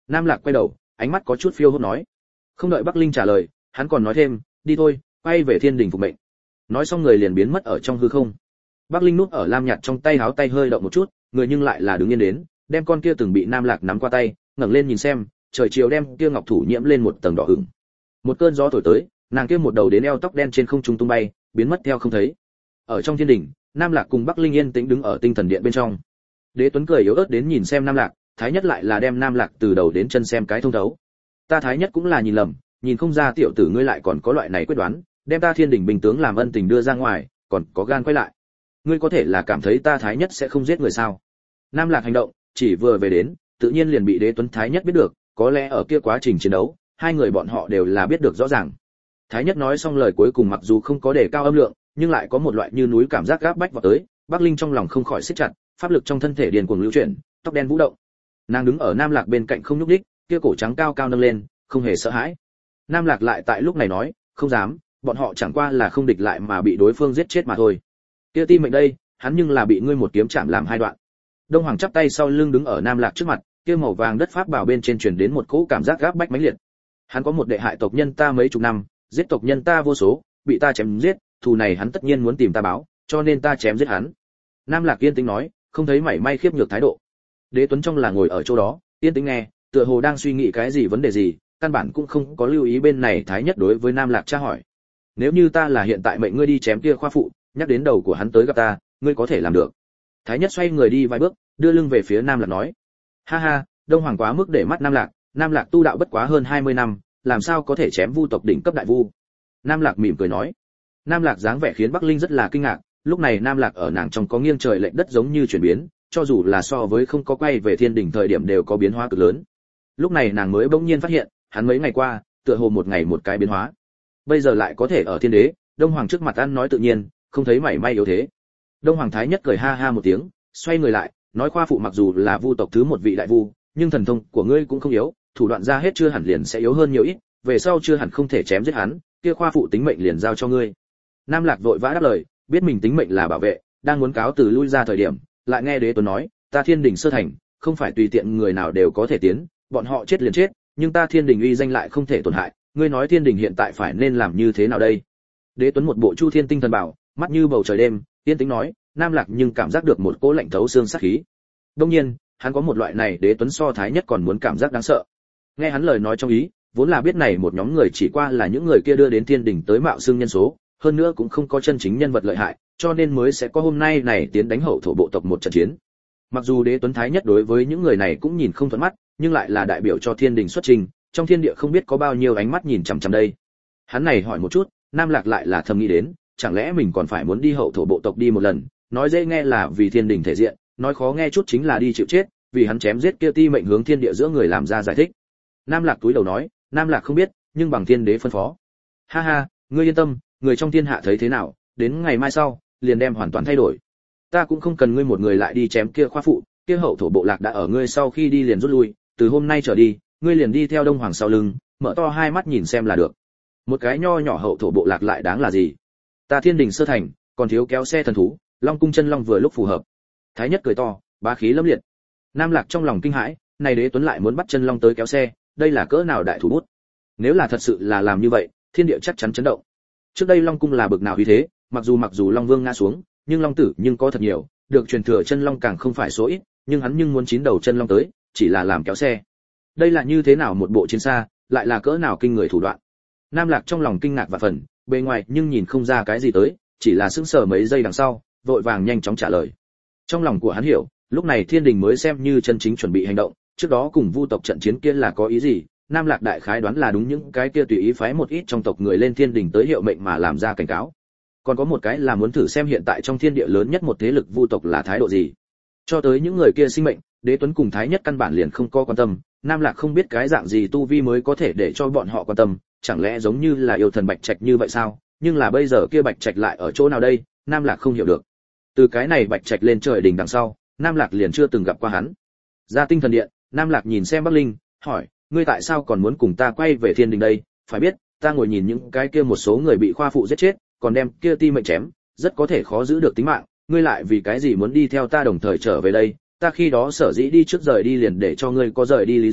Nam Lạc quay đầu, ánh mắt có chút phiêu hốt nói. Không đợi Bắc Linh trả lời, hắn còn nói thêm, đi thôi, quay về thiên đình phục mệnh. Nói xong người liền biến mất ở trong hư không. Bắc Linh núp ở lam nhạt trong tay háo tay hơi động một chút, người nhưng lại là đứng yên đến, đem con kia từng bị Nam Lạc nắm qua tay, ngẩng lên nhìn xem, trời chiều đem kia ngọc thủ nhiễm lên một tầng đỏ ửng. Một cơn gió thổi tới, nàng kia một đầu đến eo tóc đen trên không trung tung bay, biến mất theo không thấy. Ở trong thiên đình, Nam Lạc cùng Bắc Linh yên tĩnh đứng ở tinh thần điện bên trong. Đế Tuấn cười yếu ớt đến nhìn xem Nam Lạc, Thái Nhất lại là đem Nam Lạc từ đầu đến chân xem cái thông thấu. Ta Thái Nhất cũng là nhìn lầm, nhìn không ra tiểu tử ngươi lại còn có loại này quyết đoán, đem ta thiên đình bình tướng làm ân tình đưa ra ngoài, còn có gan quay lại. Ngươi có thể là cảm thấy ta Thái Nhất sẽ không giết người sao? Nam Lạc hành động, chỉ vừa về đến, tự nhiên liền bị Đế Tuấn Thái Nhất biết được, có lẽ ở kia quá trình chiến đấu, hai người bọn họ đều là biết được rõ ràng. Thái Nhất nói xong lời cuối cùng mặc dù không có đề cao âm lượng, nhưng lại có một loại như núi cảm giác gáp bách vào tới, Bắc Linh trong lòng không khỏi siết chặt, pháp lực trong thân thể điền cuồng lưu chuyển, tóc đen vũ động. Nàng đứng ở Nam Lạc bên cạnh không nhúc nhích, kia cổ trắng cao cao nâng lên, không hề sợ hãi. Nam Lạc lại tại lúc này nói, không dám, bọn họ chẳng qua là không địch lại mà bị đối phương giết chết mà thôi. Kia Ti Mệnh đây, hắn nhưng là bị ngươi một kiếm chạm làm hai đoạn. Đông Hoàng chắp tay sau lưng đứng ở Nam Lạc trước mặt, kia màu vàng đất pháp bảo bên trên truyền đến một cỗ cảm giác gáp bách mãnh liệt. Hắn có một đệ hại tộc nhân ta mấy chục năm, giết tộc nhân ta vô số, bị ta chém giết, thù này hắn tất nhiên muốn tìm ta báo, cho nên ta chém giết hắn. Nam Lạc yên tĩnh nói, không thấy mảy may khiếp nhược thái độ. Đế Tuấn trong là ngồi ở chỗ đó, yên tĩnh nghe, tựa hồ đang suy nghĩ cái gì vấn đề gì, căn bản cũng không có lưu ý bên này Thái Nhất đối với Nam Lạc tra hỏi. Nếu như ta là hiện tại mệnh ngươi đi chém kia khoa phụ, nhắc đến đầu của hắn tới gặp ta, ngươi có thể làm được. Thái Nhất xoay người đi vài bước, đưa lưng về phía Nam Lạc nói, ha ha, Đông Hoàng quá mức để mắt Nam Lạc tu đạo bất quá hơn 20 năm, làm sao có thể chém vu tộc đỉnh cấp đại vu. Nam Lạc mỉm cười nói. Nam Lạc dáng vẻ khiến Bắc Linh rất là kinh ngạc, lúc này Nam Lạc ở nàng trong có nghiêng trời lệch đất giống như chuyển biến, cho dù là so với không có quay về thiên đỉnh thời điểm đều có biến hóa cực lớn. Lúc này nàng mới bỗng nhiên phát hiện, hắn mấy ngày qua, tựa hồ một ngày một cái biến hóa. Bây giờ lại có thể ở thiên đế, Đông Hoàng trước mặt ăn nói tự nhiên, không thấy mảy may yếu thế. Đông Hoàng Thái Nhất cười ha ha một tiếng, xoay người lại, nói khoa phụ mặc dù là vu tộc thứ một vị đại vu, nhưng thần thông của ngươi cũng không yếu, thủ đoạn ra hết chưa hẳn liền sẽ yếu hơn nhiều ít, về sau chưa hẳn không thể chém giết hắn, kia khoa phụ tính mệnh liền giao cho ngươi. Nam Lạc vội vã đáp lời, biết mình tính mệnh là bảo vệ, đang muốn cáo từ lui ra thời điểm, lại nghe Đế Tuấn nói, ta thiên đình sơ thành, không phải tùy tiện người nào đều có thể tiến, bọn họ chết liền chết, nhưng ta thiên đình uy danh lại không thể tổn hại, ngươi nói thiên đình hiện tại phải nên làm như thế nào đây? Đế Tuấn một bộ Chu Thiên tinh thần bảo, mắt như bầu trời đêm, yên tĩnh nói, Nam Lạc nhưng cảm giác được một cỗ lạnh thấu xương sát khí. Đương nhiên, hắn có một loại này Đế Tuấn so Thái Nhất còn muốn cảm giác đáng sợ. Nghe hắn lời nói trong ý, vốn là biết này một nhóm người chỉ qua là những người kia đưa đến thiên đình tới mạo xương nhân số, hơn nữa cũng không có chân chính nhân vật lợi hại, cho nên mới sẽ có hôm nay này tiến đánh hậu thổ bộ tộc một trận chiến. Mặc dù Đế Tuấn Thái Nhất đối với những người này cũng nhìn không thuận mắt, nhưng lại là đại biểu cho thiên đình xuất trình, trong thiên địa không biết có bao nhiêu ánh mắt nhìn chằm chằm đây. Hắn này hỏi một chút, Nam Lạc lại là thầm nghĩ đến, chẳng lẽ mình còn phải muốn đi hậu thổ bộ tộc đi một lần, nói dễ nghe là vì thiên đình thể diện, nói khó nghe chút chính là đi chịu chết, vì hắn chém giết kia Ti Mệnh hướng thiên địa giữa người làm ra giải thích. Nam Lạc túi đầu nói, Nam Lạc không biết, nhưng bằng thiên đế phân phó. Ha ha, ngươi yên tâm, người trong thiên hạ thấy thế nào, đến ngày mai sau, liền đem hoàn toàn thay đổi. Ta cũng không cần ngươi một người lại đi chém kia khoa phụ, kia hậu thổ bộ lạc đã ở ngươi sau khi đi liền rút lui, từ hôm nay trở đi, ngươi liền đi theo Đông Hoàng sau lưng, mở to hai mắt nhìn xem là được. Một cái nho nhỏ hậu thổ bộ lạc lại đáng là gì? Ta thiên đình sơ thành, còn thiếu kéo xe thần thú, Long cung chân long vừa lúc phù hợp. Thái Nhất cười to, bá khí lâm liệt. Nam Lạc trong lòng kinh hãi, này Đế Tuấn lại muốn bắt chân long tới kéo xe, đây là cỡ nào đại thủ bút. Nếu là thật sự là làm như vậy, thiên địa chắc chắn chấn động. Trước đây Long cung là bực nào uy thế, mặc dù Long Vương ngã xuống, nhưng long tử nhưng có thật nhiều, được truyền thừa chân long càng không phải số ít, nhưng hắn nhưng muốn 9 đầu chân long tới, chỉ là làm kéo xe. Đây là như thế nào một bộ chiến xa, lại là cỡ nào kinh người thủ đoạn. Nam Lạc trong lòng kinh ngạc và phần, bề ngoài nhưng nhìn không ra cái gì tới, chỉ là sững sờ mấy giây đằng sau, vội vàng nhanh chóng trả lời. Trong lòng của hắn hiểu, lúc này thiên đình mới xem như chân chính chuẩn bị hành động, trước đó cùng vu tộc trận chiến kia là có ý gì, Nam Lạc đại khái đoán là đúng những cái kia tùy ý phái một ít trong tộc người lên thiên đình tới hiệu mệnh mà làm ra cảnh cáo. Còn có một cái là muốn thử xem hiện tại trong thiên địa lớn nhất một thế lực vu tộc là thái độ gì. Cho tới những người kia sinh mệnh, Đế Tuấn cùng Thái Nhất căn bản liền không có quan tâm, Nam Lạc không biết cái dạng gì tu vi mới có thể để cho bọn họ quan tâm, chẳng lẽ giống như là yêu thần Bạch Trạch như vậy sao? Nhưng là bây giờ kia Bạch Trạch lại ở chỗ nào đây? Nam Lạc không hiểu được. Từ cái này Bạch Trạch lên trời đỉnh đằng sau, Nam Lạc liền chưa từng gặp qua hắn. Ra tinh thần điện, Nam Lạc nhìn xem Bắc Linh, hỏi, ngươi tại sao còn muốn cùng ta quay về thiên đình đây? Phải biết, ta ngồi nhìn những cái kia một số người bị khoa phụ giết chết, còn đem kia Ti Mệnh chém, rất có thể khó giữ được tính mạng, ngươi lại vì cái gì muốn đi theo ta đồng thời trở về đây? Ta khi đó sở dĩ đi trước rời đi liền để cho ngươi có rời đi lý do,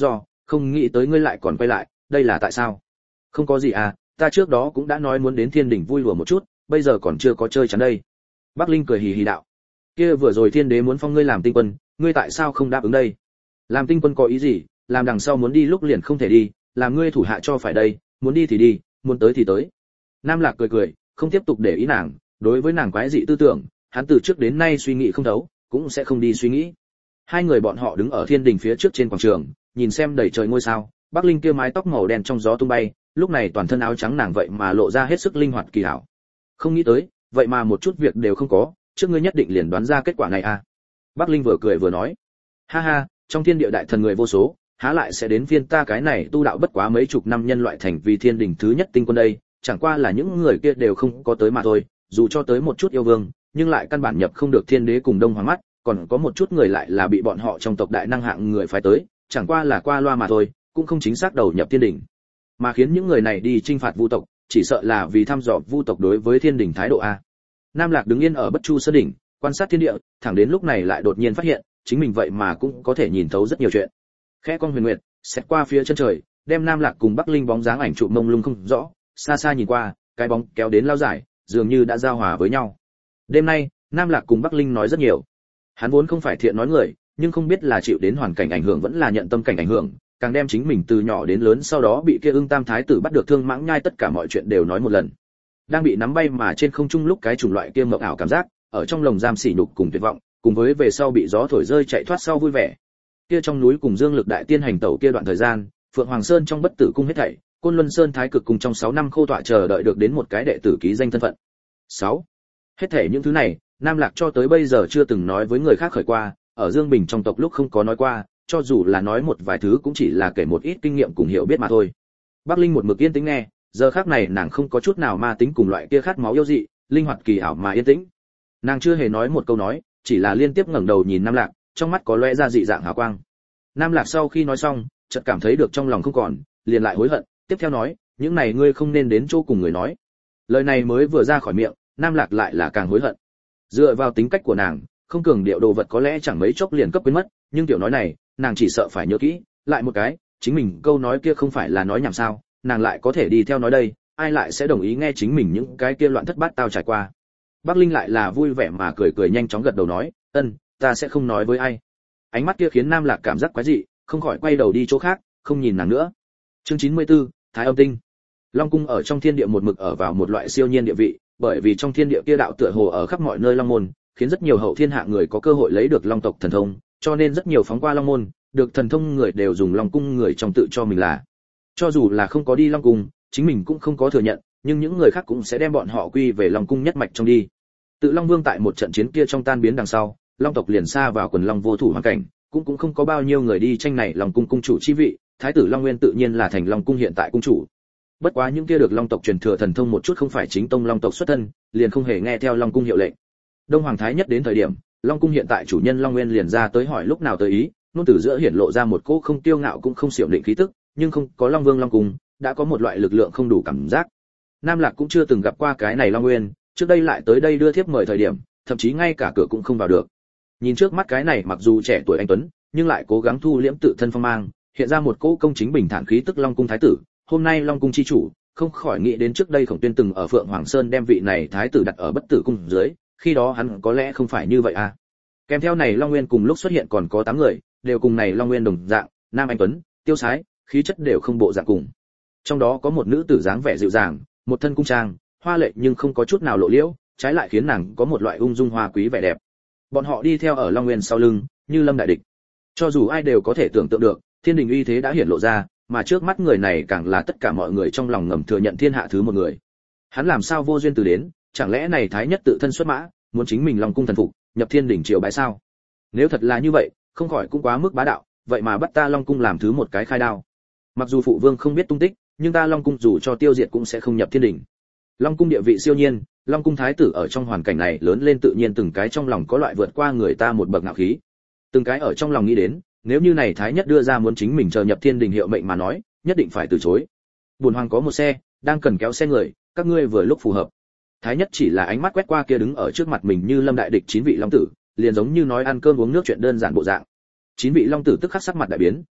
không nghĩ tới ngươi lại còn quay lại, đây là tại sao? Không có gì à, ta trước đó cũng đã nói muốn đến Thiên Đình vui lùa một chút, bây giờ còn chưa có chơi chắn đây. Bắc Linh cười hì hì đạo. Kia vừa rồi Thiên Đế muốn phong ngươi làm tinh quân, ngươi tại sao không đáp ứng đây? Làm tinh quân có ý gì? Làm đằng sau muốn đi lúc liền không thể đi, làm ngươi thủ hạ cho phải đây, muốn đi thì đi, muốn tới thì tới. Nam Lạc cười cười, không tiếp tục để ý nàng, đối với nàng quái dị tư tưởng, hắn từ trước đến nay suy nghĩ không thấu, cũng sẽ không đi suy nghĩ. Hai người bọn họ đứng ở Thiên Đình phía trước trên quảng trường, nhìn xem đầy trời ngôi sao, Bắc Linh kia mái tóc màu đen trong gió tung bay, lúc này toàn thân áo trắng nàng vậy mà lộ ra hết sức linh hoạt kỳ hảo. Không nghĩ tới, vậy mà một chút việc đều không có, trước ngươi nhất định liền đoán ra kết quả này à? Bắc Linh vừa cười vừa nói, ha ha, trong thiên địa đại thần người vô số, há lại sẽ đến phiên ta cái này tu đạo bất quá mấy chục năm nhân loại thành vì Thiên Đình thứ nhất tinh quân đây, chẳng qua là những người kia đều không có tới mà thôi, dù cho tới một chút yêu vương, nhưng lại căn bản nhập không được Thiên Đế cùng Đông Hoàng mắt, còn có một chút người lại là bị bọn họ trong tộc đại năng hạng người phái tới, chẳng qua là qua loa mà thôi, cũng không chính xác đầu nhập Thiên Đình. Mà khiến những người này đi chinh phạt Vu tộc, chỉ sợ là vì thăm dò Vu tộc đối với Thiên Đình thái độ a. Nam Lạc đứng yên ở Bất Chu Sơn đỉnh, quan sát thiên địa, thẳng đến lúc này lại đột nhiên phát hiện, chính mình vậy mà cũng có thể nhìn thấu rất nhiều chuyện. Khẽ con huyền nguyệt, xét qua phía chân trời, đem Nam Lạc cùng Bắc Linh bóng dáng ảnh chụp mông lung không rõ, xa xa nhìn qua, cái bóng kéo đến lao dài, dường như đã giao hòa với nhau. Đêm nay, Nam Lạc cùng Bắc Linh nói rất nhiều. Hắn vốn không phải thiện nói người, nhưng không biết là chịu đến hoàn cảnh ảnh hưởng vẫn là nhận tâm cảnh ảnh hưởng, càng đem chính mình từ nhỏ đến lớn sau đó bị kia Ưng Tam thái tử bắt được thương mãng nhai tất cả mọi chuyện đều nói một lần. Đang bị nắm bay mà trên không trung lúc cái chủng loại kia mộng ảo cảm giác, ở trong lồng giam sỉ nhục cùng tuyệt vọng, cùng với về sau bị gió thổi rơi chạy thoát sau vui vẻ. Kia trong núi cùng Dương Lực đại tiên hành tẩu kia đoạn thời gian, Phượng Hoàng Sơn trong Bất Tử cung hết thảy, Côn Luân Sơn thái cực cùng trong 6 năm khô tọa chờ đợi được đến một cái đệ tử ký danh thân phận. 6. Hết thảy những thứ này, Nam Lạc cho tới bây giờ chưa từng nói với người khác khởi qua, ở Dương Bình trong tộc lúc không có nói qua, cho dù là nói một vài thứ cũng chỉ là kể một ít kinh nghiệm cùng hiểu biết mà thôi. Bắc Linh một mực yên tĩnh nghe, giờ khắc này nàng không có chút nào ma tính cùng loại kia khát máu yêu dị, linh hoạt kỳ ảo mà yên tĩnh. Nàng chưa hề nói một câu nói, chỉ là liên tiếp ngẩng đầu nhìn Nam Lạc, trong mắt có lóe ra dị dạng hào quang. Nam Lạc sau khi nói xong, chợt cảm thấy được trong lòng không còn, liền lại hối hận, tiếp theo nói, những này ngươi không nên đến chỗ cùng người nói. Lời này mới vừa ra khỏi miệng, Nam Lạc lại là càng hối hận. Dựa vào tính cách của nàng, không cường điệu đồ vật có lẽ chẳng mấy chốc liền cấp quên mất, nhưng tiểu nói này, nàng chỉ sợ phải nhớ kỹ, lại một cái, chính mình câu nói kia không phải là nói nhảm sao, nàng lại có thể đi theo nói đây, ai lại sẽ đồng ý nghe chính mình những cái kia loạn thất bát tao trải qua. Bắc Linh lại là vui vẻ mà cười cười nhanh chóng gật đầu nói, ta sẽ không nói với ai. Ánh mắt kia khiến Nam Lạc cảm giác quái dị, không khỏi quay đầu đi chỗ khác, không nhìn nàng nữa. Chương 94, Thái Âm Tinh. Long cung ở trong thiên địa một mực ở vào một loại siêu nhiên địa vị, bởi vì trong thiên địa kia đạo tựa hồ ở khắp mọi nơi long môn, khiến rất nhiều hậu thiên hạ người có cơ hội lấy được long tộc thần thông, cho nên rất nhiều phóng qua long môn, được thần thông người đều dùng long cung người trong tự cho mình là. Cho dù là không có đi long cung, chính mình cũng không có thừa nhận, nhưng những người khác cũng sẽ đem bọn họ quy về long cung nhất mạch trong đi. Tự Long Vương tại một trận chiến kia trong tan biến đằng sau, long tộc liền xa vào quần long vô thủ hoàn cảnh, cũng không có bao nhiêu người đi tranh này long cung cung chủ chi vị, thái tử Long Nguyên tự nhiên là thành long cung hiện tại cung chủ. Bất quá những kia được long tộc truyền thừa thần thông một chút không phải chính tông long tộc xuất thân, liền không hề nghe theo long cung hiệu lệnh. Đông Hoàng thái nhất đến thời điểm, long cung hiện tại chủ nhân Long Nguyên liền ra tới hỏi lúc nào tới ý, nôn tử giữa hiển lộ ra một cỗ không tiêu ngạo cũng không xiểm định khí tức, nhưng không có Long Vương Long cung, đã có một loại lực lượng không đủ cảm giác. Nam Lạc cũng chưa từng gặp qua cái này Long Nguyên, trước đây lại tới đây đưa thiếp mời thời điểm, thậm chí ngay cả cửa cũng không vào được. Nhìn trước mắt cái này mặc dù trẻ tuổi anh tuấn, nhưng lại cố gắng thu liễm tự thân phong mang, hiện ra một cỗ công chính bình thản khí tức Long cung thái tử, hôm nay Long cung chi chủ, không khỏi nghĩ đến trước đây Khổng Tuyên từng ở Phượng Hoàng Sơn đem vị này thái tử đặt ở Bất Tử cung dưới, khi đó hắn có lẽ không phải như vậy à. Kèm theo này Long Nguyên cùng lúc xuất hiện còn có 8 người, đều cùng này Long Nguyên đồng dạng, nam anh tuấn, tiêu sái, khí chất đều không bộ dạng cùng. Trong đó có một nữ tử dáng vẻ dịu dàng, một thân cung trang, hoa lệ nhưng không có chút nào lộ liễu, trái lại khiến nàng có một loại ung dung hoa quý vẻ đẹp. Bọn họ đi theo ở Long Nguyên sau lưng, như lâm đại địch. Cho dù ai đều có thể tưởng tượng được, thiên đình uy thế đã hiển lộ ra, mà trước mắt người này càng là tất cả mọi người trong lòng ngầm thừa nhận thiên hạ thứ một người. Hắn làm sao vô duyên từ đến, chẳng lẽ này thái nhất tự thân xuất mã, muốn chính mình Long cung thần phục, nhập thiên đỉnh triều bái sao? Nếu thật là như vậy, không khỏi cũng quá mức bá đạo, vậy mà bắt ta Long cung làm thứ một cái khai đao. Mặc dù phụ vương không biết tung tích, nhưng ta Long cung dù cho tiêu diệt cũng sẽ không nhập thiên đỉnh. Long cung địa vị siêu nhiên, Long cung thái tử ở trong hoàn cảnh này lớn lên tự nhiên từng cái trong lòng có loại vượt qua người ta một bậc ngạo khí. Từng cái ở trong lòng nghĩ đến, nếu như này thái nhất đưa ra muốn chính mình chờ nhập thiên đình hiệu mệnh mà nói, nhất định phải từ chối. Buồn hoàng có một xe, đang cần kéo xe người, các ngươi vừa lúc phù hợp. Thái nhất chỉ là ánh mắt quét qua kia đứng ở trước mặt mình như lâm đại địch 9 vị long tử, liền giống như nói ăn cơm uống nước chuyện đơn giản bộ dạng. 9 vị long tử tức khắc sắc mặt đại biến,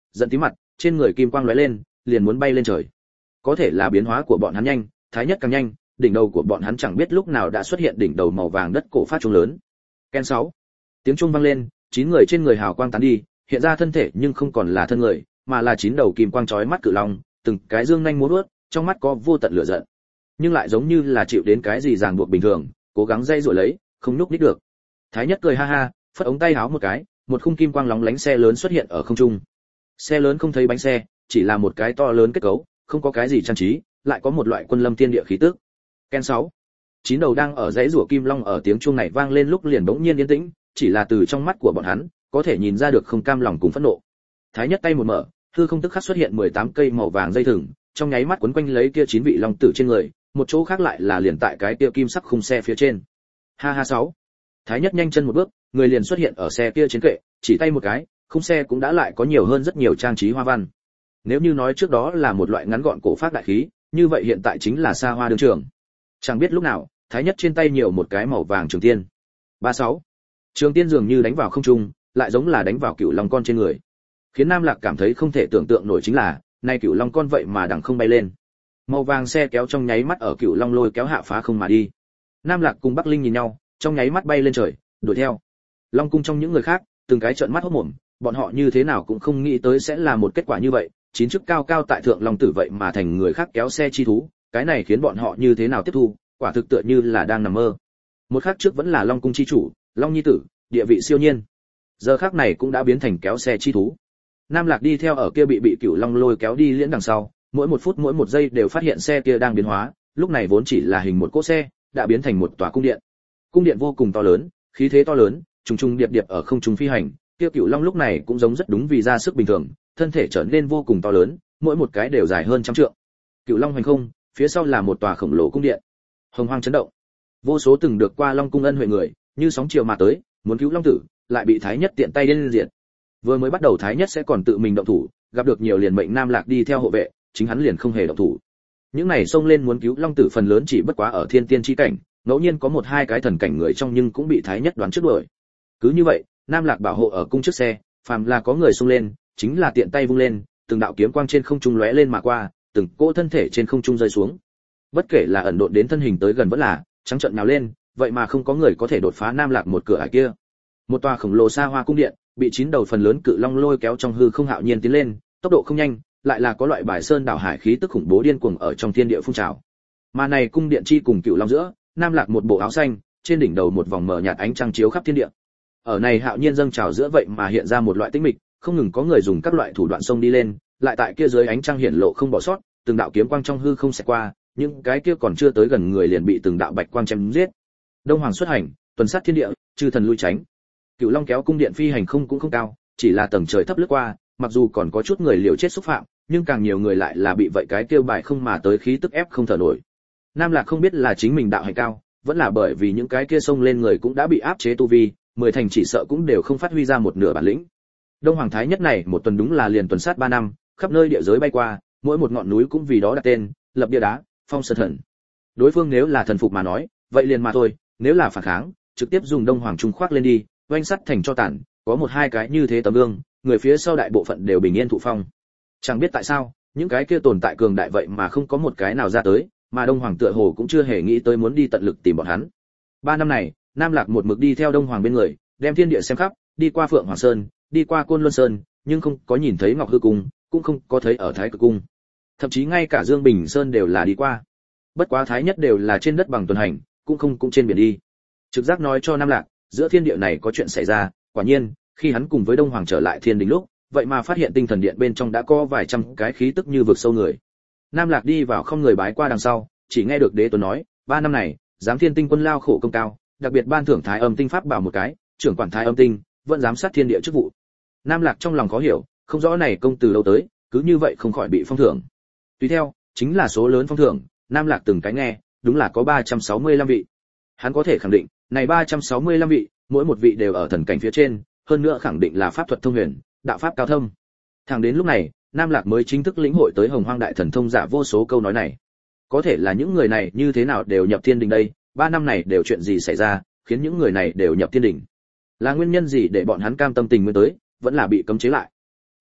giận tí mặt, trên người kim quang lóe lên, liền muốn bay lên trời. Có thể là biến hóa của bọn hắn nhanh, thái nhất càng nhanh, đỉnh đầu của bọn hắn chẳng biết lúc nào đã xuất hiện đỉnh đầu màu vàng đất cổ phát trung lớn. Ken 6. Tiếng trung vang lên, 9 người trên người hào quang tán đi, hiện ra thân thể nhưng không còn là thân người, mà là 9 đầu kim quang chói mắt cự long, từng cái dương nhanh múa vuốt, trong mắt có vô tận lửa giận. Nhưng lại giống như là chịu đến cái gì ràng buộc bình thường, cố gắng dây dội lấy, không nhúc nhích được. Thái nhất cười ha ha, phất ống tay áo một cái, một khung kim quang lóng lánh xe lớn xuất hiện ở không trung. Xe lớn không thấy bánh xe, chỉ là một cái to lớn kết cấu, không có cái gì trang trí, lại có một loại quân lâm thiên địa khí tức. Ken 6. 9 đầu đang ở dãy rủa kim long ở tiếng chuông này vang lên lúc liền bỗng nhiên yên tĩnh, chỉ là từ trong mắt của bọn hắn, có thể nhìn ra được không cam lòng cùng phẫn nộ. Thái nhất tay một mở, hư không tức khắc xuất hiện 18 cây màu vàng dây thừng, trong nháy mắt quấn quanh lấy kia 9 vị long tử trên người, một chỗ khác lại là liền tại cái kia kim sắc khung xe phía trên. Ha ha 6. Thái nhất nhanh chân một bước, người liền xuất hiện ở xe kia trên kệ, chỉ tay một cái, khung xe cũng đã lại có nhiều hơn rất nhiều trang trí hoa văn. Nếu như nói trước đó là một loại ngắn gọn cổ phác đại khí, như vậy hiện tại chính là xa hoa đương trường. Chẳng biết lúc nào, Thái nhất trên tay nhiều một cái màu vàng trường tiên. 36. Trường tiên dường như đánh vào không trung, lại giống là đánh vào cựu long con trên người. Khiến Nam Lạc cảm thấy không thể tưởng tượng nổi chính là, nay cựu long con vậy mà đằng không bay lên. Màu vàng xe kéo trong nháy mắt ở cựu long lôi kéo hạ phá không mà đi. Nam Lạc cùng Bắc Linh nhìn nhau, trong nháy mắt bay lên trời, đuổi theo. Long cung trong những người khác, từng cái trợn mắt hốt mồm, bọn họ như thế nào cũng không nghĩ tới sẽ là một kết quả như vậy, 9 chức cao cao tại thượng long tử vậy mà thành người khác kéo xe chi thú, cái này khiến bọn họ như thế nào tiếp thu, quả thực tựa như là đang nằm mơ. Một khắc trước vẫn là long cung chi chủ, long nhi tử, địa vị siêu nhiên, giờ khắc này cũng đã biến thành kéo xe chi thú. Nam Lạc đi theo ở kia bị cửu long lôi kéo đi liễn đằng sau, mỗi một phút mỗi một giây đều phát hiện xe kia đang biến hóa, lúc này vốn chỉ là hình một cỗ xe, đã biến thành một tòa cung điện. Cung điện vô cùng to lớn, khí thế to lớn, trùng trùng điệp điệp ở không trung phi hành, kia cửu long lúc này cũng giống rất đúng vì ra sức bình thường, thân thể trở nên vô cùng to lớn, mỗi một cái đều dài hơn trăm trượng. Cửu long hành không, phía sau là một tòa khổng lồ cung điện. Hồng hoang chấn động. Vô số từng được qua long cung ân huệ người, như sóng chiều mà tới, muốn cứu long tử, lại bị Thái nhất tiện tay đến diệt. Vừa mới bắt đầu Thái nhất sẽ còn tự mình động thủ, gặp được nhiều liền mệnh Nam Lạc đi theo hộ vệ, chính hắn liền không hề động thủ. Những này xông lên muốn cứu long tử phần lớn chỉ bất quá ở thiên tiên chi cảnh, ngẫu nhiên có một hai cái thần cảnh người trong nhưng cũng bị Thái nhất đoán trước đuổi. Cứ như vậy, Nam Lạc bảo hộ ở cung trước xe, phàm là có người xông lên, chính là tiện tay vung lên, từng đạo kiếm quang trên không trung lóe lên mà qua, từng cỗ thân thể trên không trung rơi xuống. Bất kể là ẩn độn đến thân hình tới gần vẫn là trắng trợn nhào lên, vậy mà không có người có thể đột phá Nam Lạc một cửa ải kia. Một tòa khổng lồ xa hoa cung điện, bị 9 đầu phần lớn cự long lôi kéo trong hư không hạo nhiên tiến lên, tốc độ không nhanh, lại là có loại bài sơn đảo hải khí tức khủng bố điên cuồng ở trong thiên địa phun trào. Mà này cung điện chi cùng cựu long giữa, Nam Lạc một bộ áo xanh, trên đỉnh đầu một vòng mờ nhạt ánh trăng chiếu khắp thiên địa. Ở này hạo nhiên dâng trào giữa vậy mà hiện ra một loại tĩnh mịch, không ngừng có người dùng các loại thủ đoạn xông đi lên, lại tại kia dưới ánh trăng hiển lộ không bỏ sót, từng đạo kiếm quang trong hư không xẹt qua, những cái kia còn chưa tới gần người liền bị từng đạo bạch quang chém giết. Đông Hoàng xuất hành, tuần sát thiên địa, chư thần lui tránh. Cựu long kéo cung điện phi hành không cũng không cao, chỉ là tầng trời thấp lướt qua, mặc dù còn có chút người liều chết xúc phạm, nhưng càng nhiều người lại là bị vậy cái kêu bài không mà tới khí tức ép không thở nổi. Nam Lạc không biết là chính mình đạo hành cao, vẫn là bởi vì những cái kia xông lên người cũng đã bị áp chế tu vi, 10 thành chỉ sợ cũng đều không phát huy ra một nửa bản lĩnh. Đông Hoàng Thái nhất này một tuần đúng là liền tuần sát 3 năm, khắp nơi địa giới bay qua, mỗi một ngọn núi cũng vì đó đặt tên, lập bia đá, phong sơn thần. Đối phương nếu là thần phục mà nói, vậy liền mà thôi, nếu là phản kháng, trực tiếp dùng Đông Hoàng trung khoác lên đi, oanh sắt thành cho tàn, có một hai cái như thế tấm gương, người phía sau đại bộ phận đều bình yên thụ phong. Chẳng biết tại sao, những cái kia tồn tại cường đại vậy mà không có một cái nào ra tới, mà Đông Hoàng tựa hồ cũng chưa hề nghĩ tới muốn đi tận lực tìm bọn hắn. 3 năm này, Nam Lạc một mực đi theo Đông Hoàng bên người, đem thiên địa xem khắp, đi qua Phượng Hoàng Sơn, đi qua Côn Luân Sơn, nhưng không có nhìn thấy Ngọc Hư Cung, cũng không có thấy ở Thái Cực Cung. Thậm chí ngay cả Dương Bình Sơn đều là đi qua. Bất quá Thái nhất đều là trên đất bằng tuần hành, cũng trên biển đi. Trực giác nói cho Nam Lạc, giữa thiên địa này có chuyện xảy ra, quả nhiên, khi hắn cùng với Đông Hoàng trở lại thiên đình lúc, vậy mà phát hiện tinh thần điện bên trong đã có vài trăm cái khí tức như vực sâu người. Nam Lạc đi vào không người bái qua đằng sau, chỉ nghe được Đế Tuấn nói, 3 năm này, giám thiên tinh quân lao khổ công cao, đặc biệt ban thưởng Thái Âm tinh pháp bảo một cái, trưởng quản Thái Âm tinh, vẫn giám sát thiên địa chức vụ. Nam Lạc trong lòng khó hiểu, không rõ này công từ đâu tới, cứ như vậy không khỏi bị phong thưởng. Tùy theo, chính là số lớn phong thưởng, Nam Lạc từng cái nghe, đúng là có 365 vị. Hắn có thể khẳng định, này 365 vị, mỗi một vị đều ở thần cảnh phía trên, hơn nữa khẳng định là pháp thuật thông huyền, đạo pháp cao thâm. Thẳng đến lúc này, Nam Lạc mới chính thức lĩnh hội tới Hồng Hoang đại thần thông giả vô số câu nói này. Có thể là những người này như thế nào đều nhập thiên đình đây, 3 năm này đều chuyện gì xảy ra, khiến những người này đều nhập thiên đình? Là nguyên nhân gì để bọn hắn cam tâm tình nguyện tới, vẫn là bị cấm chế lại?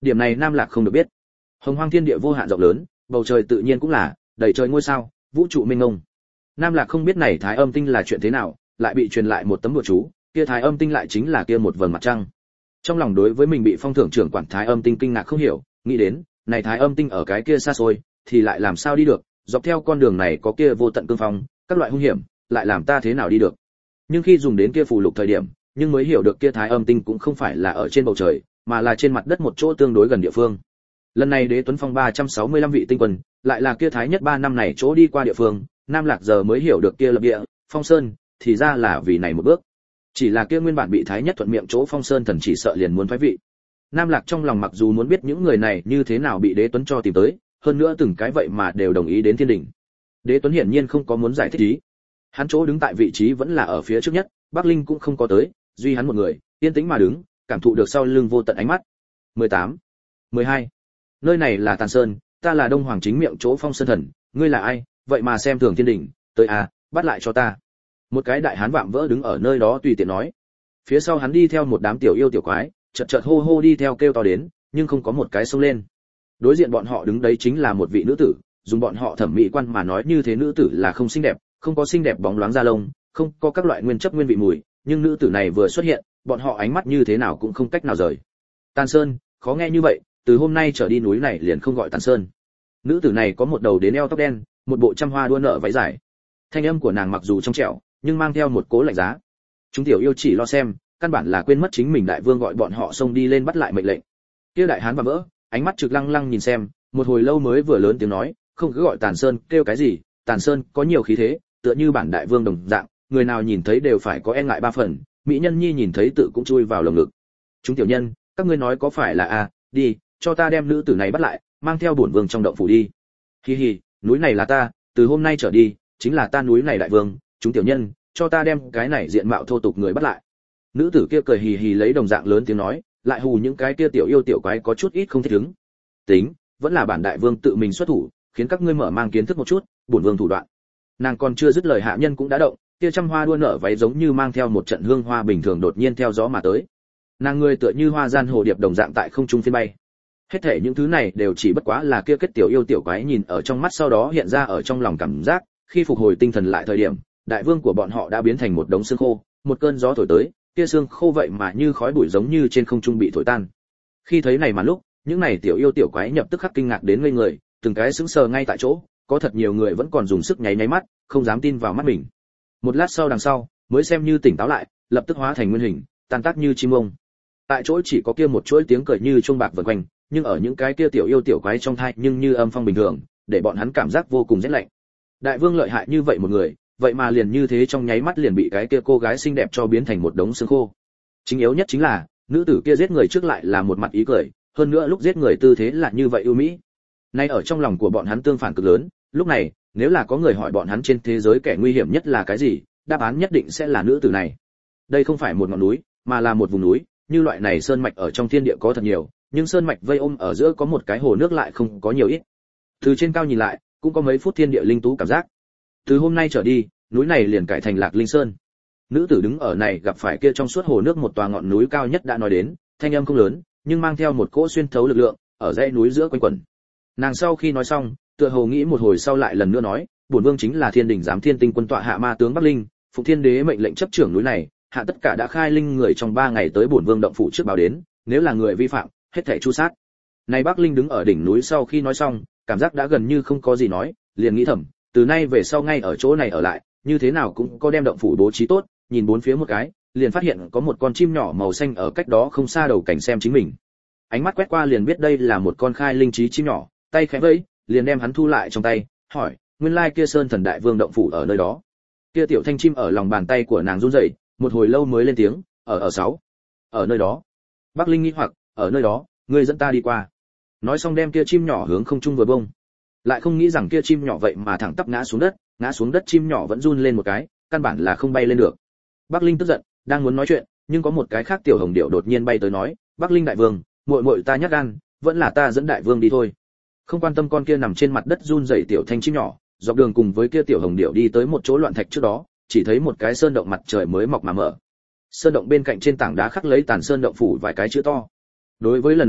Điểm này Nam Lạc không được biết. Hồng Hoang thiên địa vô hạn rộng lớn, bầu trời tự nhiên cũng là đầy trời ngôi sao, vũ trụ mênh mông. Nam Lạc không biết này Thái Âm tinh là chuyện thế nào, lại bị truyền lại một tấm bùa chú, kia Thái Âm tinh lại chính là kia một vầng mặt trăng. Trong lòng đối với mình bị phong thưởng trưởng quản Thái Âm tinh kinh ngạc không hiểu, nghĩ đến, này Thái Âm tinh ở cái kia xa xôi, thì lại làm sao đi được, dọc theo con đường này có kia vô tận cương phong, các loại hung hiểm, lại làm ta thế nào đi được. Nhưng khi dùng đến kia phù lục thời điểm, nhưng mới hiểu được kia Thái Âm tinh cũng không phải là ở trên bầu trời, mà là trên mặt đất một chỗ tương đối gần địa phương. Lần này Đế Tuấn Phong 365 vị tinh quân, lại là kia Thái Nhất 3 năm này chỗ đi qua địa phương, Nam Lạc giờ mới hiểu được kia lập địa, Phong Sơn, thì ra là vì này một bước. Chỉ là kia nguyên bản bị Thái Nhất thuận miệng chỗ Phong Sơn thần chỉ sợ liền muốn phái vị. Nam Lạc trong lòng mặc dù muốn biết những người này như thế nào bị Đế Tuấn cho tìm tới, hơn nữa từng cái vậy mà đều đồng ý đến thiên đỉnh. Đế Tuấn hiển nhiên không có muốn giải thích ý. Hắn chỗ đứng tại vị trí vẫn là ở phía trước nhất, Bắc Linh cũng không có tới, duy hắn một người, yên tĩnh mà đứng, cảm thụ được sau lưng vô tận ánh mắt. 18, 12. Nơi này là Tàn Sơn, ta là Đông Hoàng chính miệng chỗ Phong Sơn thần, ngươi là ai, vậy mà xem thường thiên đỉnh, tới à, bắt lại cho ta. Một cái đại hán vạm vỡ đứng ở nơi đó tùy tiện nói. Phía sau hắn đi theo một đám tiểu yêu tiểu quái, chợt chợt hô hô đi theo kêu to đến, nhưng không có một cái xông lên. Đối diện bọn họ đứng đấy chính là một vị nữ tử, dùng bọn họ thẩm mỹ quan mà nói như thế nữ tử là không xinh đẹp, không có xinh đẹp bóng loáng da lông, không có các loại nguyên chất nguyên vị mùi, nhưng nữ tử này vừa xuất hiện, bọn họ ánh mắt như thế nào cũng không cách nào rời. Tàn Sơn, khó nghe như vậy, từ hôm nay trở đi núi này liền không gọi Tàn Sơn. Nữ tử này có một đầu đến eo tóc đen, một bộ trăm hoa đua nở váy dài. Thanh âm của nàng mặc dù trong trẻo, nhưng mang theo một cố lạnh giá. Chúng tiểu yêu chỉ lo xem, căn bản là quên mất chính mình đại vương gọi bọn họ xông đi lên bắt lại mệnh lệnh. Kia đại hán và vỡ, ánh mắt trực lăng lăng nhìn xem, một hồi lâu mới vừa lớn tiếng nói, không cứ gọi Tàn Sơn, kêu cái gì, Tàn Sơn có nhiều khí thế, tựa như bản đại vương đồng dạng, người nào nhìn thấy đều phải có e ngại ba phần, mỹ nhân nhi nhìn thấy tự cũng chui vào lồng ngực. Chúng tiểu nhân, các ngươi nói có phải là a, đi, cho ta đem nữ tử này bắt lại, mang theo bổn vương trong động phủ đi. Hi hi, núi này là ta, từ hôm nay trở đi, chính là ta núi này đại vương, chúng tiểu nhân, cho ta đem cái này diện mạo thô tục người bắt lại. Nữ tử kia cười hì hì lấy đồng dạng lớn tiếng nói, lại hù những cái kia tiểu yêu tiểu quái có chút ít không thích ứng. Tính, vẫn là bản đại vương tự mình xuất thủ, khiến các ngươi mở mang kiến thức một chút, bổn vương thủ đoạn. Nàng còn chưa dứt lời hạ nhân cũng đã động, kia trăm hoa đua nở váy giống như mang theo một trận hương hoa bình thường đột nhiên theo gió mà tới. Nàng người tựa như hoa gian hồ điệp đồng dạng tại không trung phiên bay. Hết thể những thứ này đều chỉ bất quá là kia kết tiểu yêu tiểu quái nhìn ở trong mắt sau đó hiện ra ở trong lòng cảm giác, khi phục hồi tinh thần lại thời điểm, đại vương của bọn họ đã biến thành một đống xương khô, một cơn gió thổi tới, kia xương khô vậy mà như khói bụi giống như trên không trung bị thổi tan. Khi thấy này mà lúc, những này tiểu yêu tiểu quái nhập tức khắc kinh ngạc đến ngây người, từng cái sững sờ ngay tại chỗ, có thật nhiều người vẫn còn dùng sức nháy nháy mắt, không dám tin vào mắt mình. Một lát sau đằng sau, mới xem như tỉnh táo lại, lập tức hóa thành nguyên hình, tan tác như chim ông. Tại chỗ chỉ có kia một chuỗi tiếng cười như chuông bạc vần quanh, nhưng ở những cái kia tiểu yêu tiểu quái trong thai nhưng như âm phong bình thường, để bọn hắn cảm giác vô cùng rét lạnh. Đại vương lợi hại như vậy một người, vậy mà liền như thế trong nháy mắt liền bị cái kia cô gái xinh đẹp cho biến thành một đống xương khô. Chính yếu nhất chính là, nữ tử kia giết người trước lại là một mặt ý cười, hơn nữa lúc giết người tư thế là như vậy ưu mỹ. Nay ở trong lòng của bọn hắn tương phản cực lớn, lúc này, nếu là có người hỏi bọn hắn trên thế giới kẻ nguy hiểm nhất là cái gì, đáp án nhất định sẽ là nữ tử này. Đây không phải một ngọn núi, mà là một vùng núi, như loại này sơn mạch ở trong thiên địa có thật nhiều, nhưng sơn mạch vây ôm ở giữa có một cái hồ nước lại không có nhiều ít. Từ trên cao nhìn lại, cũng có mấy phút thiên địa linh tú cảm giác. Từ hôm nay trở đi, núi này liền cải thành Lạc Linh Sơn. Nữ tử đứng ở này gặp phải kia trong suốt hồ nước một tòa ngọn núi cao nhất đã nói đến, thanh âm không lớn, nhưng mang theo một cỗ xuyên thấu lực lượng, ở dãy núi giữa quanh quẩn. Nàng sau khi nói xong, tựa hồ nghĩ một hồi sau lại lần nữa nói, bổn vương chính là Thiên Đình giám Thiên Tinh quân tọa hạ ma tướng Bắc Linh, Phụng Thiên Đế mệnh lệnh chấp trưởng núi này, hạ tất cả đã khai linh người trong 3 ngày tới bổn vương động phủ trước báo đến, nếu là người vi phạm, hết thảy tru sát. Này Bắc Linh đứng ở đỉnh núi sau khi nói xong, cảm giác đã gần như không có gì nói, liền nghĩ thầm, từ nay về sau ngay ở chỗ này ở lại, như thế nào cũng có đem động phủ bố trí tốt, nhìn bốn phía một cái, liền phát hiện có một con chim nhỏ màu xanh ở cách đó không xa đầu cảnh xem chính mình. Ánh mắt quét qua liền biết đây là một con khai linh trí chim nhỏ, tay khẽ vẫy, liền đem hắn thu lại trong tay, hỏi, nguyên lai kia Sơn Thần Đại Vương động phủ ở nơi đó. Kia tiểu thanh chim ở lòng bàn tay của nàng run rẩy, một hồi lâu mới lên tiếng, ở 6. Ở nơi đó. Bắc Linh nghi hoặc, ở nơi đó, ngươi dẫn ta đi qua. Nói xong đem kia chim nhỏ hướng không trung vừa bông. Lại không nghĩ rằng kia chim nhỏ vậy mà thẳng tắp ngã xuống đất chim nhỏ vẫn run lên một cái, căn bản là không bay lên được. Bắc Linh tức giận, đang muốn nói chuyện, nhưng có một cái khác tiểu hồng điệu đột nhiên bay tới nói, Bắc Linh đại vương, muội muội ta nhát gan, vẫn là ta dẫn đại vương đi thôi. Không quan tâm con kia nằm trên mặt đất run rẩy tiểu thanh chim nhỏ, dọc đường cùng với kia tiểu hồng điệu đi tới một chỗ loạn thạch trước đó, chỉ thấy một cái sơn động mặt trời mới mọc mà mở. Sơn động bên cạnh trên tảng đá khắc lấy Tàn Sơn động phủ vài cái chữ to. Đối với lần này,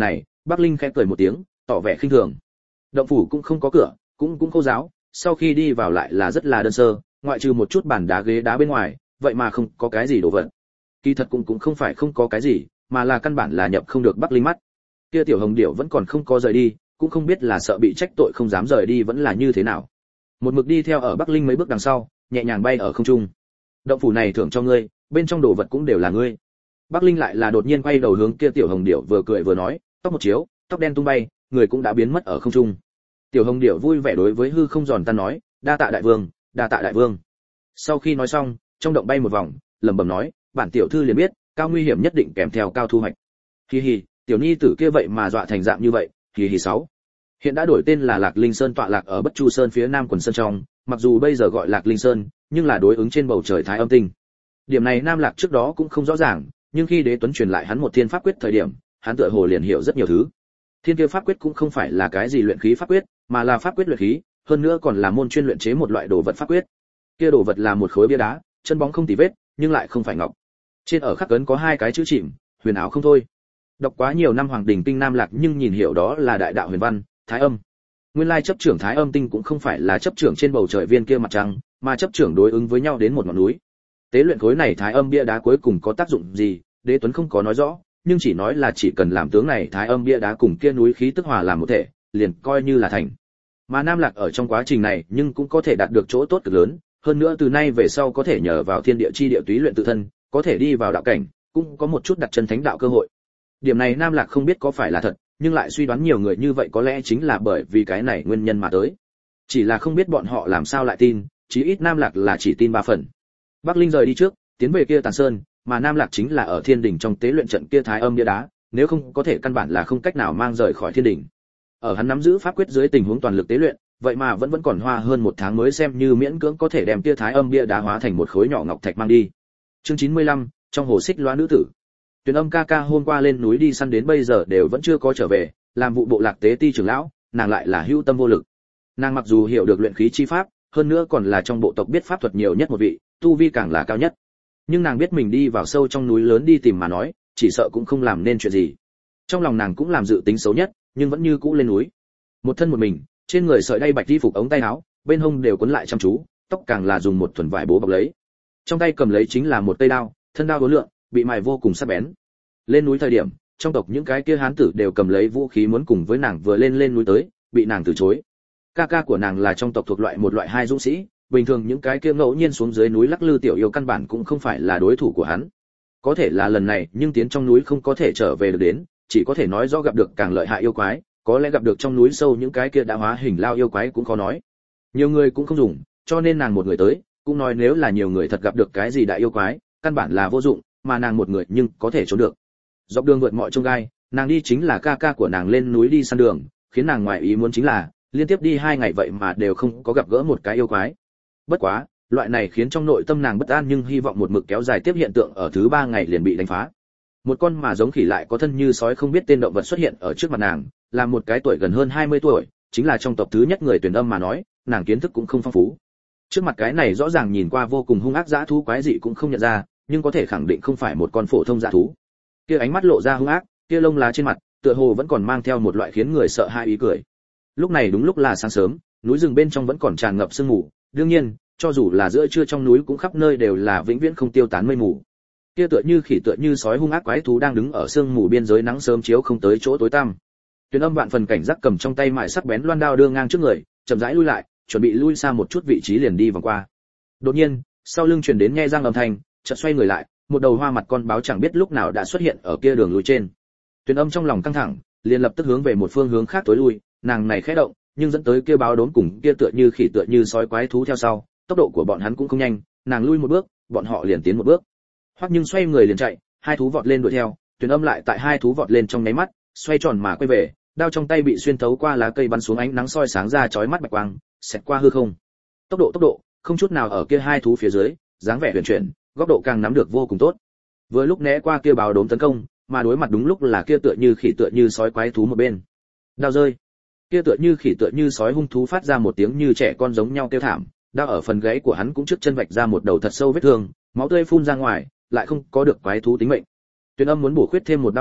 Bắc Linh khẽ cười một tiếng, tỏ vẻ khinh thường. Động phủ cũng không có cửa, cũng khô giáo, sau khi đi vào lại là rất là đơn sơ, ngoại trừ một chút bàn đá ghế đá bên ngoài, vậy mà không có cái gì đồ vật. Kỳ thật cũng không phải không có cái gì, mà là căn bản là nhập không được Bắc Linh mắt. Kia tiểu hồng điểu vẫn còn không có rời đi, cũng không biết là sợ bị trách tội không dám rời đi vẫn là như thế nào. Một mực đi theo ở Bắc Linh mấy bước đằng sau, nhẹ nhàng bay ở không trung. Động phủ này thưởng cho ngươi, bên trong đồ vật cũng đều là ngươi. Bắc Linh lại là đột nhiên quay đầu hướng kia tiểu hồng điểu vừa cười vừa nói, tóc một chiếu, tóc đen tung bay, người cũng đã biến mất ở không trung. Tiểu hồng điểu vui vẻ đối với hư không giòn tan nói, đa tạ đại vương, đa tạ đại vương. Sau khi nói xong, trong động bay một vòng, lẩm bẩm nói, bản tiểu thư liền biết, cao nguy hiểm nhất định kèm theo cao thu hoạch. Hi hi, tiểu nhi tử kia vậy mà dọa thành dạng như vậy, hi hi 6. Hiện đã đổi tên là Lạc Linh Sơn, tọa lạc ở Bất Chu Sơn phía nam quần sơn trong, mặc dù bây giờ gọi Lạc Linh Sơn, nhưng là đối ứng trên bầu trời Thái Âm Tinh. Điểm này Nam Lạc trước đó cũng không rõ ràng, nhưng khi Đế Tuấn truyền lại hắn một thiên pháp quyết thời điểm, hắn tựa hồ liền hiểu rất nhiều thứ. Thiên kia pháp quyết cũng không phải là cái gì luyện khí pháp quyết, mà là pháp quyết luyện khí, hơn nữa còn là môn chuyên luyện chế một loại đồ vật pháp quyết. Kia đồ vật là một khối bia đá, chân bóng không tì vết, nhưng lại không phải ngọc. Trên ở khắc ấn có hai cái chữ chìm, huyền ảo không thôi. Đọc quá nhiều năm Hoàng Đình Kinh Nam Lạc nhưng nhìn hiểu đó là đại đạo huyền văn, Thái Âm. Nguyên lai chấp trưởng Thái Âm Tinh cũng không phải là chấp trưởng trên bầu trời viên kia mặt trăng, mà chấp trưởng đối ứng với nhau đến một ngọn núi. Tế luyện khối này Thái Âm bia đá cuối cùng có tác dụng gì, Đế Tuấn không có nói rõ, nhưng chỉ nói là chỉ cần làm tướng này Thái Âm bia đá cùng kia núi khí tức hòa làm một thể, liền coi như là thành. Mà Nam Lạc ở trong quá trình này nhưng cũng có thể đạt được chỗ tốt cực lớn, hơn nữa từ nay về sau có thể nhờ vào thiên địa chi địa túy luyện tự thân, có thể đi vào đạo cảnh, cũng có một chút đặt chân thánh đạo cơ hội. Điểm này Nam Lạc không biết có phải là thật, nhưng lại suy đoán nhiều người như vậy có lẽ chính là bởi vì cái này nguyên nhân mà tới. Chỉ là không biết bọn họ làm sao lại tin, chí ít Nam Lạc là chỉ tin 3 phần. Bắc Linh rời đi trước, tiến về kia Tàn Sơn, mà Nam Lạc chính là ở Thiên Đỉnh trong tế luyện trận kia Thái Âm bia đá, nếu không có thể căn bản là không cách nào mang rời khỏi Thiên Đỉnh. Ở hắn nắm giữ pháp quyết dưới tình huống toàn lực tế luyện, vậy mà vẫn còn hoa hơn 1 tháng mới xem như miễn cưỡng có thể đem kia Thái Âm bia đá hóa thành một khối nhỏ ngọc thạch mang đi. Chương 95, trong hồ xích loa nữ tử. Tuyền Âm ca ca hôm qua lên núi đi săn đến bây giờ đều vẫn chưa có trở về, làm vụ bộ lạc tế ti trưởng lão, nàng lại là hữu tâm vô lực. Nàng mặc dù hiểu được luyện khí chi pháp, hơn nữa còn là trong bộ tộc biết pháp thuật nhiều nhất một vị, tu vi càng là cao nhất. Nhưng nàng biết mình đi vào sâu trong núi lớn đi tìm mà nói, chỉ sợ cũng không làm nên chuyện gì. Trong lòng nàng cũng làm dự tính xấu nhất, nhưng vẫn như cũ lên núi. Một thân một mình, trên người sợi đay bạch y phục ống tay áo, bên hông đều quấn lại chăm chú, tóc càng là dùng một thuần vải bố bọc lấy. Trong tay cầm lấy chính là một cây đao, thân đao uốn lượn, bị mài vô cùng sắc bén. Lên núi thời điểm, trong tộc những cái kia hán tử đều cầm lấy vũ khí muốn cùng với nàng vừa lên núi tới, bị nàng từ chối. Ca ca của nàng là trong tộc thuộc loại một loại hai dũng sĩ, bình thường những cái kia ngẫu nhiên xuống dưới núi lắc lư tiểu yêu căn bản cũng không phải là đối thủ của hắn. Có thể là lần này, nhưng tiến trong núi không có thể trở về được đến, chỉ có thể nói do gặp được càng lợi hại yêu quái, có lẽ gặp được trong núi sâu những cái kia đã hóa hình lao yêu quái cũng khó nói. Nhiều người cũng không dùng, cho nên nàng một người tới, cũng nói nếu là nhiều người thật gặp được cái gì đại yêu quái, căn bản là vô dụng, mà nàng một người nhưng có thể trốn được. Dọc đường vượt mọi chông gai, nàng đi chính là ca ca của nàng lên núi đi săn đường, khiến nàng ngoài ý muốn chính là liên tiếp đi 2 ngày vậy mà đều không có gặp gỡ một cái yêu quái. Bất quá, loại này khiến trong nội tâm nàng bất an nhưng hy vọng một mực kéo dài tiếp hiện tượng ở thứ 3 ngày liền bị đánh phá. Một con mà giống khỉ lại có thân như sói không biết tên động vật xuất hiện ở trước mặt nàng, là một cái tuổi gần hơn 20 tuổi, chính là trong tộc thứ nhất người Tuyền Âm mà nói, nàng kiến thức cũng không phong phú. Trước mặt cái này rõ ràng nhìn qua vô cùng hung ác dã thú quái dị cũng không nhận ra, nhưng có thể khẳng định không phải một con phổ thông dã thú. Kia ánh mắt lộ ra hung ác, kia lông lá trên mặt, tựa hồ vẫn còn mang theo một loại khiến người sợ hãi ý cười. Lúc này đúng lúc là sáng sớm, núi rừng bên trong vẫn còn tràn ngập sương mù, đương nhiên, cho dù là giữa trưa trong núi cũng khắp nơi đều là vĩnh viễn không tiêu tán mây mù. Kia tựa như khỉ tựa như sói hung ác quái thú đang đứng ở sương mù biên giới nắng sớm chiếu không tới chỗ tối tăm. Tuyền Âm vạn phần cảnh giác cầm trong tay mại sắc bén loan đao đưa ngang trước người, chậm rãi lui lại, chuẩn bị lui xa một chút vị trí liền đi vòng qua. Đột nhiên, sau lưng truyền đến nghe răng âm thanh, chợt xoay người lại, một đầu hoa mặt con báo chẳng biết lúc nào đã xuất hiện ở kia đường lùi trên. Tuyền Âm trong lòng căng thẳng, liền lập tức hướng về một phương hướng khác tối lui, nàng này khẽ động, nhưng dẫn tới kia báo đốn cùng kia tựa như khỉ tựa như sói quái thú theo sau, tốc độ của bọn hắn cũng không nhanh, nàng lui một bước, bọn họ liền tiến một bước. Hoặc nhưng xoay người liền chạy, hai thú vọt lên đuổi theo, Tuyền Âm lại tại hai thú vọt lên trong nháy mắt, xoay tròn mà quay về, đao trong tay bị xuyên thấu qua lá cây bắn xuống ánh nắng soi sáng ra chói mắt bạch quang, xẹt qua hư không. Tốc độ, không chút nào ở kia hai thú phía dưới, dáng vẻ huyền chuyển, góc độ càng nắm được vô cùng tốt. Vừa lúc né qua kia báo đốn tấn công, mà đối mặt đúng lúc là kia tựa như khỉ tựa như sói quái thú một bên. Đao rơi. Kia tựa như khỉ tựa như sói hung thú phát ra một tiếng như trẻ con giống nhau kêu thảm, đao ở phần gáy của hắn cũng trước chân vạch ra một đầu thật sâu vết thương, máu tươi phun ra ngoài, lại không có được quái thú tính mệnh. Tuyền Âm muốn bổ khuyết thêm một đao lúc,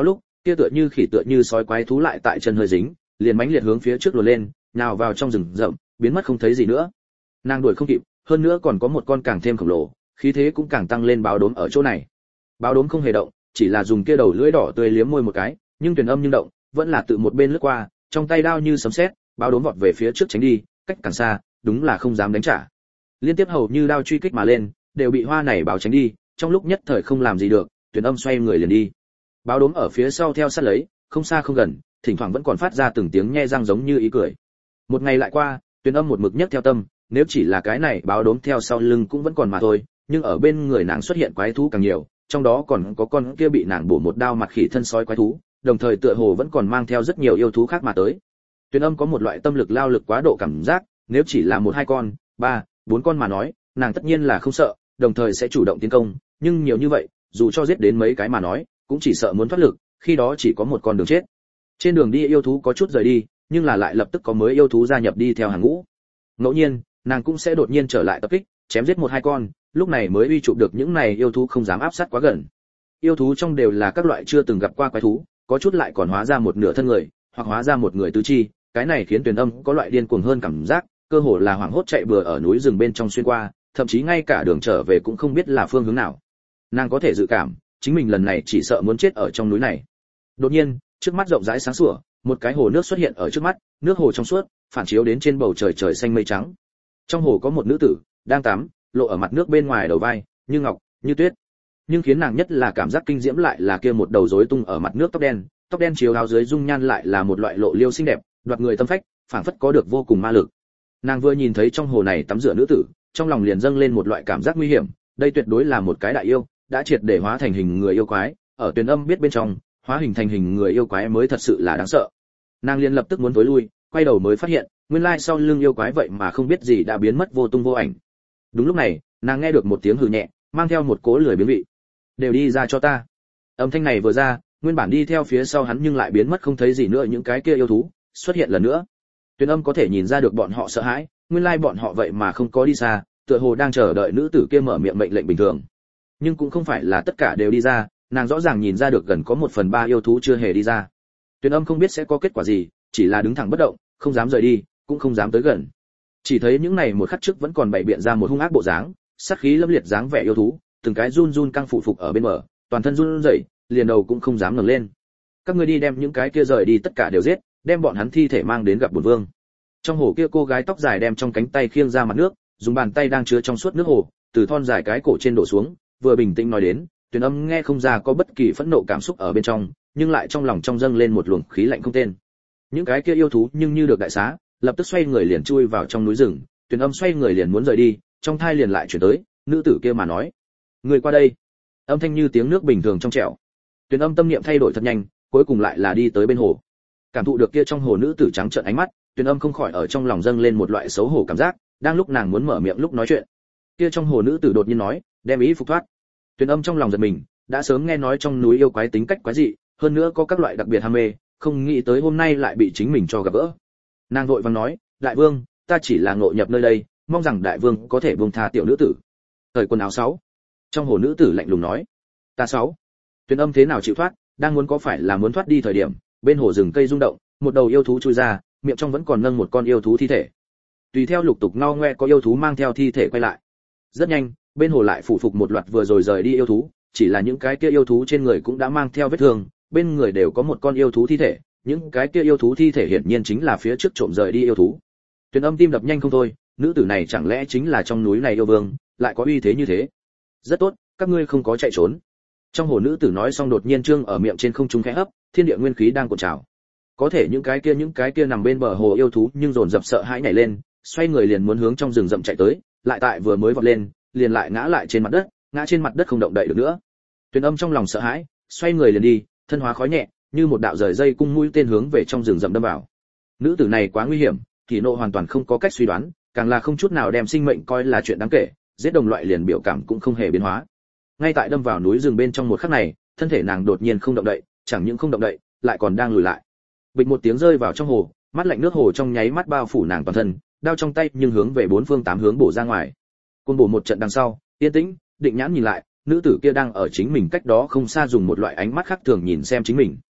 kia tựa như khỉ tựa như sói quái thú lại tại chân hơi dính, liền mãnh liệt hướng phía trước luồn lên, nhào vào trong rừng rậm, biến mất không thấy gì nữa. Nàng đuổi không kịp, hơn nữa còn có một con càng thêm khổng lồ, khí thế cũng càng tăng lên báo đốm ở chỗ này. Báo đốm không hề động, chỉ là dùng kia đầu lưỡi đỏ tươi liếm môi một cái, nhưng Tuyền Âm nhưng động, vẫn là tự một bên lướt qua, trong tay đao như sấm sét, báo đốm vọt về phía trước tránh đi, cách càng xa, đúng là không dám đánh trả. Liên tiếp hầu như đao truy kích mà lên, đều bị hoa này báo tránh đi, trong lúc nhất thời không làm gì được, Tuyền Âm xoay người liền đi. Báo đốm ở phía sau theo sát lấy, không xa không gần, thỉnh thoảng vẫn còn phát ra từng tiếng nhe răng giống như ý cười. Một ngày lại qua, Tuyền Âm một mực nhất theo tâm, nếu chỉ là cái này báo đốm theo sau lưng cũng vẫn còn mà thôi, nhưng ở bên người nàng xuất hiện quái thú càng nhiều, trong đó còn có con kia bị nàng bổ một đao mặt khỉ thân sói quái thú, đồng thời tựa hồ vẫn còn mang theo rất nhiều yêu thú khác mà tới. Tuyền Âm có một loại tâm lực lao lực quá độ cảm giác, nếu chỉ là một hai con, ba, bốn con mà nói, nàng tất nhiên là không sợ, đồng thời sẽ chủ động tiến công, nhưng nhiều như vậy, dù cho giết đến mấy cái mà nói, cũng chỉ sợ muốn thoát lực, khi đó chỉ có một con đường chết. Trên đường đi yêu thú có chút rời đi, nhưng là lại lập tức có mới yêu thú gia nhập đi theo hàng ngũ. Ngẫu nhiên, nàng cũng sẽ đột nhiên trở lại tập kích, chém giết một hai con, lúc này mới uy chụp được những này yêu thú không dám áp sát quá gần. Yêu thú trong đều là các loại chưa từng gặp qua quái thú, có chút lại còn hóa ra một nửa thân người, hoặc hóa ra một người tứ chi, cái này khiến Tuyền Âm có loại điên cuồng hơn cảm giác, cơ hồ là hoảng hốt chạy bừa ở núi rừng bên trong xuyên qua, thậm chí ngay cả đường trở về cũng không biết là phương hướng nào. Nàng có thể dự cảm, chính mình lần này chỉ sợ muốn chết ở trong núi này. Đột nhiên, trước mắt rộng rãi sáng sủa, một cái hồ nước xuất hiện ở trước mắt, nước hồ trong suốt, phản chiếu đến trên bầu trời trời xanh mây trắng. Trong hồ có một nữ tử đang tắm, lộ ở mặt nước bên ngoài đầu vai, như ngọc, như tuyết. Nhưng khiến nàng nhất là cảm giác kinh diễm lại là kia một đầu rối tung ở mặt nước tóc đen chiếu áo dưới dung nhan lại là một loại lộ liêu xinh đẹp, đoạt người tâm phách, phảng phất có được vô cùng ma lực. Nàng vừa nhìn thấy trong hồ này tắm rửa nữ tử, trong lòng liền dâng lên một loại cảm giác nguy hiểm, đây tuyệt đối là một cái đại yêu, đã triệt để hóa thành hình người yêu quái, ở Tuyền Âm biết bên trong, hóa hình thành hình người yêu quái mới thật sự là đáng sợ. Nàng liền lập tức muốn tối lui, quay đầu mới phát hiện, nguyên lai sau lưng yêu quái vậy mà không biết gì đã biến mất vô tung vô ảnh. Đúng lúc này, nàng nghe được một tiếng hừ nhẹ, mang theo một cỗ lười biếng vị. "Đều đi ra cho ta." Âm thanh này vừa ra, nguyên bản đi theo phía sau hắn nhưng lại biến mất không thấy gì nữa những cái kia yêu thú, xuất hiện lần nữa. Tuyền Âm có thể nhìn ra được bọn họ sợ hãi, nguyên lai bọn họ vậy mà không có đi xa, tựa hồ đang chờ đợi nữ tử kia mở miệng mệnh lệnh bình thường. Nhưng cũng không phải là tất cả đều đi ra, nàng rõ ràng nhìn ra được gần có 1/3 yêu thú chưa hề đi ra. Tuyền Âm không biết sẽ có kết quả gì, chỉ là đứng thẳng bất động, không dám rời đi, cũng không dám tới gần. Chỉ thấy những này một khắc trước vẫn còn bày biện ra một hung ác bộ dáng, sát khí lâm liệt dáng vẻ yêu thú, từng cái run run căng phụ phục ở bên bờ, toàn thân run rẩy, liền đầu cũng không dám ngẩng lên. "Các ngươi đi đem những cái kia rời đi tất cả đều giết, đem bọn hắn thi thể mang đến gặp bổn vương." Trong hồ kia cô gái tóc dài đem trong cánh tay khiêng ra mặt nước, dùng bàn tay đang chứa trong suốt nước hồ, từ thon dài cái cổ trên đổ xuống, vừa bình tĩnh nói đến, Tuyền Âm nghe không ra có bất kỳ phẫn nộ cảm xúc ở bên trong, nhưng lại trong lòng trong dâng lên một luồng khí lạnh không tên. Những cái kia yêu thú nhưng như được đại xá, lập tức xoay người liền chui vào trong núi rừng, Tuyền Âm xoay người liền muốn rời đi, trong thai liền lại chuyển tới, nữ tử kia mà nói: "Người qua đây." Âm thanh như tiếng nước bình thường trong trẻo. Tuyền Âm tâm niệm thay đổi thật nhanh, cuối cùng lại là đi tới bên hồ. Cảm thụ được kia trong hồ nữ tử trắng trợn ánh mắt, Tuyền Âm không khỏi ở trong lòng dâng lên một loại xấu hổ cảm giác, đang lúc nàng muốn mở miệng lúc nói chuyện, kia trong hồ nữ tử đột nhiên nói: "Đem ý phục thoát." Tuyền Âm trong lòng giật mình, đã sớm nghe nói trong núi yêu quái tính cách quái dị, hơn nữa có các loại đặc biệt ham mê, không nghĩ tới hôm nay lại bị chính mình cho gặp gỡ. Nàng vội vàng nói: "Đại vương, ta chỉ là ngộ nhập nơi đây, mong rằng đại vương có thể buông tha tiểu nữ tử." Thời quần áo 6. Trong hồ nữ tử lạnh lùng nói: "Ta 6." Tuyền Âm thế nào chịu thoát, đang muốn có phải là muốn thoát đi thời điểm, bên hồ rừng cây rung động, một đầu yêu thú chui ra, miệng trong vẫn còn nâng một con yêu thú thi thể. Tùy theo lục tục ngao ngoe có yêu thú mang theo thi thể quay lại. Rất nhanh, bên hồ lại phủ phục một loạt vừa rồi rời đi yêu thú, chỉ là những cái kia yêu thú trên người cũng đã mang theo vết thương, bên người đều có một con yêu thú thi thể, những cái kia yêu thú thi thể hiển nhiên chính là phía trước trộm rời đi yêu thú. Tuyền Âm tim đập nhanh không thôi, nữ tử này chẳng lẽ chính là trong núi này yêu vương, lại có uy thế như thế. Rất tốt, các ngươi không có chạy trốn. Trong hồ nữ tử nói xong đột nhiên trương ở miệng trên không trung khẽ hấp, thiên địa nguyên khí đang cuộn trào. Có thể những cái kia nằm bên bờ hồ yêu thú nhưng dồn dập sợ hãi nhảy lên, xoay người liền muốn hướng trong rừng rậm chạy tới, lại tại vừa mới vọt lên, liền lại ngã lại trên mặt đất, ngã trên mặt đất không động đậy được nữa. Tuyền Âm trong lòng sợ hãi, xoay người liền đi, thân hóa khói nhẹ, như một đạo rời dây cung mũi tên hướng về trong rừng rậm đâm vào. Nữ tử này quá nguy hiểm, Kỳ Nộ hoàn toàn không có cách suy đoán, càng là không chút nào đem sinh mệnh coi là chuyện đáng kể, giết đồng loại liền biểu cảm cũng không hề biến hóa. Ngay tại đâm vào núi rừng bên trong một khắc này, thân thể nàng đột nhiên không động đậy, chẳng những không động đậy, lại còn đang lùi lại. Bịch một tiếng rơi vào trong hồ, mắt lạnh nước hồ trong nháy mắt bao phủ nàng toàn thân, đao trong tay nhưng hướng về bốn phương tám hướng bổ ra ngoài. Côn bổ một trận đằng sau, yên tĩnh, định nhãn nhìn lại, nữ tử kia đang ở chính mình cách đó không xa dùng một loại ánh mắt khác thường nhìn xem chính mình.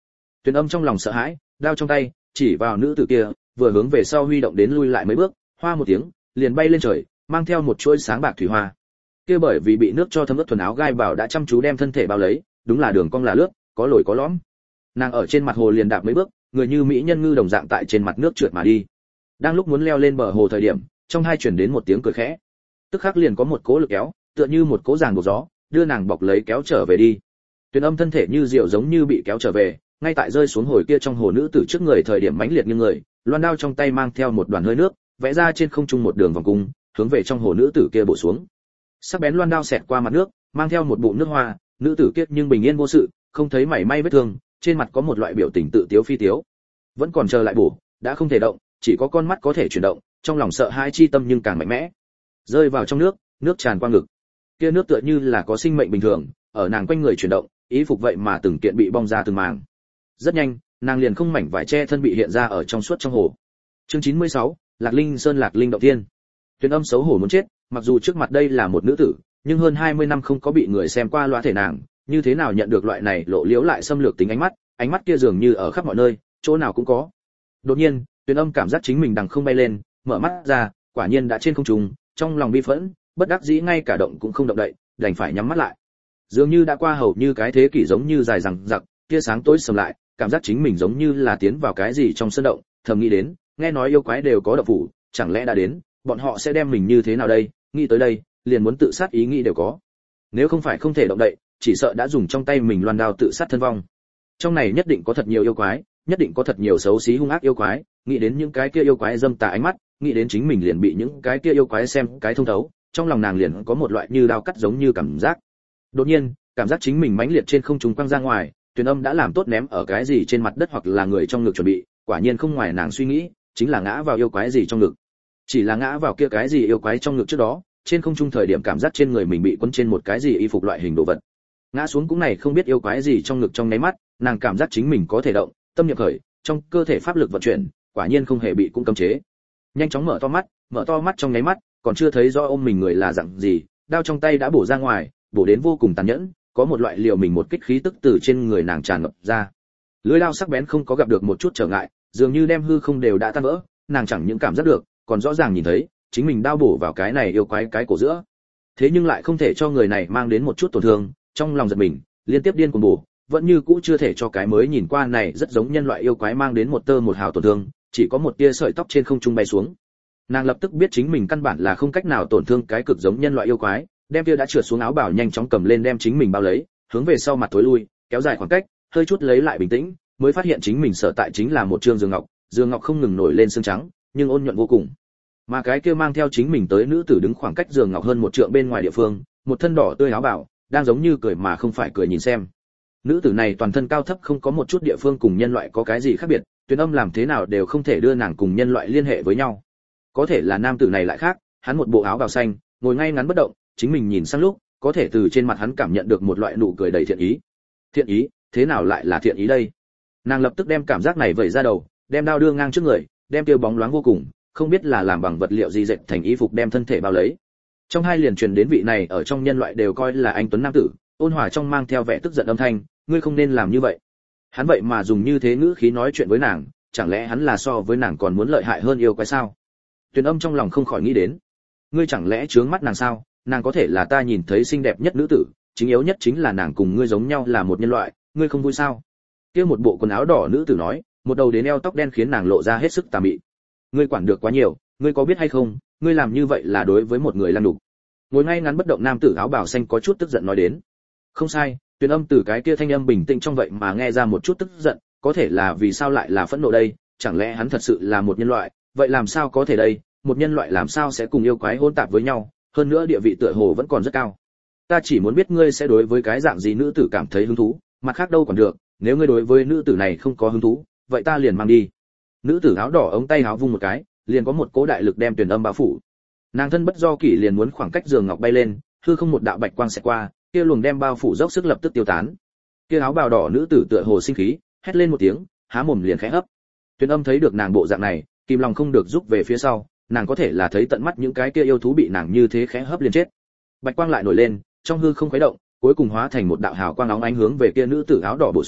Tuyền Âm trong lòng sợ hãi, đao trong tay chỉ vào nữ tử kia, vừa hướng về sau huy động đến lui lại mấy bước, hoa một tiếng, liền bay lên trời, mang theo một chuỗi sáng bạc thủy hoa. Kia bởi vì bị nước cho thấm ướt thuần áo gai bảo đã chăm chú đem thân thể bao lấy, đúng là đường cong là lướt, có lồi có lõm. Nàng ở trên mặt hồ liền đạp mấy bước, người như mỹ nhân ngư đồng dạng tại trên mặt nước trượt mà đi. Đang lúc muốn leo lên bờ hồ thời điểm, trong hai truyền đến một tiếng cười khẽ. Tức khắc liền có một cỗ lực kéo, tựa như một cỗ giàn buộc gió, đưa nàng bọc lấy kéo trở về đi. Tuyền Âm thân thể như diều giống như bị kéo trở về, ngay tại rơi xuống hồi kia trong hồ nữ tử trước người thời điểm mãnh liệt như người, loan đao trong tay mang theo một đoàn hơi nước, vẽ ra trên không trung một đường vòng cung, hướng về trong hồ nữ tử kia bổ xuống. Sắc bén loan đao xẹt qua mặt nước, mang theo một bụng nước hoa, nữ tử kia nhưng bình yên vô sự, không thấy mảy may vết thương, trên mặt có một loại biểu tình tự tiếu phi tiếu. Vẫn còn chờ lại bổ, đã không thể động, chỉ có con mắt có thể chuyển động, trong lòng sợ hãi chi tâm nhưng càng mạnh mẽ. Rơi vào trong nước, nước tràn qua ngực. Kia nước tựa như là có sinh mệnh bình thường, ở nàng quanh người chuyển động, ý phục vậy mà từng kiện bị bong ra từng màng. Rất nhanh, nàng liền không mảnh vải che thân bị hiện ra ở trong suốt trong hồ. Chương 96, Lạc Linh Sơn Lạc Linh động thiên. Tuyền Âm xấu hổ muốn chết, mặc dù trước mặt đây là một nữ tử, nhưng hơn 20 năm không có bị người xem qua loa thể nàng, như thế nào nhận được loại này lộ liễu lại xâm lược tính ánh mắt kia dường như ở khắp mọi nơi, chỗ nào cũng có. Đột nhiên, Tuyền Âm cảm giác chính mình đằng không bay lên, mở mắt ra, quả nhiên đã trên không trung, trong lòng bi phẫn, bất đắc dĩ ngay cả động cũng không động đậy, đành phải nhắm mắt lại. Dường như đã qua hầu như cái thế kỷ giống như dài dằng dặc, tia sáng tối sầm lại, cảm giác chính mình giống như là tiến vào cái gì trong sơn động, thầm nghĩ đến, nghe nói yêu quái đều có độc phủ, chẳng lẽ đã đến, bọn họ sẽ đem mình như thế nào đây? Nghĩ tới đây, liền muốn tự sát ý nghĩ đều có. Nếu không phải không thể động đậy, chỉ sợ đã dùng trong tay mình loan đao tự sát thân vong. Trong này nhất định có thật nhiều yêu quái, nhất định có thật nhiều xấu xí hung ác yêu quái, nghĩ đến những cái kia yêu quái dâm tà ánh mắt, nghĩ đến chính mình liền bị những cái kia yêu quái xem cái thông thấu, trong lòng nàng liền có một loại như đao cắt giống như cảm giác. Đột nhiên, cảm giác chính mình mãnh liệt trên không trung quăng ra ngoài, Tuyền Âm đã làm tốt ném ở cái gì trên mặt đất hoặc là người trong ngực chuẩn bị, quả nhiên không ngoài nàng suy nghĩ, chính là ngã vào yêu quái gì trong ngực. Chỉ là ngã vào kia cái gì yêu quái trong ngực trước đó, trên không trung thời điểm cảm giác trên người mình bị quấn trên một cái gì y phục loại hình đồ vật. Ngã xuống cũng này không biết yêu quái gì trong ngực trong nháy mắt, nàng cảm giác chính mình có thể động, tâm nhập khởi, trong cơ thể pháp lực vận chuyển, quả nhiên không hề bị cũng cấm chế. Nhanh chóng mở to mắt trong nháy mắt, còn chưa thấy rõ ôm mình người là dạng gì, đao trong tay đã bổ ra ngoài, bổ đến vô cùng tàn nhẫn, có một loại liều mình một kích khí tức từ trên người nàng tràn ngập ra. Lưỡi đao sắc bén không có gặp được một chút trở ngại, dường như đem hư không đều đã tan vỡ, nàng chẳng những cảm giác được, còn rõ ràng nhìn thấy, chính mình đao bổ vào cái này yêu quái cái cổ giữa. Thế nhưng lại không thể cho người này mang đến một chút tổn thương, trong lòng giật mình, liên tiếp điên cuồng bổ, vẫn như cũ chưa thể cho cái mới nhìn qua này rất giống nhân loại yêu quái mang đến một tơ một hào tổn thương, chỉ có một tia sợi tóc trên không trung bay xuống. Nàng lập tức biết chính mình căn bản là không cách nào tổn thương cái cực giống nhân loại yêu quái, đem tia đã trượt xuống áo bào nhanh chóng cầm lên đem chính mình bao lấy, hướng về sau mặt tối lui, kéo dài khoảng cách, hơi chút lấy lại bình tĩnh, mới phát hiện chính mình sở tại chính là một trương giường ngọc không ngừng nổi lên xương trắng, nhưng ôn nhuận vô cùng. Mà cái kia mang theo chính mình tới nữ tử đứng khoảng cách giường ngọc hơn một trượng bên ngoài địa phương, một thân đỏ tươi áo bào, đang giống như cười mà không phải cười nhìn xem. Nữ tử này toàn thân cao thấp không có một chút địa phương cùng nhân loại có cái gì khác biệt, Tuyền Âm làm thế nào đều không thể đưa nàng cùng nhân loại liên hệ với nhau. Có thể là nam tử này lại khác, hắn một bộ áo bào xanh, ngồi ngay ngắn bất động, chính mình nhìn sang lúc, có thể từ trên mặt hắn cảm nhận được một loại nụ cười đầy thiện ý. Thiện ý, thế nào lại là thiện ý đây? Nàng lập tức đem cảm giác này vẩy ra đầu, đem đao đưa ngang trước người, đem tiêu bóng loáng vô cùng, không biết là làm bằng vật liệu gì dệt thành y phục đem thân thể bao lấy. Trong hai liền truyền đến vị này ở trong nhân loại đều coi là anh tuấn nam tử, ôn hòa trong mang theo vẻ tức giận âm thanh, ngươi không nên làm như vậy. Hắn vậy mà dùng như thế ngữ khí nói chuyện với nàng, chẳng lẽ hắn là so với nàng còn muốn lợi hại hơn yêu quái sao? Tuyền Âm trong lòng không khỏi nghĩ đến, ngươi chẳng lẽ trướng mắt nàng sao? Nàng có thể là ta nhìn thấy xinh đẹp nhất nữ tử, chính yếu nhất chính là nàng cùng ngươi giống nhau là một nhân loại, ngươi không vui sao? Kia một bộ quần áo đỏ nữ tử nói, một đầu đến eo tóc đen khiến nàng lộ ra hết sức tà mị. Ngươi quản được quá nhiều, ngươi có biết hay không, ngươi làm như vậy là đối với một người lăng đục. Ngồi ngay ngắn bất động nam tử áo bào xanh có chút tức giận nói đến. Không sai, Tuyền Âm từ cái kia thanh âm bình tĩnh trong vậy mà nghe ra một chút tức giận, có thể là vì sao lại là phẫn nộ đây, chẳng lẽ hắn thật sự là một nhân loại, vậy làm sao có thể đây, một nhân loại làm sao sẽ cùng yêu quái hỗn tạp với nhau, hơn nữa địa vị tựa hồ vẫn còn rất cao. Ta chỉ muốn biết ngươi sẽ đối với cái dạng gì nữ tử cảm thấy hứng thú, mặt khác đâu còn được, nếu ngươi đối với nữ tử này không có hứng thú, vậy ta liền mang đi. Nữ tử áo đỏ ống tay áo vung một cái, liền có một cỗ đại lực đem Tuyền Âm bao phủ. Nàng thân bất do kỷ liền muốn khoảng cách giường ngọc bay lên, hư không một đạo bạch quang sẽ qua, kia luồng đem bao phủ dốc sức lập tức tiêu tán. Kia áo bào đỏ nữ tử tựa hồ sinh khí, hét lên một tiếng, há mồm liền khẽ hấp. Tuyền Âm thấy được nàng bộ dạng này, kìm lòng không được rút về phía sau, nàng có thể là thấy tận mắt những cái kia yêu thú bị nàng như thế khẽ hấp liền chết. Bạch quang lại nổi lên, trong hư không khuấy động, cuối cùng hóa thành một đạo hào quang óng ánh hướng về kia nữ tử áo đỏ bổ xuống,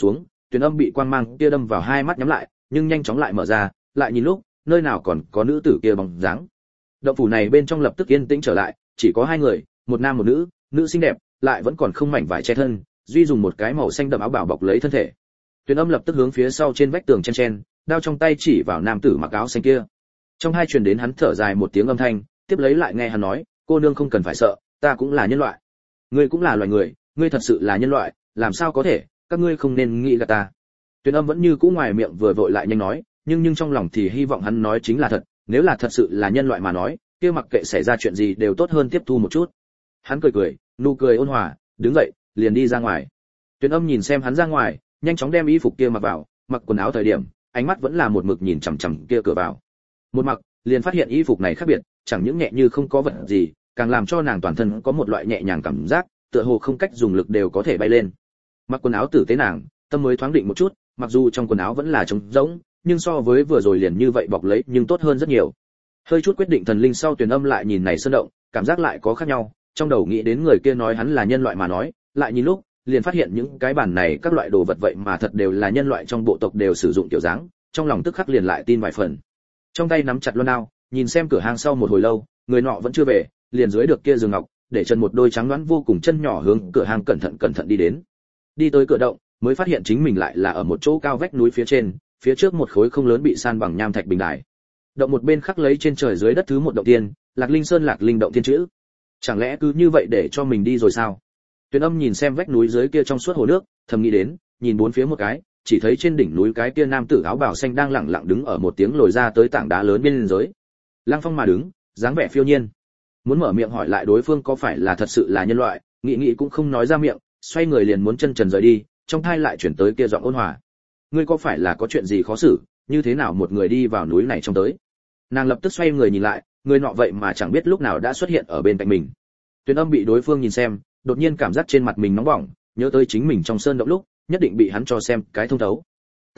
Tuyền Âm bị quang mang kia đâm vào hai mắt nhắm lại, nhưng nhanh chóng lại mở ra, lại nhìn lúc, nơi nào còn có nữ tử kia bóng dáng. Động phủ này bên trong lập tức yên tĩnh trở lại, chỉ có hai người, một nam một nữ, nữ xinh đẹp, lại vẫn còn không mảnh vải che thân, duy dùng một cái màu xanh đậm áo bảo bọc lấy thân thể. Tuyền Âm lập tức hướng phía sau trên vách tường chen, đao trong tay chỉ vào nam tử mặc áo xanh kia. Trong hai truyền đến hắn thở dài một tiếng âm thanh, tiếp lấy lại nghe hắn nói, cô nương không cần phải sợ, ta cũng là nhân loại. Ngươi cũng là loài người, ngươi thật sự là nhân loại, làm sao có thể, các ngươi không nên nghĩ gạt ta. Tuyền Âm vẫn như cũ ngoài miệng vừa vội lại nhanh nói, nhưng trong lòng thì hy vọng hắn nói chính là thật, nếu là thật sự là nhân loại mà nói, kia mặc kệ xảy ra chuyện gì đều tốt hơn tiếp thu một chút. Hắn cười, nụ cười ôn hòa, đứng dậy, liền đi ra ngoài. Tuyền Âm nhìn xem hắn ra ngoài, nhanh chóng đem y phục kia mặc vào, mặc quần áo thời điểm, ánh mắt vẫn là một mực nhìn chằm chằm kia cửa vào. Một mặc, liền phát hiện y phục này khác biệt, chẳng những nhẹ như không có vật gì, càng làm cho nàng toàn thân có một loại nhẹ nhàng cảm giác, tựa hồ không cách dùng lực đều có thể bay lên. Mặc quần áo tử tế nàng, tâm mới thoáng định một chút, mặc dù trong quần áo vẫn là trống rỗng, nhưng so với vừa rồi liền như vậy bọc lấy nhưng tốt hơn rất nhiều. Hơi chút quyết định thần linh sau, Tuyền Âm lại nhìn này sơn động, cảm giác lại có khác nhau, trong đầu nghĩ đến người kia nói hắn là nhân loại mà nói, lại nhìn lúc, liền phát hiện những cái bản này các loại đồ vật vậy mà thật đều là nhân loại trong bộ tộc đều sử dụng kiểu dáng, trong lòng tức khắc liền lại tin vài phần. Trong tay nắm chặt loan đao, nhìn xem cửa hàng sau một hồi lâu, người nọ vẫn chưa về, liền dưới được kia giường ngọc, để chân một đôi trắng nõn vô cùng chân nhỏ hướng cửa hàng cẩn thận đi đến. Đi tới cửa động, mới phát hiện chính mình lại là ở một chỗ cao vách núi phía trên, phía trước một khối không lớn bị san bằng nham thạch bình đài. Động một bên khắc lấy trên trời dưới đất thứ một động tiên, Lạc Linh Sơn Lạc Linh động tiên chữ. Chẳng lẽ cứ như vậy để cho mình đi rồi sao? Tuyền Âm nhìn xem vách núi dưới kia trong suốt hồ nước, thầm nghĩ đến, nhìn bốn phía một cái, chỉ thấy trên đỉnh núi cái kia nam tử áo bào xanh đang lặng lặng đứng ở một tiếng lồi ra tới tảng đá lớn bên dưới. Lăng Phong mà đứng, dáng vẻ phiêu nhiên. Muốn mở miệng hỏi lại đối phương có phải là thật sự là nhân loại, nghĩ cũng không nói ra miệng, xoay người liền muốn chân trần rời đi, trong tai lại chuyển tới kia giọng ôn hòa. Ngươi có phải là có chuyện gì khó xử, như thế nào một người đi vào núi này trong tới? Nàng lập tức xoay người nhìn lại, người nọ vậy mà chẳng biết lúc nào đã xuất hiện ở bên cạnh mình. Tuyền Âm bị đối phương nhìn xem, đột nhiên cảm giác trên mặt mình nóng bỏng, nhớ tới chính mình trong sơn động lúc, nhất định bị hắn cho xem cái thông thấu.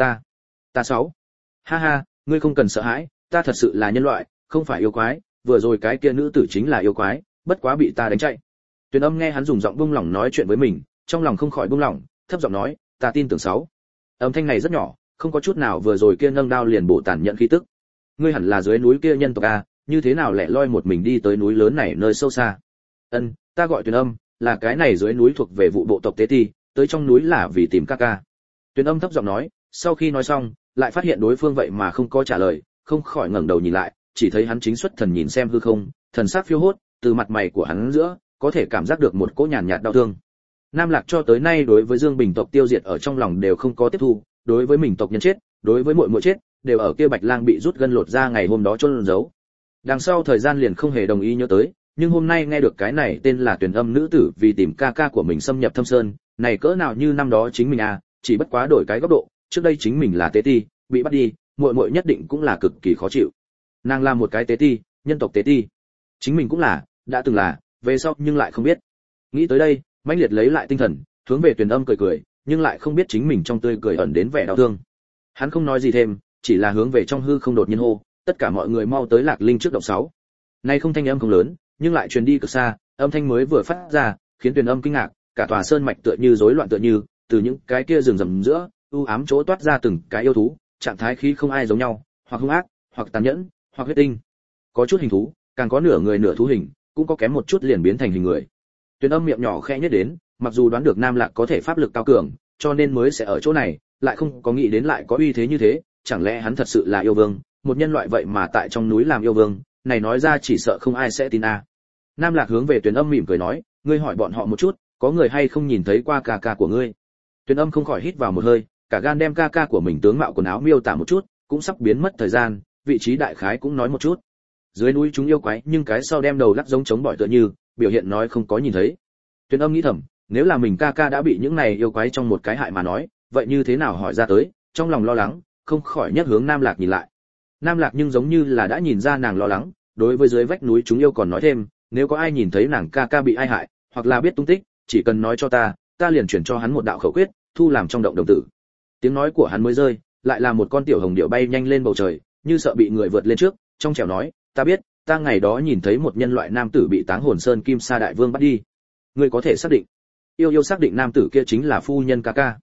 Ta sáu. Ha ha, ngươi không cần sợ hãi, ta thật sự là nhân loại, không phải yêu quái, vừa rồi cái kia nữ tử chính là yêu quái, bất quá bị ta đánh chạy. Tuyền Âm nghe hắn dùng giọng buông lỏng nói chuyện với mình, trong lòng không khỏi buông lỏng, thấp giọng nói, ta tin tưởng sáu. Âm thanh này rất nhỏ, không có chút nào vừa rồi kia nâng đao liền bổ tàn nhận khí tức. Ngươi hẳn là dưới núi kia nhân tộc a, như thế nào lẻ loi một mình đi tới núi lớn này nơi sâu xa? Ân, ta gọi Tuyền Âm, là cái này dưới núi thuộc về vụ bộ tộc Tế Ti, tới trong núi là vì tìm ca ca. Tuyền Âm thấp giọng nói, sau khi nói xong, lại phát hiện đối phương vậy mà không có trả lời, không khỏi ngẩng đầu nhìn lại, chỉ thấy hắn chính xuất thần nhìn xem hư không, thần sắc phiêu hốt, từ mặt mày của hắn giữa, có thể cảm giác được một cỗ nhàn nhạt đau thương. Nam Lạc cho tới nay đối với Dương Bình tộc tiêu diệt ở trong lòng đều không có tiếp thu, đối với mình tộc nhân chết, đối với muội muội chết, đều ở kia Bạch Lang bị rút gân lột ra ngày hôm đó chôn giấu. Đằng sau thời gian liền không hề đồng ý nhớ tới, nhưng hôm nay nghe được cái này tên là Tuyền Âm nữ tử vì tìm ca ca của mình xâm nhập Thâm Sơn, này cỡ nào như năm đó chính mình à, chỉ bất quá đổi cái góc độ, trước đây chính mình là Tế Ti, bị bắt đi, muội muội nhất định cũng là cực kỳ khó chịu. Nàng là một cái Tế Ti, nhân tộc Tế Ti. Chính mình cũng là, đã từng là, về sau nhưng lại không biết. Nghĩ tới đây, mãnh liệt lấy lại tinh thần, hướng về Tuyền Âm cười, nhưng lại không biết chính mình trong tươi cười ẩn đến vẻ đau thương. Hắn không nói gì thêm, chỉ là hướng về trong hư không đột nhiên hô, tất cả mọi người mau tới Lạc Linh trước động 6. Nay không thanh âm không lớn, nhưng lại truyền đi cực xa, âm thanh mới vừa phát ra, khiến Tuyền Âm kinh ngạc, cả tòa sơn mạch tựa như rối loạn tựa như, từ những cái kia rừng rậm giữa, u ám chỗ toát ra từng cái yêu thú, trạng thái khí không ai giống nhau, hoặc hung ác, hoặc tàn nhẫn, hoặc huyết tinh. Có chút hình thú, càng có nửa người nửa thú hình, cũng có kém một chút liền biến thành hình người. Tuyền Âm miệng nhỏ khẽ nhất đến, mặc dù đoán được Nam Lạc có thể pháp lực cao cường, cho nên mới sẽ ở chỗ này, lại không có nghĩ đến lại có uy thế như thế, chẳng lẽ hắn thật sự là yêu vương, một nhân loại vậy mà tại trong núi làm yêu vương, này nói ra chỉ sợ không ai sẽ tin a. Nam Lạc hướng về Tuyền Âm mỉm cười nói, ngươi hỏi bọn họ một chút, có người hay không nhìn thấy qua ca ca của ngươi? Tuyền Âm không khỏi hít vào một hơi, cả gan đem ca ca của mình tướng mạo quần áo miêu tả một chút, cũng sắp biến mất thời gian, vị trí đại khái cũng nói một chút. Dưới núi chúng yêu quái, nhưng cái sau đem đầu lắc giống chống bỏi tựa như, biểu hiện nói không có nhìn thấy. Tuyền Âm nghĩ thầm, nếu là mình ca ca đã bị những này yêu quái trong một cái hại mà nói, vậy như thế nào hỏi ra tới, trong lòng lo lắng, không khỏi nhấc hướng Nam Lạc nhìn lại. Nam Lạc nhưng giống như là đã nhìn ra nàng lo lắng, đối với dưới vách núi chúng yêu còn nói thêm, nếu có ai nhìn thấy nàng ca ca bị ai hại, hoặc là biết tung tích, chỉ cần nói cho ta liền chuyển cho hắn một đạo khẩu quyết, thu làm trong động đồng tử. Tiếng nói của hắn mới rơi, lại là một con tiểu hồng điểu bay nhanh lên bầu trời, như sợ bị người vượt lên trước, trong trẻo nói, ta biết, ta ngày đó nhìn thấy một nhân loại nam tử bị Táng Hồn Sơn Kim Sa đại vương bắt đi. Ngươi có thể xác định? Yêu xác định nam tử kia chính là phu nhân ca ca.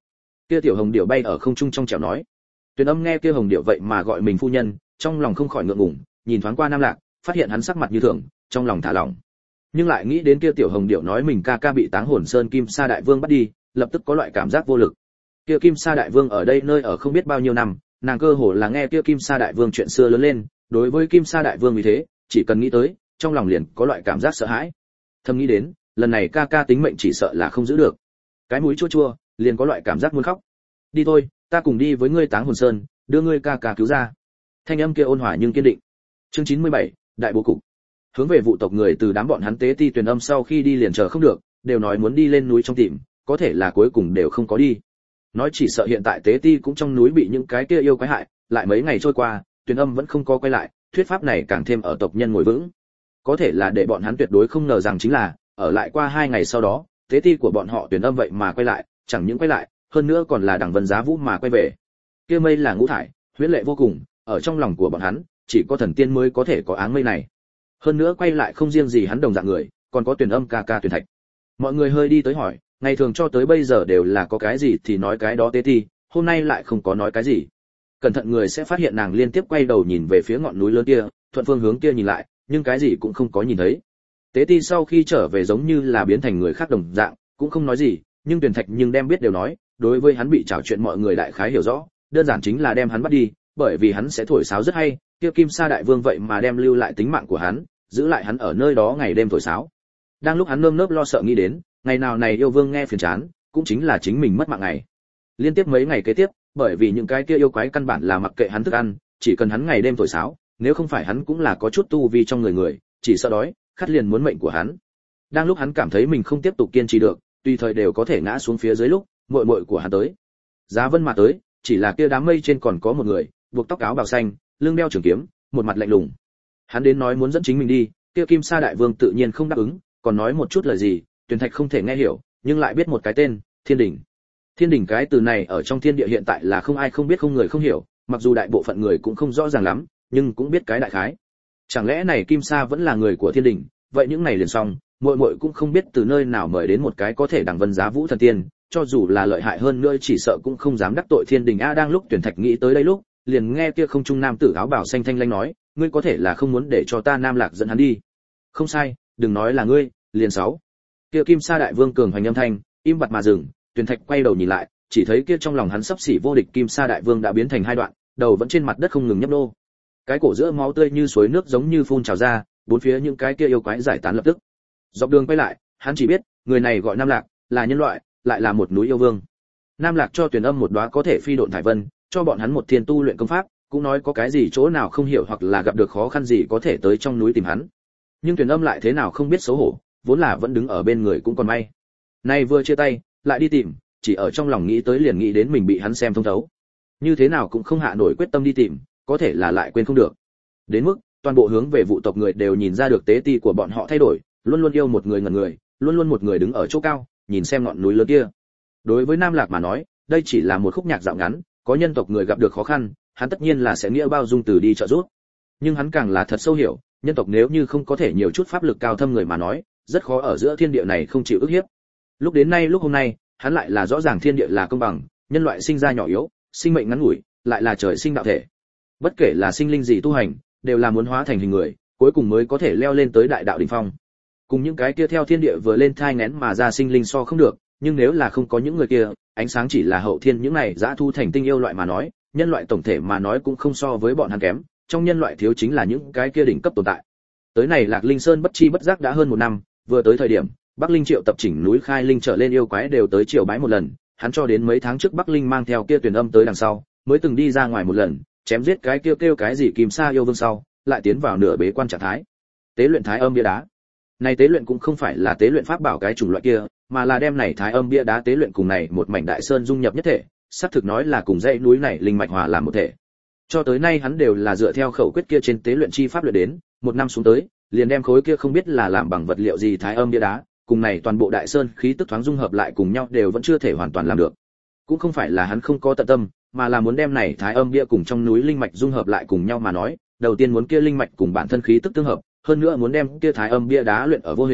Kia tiểu hồng điểu bay ở không trung trong trẻo nói. Tuyền Âm nghe kia hồng điểu vậy mà gọi mình phu nhân, trong lòng không khỏi ngượng ngùng, nhìn thoáng qua Nam Lạc, phát hiện hắn sắc mặt như thường, trong lòng thả lỏng. Nhưng lại nghĩ đến kia tiểu hồng điểu nói mình ca ca bị Táng Hồn Sơn Kim Sa Đại Vương bắt đi, lập tức có loại cảm giác vô lực. Kia Kim Sa Đại Vương ở đây nơi ở không biết bao nhiêu năm, nàng cơ hồ là nghe kia Kim Sa Đại Vương chuyện xưa lớn lên, đối với Kim Sa Đại Vương vì thế, chỉ cần nghĩ tới, trong lòng liền có loại cảm giác sợ hãi. Thầm nghĩ đến, lần này ca ca tính mệnh chỉ sợ là không giữ được. Cái mũi chua chua, liền có loại cảm giác muốn khóc. Đi thôi, ta cùng đi với ngươi Táng Hồn Sơn, đưa ngươi ca ca cứu ra. Thanh âm kia ôn hòa nhưng kiên định. Chương 97, đại bố cục. Hướng về vụ tộc người từ đám bọn hắn tế ti Tuyền Âm sau khi đi liền chờ không được, đều nói muốn đi lên núi trong tìm, có thể là cuối cùng đều không có đi. Nói chỉ sợ hiện tại tế ti cũng trong núi bị những cái kia yêu quái hại, lại mấy ngày trôi qua, Tuyền Âm vẫn không có quay lại, thuyết pháp này càng thêm ở tộc nhân ngồi vững. Có thể là để bọn hắn tuyệt đối không ngờ rằng chính là, ở lại qua 2 ngày sau đó, tế ti của bọn họ Tuyền Âm vậy mà quay lại, chẳng những quay lại, hơn nữa còn là Đằng Vân Giá Vũ mà quay về. Kia mây là ngũ thải, huyễn lệ vô cùng, ở trong lòng của bọn hắn, chỉ có thần tiên mới có thể có áng mây này. Hơn nữa quay lại không riêng gì hắn đồng dạng người, còn có Tuyền Âm ca ca Tuyền Thạch. Mọi người hơi đi tới hỏi, ngày thường cho tới bây giờ đều là có cái gì thì nói cái đó tế ti, hôm nay lại không có nói cái gì. Cẩn thận người sẽ phát hiện nàng liên tiếp quay đầu nhìn về phía ngọn núi lớn kia, thuận phương hướng kia nhìn lại, nhưng cái gì cũng không có nhìn thấy. Tế ti sau khi trở về giống như là biến thành người khác đồng dạng, cũng không nói gì, nhưng Tuyền Thạch nhưng đem biết đều nói, đối với hắn bị trảo chuyện mọi người đại khái hiểu rõ, đơn giản chính là đem hắn bắt đi, bởi vì hắn sẽ thổi sáo rất hay, kia Kim Sa Đại Vương vậy mà đem lưu lại tính mạng của hắn, giữ lại hắn ở nơi đó ngày đêm thổi sáo. Đang lúc hắn nơm nớp lo sợ nghĩ đến, ngày nào này yêu vương nghe phiền chán, cũng chính là chính mình mất mạng ngày. Liên tiếp mấy ngày kế tiếp, bởi vì những cái kia yêu quái căn bản là mặc kệ hắn thức ăn, chỉ cần hắn ngày đêm thổi sáo, nếu không phải hắn cũng là có chút tu vi trong người, chỉ sợ đói, khát liền muốn mệnh của hắn. Đang lúc hắn cảm thấy mình không tiếp tục kiên trì được, tùy thời đều có thể ngã xuống phía dưới lúc, muội muội của hắn tới. Giá Vân mà tới, chỉ là kia đám mây trên còn có một người, buộc tóc áo bào xanh, lưng đeo trường kiếm, một mặt lạnh lùng. Hắn đến nói muốn dẫn chính mình đi, kia Kim Sa Đại Vương tự nhiên không đáp ứng, còn nói một chút lời gì, Tuyền Thạch không thể nghe hiểu, nhưng lại biết một cái tên, Thiên Đình. Thiên Đình cái từ này ở trong thiên địa hiện tại là không ai không biết không người không hiểu, mặc dù đại bộ phận người cũng không rõ ràng lắm, nhưng cũng biết cái đại khái. Chẳng lẽ này Kim Sa vẫn là người của Thiên Đình, vậy những này liền xong, muội muội cũng không biết từ nơi nào mời đến một cái có thể Đằng Vân Giá Vũ thần tiên, cho dù là lợi hại hơn nữa chỉ sợ cũng không dám đắc tội Thiên Đình a. Đang lúc Tuyển Thạch nghĩ tới đây lúc, liền nghe kia không trung nam tử áo bào xanh thanh lanh nói, ngươi có thể là không muốn để cho ta Nam Lạc dẫn hắn đi. Không sai, đừng nói là ngươi, liền 6. Kia Kim Sa Đại Vương cường hoành âm thanh, im bặt mà dừng, Tuyển Thạch quay đầu nhìn lại, chỉ thấy kia trong lòng hắn sắp xỉ vô địch Kim Sa Đại Vương đã biến thành hai đoạn, đầu vẫn trên mặt đất không ngừng nhấp nô. Cái cổ giữa máu tươi như suối nước giống như phun trào ra, bốn phía những cái kia yêu quái giải tán lập tức. Dọc đường quay lại, hắn chỉ biết, người này gọi Nam Lạc, là nhân loại, lại là một núi yêu vương. Nam Lạc cho Tuyển Âm một đóa có thể phi độn thải vân, cho bọn hắn một thiên tu luyện công pháp, cũng nói có cái gì chỗ nào không hiểu hoặc là gặp được khó khăn gì có thể tới trong núi tìm hắn. Nhưng Tuyển Âm lại thế nào không biết xấu hổ, vốn là vẫn đứng ở bên người cũng còn may. Nay vừa chia tay, lại đi tìm, chỉ ở trong lòng nghĩ tới liền nghĩ đến mình bị hắn xem thông thấu. Như thế nào cũng không hạ nổi quyết tâm đi tìm, có thể là lại quên không được. Đến mức, toàn bộ hướng về vụ tộc người đều nhìn ra được tế ti của bọn họ thay đổi, luôn luôn yêu một người ngẩn người, luôn luôn một người đứng ở chỗ cao, nhìn xem ngọn núi lớn kia. Đối với Nam Lạc mà nói, đây chỉ là một khúc nhạc dạo ngắn, có nhân tộc người gặp được khó khăn, hắn tất nhiên là sẽ nghĩa bao dung từ đi trợ giúp. Nhưng hắn càng là thật sâu hiểu, nhân tộc nếu như không có thể nhiều chút pháp lực cao thâm người mà nói, rất khó ở giữa thiên địa này không chịu ức hiếp. Lúc đến nay lúc hôm nay, hắn lại là rõ ràng thiên địa là công bằng, nhân loại sinh ra nhỏ yếu, sinh mệnh ngắn ngủi, lại là trời sinh đạo thể. Bất kể là sinh linh gì tu hành, đều là muốn hóa thành hình người, cuối cùng mới có thể leo lên tới đại đạo đỉnh phong. Cùng những cái kia theo thiên địa vừa lên thai nghén mà ra sinh linh so không được, nhưng nếu là không có những người kia, ánh sáng chỉ là hậu thiên những này dã thu thành tinh yêu loại mà nói, nhân loại tổng thể mà nói cũng không so với bọn hắn kém, trong nhân loại thiếu chính là những cái kia đỉnh cấp tồn tại. Tới này Lạc Linh Sơn bất chi bất giác đã hơn 1 năm, vừa tới thời điểm, Bắc Linh Triệu tập chỉnh núi khai linh trở lên yêu quái đều tới triều bái một lần, hắn cho đến mấy tháng trước Bắc Linh mang theo kia Tuyển Âm tới đằng sau, mới từng đi ra ngoài một lần, chém giết cái kêu cái gì Kim Sa yêu vương sau, lại tiến vào nửa bế quan trạng thái. Tế luyện Thái Âm bia đá. Này tế luyện cũng không phải là tế luyện pháp bảo cái chủng loại kia, mà là đem này Thái Âm bia đá tế luyện cùng này một mảnh đại sơn dung nhập nhất thể, xác thực nói là cùng dãy núi này linh mạch hòa làm một thể. Cho tới nay hắn đều là dựa theo khẩu quyết kia trên tế luyện chi pháp luyện đến, 1 năm xuống tới, liền đem khối kia không biết là làm bằng vật liệu gì Thái Âm bia đá, cùng này toàn bộ đại sơn khí tức thoáng dung hợp lại cùng nhau đều vẫn chưa thể hoàn toàn làm được. Cũng không phải là hắn không có tận tâm, mà là muốn đem này Thái Âm bia cùng trong núi linh mạch dung hợp lại cùng nhau mà nói, đầu tiên muốn kia linh mạch cùng bản thân khí tức tương hợp, hơn nữa muốn đem kia Thái Âm bia đá luyện ở vô hình,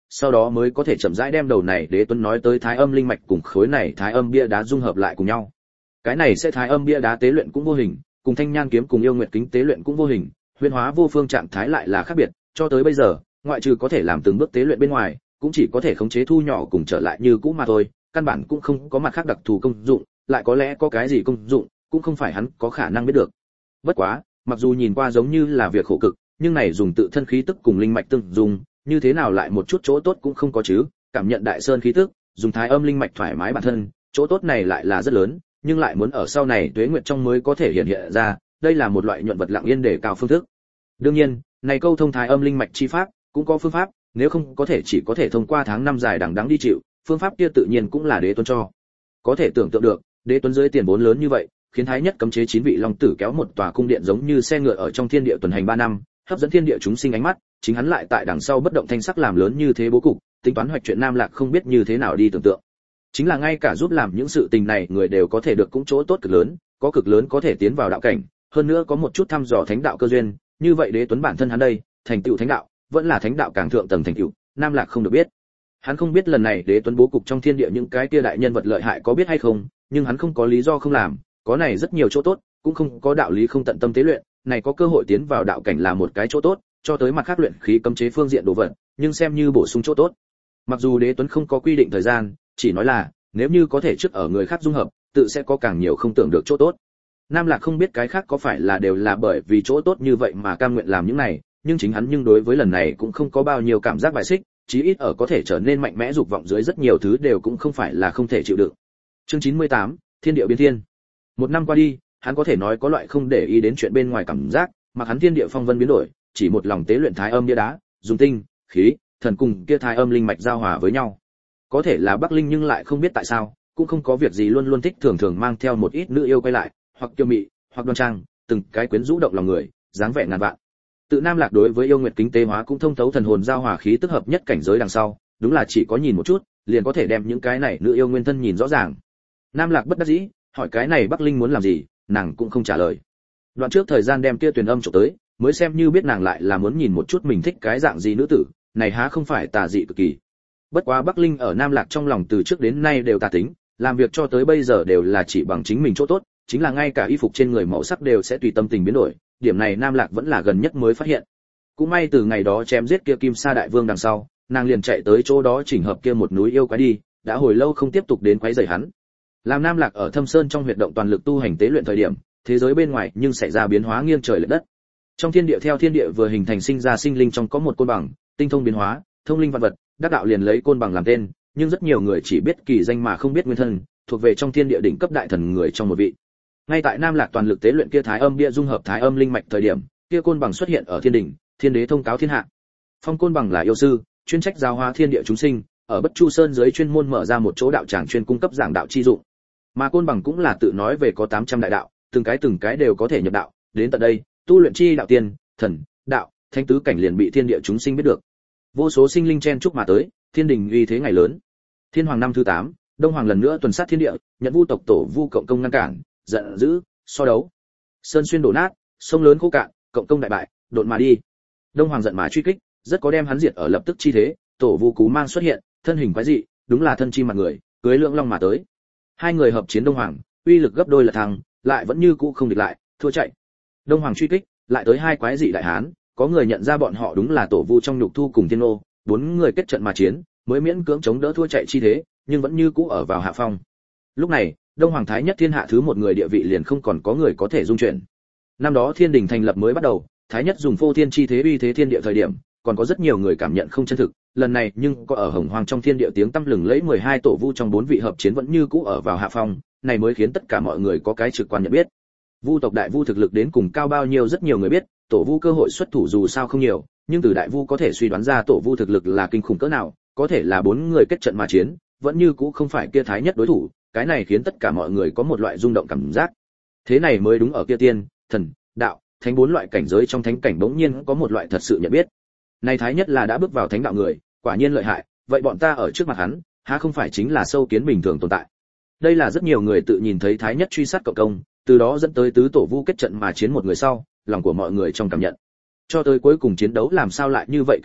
sau đó mới có thể chậm rãi đem đầu này đế tuấn nói tới thái âm linh mạch cùng khối này thái âm bia đá dung hợp lại cùng nhau. Cái này sẽ thái âm bia đá tế luyện cũng vô hình, cùng thanh nhan kiếm cùng yêu nguyệt kính tế luyện cũng vô hình, huyền hóa vô phương trạng thái lại là khác biệt, cho tới bây giờ, ngoại trừ có thể làm từng bước tế luyện bên ngoài, cũng chỉ có thể khống chế thu nhỏ cùng trở lại như cũ mà thôi, căn bản cũng không có mặt khác đặc thù công dụng, lại có lẽ có cái gì công dụng, cũng không phải hắn có khả năng biết được. Bất quá, mặc dù nhìn qua giống như là việc khổ cực, nhưng này dùng tự thân khí tức cùng linh mạch tương dùng, như thế nào lại một chút chỗ tốt cũng không có chứ, cảm nhận đại sơn khí tức, dùng thái âm linh mạch thoải mái bản thân, chỗ tốt này lại là rất lớn, nhưng lại muốn ở sau này tuế nguyệt trong mới có thể hiện hiện ra, đây là một loại nhuận vật lặng yên để cao phương thức. Đương nhiên, này câu thông thái âm linh mạch chi pháp, cũng có phương pháp, nếu không có thể chỉ có thể thông qua tháng năm dài đằng đẵng đi chịu, phương pháp kia tự nhiên cũng là đế tuấn cho. Có thể tưởng tượng được, đế tuấn dưới tiền vốn lớn như vậy, khiến thái nhất cấm chế 9 vị long tử kéo một tòa cung điện giống như xe ngựa ở trong thiên địa tuần hành 3 năm, hấp dẫn thiên địa chúng sinh ánh mắt, chính hắn lại tại đằng sau bất động thanh sắc làm lớn như thế bố cục, tính toán hoạch chuyện Nam Lạc không biết như thế nào đi tưởng tượng. Chính là ngay cả giúp làm những sự tình này người đều có thể được cũng chỗ tốt cực lớn, có cực lớn có thể tiến vào đạo cảnh, hơn nữa có một chút thăm dò thánh đạo cơ duyên, như vậy đế tuấn bản thân hắn đây, thành tựu thánh đạo, vẫn là thánh đạo càng thượng tầng thành tựu, Nam Lạc không được biết. Hắn không biết lần này đế tuấn bố cục trong thiên địa những cái kia đại nhân vật lợi hại có biết hay không, nhưng hắn không có lý do không làm, có này rất nhiều chỗ tốt, cũng không có đạo lý không tận tâm tế luyện, này có cơ hội tiến vào đạo cảnh là một cái chỗ tốt, cho tới mặt khác luyện khí cấm chế phương diện đồ vật, nhưng xem như bổ sung chỗ tốt. Mặc dù đế tuấn không có quy định thời gian, chỉ nói là nếu như có thể trước ở người khác dung hợp, tự sẽ có càng nhiều không tưởng được chỗ tốt. Nam Lạc không biết cái khác có phải là đều là bởi vì chỗ tốt như vậy mà cam nguyện làm những này, nhưng chính hắn nhưng đối với lần này cũng không có bao nhiêu cảm giác bài xích, chí ít ở có thể trở nên mạnh mẽ dục vọng dưới rất nhiều thứ đều cũng không phải là không thể chịu đựng. Chương 98, Thiên địa biến thiên. Một năm qua đi, hắn có thể nói có loại không để ý đến chuyện bên ngoài cảm giác, mà hắn thiên địa phong vân biến đổi, chỉ một lòng tế luyện thái âm bia đá, dùng tinh, khí, thần cùng kia thái âm linh mạch giao hòa với nhau. Có thể là Bắc Linh nhưng lại không biết tại sao, cũng không có việc gì luôn luôn thích thường thường mang theo một ít nữ yêu quay lại, hoặc kiêu mị, hoặc đoan trang, từng cái quyến rũ động lòng người, dáng vẻ ngàn vạn. Tự Nam Lạc đối với yêu nguyệt kính tế hóa cũng thông thấu thần hồn giao hòa khí tức hợp nhất cảnh giới đằng sau, đúng là chỉ có nhìn một chút, liền có thể đem những cái này nữ yêu nguyên thân nhìn rõ ràng. Nam Lạc bất đắc dĩ, hỏi cái này Bắc Linh muốn làm gì, nàng cũng không trả lời. Đoạn trước thời gian đem kia Tuyền Âm chụp tới, mới xem như biết nàng lại là muốn nhìn một chút mình thích cái dạng gì nữ tử, này há không phải tà dị cực kỳ. Bất quá Bắc Linh ở Nam Lạc trong lòng từ trước đến nay đều tà tính, làm việc cho tới bây giờ đều là chỉ bằng chính mình chỗ tốt, chính là ngay cả y phục trên người màu sắc đều sẽ tùy tâm tình biến đổi, điểm này Nam Lạc vẫn là gần nhất mới phát hiện. Cũng may từ ngày đó chém giết kia Kim Sa đại vương đằng sau, nàng liền chạy tới chỗ đó chỉnh hợp kia một núi yêu quái đi, đã hồi lâu không tiếp tục đến quấy rầy hắn. Làm Nam Lạc ở Thâm Sơn trong huyệt động toàn lực tu hành tế luyện thời điểm, thế giới bên ngoài nhưng xảy ra biến hóa nghiêng trời lệch đất. Trong thiên địa theo thiên địa vừa hình thành sinh ra sinh linh trong có một côn bằng, tinh thông biến hóa, thông linh vạn vật, đắc đạo liền lấy côn bằng làm tên, nhưng rất nhiều người chỉ biết kỳ danh mà không biết nguyên thân, thuộc về trong thiên địa đỉnh cấp đại thần người trong một vị. Ngay tại Nam Lạc toàn lực tế luyện kia thái âm bia dung hợp thái âm linh mạch thời điểm, kia côn bằng xuất hiện ở thiên đỉnh, thiên đế thông cáo thiên hạ. Phong côn bằng là yêu sư, chuyên trách giáo hóa thiên địa chúng sinh, ở Bất Chu Sơn dưới chuyên môn mở ra một chỗ đạo tràng chuyên cung cấp giảng đạo chi dụng. Mà côn bằng cũng là tự nói về có 800 đại đạo, từng cái đều có thể nhập đạo, đến tận đây, tu luyện chi đạo tiên, thần, đạo, thánh tứ cảnh liền bị thiên địa chúng sinh biết được. Vô số sinh linh chen chúc mà tới, thiên đình uy thế ngày lớn. Thiên hoàng năm thứ 8, Đông Hoàng lần nữa tuần sát thiên địa, nhận Vu tộc tổ Vu cộng công ngăn cản, giận dữ, so đấu. Sơn xuyên đổ nát, sông lớn khô cạn, cộng công đại bại, đột mà đi. Đông Hoàng giận mà truy kích, rất có đem hắn diệt ở lập tức chi thế, tổ Vu Cú Mang xuất hiện, thân hình quái dị, đúng là thân chim mặt người, cưới lưỡng long mà tới. Hai người hợp chiến Đông Hoàng, uy lực gấp đôi là thằng, lại vẫn như cũ không địch lại, thua chạy. Đông Hoàng truy kích, lại tới hai quái dị đại hán, có người nhận ra bọn họ đúng là tổ Vu trong nhục thu cùng Thiên Ô, bốn người kết trận mà chiến, mới miễn cưỡng chống đỡ thua chạy chi thế, nhưng vẫn như cũ ở vào hạ phong. Lúc này, Đông Hoàng thái nhất thiên hạ thứ một người địa vị liền không còn có người có thể dung chuyển. Năm đó Thiên Đình thành lập mới bắt đầu, thái nhất dùng phô thiên chi thế uy thế thiên địa thời điểm, còn có rất nhiều người cảm nhận không chân thực, lần này nhưng có ở hồng hoang trong thiên địa tiếng tăm lừng lẫy 12 tổ Vu trong 4 vị hợp chiến vẫn như cũ ở vào hạ phong, này mới khiến tất cả mọi người có cái trực quan nhận biết. Vu tộc đại Vu thực lực đến cùng cao bao nhiêu rất nhiều người biết, tổ Vu cơ hội xuất thủ dù sao không nhiều, nhưng từ đại Vu có thể suy đoán ra tổ Vu thực lực là kinh khủng cỡ nào, có thể là 4 người kết trận mà chiến, vẫn như cũ không phải kia thái nhất đối thủ, cái này khiến tất cả mọi người có một loại rung động cảm giác. Thế này mới đúng ở kia tiên, thần, đạo, thánh 4 loại cảnh giới trong thánh cảnh bỗng nhiên có một loại thật sự nhận biết. Này thái nhất là đã bước vào thánh đạo người, quả nhiên lợi hại, vậy bọn ta ở trước mặt hắn, há không phải chính là sâu kiến bình thường tồn tại. Đây là rất nhiều người tự nhìn thấy thái nhất truy sát cộng công, từ đó dẫn tới tứ tổ Vu kết trận mà chiến một người sau, lòng của mọi người trong cảm nhận. Cho tới cuối cùng chiến đấu làm sao lại như vậy kết thúc,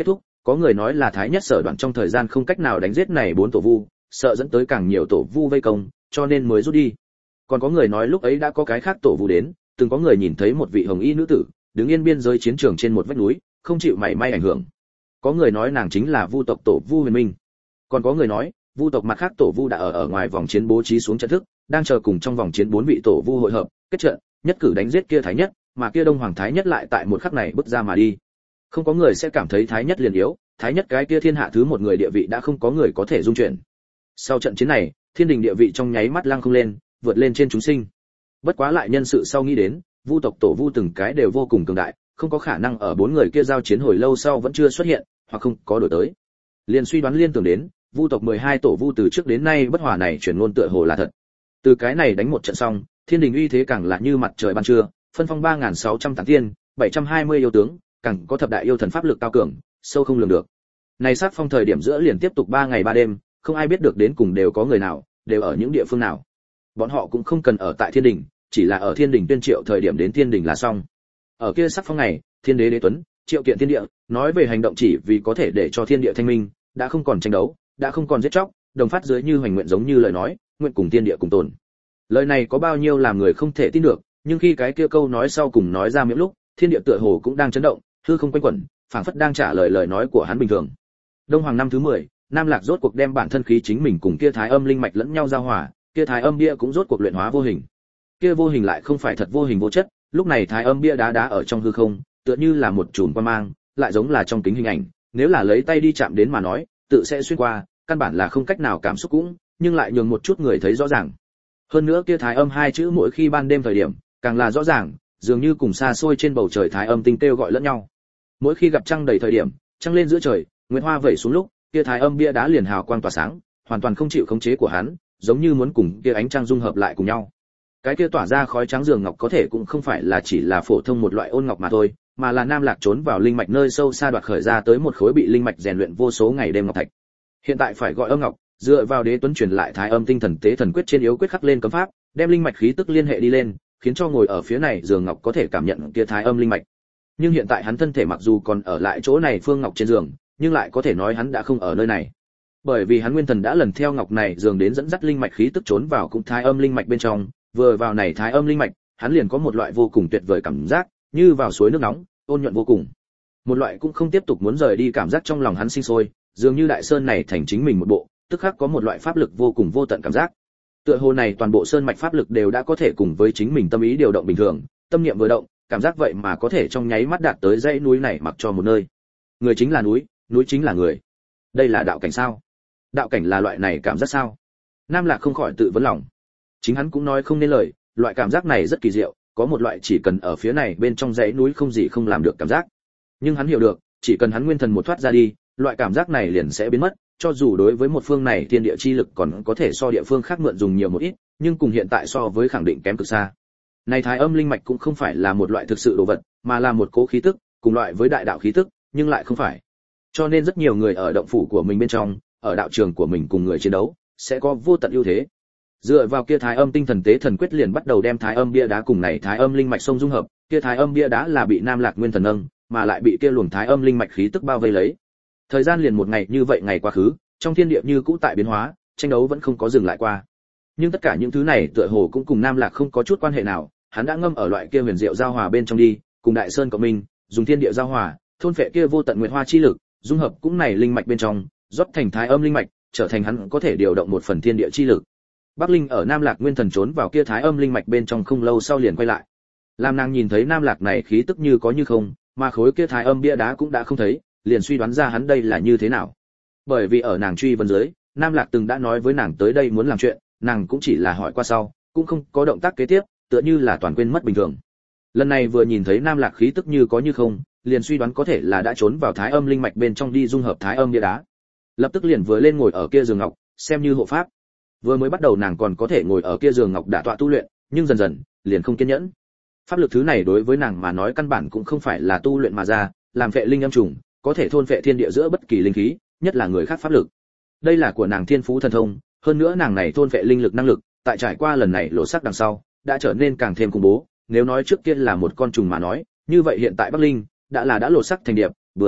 Có người nói là Thái Nhất Sở Đoạn trong thời gian không cách nào đánh giết này 4 tổ vu, sợ dẫn tới càng nhiều tổ vu vây công, cho nên mới rút đi. Còn có người nói lúc ấy đã có cái khác tổ vu đến, từng có người nhìn thấy một vị hồng y nữ tử, đứng yên biên giới chiến trường trên một vách núi, không chịu mảy may ảnh hưởng. Có người nói nàng chính là Vu tộc tổ vu Huyền Minh. Còn có người nói, Vu tộc mặt khác tổ vu đã ở ngoài vòng chiến bố trí xuống trận thức, đang chờ cùng trong vòng chiến 4 vị tổ vu hội hợp, kết trận, nhất cử đánh giết kia Thái Nhất, mà kia Đông Hoàng Thái Nhất lại tại một khắc này bước ra mà đi. Không có người sẽ cảm thấy Thái Nhất liền yếu, Thái Nhất cái kia thiên hạ thứ một người địa vị đã không có người có thể dung chuyển. Sau trận chiến này, thiên đình địa vị trong nháy mắt lăng không lên, vượt lên trên chúng sinh. Bất quá lại nhân sự sau nghĩ đến, Vu tộc tổ vu từng cái đều vô cùng cường đại, không có khả năng ở 4 người kia giao chiến hồi lâu sau vẫn chưa xuất hiện, hoặc không có đổi tới. Liền suy đoán liên tưởng đến, Vu tộc 12 tổ vu từ trước đến nay bất hòa này chuyển ngôn tựa hồ là thật. Từ cái này đánh một trận xong, thiên đình uy thế càng là như mặt trời ban trưa, phân phong 3600 tán tiên, 720 yêu tướng, càng có thập đại yêu thần pháp lực cao cường, sâu không lường được. Này sát phong thời điểm giữa liền tiếp tục 3 ngày 3 đêm, không ai biết được đến cùng đều có người nào, đều ở những địa phương nào. Bọn họ cũng không cần ở tại thiên đình, chỉ là ở thiên đình tuyên triệu thời điểm đến thiên đình là xong. Ở kia sát phong này, thiên đế đế tuấn, triệu kiện thiên địa, nói về hành động chỉ vì có thể để cho thiên địa thanh minh, đã không còn tranh đấu, đã không còn giết chóc, đồng phát dưới như hoành nguyện giống như lời nói, nguyện cùng thiên địa cùng tồn. Lời này có bao nhiêu làm người không thể tin được, nhưng khi cái kia câu nói sau cùng nói ra miệng lúc, thiên địa tựa hồ cũng đang chấn động, hư không quanh quẩn, phảng phất đang trả lời lời nói của hắn bình thường. Đông Hoàng năm thứ 10, Nam Lạc rốt cuộc đem bản thân khí chính mình cùng kia Thái Âm linh mạch lẫn nhau giao hòa, kia Thái Âm bia cũng rốt cuộc luyện hóa vô hình. Kia vô hình lại không phải thật vô hình vô chất, lúc này Thái Âm bia đá ở trong hư không, tựa như là một chùm quang mang, lại giống là trong kính hình ảnh, nếu là lấy tay đi chạm đến mà nói, tự sẽ xuyên qua, căn bản là không cách nào cảm xúc cũng, nhưng lại nhường một chút người thấy rõ ràng. Hơn nữa kia Thái Âm hai chữ mỗi khi ban đêm thời điểm, càng là rõ ràng, dường như cùng xa xôi trên bầu trời Thái Âm tinh kêu gọi lẫn nhau. Mỗi khi gặp trăng đầy thời điểm, trăng lên giữa trời, nguyệt hoa vẩy xuống lúc, kia Thái Âm bia đá liền hào quang tỏa sáng, hoàn toàn không chịu khống chế của hắn, giống như muốn cùng kia ánh trăng dung hợp lại cùng nhau. Cái kia tỏa ra khói trắng giường ngọc có thể cũng không phải là chỉ là phổ thông một loại ôn ngọc mà thôi, mà là Nam Lạc trốn vào linh mạch nơi sâu xa đoạt khởi ra tới một khối bị linh mạch rèn luyện vô số ngày đêm ngọc thạch. Hiện tại phải gọi âm ngọc, dựa vào đế tuấn truyền lại Thái Âm tinh thần tế thần quyết trên yếu quyết khắc lên cấm pháp, đem linh mạch khí tức liên hệ đi lên, khiến cho ngồi ở phía này giường ngọc có thể cảm nhận kia Thái Âm linh mạch. Nhưng hiện tại hắn thân thể mặc dù còn ở lại chỗ này phương ngọc trên giường, nhưng lại có thể nói hắn đã không ở nơi này. Bởi vì hắn nguyên thần đã lần theo ngọc này giường đến dẫn dắt linh mạch khí tức trốn vào cũng Thái Âm linh mạch bên trong, vừa vào này Thái Âm linh mạch, hắn liền có một loại vô cùng tuyệt vời cảm giác, như vào suối nước nóng, ôn nhuận vô cùng. Một loại cũng không tiếp tục muốn rời đi cảm giác trong lòng hắn sinh sôi, dường như đại sơn này thành chính mình một bộ, tức khắc có một loại pháp lực vô cùng vô tận cảm giác. Tựa hồ này toàn bộ sơn mạch pháp lực đều đã có thể cùng với chính mình tâm ý điều động bình thường, tâm niệm vừa động, cảm giác vậy mà có thể trong nháy mắt đạt tới dãy núi này mặc cho một nơi. Người chính là núi, núi chính là người. Đây là đạo cảnh sao? Đạo cảnh là loại này cảm giác sao? Nam Lạc không khỏi tự vấn lòng. Chính hắn cũng nói không nên lời, loại cảm giác này rất kỳ diệu, có một loại chỉ cần ở phía này bên trong dãy núi không gì không làm được cảm giác. Nhưng hắn hiểu được, chỉ cần hắn nguyên thần một thoát ra đi, loại cảm giác này liền sẽ biến mất, cho dù đối với một phương này thiên địa chi lực còn có thể so địa phương khác mượn dùng nhiều một ít, nhưng cùng hiện tại so với khẳng định kém cực xa. Này Thái Âm linh mạch cũng không phải là một loại thực sự đồ vật, mà là một cố khí tức, cùng loại với đại đạo khí tức, nhưng lại không phải. Cho nên rất nhiều người ở động phủ của mình bên trong, ở đạo trường của mình cùng người chiến đấu, sẽ có vô tận ưu thế. Dựa vào kia Thái Âm tinh thần tế thần quyết liền bắt đầu đem Thái Âm bia đá cùng này Thái Âm linh mạch sông dung hợp, kia Thái Âm bia đá là bị Nam Lạc nguyên thần nâng, mà lại bị kia luồng Thái Âm linh mạch khí tức bao vây lấy. Thời gian liền một ngày như vậy ngày quá khứ, trong thiên địa như cũ tại biến hóa, tranh đấu vẫn không có dừng lại qua. Nhưng tất cả những thứ này tựa hồ cũng cùng Nam Lạc không có chút quan hệ nào, hắn đã ngâm ở loại kia huyền diệu giao hòa bên trong đi, cùng Đại Sơn cộng minh, dùng thiên địa giao hòa, thôn phệ kia vô tận nguyệt hoa chi lực, dung hợp cũng này linh mạch bên trong, rót thành Thái Âm linh mạch, trở thành hắn có thể điều động một phần thiên địa chi lực. Bắc Linh ở Nam Lạc nguyên thần trốn vào kia Thái Âm linh mạch bên trong không lâu sau liền quay lại. Lam nàng nhìn thấy Nam Lạc này khí tức như có như không, mà khối kia Thái Âm bia đá cũng đã không thấy, liền suy đoán ra hắn đây là như thế nào. Bởi vì ở nàng truy vấn dưới, Nam Lạc từng đã nói với nàng tới đây muốn làm chuyện, nàng cũng chỉ là hỏi qua sau, cũng không có động tác kế tiếp, tựa như là toàn quên mất bình thường. Lần này vừa nhìn thấy Nam Lạc khí tức như có như không, liền suy đoán có thể là đã trốn vào Thái Âm linh mạch bên trong đi dung hợp Thái Âm bia đá. Lập tức liền vừa lên ngồi ở kia giường ngọc, xem như hộ pháp. Vừa mới bắt đầu nàng còn có thể ngồi ở kia giường ngọc đả tọa tu luyện, nhưng dần dần liền không kiên nhẫn. Pháp lực thứ này đối với nàng mà nói căn bản cũng không phải là tu luyện mà ra, làm phệ linh âm trùng, có thể thôn phệ thiên địa giữa bất kỳ linh khí, nhất là người khác pháp lực. Đây là của nàng thiên phú thần thông, hơn nữa nàng này thôn phệ linh lực năng lực, tại trải qua lần này lộ sắc đằng sau, đã trở nên càng thêm khủng bố. Nếu nói trước kia là một con trùng mà nói, như vậy hiện tại Bắc Linh đã lộ sắc thành điệp, bướm,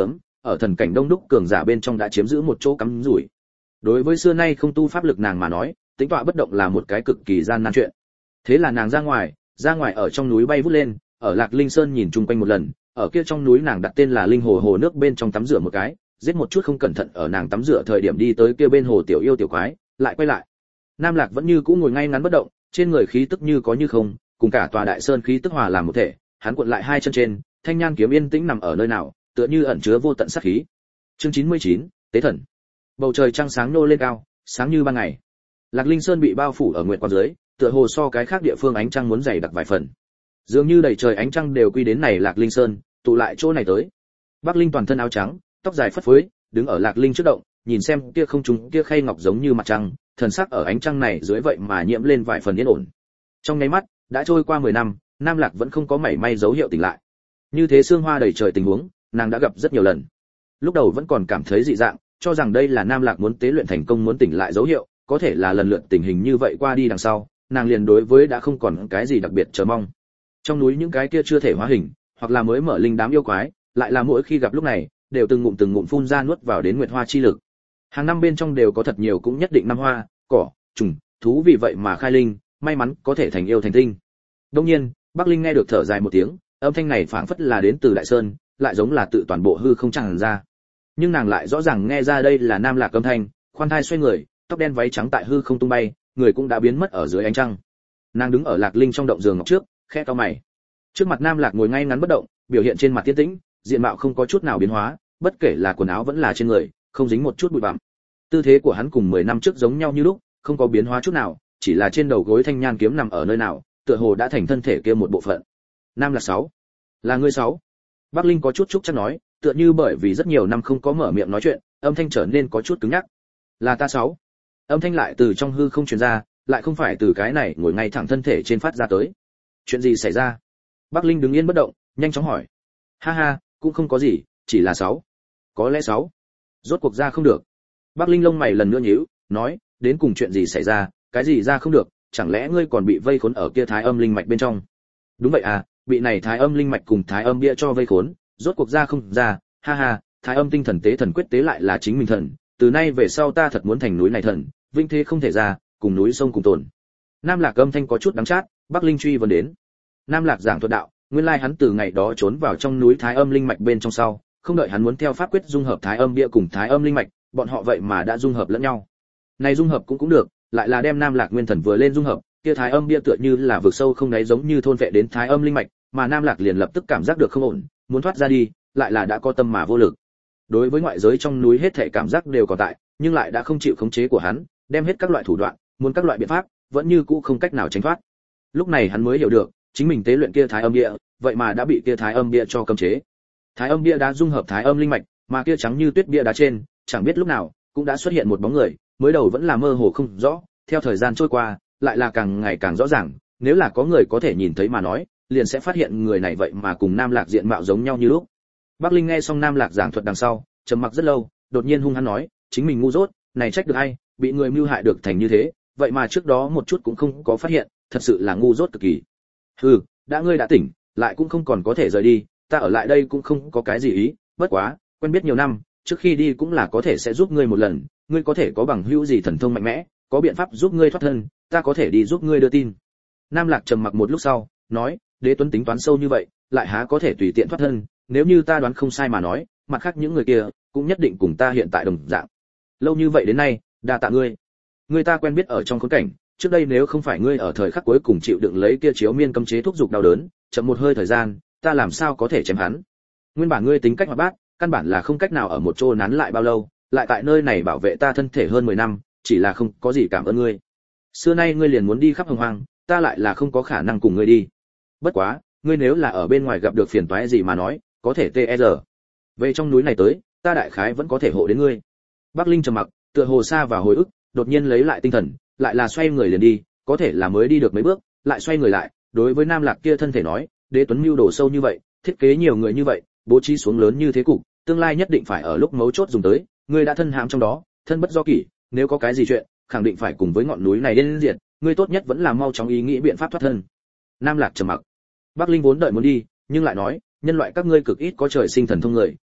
ở thần cảnh đông đúc cường giả bên trong đã chiếm giữ một chỗ cắm rủi. Đối với xưa nay không tu pháp lực nàng mà nói, tính tọa bất động là một cái cực kỳ gian nan chuyện. Thế là nàng ra ngoài ở trong núi bay vút lên, ở Lạc Linh Sơn nhìn chung quanh một lần, ở kia trong núi nàng đặt tên là Linh Hồ, hồ nước bên trong tắm rửa một cái, giết một chút không cẩn thận ở nàng tắm rửa thời điểm đi tới kia bên hồ tiểu yêu tiểu quái, lại quay lại. Nam Lạc vẫn như cũ ngồi ngay ngắn bất động, trên người khí tức như có như không, cùng cả tòa đại sơn khí tức hòa làm một thể, hắn cuộn lại hai chân trên, thanh nhan kiếm yên tĩnh nằm ở nơi nào, tựa như ẩn chứa vô tận sát khí. Chương 99, Tế thần. Bầu trời trăng sáng nô lên cao, sáng như ban ngày. Lạc Linh Sơn bị bao phủ ở nguyệt quang dưới, tựa hồ so cái khác địa phương ánh trăng muốn dày đặc vài phần. Dường như đầy trời ánh trăng đều quy đến này Lạc Linh Sơn, tụ lại chỗ này tới. Bắc Linh toàn thân áo trắng, tóc dài phất phới, đứng ở Lạc Linh trước động, nhìn xem kia không trung kia khay ngọc giống như mặt trăng, thần sắc ở ánh trăng này dưới vậy mà nhiễm lên vài phần yên ổn. Trong nháy mắt, đã trôi qua 10 năm, Nam Lạc vẫn không có mảy may dấu hiệu tỉnh lại. Như thế sương hoa đầy trời tình huống, nàng đã gặp rất nhiều lần. Lúc đầu vẫn còn cảm thấy dị dạng, cho rằng đây là Nam Lạc muốn tế luyện thành công muốn tỉnh lại dấu hiệu, có thể là lần lượt tình hình như vậy qua đi đằng sau, nàng liền đối với đã không còn cái gì đặc biệt chờ mong. Trong núi những cái kia chưa thể hóa hình, hoặc là mới mở linh đám yêu quái, lại là mỗi khi gặp lúc này, đều từng ngụm phun ra nuốt vào đến nguyệt hoa chi lực. Hàng năm bên trong đều có thật nhiều cũng nhất định năm hoa, cỏ, trùng, thú vì vậy mà khai linh, may mắn có thể thành yêu thành tinh. Đương nhiên, Bắc Linh nghe được thở dài một tiếng, âm thanh này phảng phất là đến từ Đại Sơn, lại giống là tự toàn bộ hư không tràn ra. Nhưng nàng lại rõ ràng nghe ra đây là Nam Lạc âm thanh, khoan thai xoay người, tóc đen váy trắng tại hư không tung bay, người cũng đã biến mất ở dưới ánh trăng. Nàng đứng ở Lạc Linh trong động giường ngọc trước, khẽ cau mày. Trước mặt Nam Lạc ngồi ngay ngắn bất động, biểu hiện trên mặt tiến tĩnh, diện mạo không có chút nào biến hóa, bất kể là quần áo vẫn là trên người, không dính một chút bụi bặm. Tư thế của hắn cùng 10 năm trước giống nhau như lúc, không có biến hóa chút nào, chỉ là trên đầu gối thanh nhan kiếm nằm ở nơi nào, tựa hồ đã thành thân thể kia một bộ phận. Nam Lạc 6, là ngươi 6. Bắc Linh có chút chúc chắc nói, tựa như bởi vì rất nhiều năm không có mở miệng nói chuyện, âm thanh trở nên có chút cứng nhắc. Là ta 6. Âm thanh lại từ trong hư không truyền ra, lại không phải từ cái này ngồi ngay thẳng thân thể trên phát ra tới. Chuyện gì xảy ra? Bắc Linh đứng yên bất động, nhanh chóng hỏi. Ha ha, cũng không có gì, chỉ là 6. Có lẽ 6. Rốt cuộc ra không được. Bắc Linh lông mày lần nữa nhíu, nói, đến cùng chuyện gì xảy ra, cái gì ra không được, chẳng lẽ ngươi còn bị vây khốn ở kia thái âm linh mạch bên trong? Đúng vậy à, bị này thái âm linh mạch cùng thái âm bia cho vây khốn, rốt cuộc ra không ra, ha ha, thái âm tinh thần tế thần quyết tế lại là chính mình thần, từ nay về sau ta thật muốn thành núi này thần, vinh thế không thể ra, cùng núi sông cùng tồn. Nam Lạc âm thanh có chút đắng chát, Bắc Linh truy vấn đến. Nam Lạc giảng thuật đạo, nguyên lai hắn từ ngày đó trốn vào trong núi thái âm linh mạch bên trong sau, không đợi hắn muốn theo pháp quyết dung hợp thái âm bia cùng thái âm linh mạch, bọn họ vậy mà đã dung hợp lẫn nhau. Này dung hợp cũng được, lại là đem Nam Lạc nguyên thần vừa lên dung hợp, kia thái âm bia tựa như là vực sâu không đáy giống như thôn vệ đến thái âm linh mạch, mà Nam Lạc liền lập tức cảm giác được không ổn, muốn thoát ra đi, lại là đã có tâm mà vô lực. Đối với ngoại giới trong núi hết thảy cảm giác đều còn tại, nhưng lại đã không chịu khống chế của hắn, đem hết các loại thủ đoạn, muốn các loại biện pháp, vẫn như cũ không cách nào tránh thoát. Lúc này hắn mới hiểu được, chính mình tế luyện kia thái âm bia, vậy mà đã bị kia thái âm bia cho cấm chế. Thái âm bia đã dung hợp thái âm linh mạch, mà kia trắng như tuyết bia đá trên, chẳng biết lúc nào cũng đã xuất hiện một bóng người, mới đầu vẫn là mơ hồ không rõ, theo thời gian trôi qua, lại là càng ngày càng rõ ràng, nếu là có người có thể nhìn thấy mà nói, liền sẽ phát hiện người này vậy mà cùng Nam Lạc diện mạo giống nhau như lúc. Bắc Linh nghe xong Nam Lạc giảng thuật đằng sau, trầm mặc rất lâu, đột nhiên hung hăng nói, chính mình ngu dốt, này trách được ai, bị người mưu hại được thành như thế, vậy mà trước đó một chút cũng không có phát hiện, thật sự là ngu dốt cực kỳ. Hừ, đã ngươi đã tỉnh, lại cũng không còn có thể rời đi, ta ở lại đây cũng không có cái gì ý, bất quá, quen biết nhiều năm, trước khi đi cũng là có thể sẽ giúp ngươi một lần, ngươi có thể có bằng hữu gì thần thông mạnh mẽ, có biện pháp giúp ngươi thoát thân, ta có thể đi giúp ngươi đưa tin. Nam Lạc trầm mặc một lúc sau, nói, Đế Tuấn tính toán sâu như vậy, lại há có thể tùy tiện thoát thân, nếu như ta đoán không sai mà nói, mặt khác những người kia cũng nhất định cùng ta hiện tại đồng dạng. Lâu như vậy đến nay, đa tạ ngươi. Ngươi ta quen biết ở trong khốn cảnh, trước đây nếu không phải ngươi ở thời khắc cuối cùng chịu đựng lấy kia chiếu miên cấm chế thúc dục đau đớn, chậm một hơi thời gian, ta làm sao có thể chém hắn. Nguyên bản ngươi tính cách hoạt bát, căn bản là không cách nào ở một chỗ nán lại bao lâu, lại tại nơi này bảo vệ ta thân thể hơn 10 năm, chỉ là không có gì cảm ơn ngươi. Xưa nay ngươi liền muốn đi khắp hồng hoang, ta lại là không có khả năng cùng ngươi đi. Bất quá, ngươi nếu là ở bên ngoài gặp được phiền toái gì mà nói, có thể TR. Về trong núi này tới, ta đại khái vẫn có thể hộ đến ngươi. Bắc Linh trầm mặc, tựa hồ xa vào hồi ức, đột nhiên lấy lại tinh thần, lại là xoay người liền đi, có thể là mới đi được mấy bước, lại xoay người lại, đối với Nam Lạc kia thân thể nói, Đế Tuấn mưu đồ sâu như vậy, thiết kế nhiều người như vậy, bố trí xuống lớn như thế cục, tương lai nhất định phải ở lúc mấu chốt dùng tới, ngươi đã thân hãm trong đó, thân bất do kỷ, nếu có cái gì chuyện, khẳng định phải cùng với ngọn núi này đến diệt, ngươi tốt nhất vẫn là mau chóng ý nghĩ biện pháp thoát thân. Nam Lạc trầm mặc. Bắc Linh vốn đợi muốn đi, nhưng lại nói, nhân loại các ngươi cực ít có trời sinh thần thông người,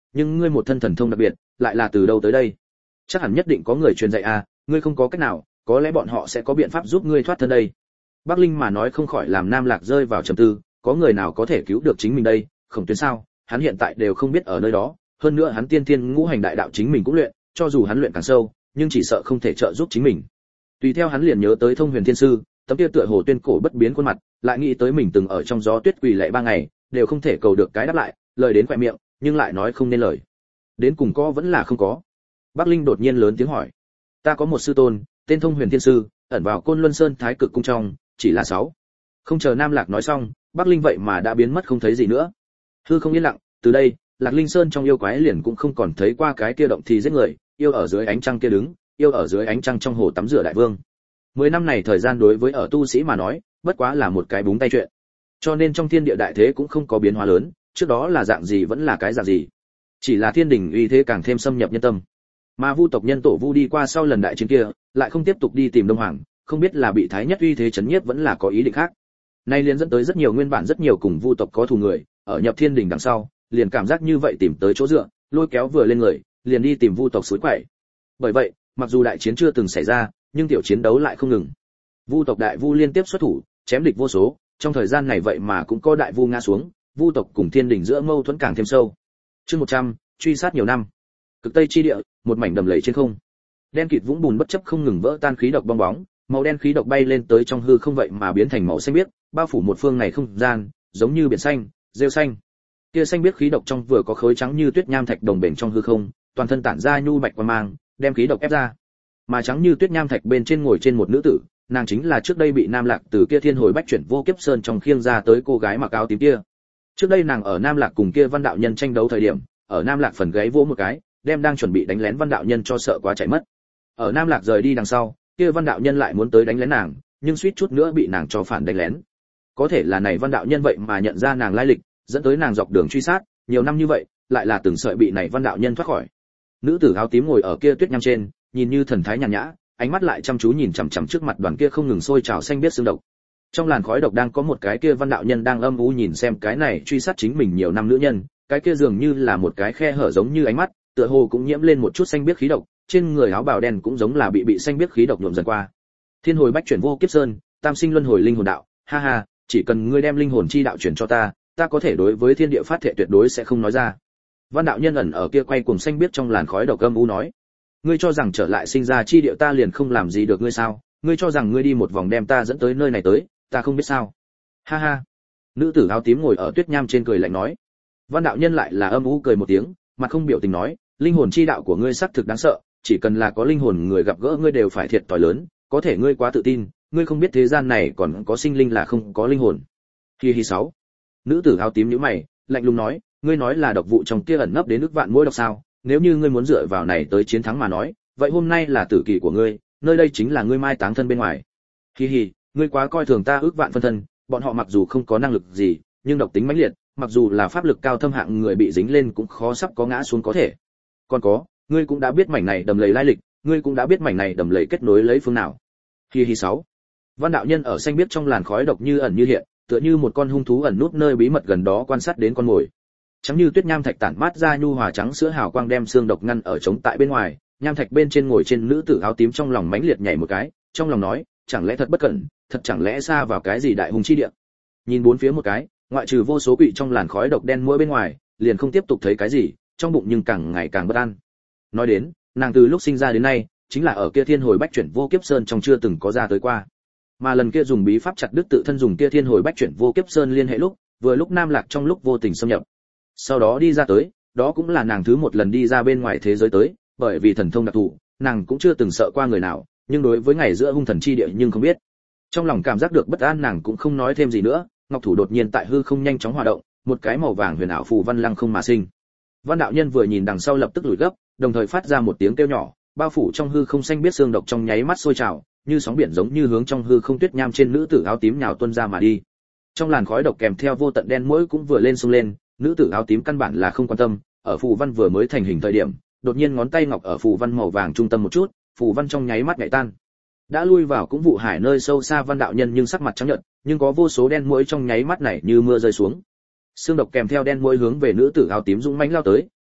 nhưng ngươi một thân thần thông đặc biệt, lại là từ đâu tới đây? Chắc hẳn nhất định có người truyền dạy à, ngươi không có cách nào, có lẽ bọn họ sẽ có biện pháp giúp ngươi thoát thân đây. Bắc Linh mà nói không khỏi làm Nam Lạc rơi vào trầm tư, có người nào có thể cứu được chính mình đây? Khổng Tuyến sao? Hắn hiện tại đều không biết ở nơi đó, hơn nữa hắn tiên thiên ngũ hành đại đạo chính mình cũng luyện, cho dù hắn luyện càng sâu, nhưng chỉ sợ không thể trợ giúp chính mình. Tùy theo hắn liền nhớ tới Thông Huyền Thiên Sư, tấm kia tựa hồ tuyên cổ bất biến khuôn mặt, lại nghĩ tới mình từng ở trong gió tuyết quỳ lạy 3 ngày, đều không thể cầu được cái đáp lại, lời đến khóe miệng, nhưng lại nói không nên lời. Đến cùng có vẫn là không có. Bắc Linh đột nhiên lớn tiếng hỏi: "Ta có một sư tôn, tên Thông Huyền Thiên Sư, ẩn vào Côn Luân Sơn Thái Cực cung trong, chỉ là 6." Không chờ Nam Lạc nói xong, Bắc Linh vậy mà đã biến mất không thấy gì nữa. Hư không yên lặng, từ đây, Lạc Linh Sơn trong yêu quái liền cũng không còn thấy qua cái kia động thì giết người, yêu ở dưới ánh trăng kia đứng, yêu ở dưới ánh trăng trong hồ tắm rửa đại vương. 10 năm này thời gian đối với ở tu sĩ mà nói, bất quá là một cái búng tay chuyện. Cho nên trong thiên địa đại thế cũng không có biến hóa lớn, trước đó là dạng gì vẫn là cái dạng gì. Chỉ là thiên đình uy thế càng thêm xâm nhập nhân tâm. Mà Vu tộc nhân tổ Vu đi qua sau lần đại chiến kia, lại không tiếp tục đi tìm Đông Hoàng, không biết là bị Thái Nhất uy thế chấn nhiếp vẫn là có ý định khác. Nay liền dẫn tới rất nhiều nguyên bản rất nhiều cùng Vu tộc có thù người, ở nhập thiên đình đằng sau, liền cảm giác như vậy tìm tới chỗ dựa, lôi kéo vừa lên người, liền đi tìm Vu tộc suối quậy. Bởi vậy, mặc dù đại chiến chưa từng xảy ra, nhưng tiểu chiến đấu lại không ngừng. Vu tộc đại vu liên tiếp xuất thủ, chém địch vô số, trong thời gian này vậy mà cũng có đại vu ngã xuống, Vu tộc cùng thiên đình giữa mâu thuẫn càng thêm sâu. Chương 100, truy sát nhiều năm. Cực Tây chi địa, một mảnh đầm lầy trên không. Đen kịt vũng bùn bất chấp không ngừng vỡ tan khí độc bong bóng, màu đen khí độc bay lên tới trong hư không vậy mà biến thành màu xanh biếc, bao phủ một phương này không gian, giống như biển xanh, rêu xanh. Kia xanh biếc khí độc trong vừa có khối trắng như tuyết nham thạch đồng bền trong hư không, toàn thân tản ra nhu bạch quang mang, đem khí độc ép ra. Mà trắng như tuyết nham thạch bên trên ngồi trên một nữ tử, nàng chính là trước đây bị Nam Lạc từ kia thiên hồi bách chuyển vô kiếp sơn trong khiêng ra tới cô gái mặc áo tím kia. Trước đây nàng ở Nam Lạc cùng kia Văn đạo nhân tranh đấu thời điểm, ở Nam Lạc phần gáy vỗ một cái, đem đang chuẩn bị đánh lén Văn đạo nhân cho sợ quá chạy mất. Ở Nam Lạc rời đi đằng sau, kia Văn đạo nhân lại muốn tới đánh lén nàng, nhưng suýt chút nữa bị nàng cho phản đánh lén. Có thể là này Văn đạo nhân vậy mà nhận ra nàng lai lịch, dẫn tới nàng dọc đường truy sát, nhiều năm như vậy, lại là từng sợi bị này Văn đạo nhân thoát khỏi. Nữ tử áo tím ngồi ở kia tuyết nham trên, nhìn như thần thái nhàn nhã, ánh mắt lại chăm chú nhìn chằm chằm trước mặt đoàn kia không ngừng sôi trào xanh biết xương độc. Trong làn khói độc đang có một cái kia Văn đạo nhân đang âm u nhìn xem cái này truy sát chính mình nhiều năm nữ nhân, cái kia dường như là một cái khe hở giống như ánh mắt, tựa hồ cũng nhiễm lên một chút xanh biết khí độc, trên người áo bào đen cũng giống là bị xanh biết khí độc nhuộm dần qua. Thiên hồi bách chuyển vô kiếp sơn, tam sinh luân hồi linh hồn đạo, ha ha, chỉ cần ngươi đem linh hồn chi đạo chuyển cho ta, ta có thể đối với thiên địa phát thệ tuyệt đối sẽ không nói ra. Văn đạo nhân ẩn ở kia quay cuồng xanh biết trong làn khói độc âm u nói, ngươi cho rằng trở lại sinh ra chi địa ta liền không làm gì được ngươi sao? Ngươi cho rằng ngươi đi một vòng đem ta dẫn tới nơi này tới, ta không biết sao? Ha ha. Nữ tử áo tím ngồi ở tuyết nham trên cười lạnh nói. Văn đạo nhân lại là âm u cười một tiếng, mặt không biểu tình nói, linh hồn chi đạo của ngươi xác thực đáng sợ, chỉ cần là có linh hồn người gặp gỡ ngươi đều phải thiệt thòi lớn, có thể ngươi quá tự tin, ngươi không biết thế gian này còn có sinh linh là không có linh hồn. Hi hi 6. Nữ tử áo tím nhíu mày, lạnh lùng nói, ngươi nói là độc vụ trong kia ẩn nấp đến ức vạn mỗi độc sao? Nếu như ngươi muốn dựa vào này tới chiến thắng mà nói, vậy hôm nay là tử kỳ của ngươi, nơi đây chính là ngươi mai táng thân bên ngoài. Hi hi, ngươi quá coi thường ta ước vạn phân thân, bọn họ mặc dù không có năng lực gì, nhưng độc tính mãnh liệt, mặc dù là pháp lực cao thâm hạng người bị dính lên cũng khó sắp có ngã xuống có thể. Còn có, ngươi cũng đã biết mảnh này đầm lầy lai lịch, ngươi cũng đã biết mảnh này đầm lầy kết nối lấy phương nào. Hi hi 6. Văn đạo nhân ở xanh biết trong làn khói độc như ẩn như hiện, tựa như một con hung thú ẩn núp nơi bí mật gần đó quan sát đến con mồi. Trắng như tuyết nham thạch tản mát ra nhu hòa trắng sữa hào quang đem xương độc ngăn ở chống tại bên ngoài, nham thạch bên trên ngồi trên nữ tử áo tím trong lòng mãnh liệt nhảy một cái, trong lòng nói, chẳng lẽ thật bất cẩn, thật chẳng lẽ xa vào cái gì đại hung chi địa. Nhìn bốn phía một cái, ngoại trừ vô số quỷ trong làn khói độc đen mỗi bên ngoài, liền không tiếp tục thấy cái gì, trong bụng nhưng càng ngày càng bất an. Nói đến, nàng từ lúc sinh ra đến nay, chính là ở kia thiên hồi bách chuyển vô kiếp sơn trong chưa từng có ra tới qua. Mà lần kia dùng bí pháp chặt đứt tự thân dùng kia thiên hồi bách chuyển vô kiếp sơn liên hệ lúc, vừa lúc Nam Lạc trong lúc vô tình xâm nhập. Sau đó đi ra tới, đó cũng là nàng thứ một lần đi ra bên ngoài thế giới tới, bởi vì thần thông đặc thù, nàng cũng chưa từng sợ qua người nào, nhưng đối với ngày giữa hung thần chi địa nhưng không biết. Trong lòng cảm giác được bất an nàng cũng không nói thêm gì nữa, ngọc thủ đột nhiên tại hư không nhanh chóng hoạt động, một cái màu vàng huyền ảo phù văn lăng không mà sinh. Văn đạo nhân vừa nhìn đằng sau lập tức lùi gấp, đồng thời phát ra một tiếng kêu nhỏ, bao phủ trong hư không xanh biết xương độc trong nháy mắt sôi trào, như sóng biển giống như hướng trong hư không tuyết nham trên nữ tử áo tím nhào tuôn ra mà đi. Trong làn khói độc kèm theo vô tận đen muỗi cũng vừa lên xông lên, nữ tử áo tím căn bản là không quan tâm, ở phù văn vừa mới thành hình thời điểm, đột nhiên ngón tay ngọc ở phù văn màu vàng trung tâm một chút, phù văn trong nháy mắt nhảy tan. Đã lui vào cũng vụ hải nơi sâu xa Văn đạo nhân nhưng sắc mặt trắng nhợt, nhưng có vô số đen muỗi trong nháy mắt này như mưa rơi xuống. Xương độc kèm theo đen muỗi hướng về nữ tử áo tím dũng mãnh lao tới,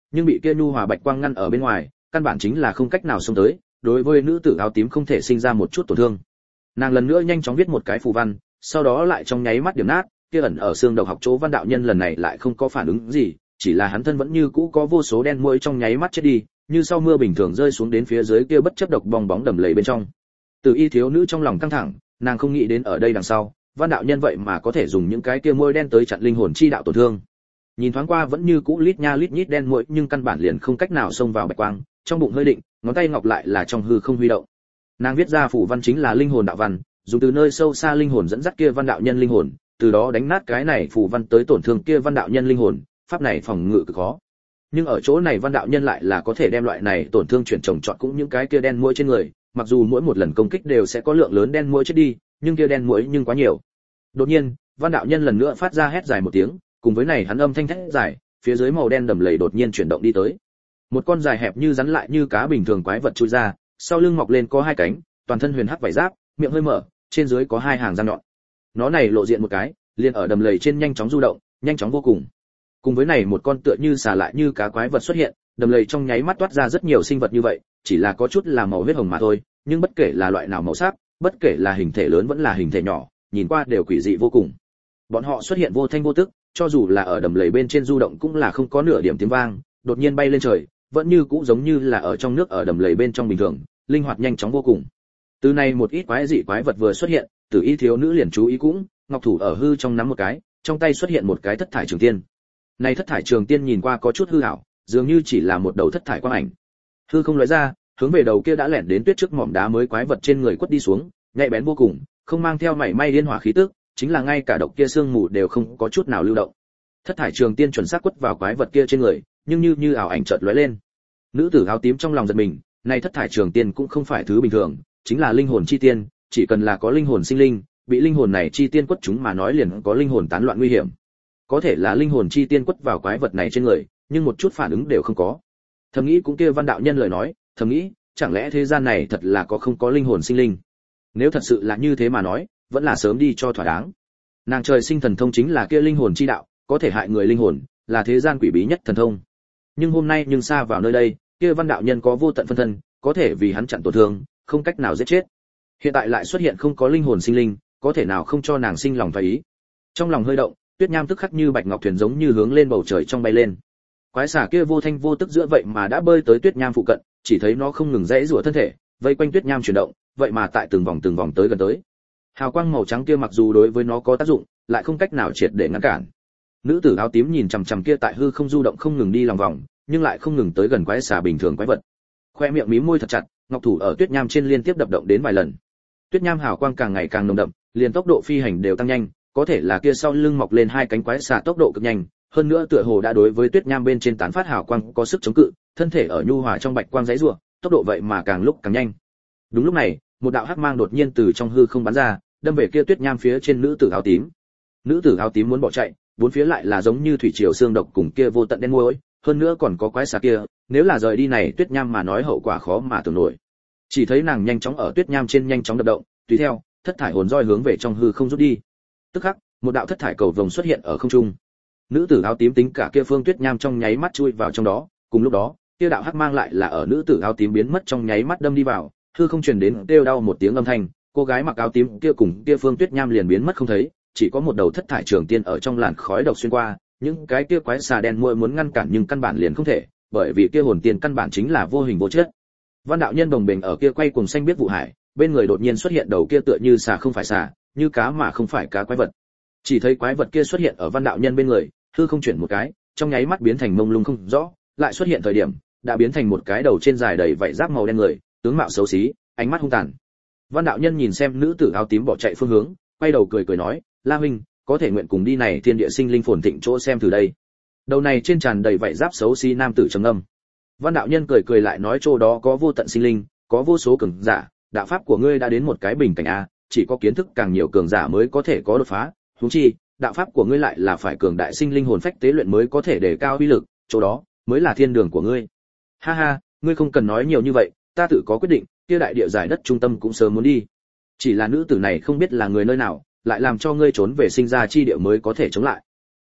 nhưng bị kia nhu hòa bạch quang ngăn ở bên ngoài, căn bản chính là không cách nào xông tới, đối với nữ tử áo tím không thể sinh ra một chút tổn thương. Nàng lần nữa nhanh chóng viết một cái phù văn, sau đó lại trong nháy mắt điểm nát, kia ẩn ở xương độc học chỗ Văn đạo nhân lần này lại không có phản ứng gì, chỉ là hắn thân vẫn như cũ có vô số đen muỗi trong nháy mắt chết đi, như sau mưa bình thường rơi xuống đến phía dưới kia bất chấp độc bong bóng đầm lầy bên trong. Từ Y thiếu nữ trong lòng căng thẳng, nàng không nghĩ đến ở đây đằng sau, Văn đạo nhân vậy mà có thể dùng những cái kia muỗi đen tới chặn linh hồn chi đạo tổn thương. Nhìn thoáng qua vẫn như cũ lít nha lít nhít đen muỗi, nhưng căn bản liền không cách nào xông vào bạch quang, trong bụng hơi định, ngón tay ngọc lại là trong hư không huy động. Nàng viết ra phù văn chính là linh hồn đạo văn, dùng từ nơi sâu xa linh hồn dẫn dắt kia Văn đạo nhân linh hồn, từ đó đánh nát cái này phù văn tới tổn thương kia Văn đạo nhân linh hồn, pháp này phòng ngự cực khó. Nhưng ở chỗ này Văn đạo nhân lại là có thể đem loại này tổn thương chuyển trồng trọt cũng những cái kia đen muỗi trên người, mặc dù mỗi một lần công kích đều sẽ có lượng lớn đen muỗi chết đi, nhưng kia đen muỗi nhưng quá nhiều. Đột nhiên, Văn đạo nhân lần nữa phát ra hét dài một tiếng, cùng với này hắn âm thanh thét dài, phía dưới màu đen đầm lầy đột nhiên chuyển động đi tới. Một con dài hẹp như rắn lại như cá bình thường quái vật chui ra, sau lưng mọc lên có hai cánh, toàn thân huyền hắc vảy giáp, miệng hơi mở, trên dưới có hai hàng răng nhọn. Nó này lộ diện một cái, liền ở đầm lầy trên nhanh chóng du động, nhanh chóng vô cùng. Cùng với này một con tựa như xà lại như cá quái vật xuất hiện, đầm lầy trong nháy mắt toát ra rất nhiều sinh vật như vậy, chỉ là có chút là màu huyết hồng mà thôi, nhưng bất kể là loại nào màu sắc, bất kể là hình thể lớn vẫn là hình thể nhỏ, nhìn qua đều quỷ dị vô cùng. Bọn họ xuất hiện vô thanh vô tức, cho dù là ở đầm lầy bên trên du động cũng là không có nửa điểm tiếng vang, đột nhiên bay lên trời, vẫn như cũ giống như là ở trong nước ở đầm lầy bên trong bình thường, linh hoạt nhanh chóng vô cùng. Từ này một ít quái dị quái vật vừa xuất hiện, Tử Y thiếu nữ liền chú ý cũng, ngọc thủ ở hư trong nắm một cái, trong tay xuất hiện một cái thất thải trường tiên. Này thất thải trường tiên nhìn qua có chút hư ảo, dường như chỉ là một đầu thất thải quang ảnh. Hư không lóe ra, hướng về đầu kia đã lẻn đến tuyết trước mỏm đá mới quái vật trên người quất đi xuống, nhạy bén vô cùng, không mang theo mảy may liên hỏa khí tức, chính là ngay cả độc kia xương mù đều không có chút nào lưu động. Thất thải trường tiên chuẩn xác quất vào quái vật kia trên người, nhưng như ảo ảnh chợt lóe lên. Nữ tử áo tím trong lòng giật mình, này thất thải trường tiên cũng không phải thứ bình thường, chính là linh hồn chi tiên, chỉ cần là có linh hồn sinh linh, bị linh hồn này chi tiên quất chúng mà nói liền có linh hồn tán loạn nguy hiểm. Có thể là linh hồn chi tiên quất vào quái vật này trên người, nhưng một chút phản ứng đều không có. Thầm nghĩ cũng kia Văn đạo nhân lời nói, thầm nghĩ, chẳng lẽ thế gian này thật là không có linh hồn sinh linh? Nếu thật sự là như thế mà nói, vẫn là sớm đi cho thỏa đáng. Nàng trời sinh thần thông chính là kia linh hồn chi đạo, có thể hại người linh hồn, là thế gian quỷ bí nhất thần thông. Nhưng hôm nay nhưng xa vào nơi đây, kia Văn đạo nhân có vô tận phân thân, có thể vì hắn chặn tổn thương, không cách nào giết chết. Hiện tại lại xuất hiện không có linh hồn sinh linh, có thể nào không cho nàng sinh lòng phải ý. Trong lòng hơi động, Tuyết Nham tức khắc như bạch ngọc thuyền giống như hướng lên bầu trời trong bay lên. Quái xà kia vô thanh vô tức giữa vậy mà đã bơi tới Tuyết Nham phụ cận, chỉ thấy nó không ngừng giãy giụa thân thể, vây quanh Tuyết Nham chuyển động, vậy mà tại từng vòng tới gần tới. Hào quang màu trắng kia mặc dù đối với nó có tác dụng, lại không cách nào triệt để ngăn cản. Nữ tử áo tím nhìn chằm chằm kia tại hư không du động không ngừng đi lòng vòng, nhưng lại không ngừng tới gần quái xà bình thường quái vật. Khoe miệng mím môi thật chặt, ngọc thủ ở Tuyết Nham trên liên tiếp đập động đến vài lần. Tuyết Nham hào quang càng ngày càng nồng đậm, liền tốc độ phi hành đều tăng nhanh, có thể là kia sau lưng mọc lên hai cánh quái xà tốc độ cực nhanh, hơn nữa tựa hồ đã đối với Tuyết Nham bên trên tán phát hào quang có sức chống cự, thân thể ở nhu hòa trong bạch quang giãy giụa, tốc độ vậy mà càng lúc càng nhanh. Đúng lúc này, một đạo hắc mang đột nhiên từ trong hư không bắn ra, đâm về kia Tuyết Nham phía trên nữ tử áo tím. Nữ tử áo tím muốn bỏ chạy, bốn phía lại là giống như thủy triều xương độc cùng kia vô tận đen muỗi, hơn nữa còn có quái xà kia, nếu là rời đi này Tuyết Nham mà nói hậu quả khó mà tưởng nổi. Chỉ thấy nàng nhanh chóng ở Tuyết Nham trên nhanh chóng đập động, tùy theo, thất thải hồn roi hướng về trong hư không rút đi. Tức khắc, một đạo thất thải cầu vồng xuất hiện ở không trung. Nữ tử áo tím tính cả kia Phương Tuyết Nham trong nháy mắt chui vào trong đó, cùng lúc đó, kia đạo hắc mang lại là ở nữ tử áo tím biến mất trong nháy mắt đâm đi vào, hư không truyền đến kêu đau một tiếng âm thanh, cô gái mặc áo tím kia cùng kia Phương Tuyết Nham liền biến mất không thấy, chỉ có một đầu thất thải trường tiên ở trong làn khói độc xuyên qua, những cái kia quái xà đen muội muốn ngăn cản nhưng căn bản liền không thể, bởi vì kia hồn tiên căn bản chính là vô hình vô chất. Văn đạo nhân đồng bình ở kia quay cuồng xanh biết vụ hải, bên người đột nhiên xuất hiện đầu kia tựa như xà không phải xà, như cá mà không phải cá quái vật. Chỉ thấy quái vật kia xuất hiện ở Văn đạo nhân bên người, hư không chuyển một cái, trong nháy mắt biến thành mông lung không rõ, lại xuất hiện thời điểm, đã biến thành một cái đầu trên dài đầy vảy giáp màu đen người, tướng mạo xấu xí, ánh mắt hung tàn. Văn đạo nhân nhìn xem nữ tử áo tím bỏ chạy phương hướng, quay đầu cười nói, La huynh, có thể nguyện cùng đi này thiên địa sinh linh phồn thịnh chỗ xem từ đây. Đầu này trên tràn đầy vảy giáp xấu xí nam tử trầm ngâm. Văn đạo nhân cười lại nói, chỗ đó có vô tận sinh linh, có vô số cường giả, đạo pháp của ngươi đã đến một cái bình cảnh a, chỉ có kiến thức càng nhiều cường giả mới có thể có đột phá, huống chi, đạo pháp của ngươi lại là phải cường đại sinh linh hồn phách tế luyện mới có thể đề cao uy lực, chỗ đó mới là thiên đường của ngươi. Ha ha, ngươi không cần nói nhiều như vậy, ta tự có quyết định, kia đại địa giải đất trung tâm cũng sớm muốn đi. Chỉ là nữ tử này không biết là người nơi nào, lại làm cho ngươi trốn về sinh ra chi địa mới có thể chống lại.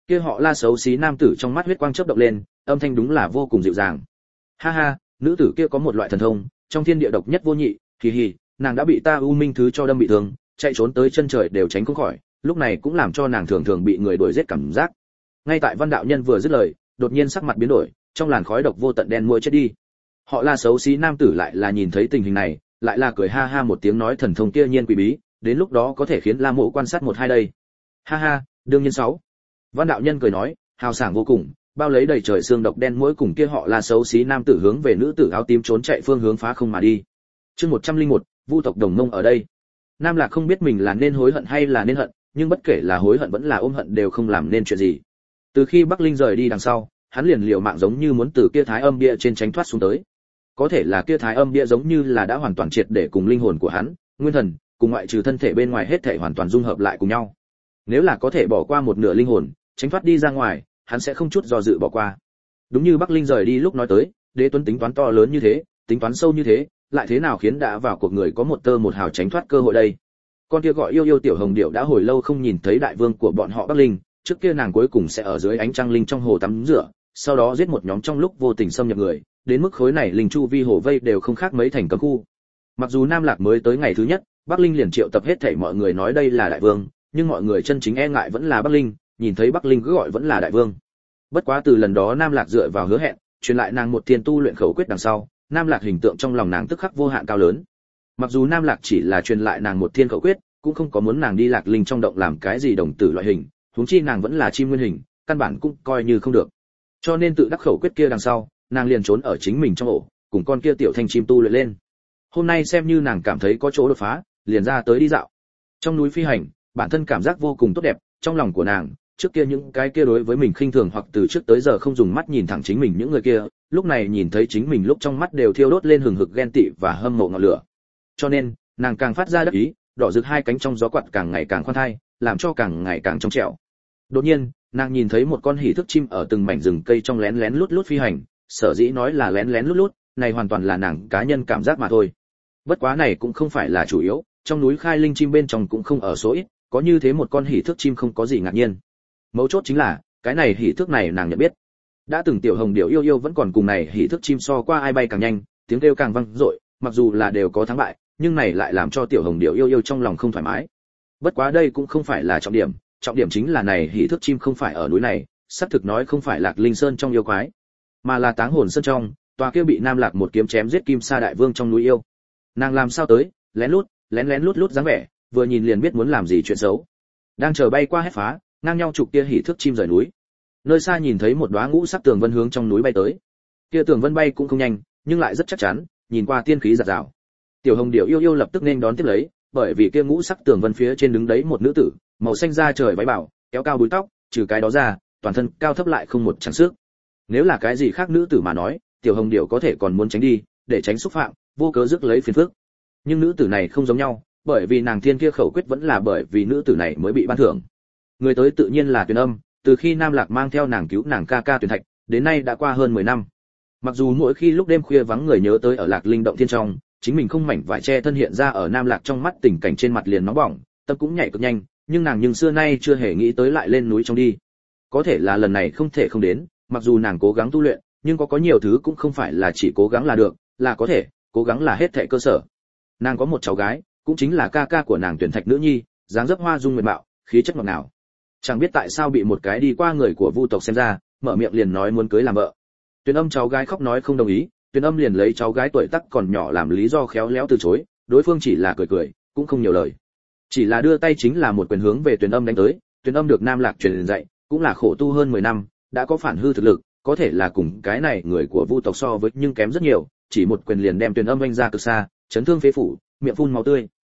Kia họ La xấu xí nam tử trong mắt huyết quang chớp động lên, âm thanh đúng là vô cùng dịu dàng. Ha ha, nữ tử kia có một loại thần thông, trong thiên địa độc nhất vô nhị, kỳ hỉ, nàng đã bị ta U Minh thứ cho đâm bị thương, chạy trốn tới chân trời đều tránh không khỏi, lúc này cũng làm cho nàng thường thường bị người đuổi giết cảm giác. Ngay tại Văn đạo nhân vừa dứt lời, đột nhiên sắc mặt biến đổi, trong làn khói độc vô tận đen muỗi chết đi. Họ La xấu xí nam tử lại là nhìn thấy tình hình này, lại là cười ha ha một tiếng nói thần thông kia nhiên quỷ bí, đến lúc đó có thể khiến La Mộ quan sát một hai đây. Ha ha, đương nhiên sáu. Văn đạo nhân cười nói, hào sảng vô cùng, bao lấy đầy trời xương độc đen muỗi cùng kia họ La xấu xí nam tử hướng về nữ tử áo tím trốn chạy phương hướng phá không mà đi. Chương 101, Vu tộc Đồng Mông ở đây. Nam Lạc không biết mình là nên hối hận hay là nên hận, nhưng bất kể là hối hận vẫn là ôm hận đều không làm nên chuyện gì. Từ khi Bắc Linh rời đi đằng sau, hắn liền liều mạng giống như muốn từ kia Thái Âm Bia trên tránh thoát xuống tới. Có thể là kia Thái Âm Bia giống như là đã hoàn toàn triệt để cùng linh hồn của hắn, nguyên thần, cùng ngoại trừ thân thể bên ngoài hết thảy hoàn toàn dung hợp lại cùng nhau. Nếu là có thể bỏ qua một nửa linh hồn, tránh thoát đi ra ngoài, hắn sẽ không chút do dự bỏ qua. Đúng như Bắc Linh rời đi lúc nói tới, Đế Tuấn tính toán to lớn như thế, tính toán sâu như thế, lại thế nào khiến đã vào cuộc người có một tơ một hào tránh thoát cơ hội đây? Con kia gọi yêu tiểu hồng điệu đã hồi lâu không nhìn thấy đại vương của bọn họ Bắc Linh, trước kia nàng cuối cùng sẽ ở dưới ánh trăng linh trong hồ tắm rửa, sau đó giết một nhóm trong lúc vô tình xâm nhập người, đến mức khối này linh chu vi hồ vây đều không khác mấy thành cấm khu. Mặc dù Nam Lạc mới tới ngày thứ nhất, Bắc Linh liền triệu tập hết thảy mọi người nói đây là đại vương, nhưng mọi người chân chính e ngại vẫn là Bắc Linh, nhìn thấy Bắc Linh cứ gọi vẫn là đại vương. Bất quá từ lần đó Nam Lạc dựa vào hứa hẹn, truyền lại nàng một thiên tu luyện khẩu quyết đằng sau, Nam Lạc hình tượng trong lòng nàng tức khắc vô hạn cao lớn. Mặc dù Nam Lạc chỉ là truyền lại nàng một thiên khẩu quyết, cũng không có muốn nàng đi Lạc Linh trong động làm cái gì đồng tử loại hình, huống chi nàng vẫn là chim nguyên hình, căn bản cũng coi như không được. Cho nên tự đắc khẩu quyết kia đằng sau, nàng liền trốn ở chính mình trong ổ, cùng con kia tiểu thanh chim tu luyện lên. Hôm nay xem như nàng cảm thấy có chỗ đột phá, liền ra tới đi dạo. Trong núi phi hành, bản thân cảm giác vô cùng tốt đẹp, trong lòng của nàng, trước kia những cái kia đối với mình khinh thường hoặc từ trước tới giờ không dùng mắt nhìn thẳng chính mình những người kia, lúc này nhìn thấy chính mình lúc trong mắt đều thiêu đốt lên hừng hực ghen tị và hâm mộ ngọn lửa. Cho nên, nàng càng phát ra đắc ý, đỏ rực hai cánh trong gió quạt càng ngày càng khoan thai, làm cho càng ngày càng trong trẻo. Đột nhiên, nàng nhìn thấy một con hỉ thức chim ở từng mảnh rừng cây trong lén lén lút lút phi hành, sở dĩ nói là lén lén lút lút, này hoàn toàn là nàng cá nhân cảm giác mà thôi. Bất quá này cũng không phải là chủ yếu, trong núi khai linh chim bên trong cũng không ở số ít, có như thế một con hỉ thước chim không có gì ngạc nhiên. Mấu chốt chính là, cái này hỉ thước này nàng nhận biết. Đã từng tiểu hồng điểu yêu vẫn còn cùng này hỉ thước chim so qua ai bay càng nhanh, tiếng kêu càng vang dội, mặc dù là đều có thắng bại, nhưng này lại làm cho tiểu hồng điểu yêu trong lòng không thoải mái. Bất quá đây cũng không phải là trọng điểm chính là này hỉ thước chim không phải ở núi này, xác thực nói không phải Lạc Linh Sơn trong yêu quái, mà là Táng Hồn Sơn trong, tòa kia bị Nam Lạc một kiếm chém giết Kim Sa đại vương trong núi yêu. Nàng làm sao tới, lén lút lút dáng vẻ, vừa nhìn liền biết muốn làm gì chuyện xấu. Đang chờ bay qua hết phá, ngang nhau chục kia hỉ thước chim rời núi. Nơi xa nhìn thấy một đóa ngũ sắc tường vân hướng trong núi bay tới. Kia tường vân bay cũng không nhanh, nhưng lại rất chắc chắn, nhìn qua tiên khí rạng rào. Tiểu Hồng Điểu yêu lập tức nên đón tiếp lấy, bởi vì kia ngũ sắc tường vân phía trên đứng đấy một nữ tử, màu xanh da trời váy bảo, kéo cao búi tóc, trừ cái đó ra, toàn thân cao thấp lại không một chẳng sức. Nếu là cái gì khác nữ tử mà nói, Tiểu Hồng Điểu có thể còn muốn tránh đi, để tránh xúc phạm, vô cớ rước lấy phiền phức. Nhưng nữ tử này không giống nhau, bởi vì nàng thiên kia khẩu quyết vẫn là bởi vì nữ tử này mới bị ban thưởng. Người tới tự nhiên là Tuyền Âm, từ khi Nam Lạc mang theo nàng cứu nàng ca ca Tuyền Thạch, đến nay đã qua hơn 10 năm. Mặc dù mỗi khi lúc đêm khuya vắng người nhớ tới ở Lạc Linh động thiên trong, chính mình không mảnh vải che thân hiện ra ở Nam Lạc trong mắt tình cảnh trên mặt liền nóng bỏng, tâm cũng nhảy cực nhanh, nhưng nàng nhưng xưa nay chưa hề nghĩ tới lại lên núi trong đi. Có thể là lần này không thể không đến, mặc dù nàng cố gắng tu luyện, nhưng có nhiều thứ cũng không phải là chỉ cố gắng là được, là có thể, cố gắng là hết thảy cơ sở. Nàng có một cháu gái, cũng chính là ca ca của nàng Tuyển Thạch nữ nhi, dáng dấp hoa dung nguyệt mạo, khí chất ngọt ngào. Chẳng biết tại sao bị một cái đi qua người của Vu tộc xem ra, mở miệng liền nói muốn cưới làm vợ. Tuyền Âm cháu gái khóc nói không đồng ý, Tuyền Âm liền lấy cháu gái tuổi tác còn nhỏ làm lý do khéo léo từ chối, đối phương chỉ là cười, cũng không nhiều lời. Chỉ là đưa tay chính là một quyền hướng về Tuyền Âm đánh tới, Tuyền Âm được Nam Lạc truyền dạy, cũng là khổ tu hơn 10 năm, đã có phản hư thực lực, có thể là cùng cái này người của Vu tộc so với nhưng kém rất nhiều, chỉ một quyền liền đem Tuyền Âm vênh ra cực xa, chấn thương phế phủ, miệng phun máu tươi.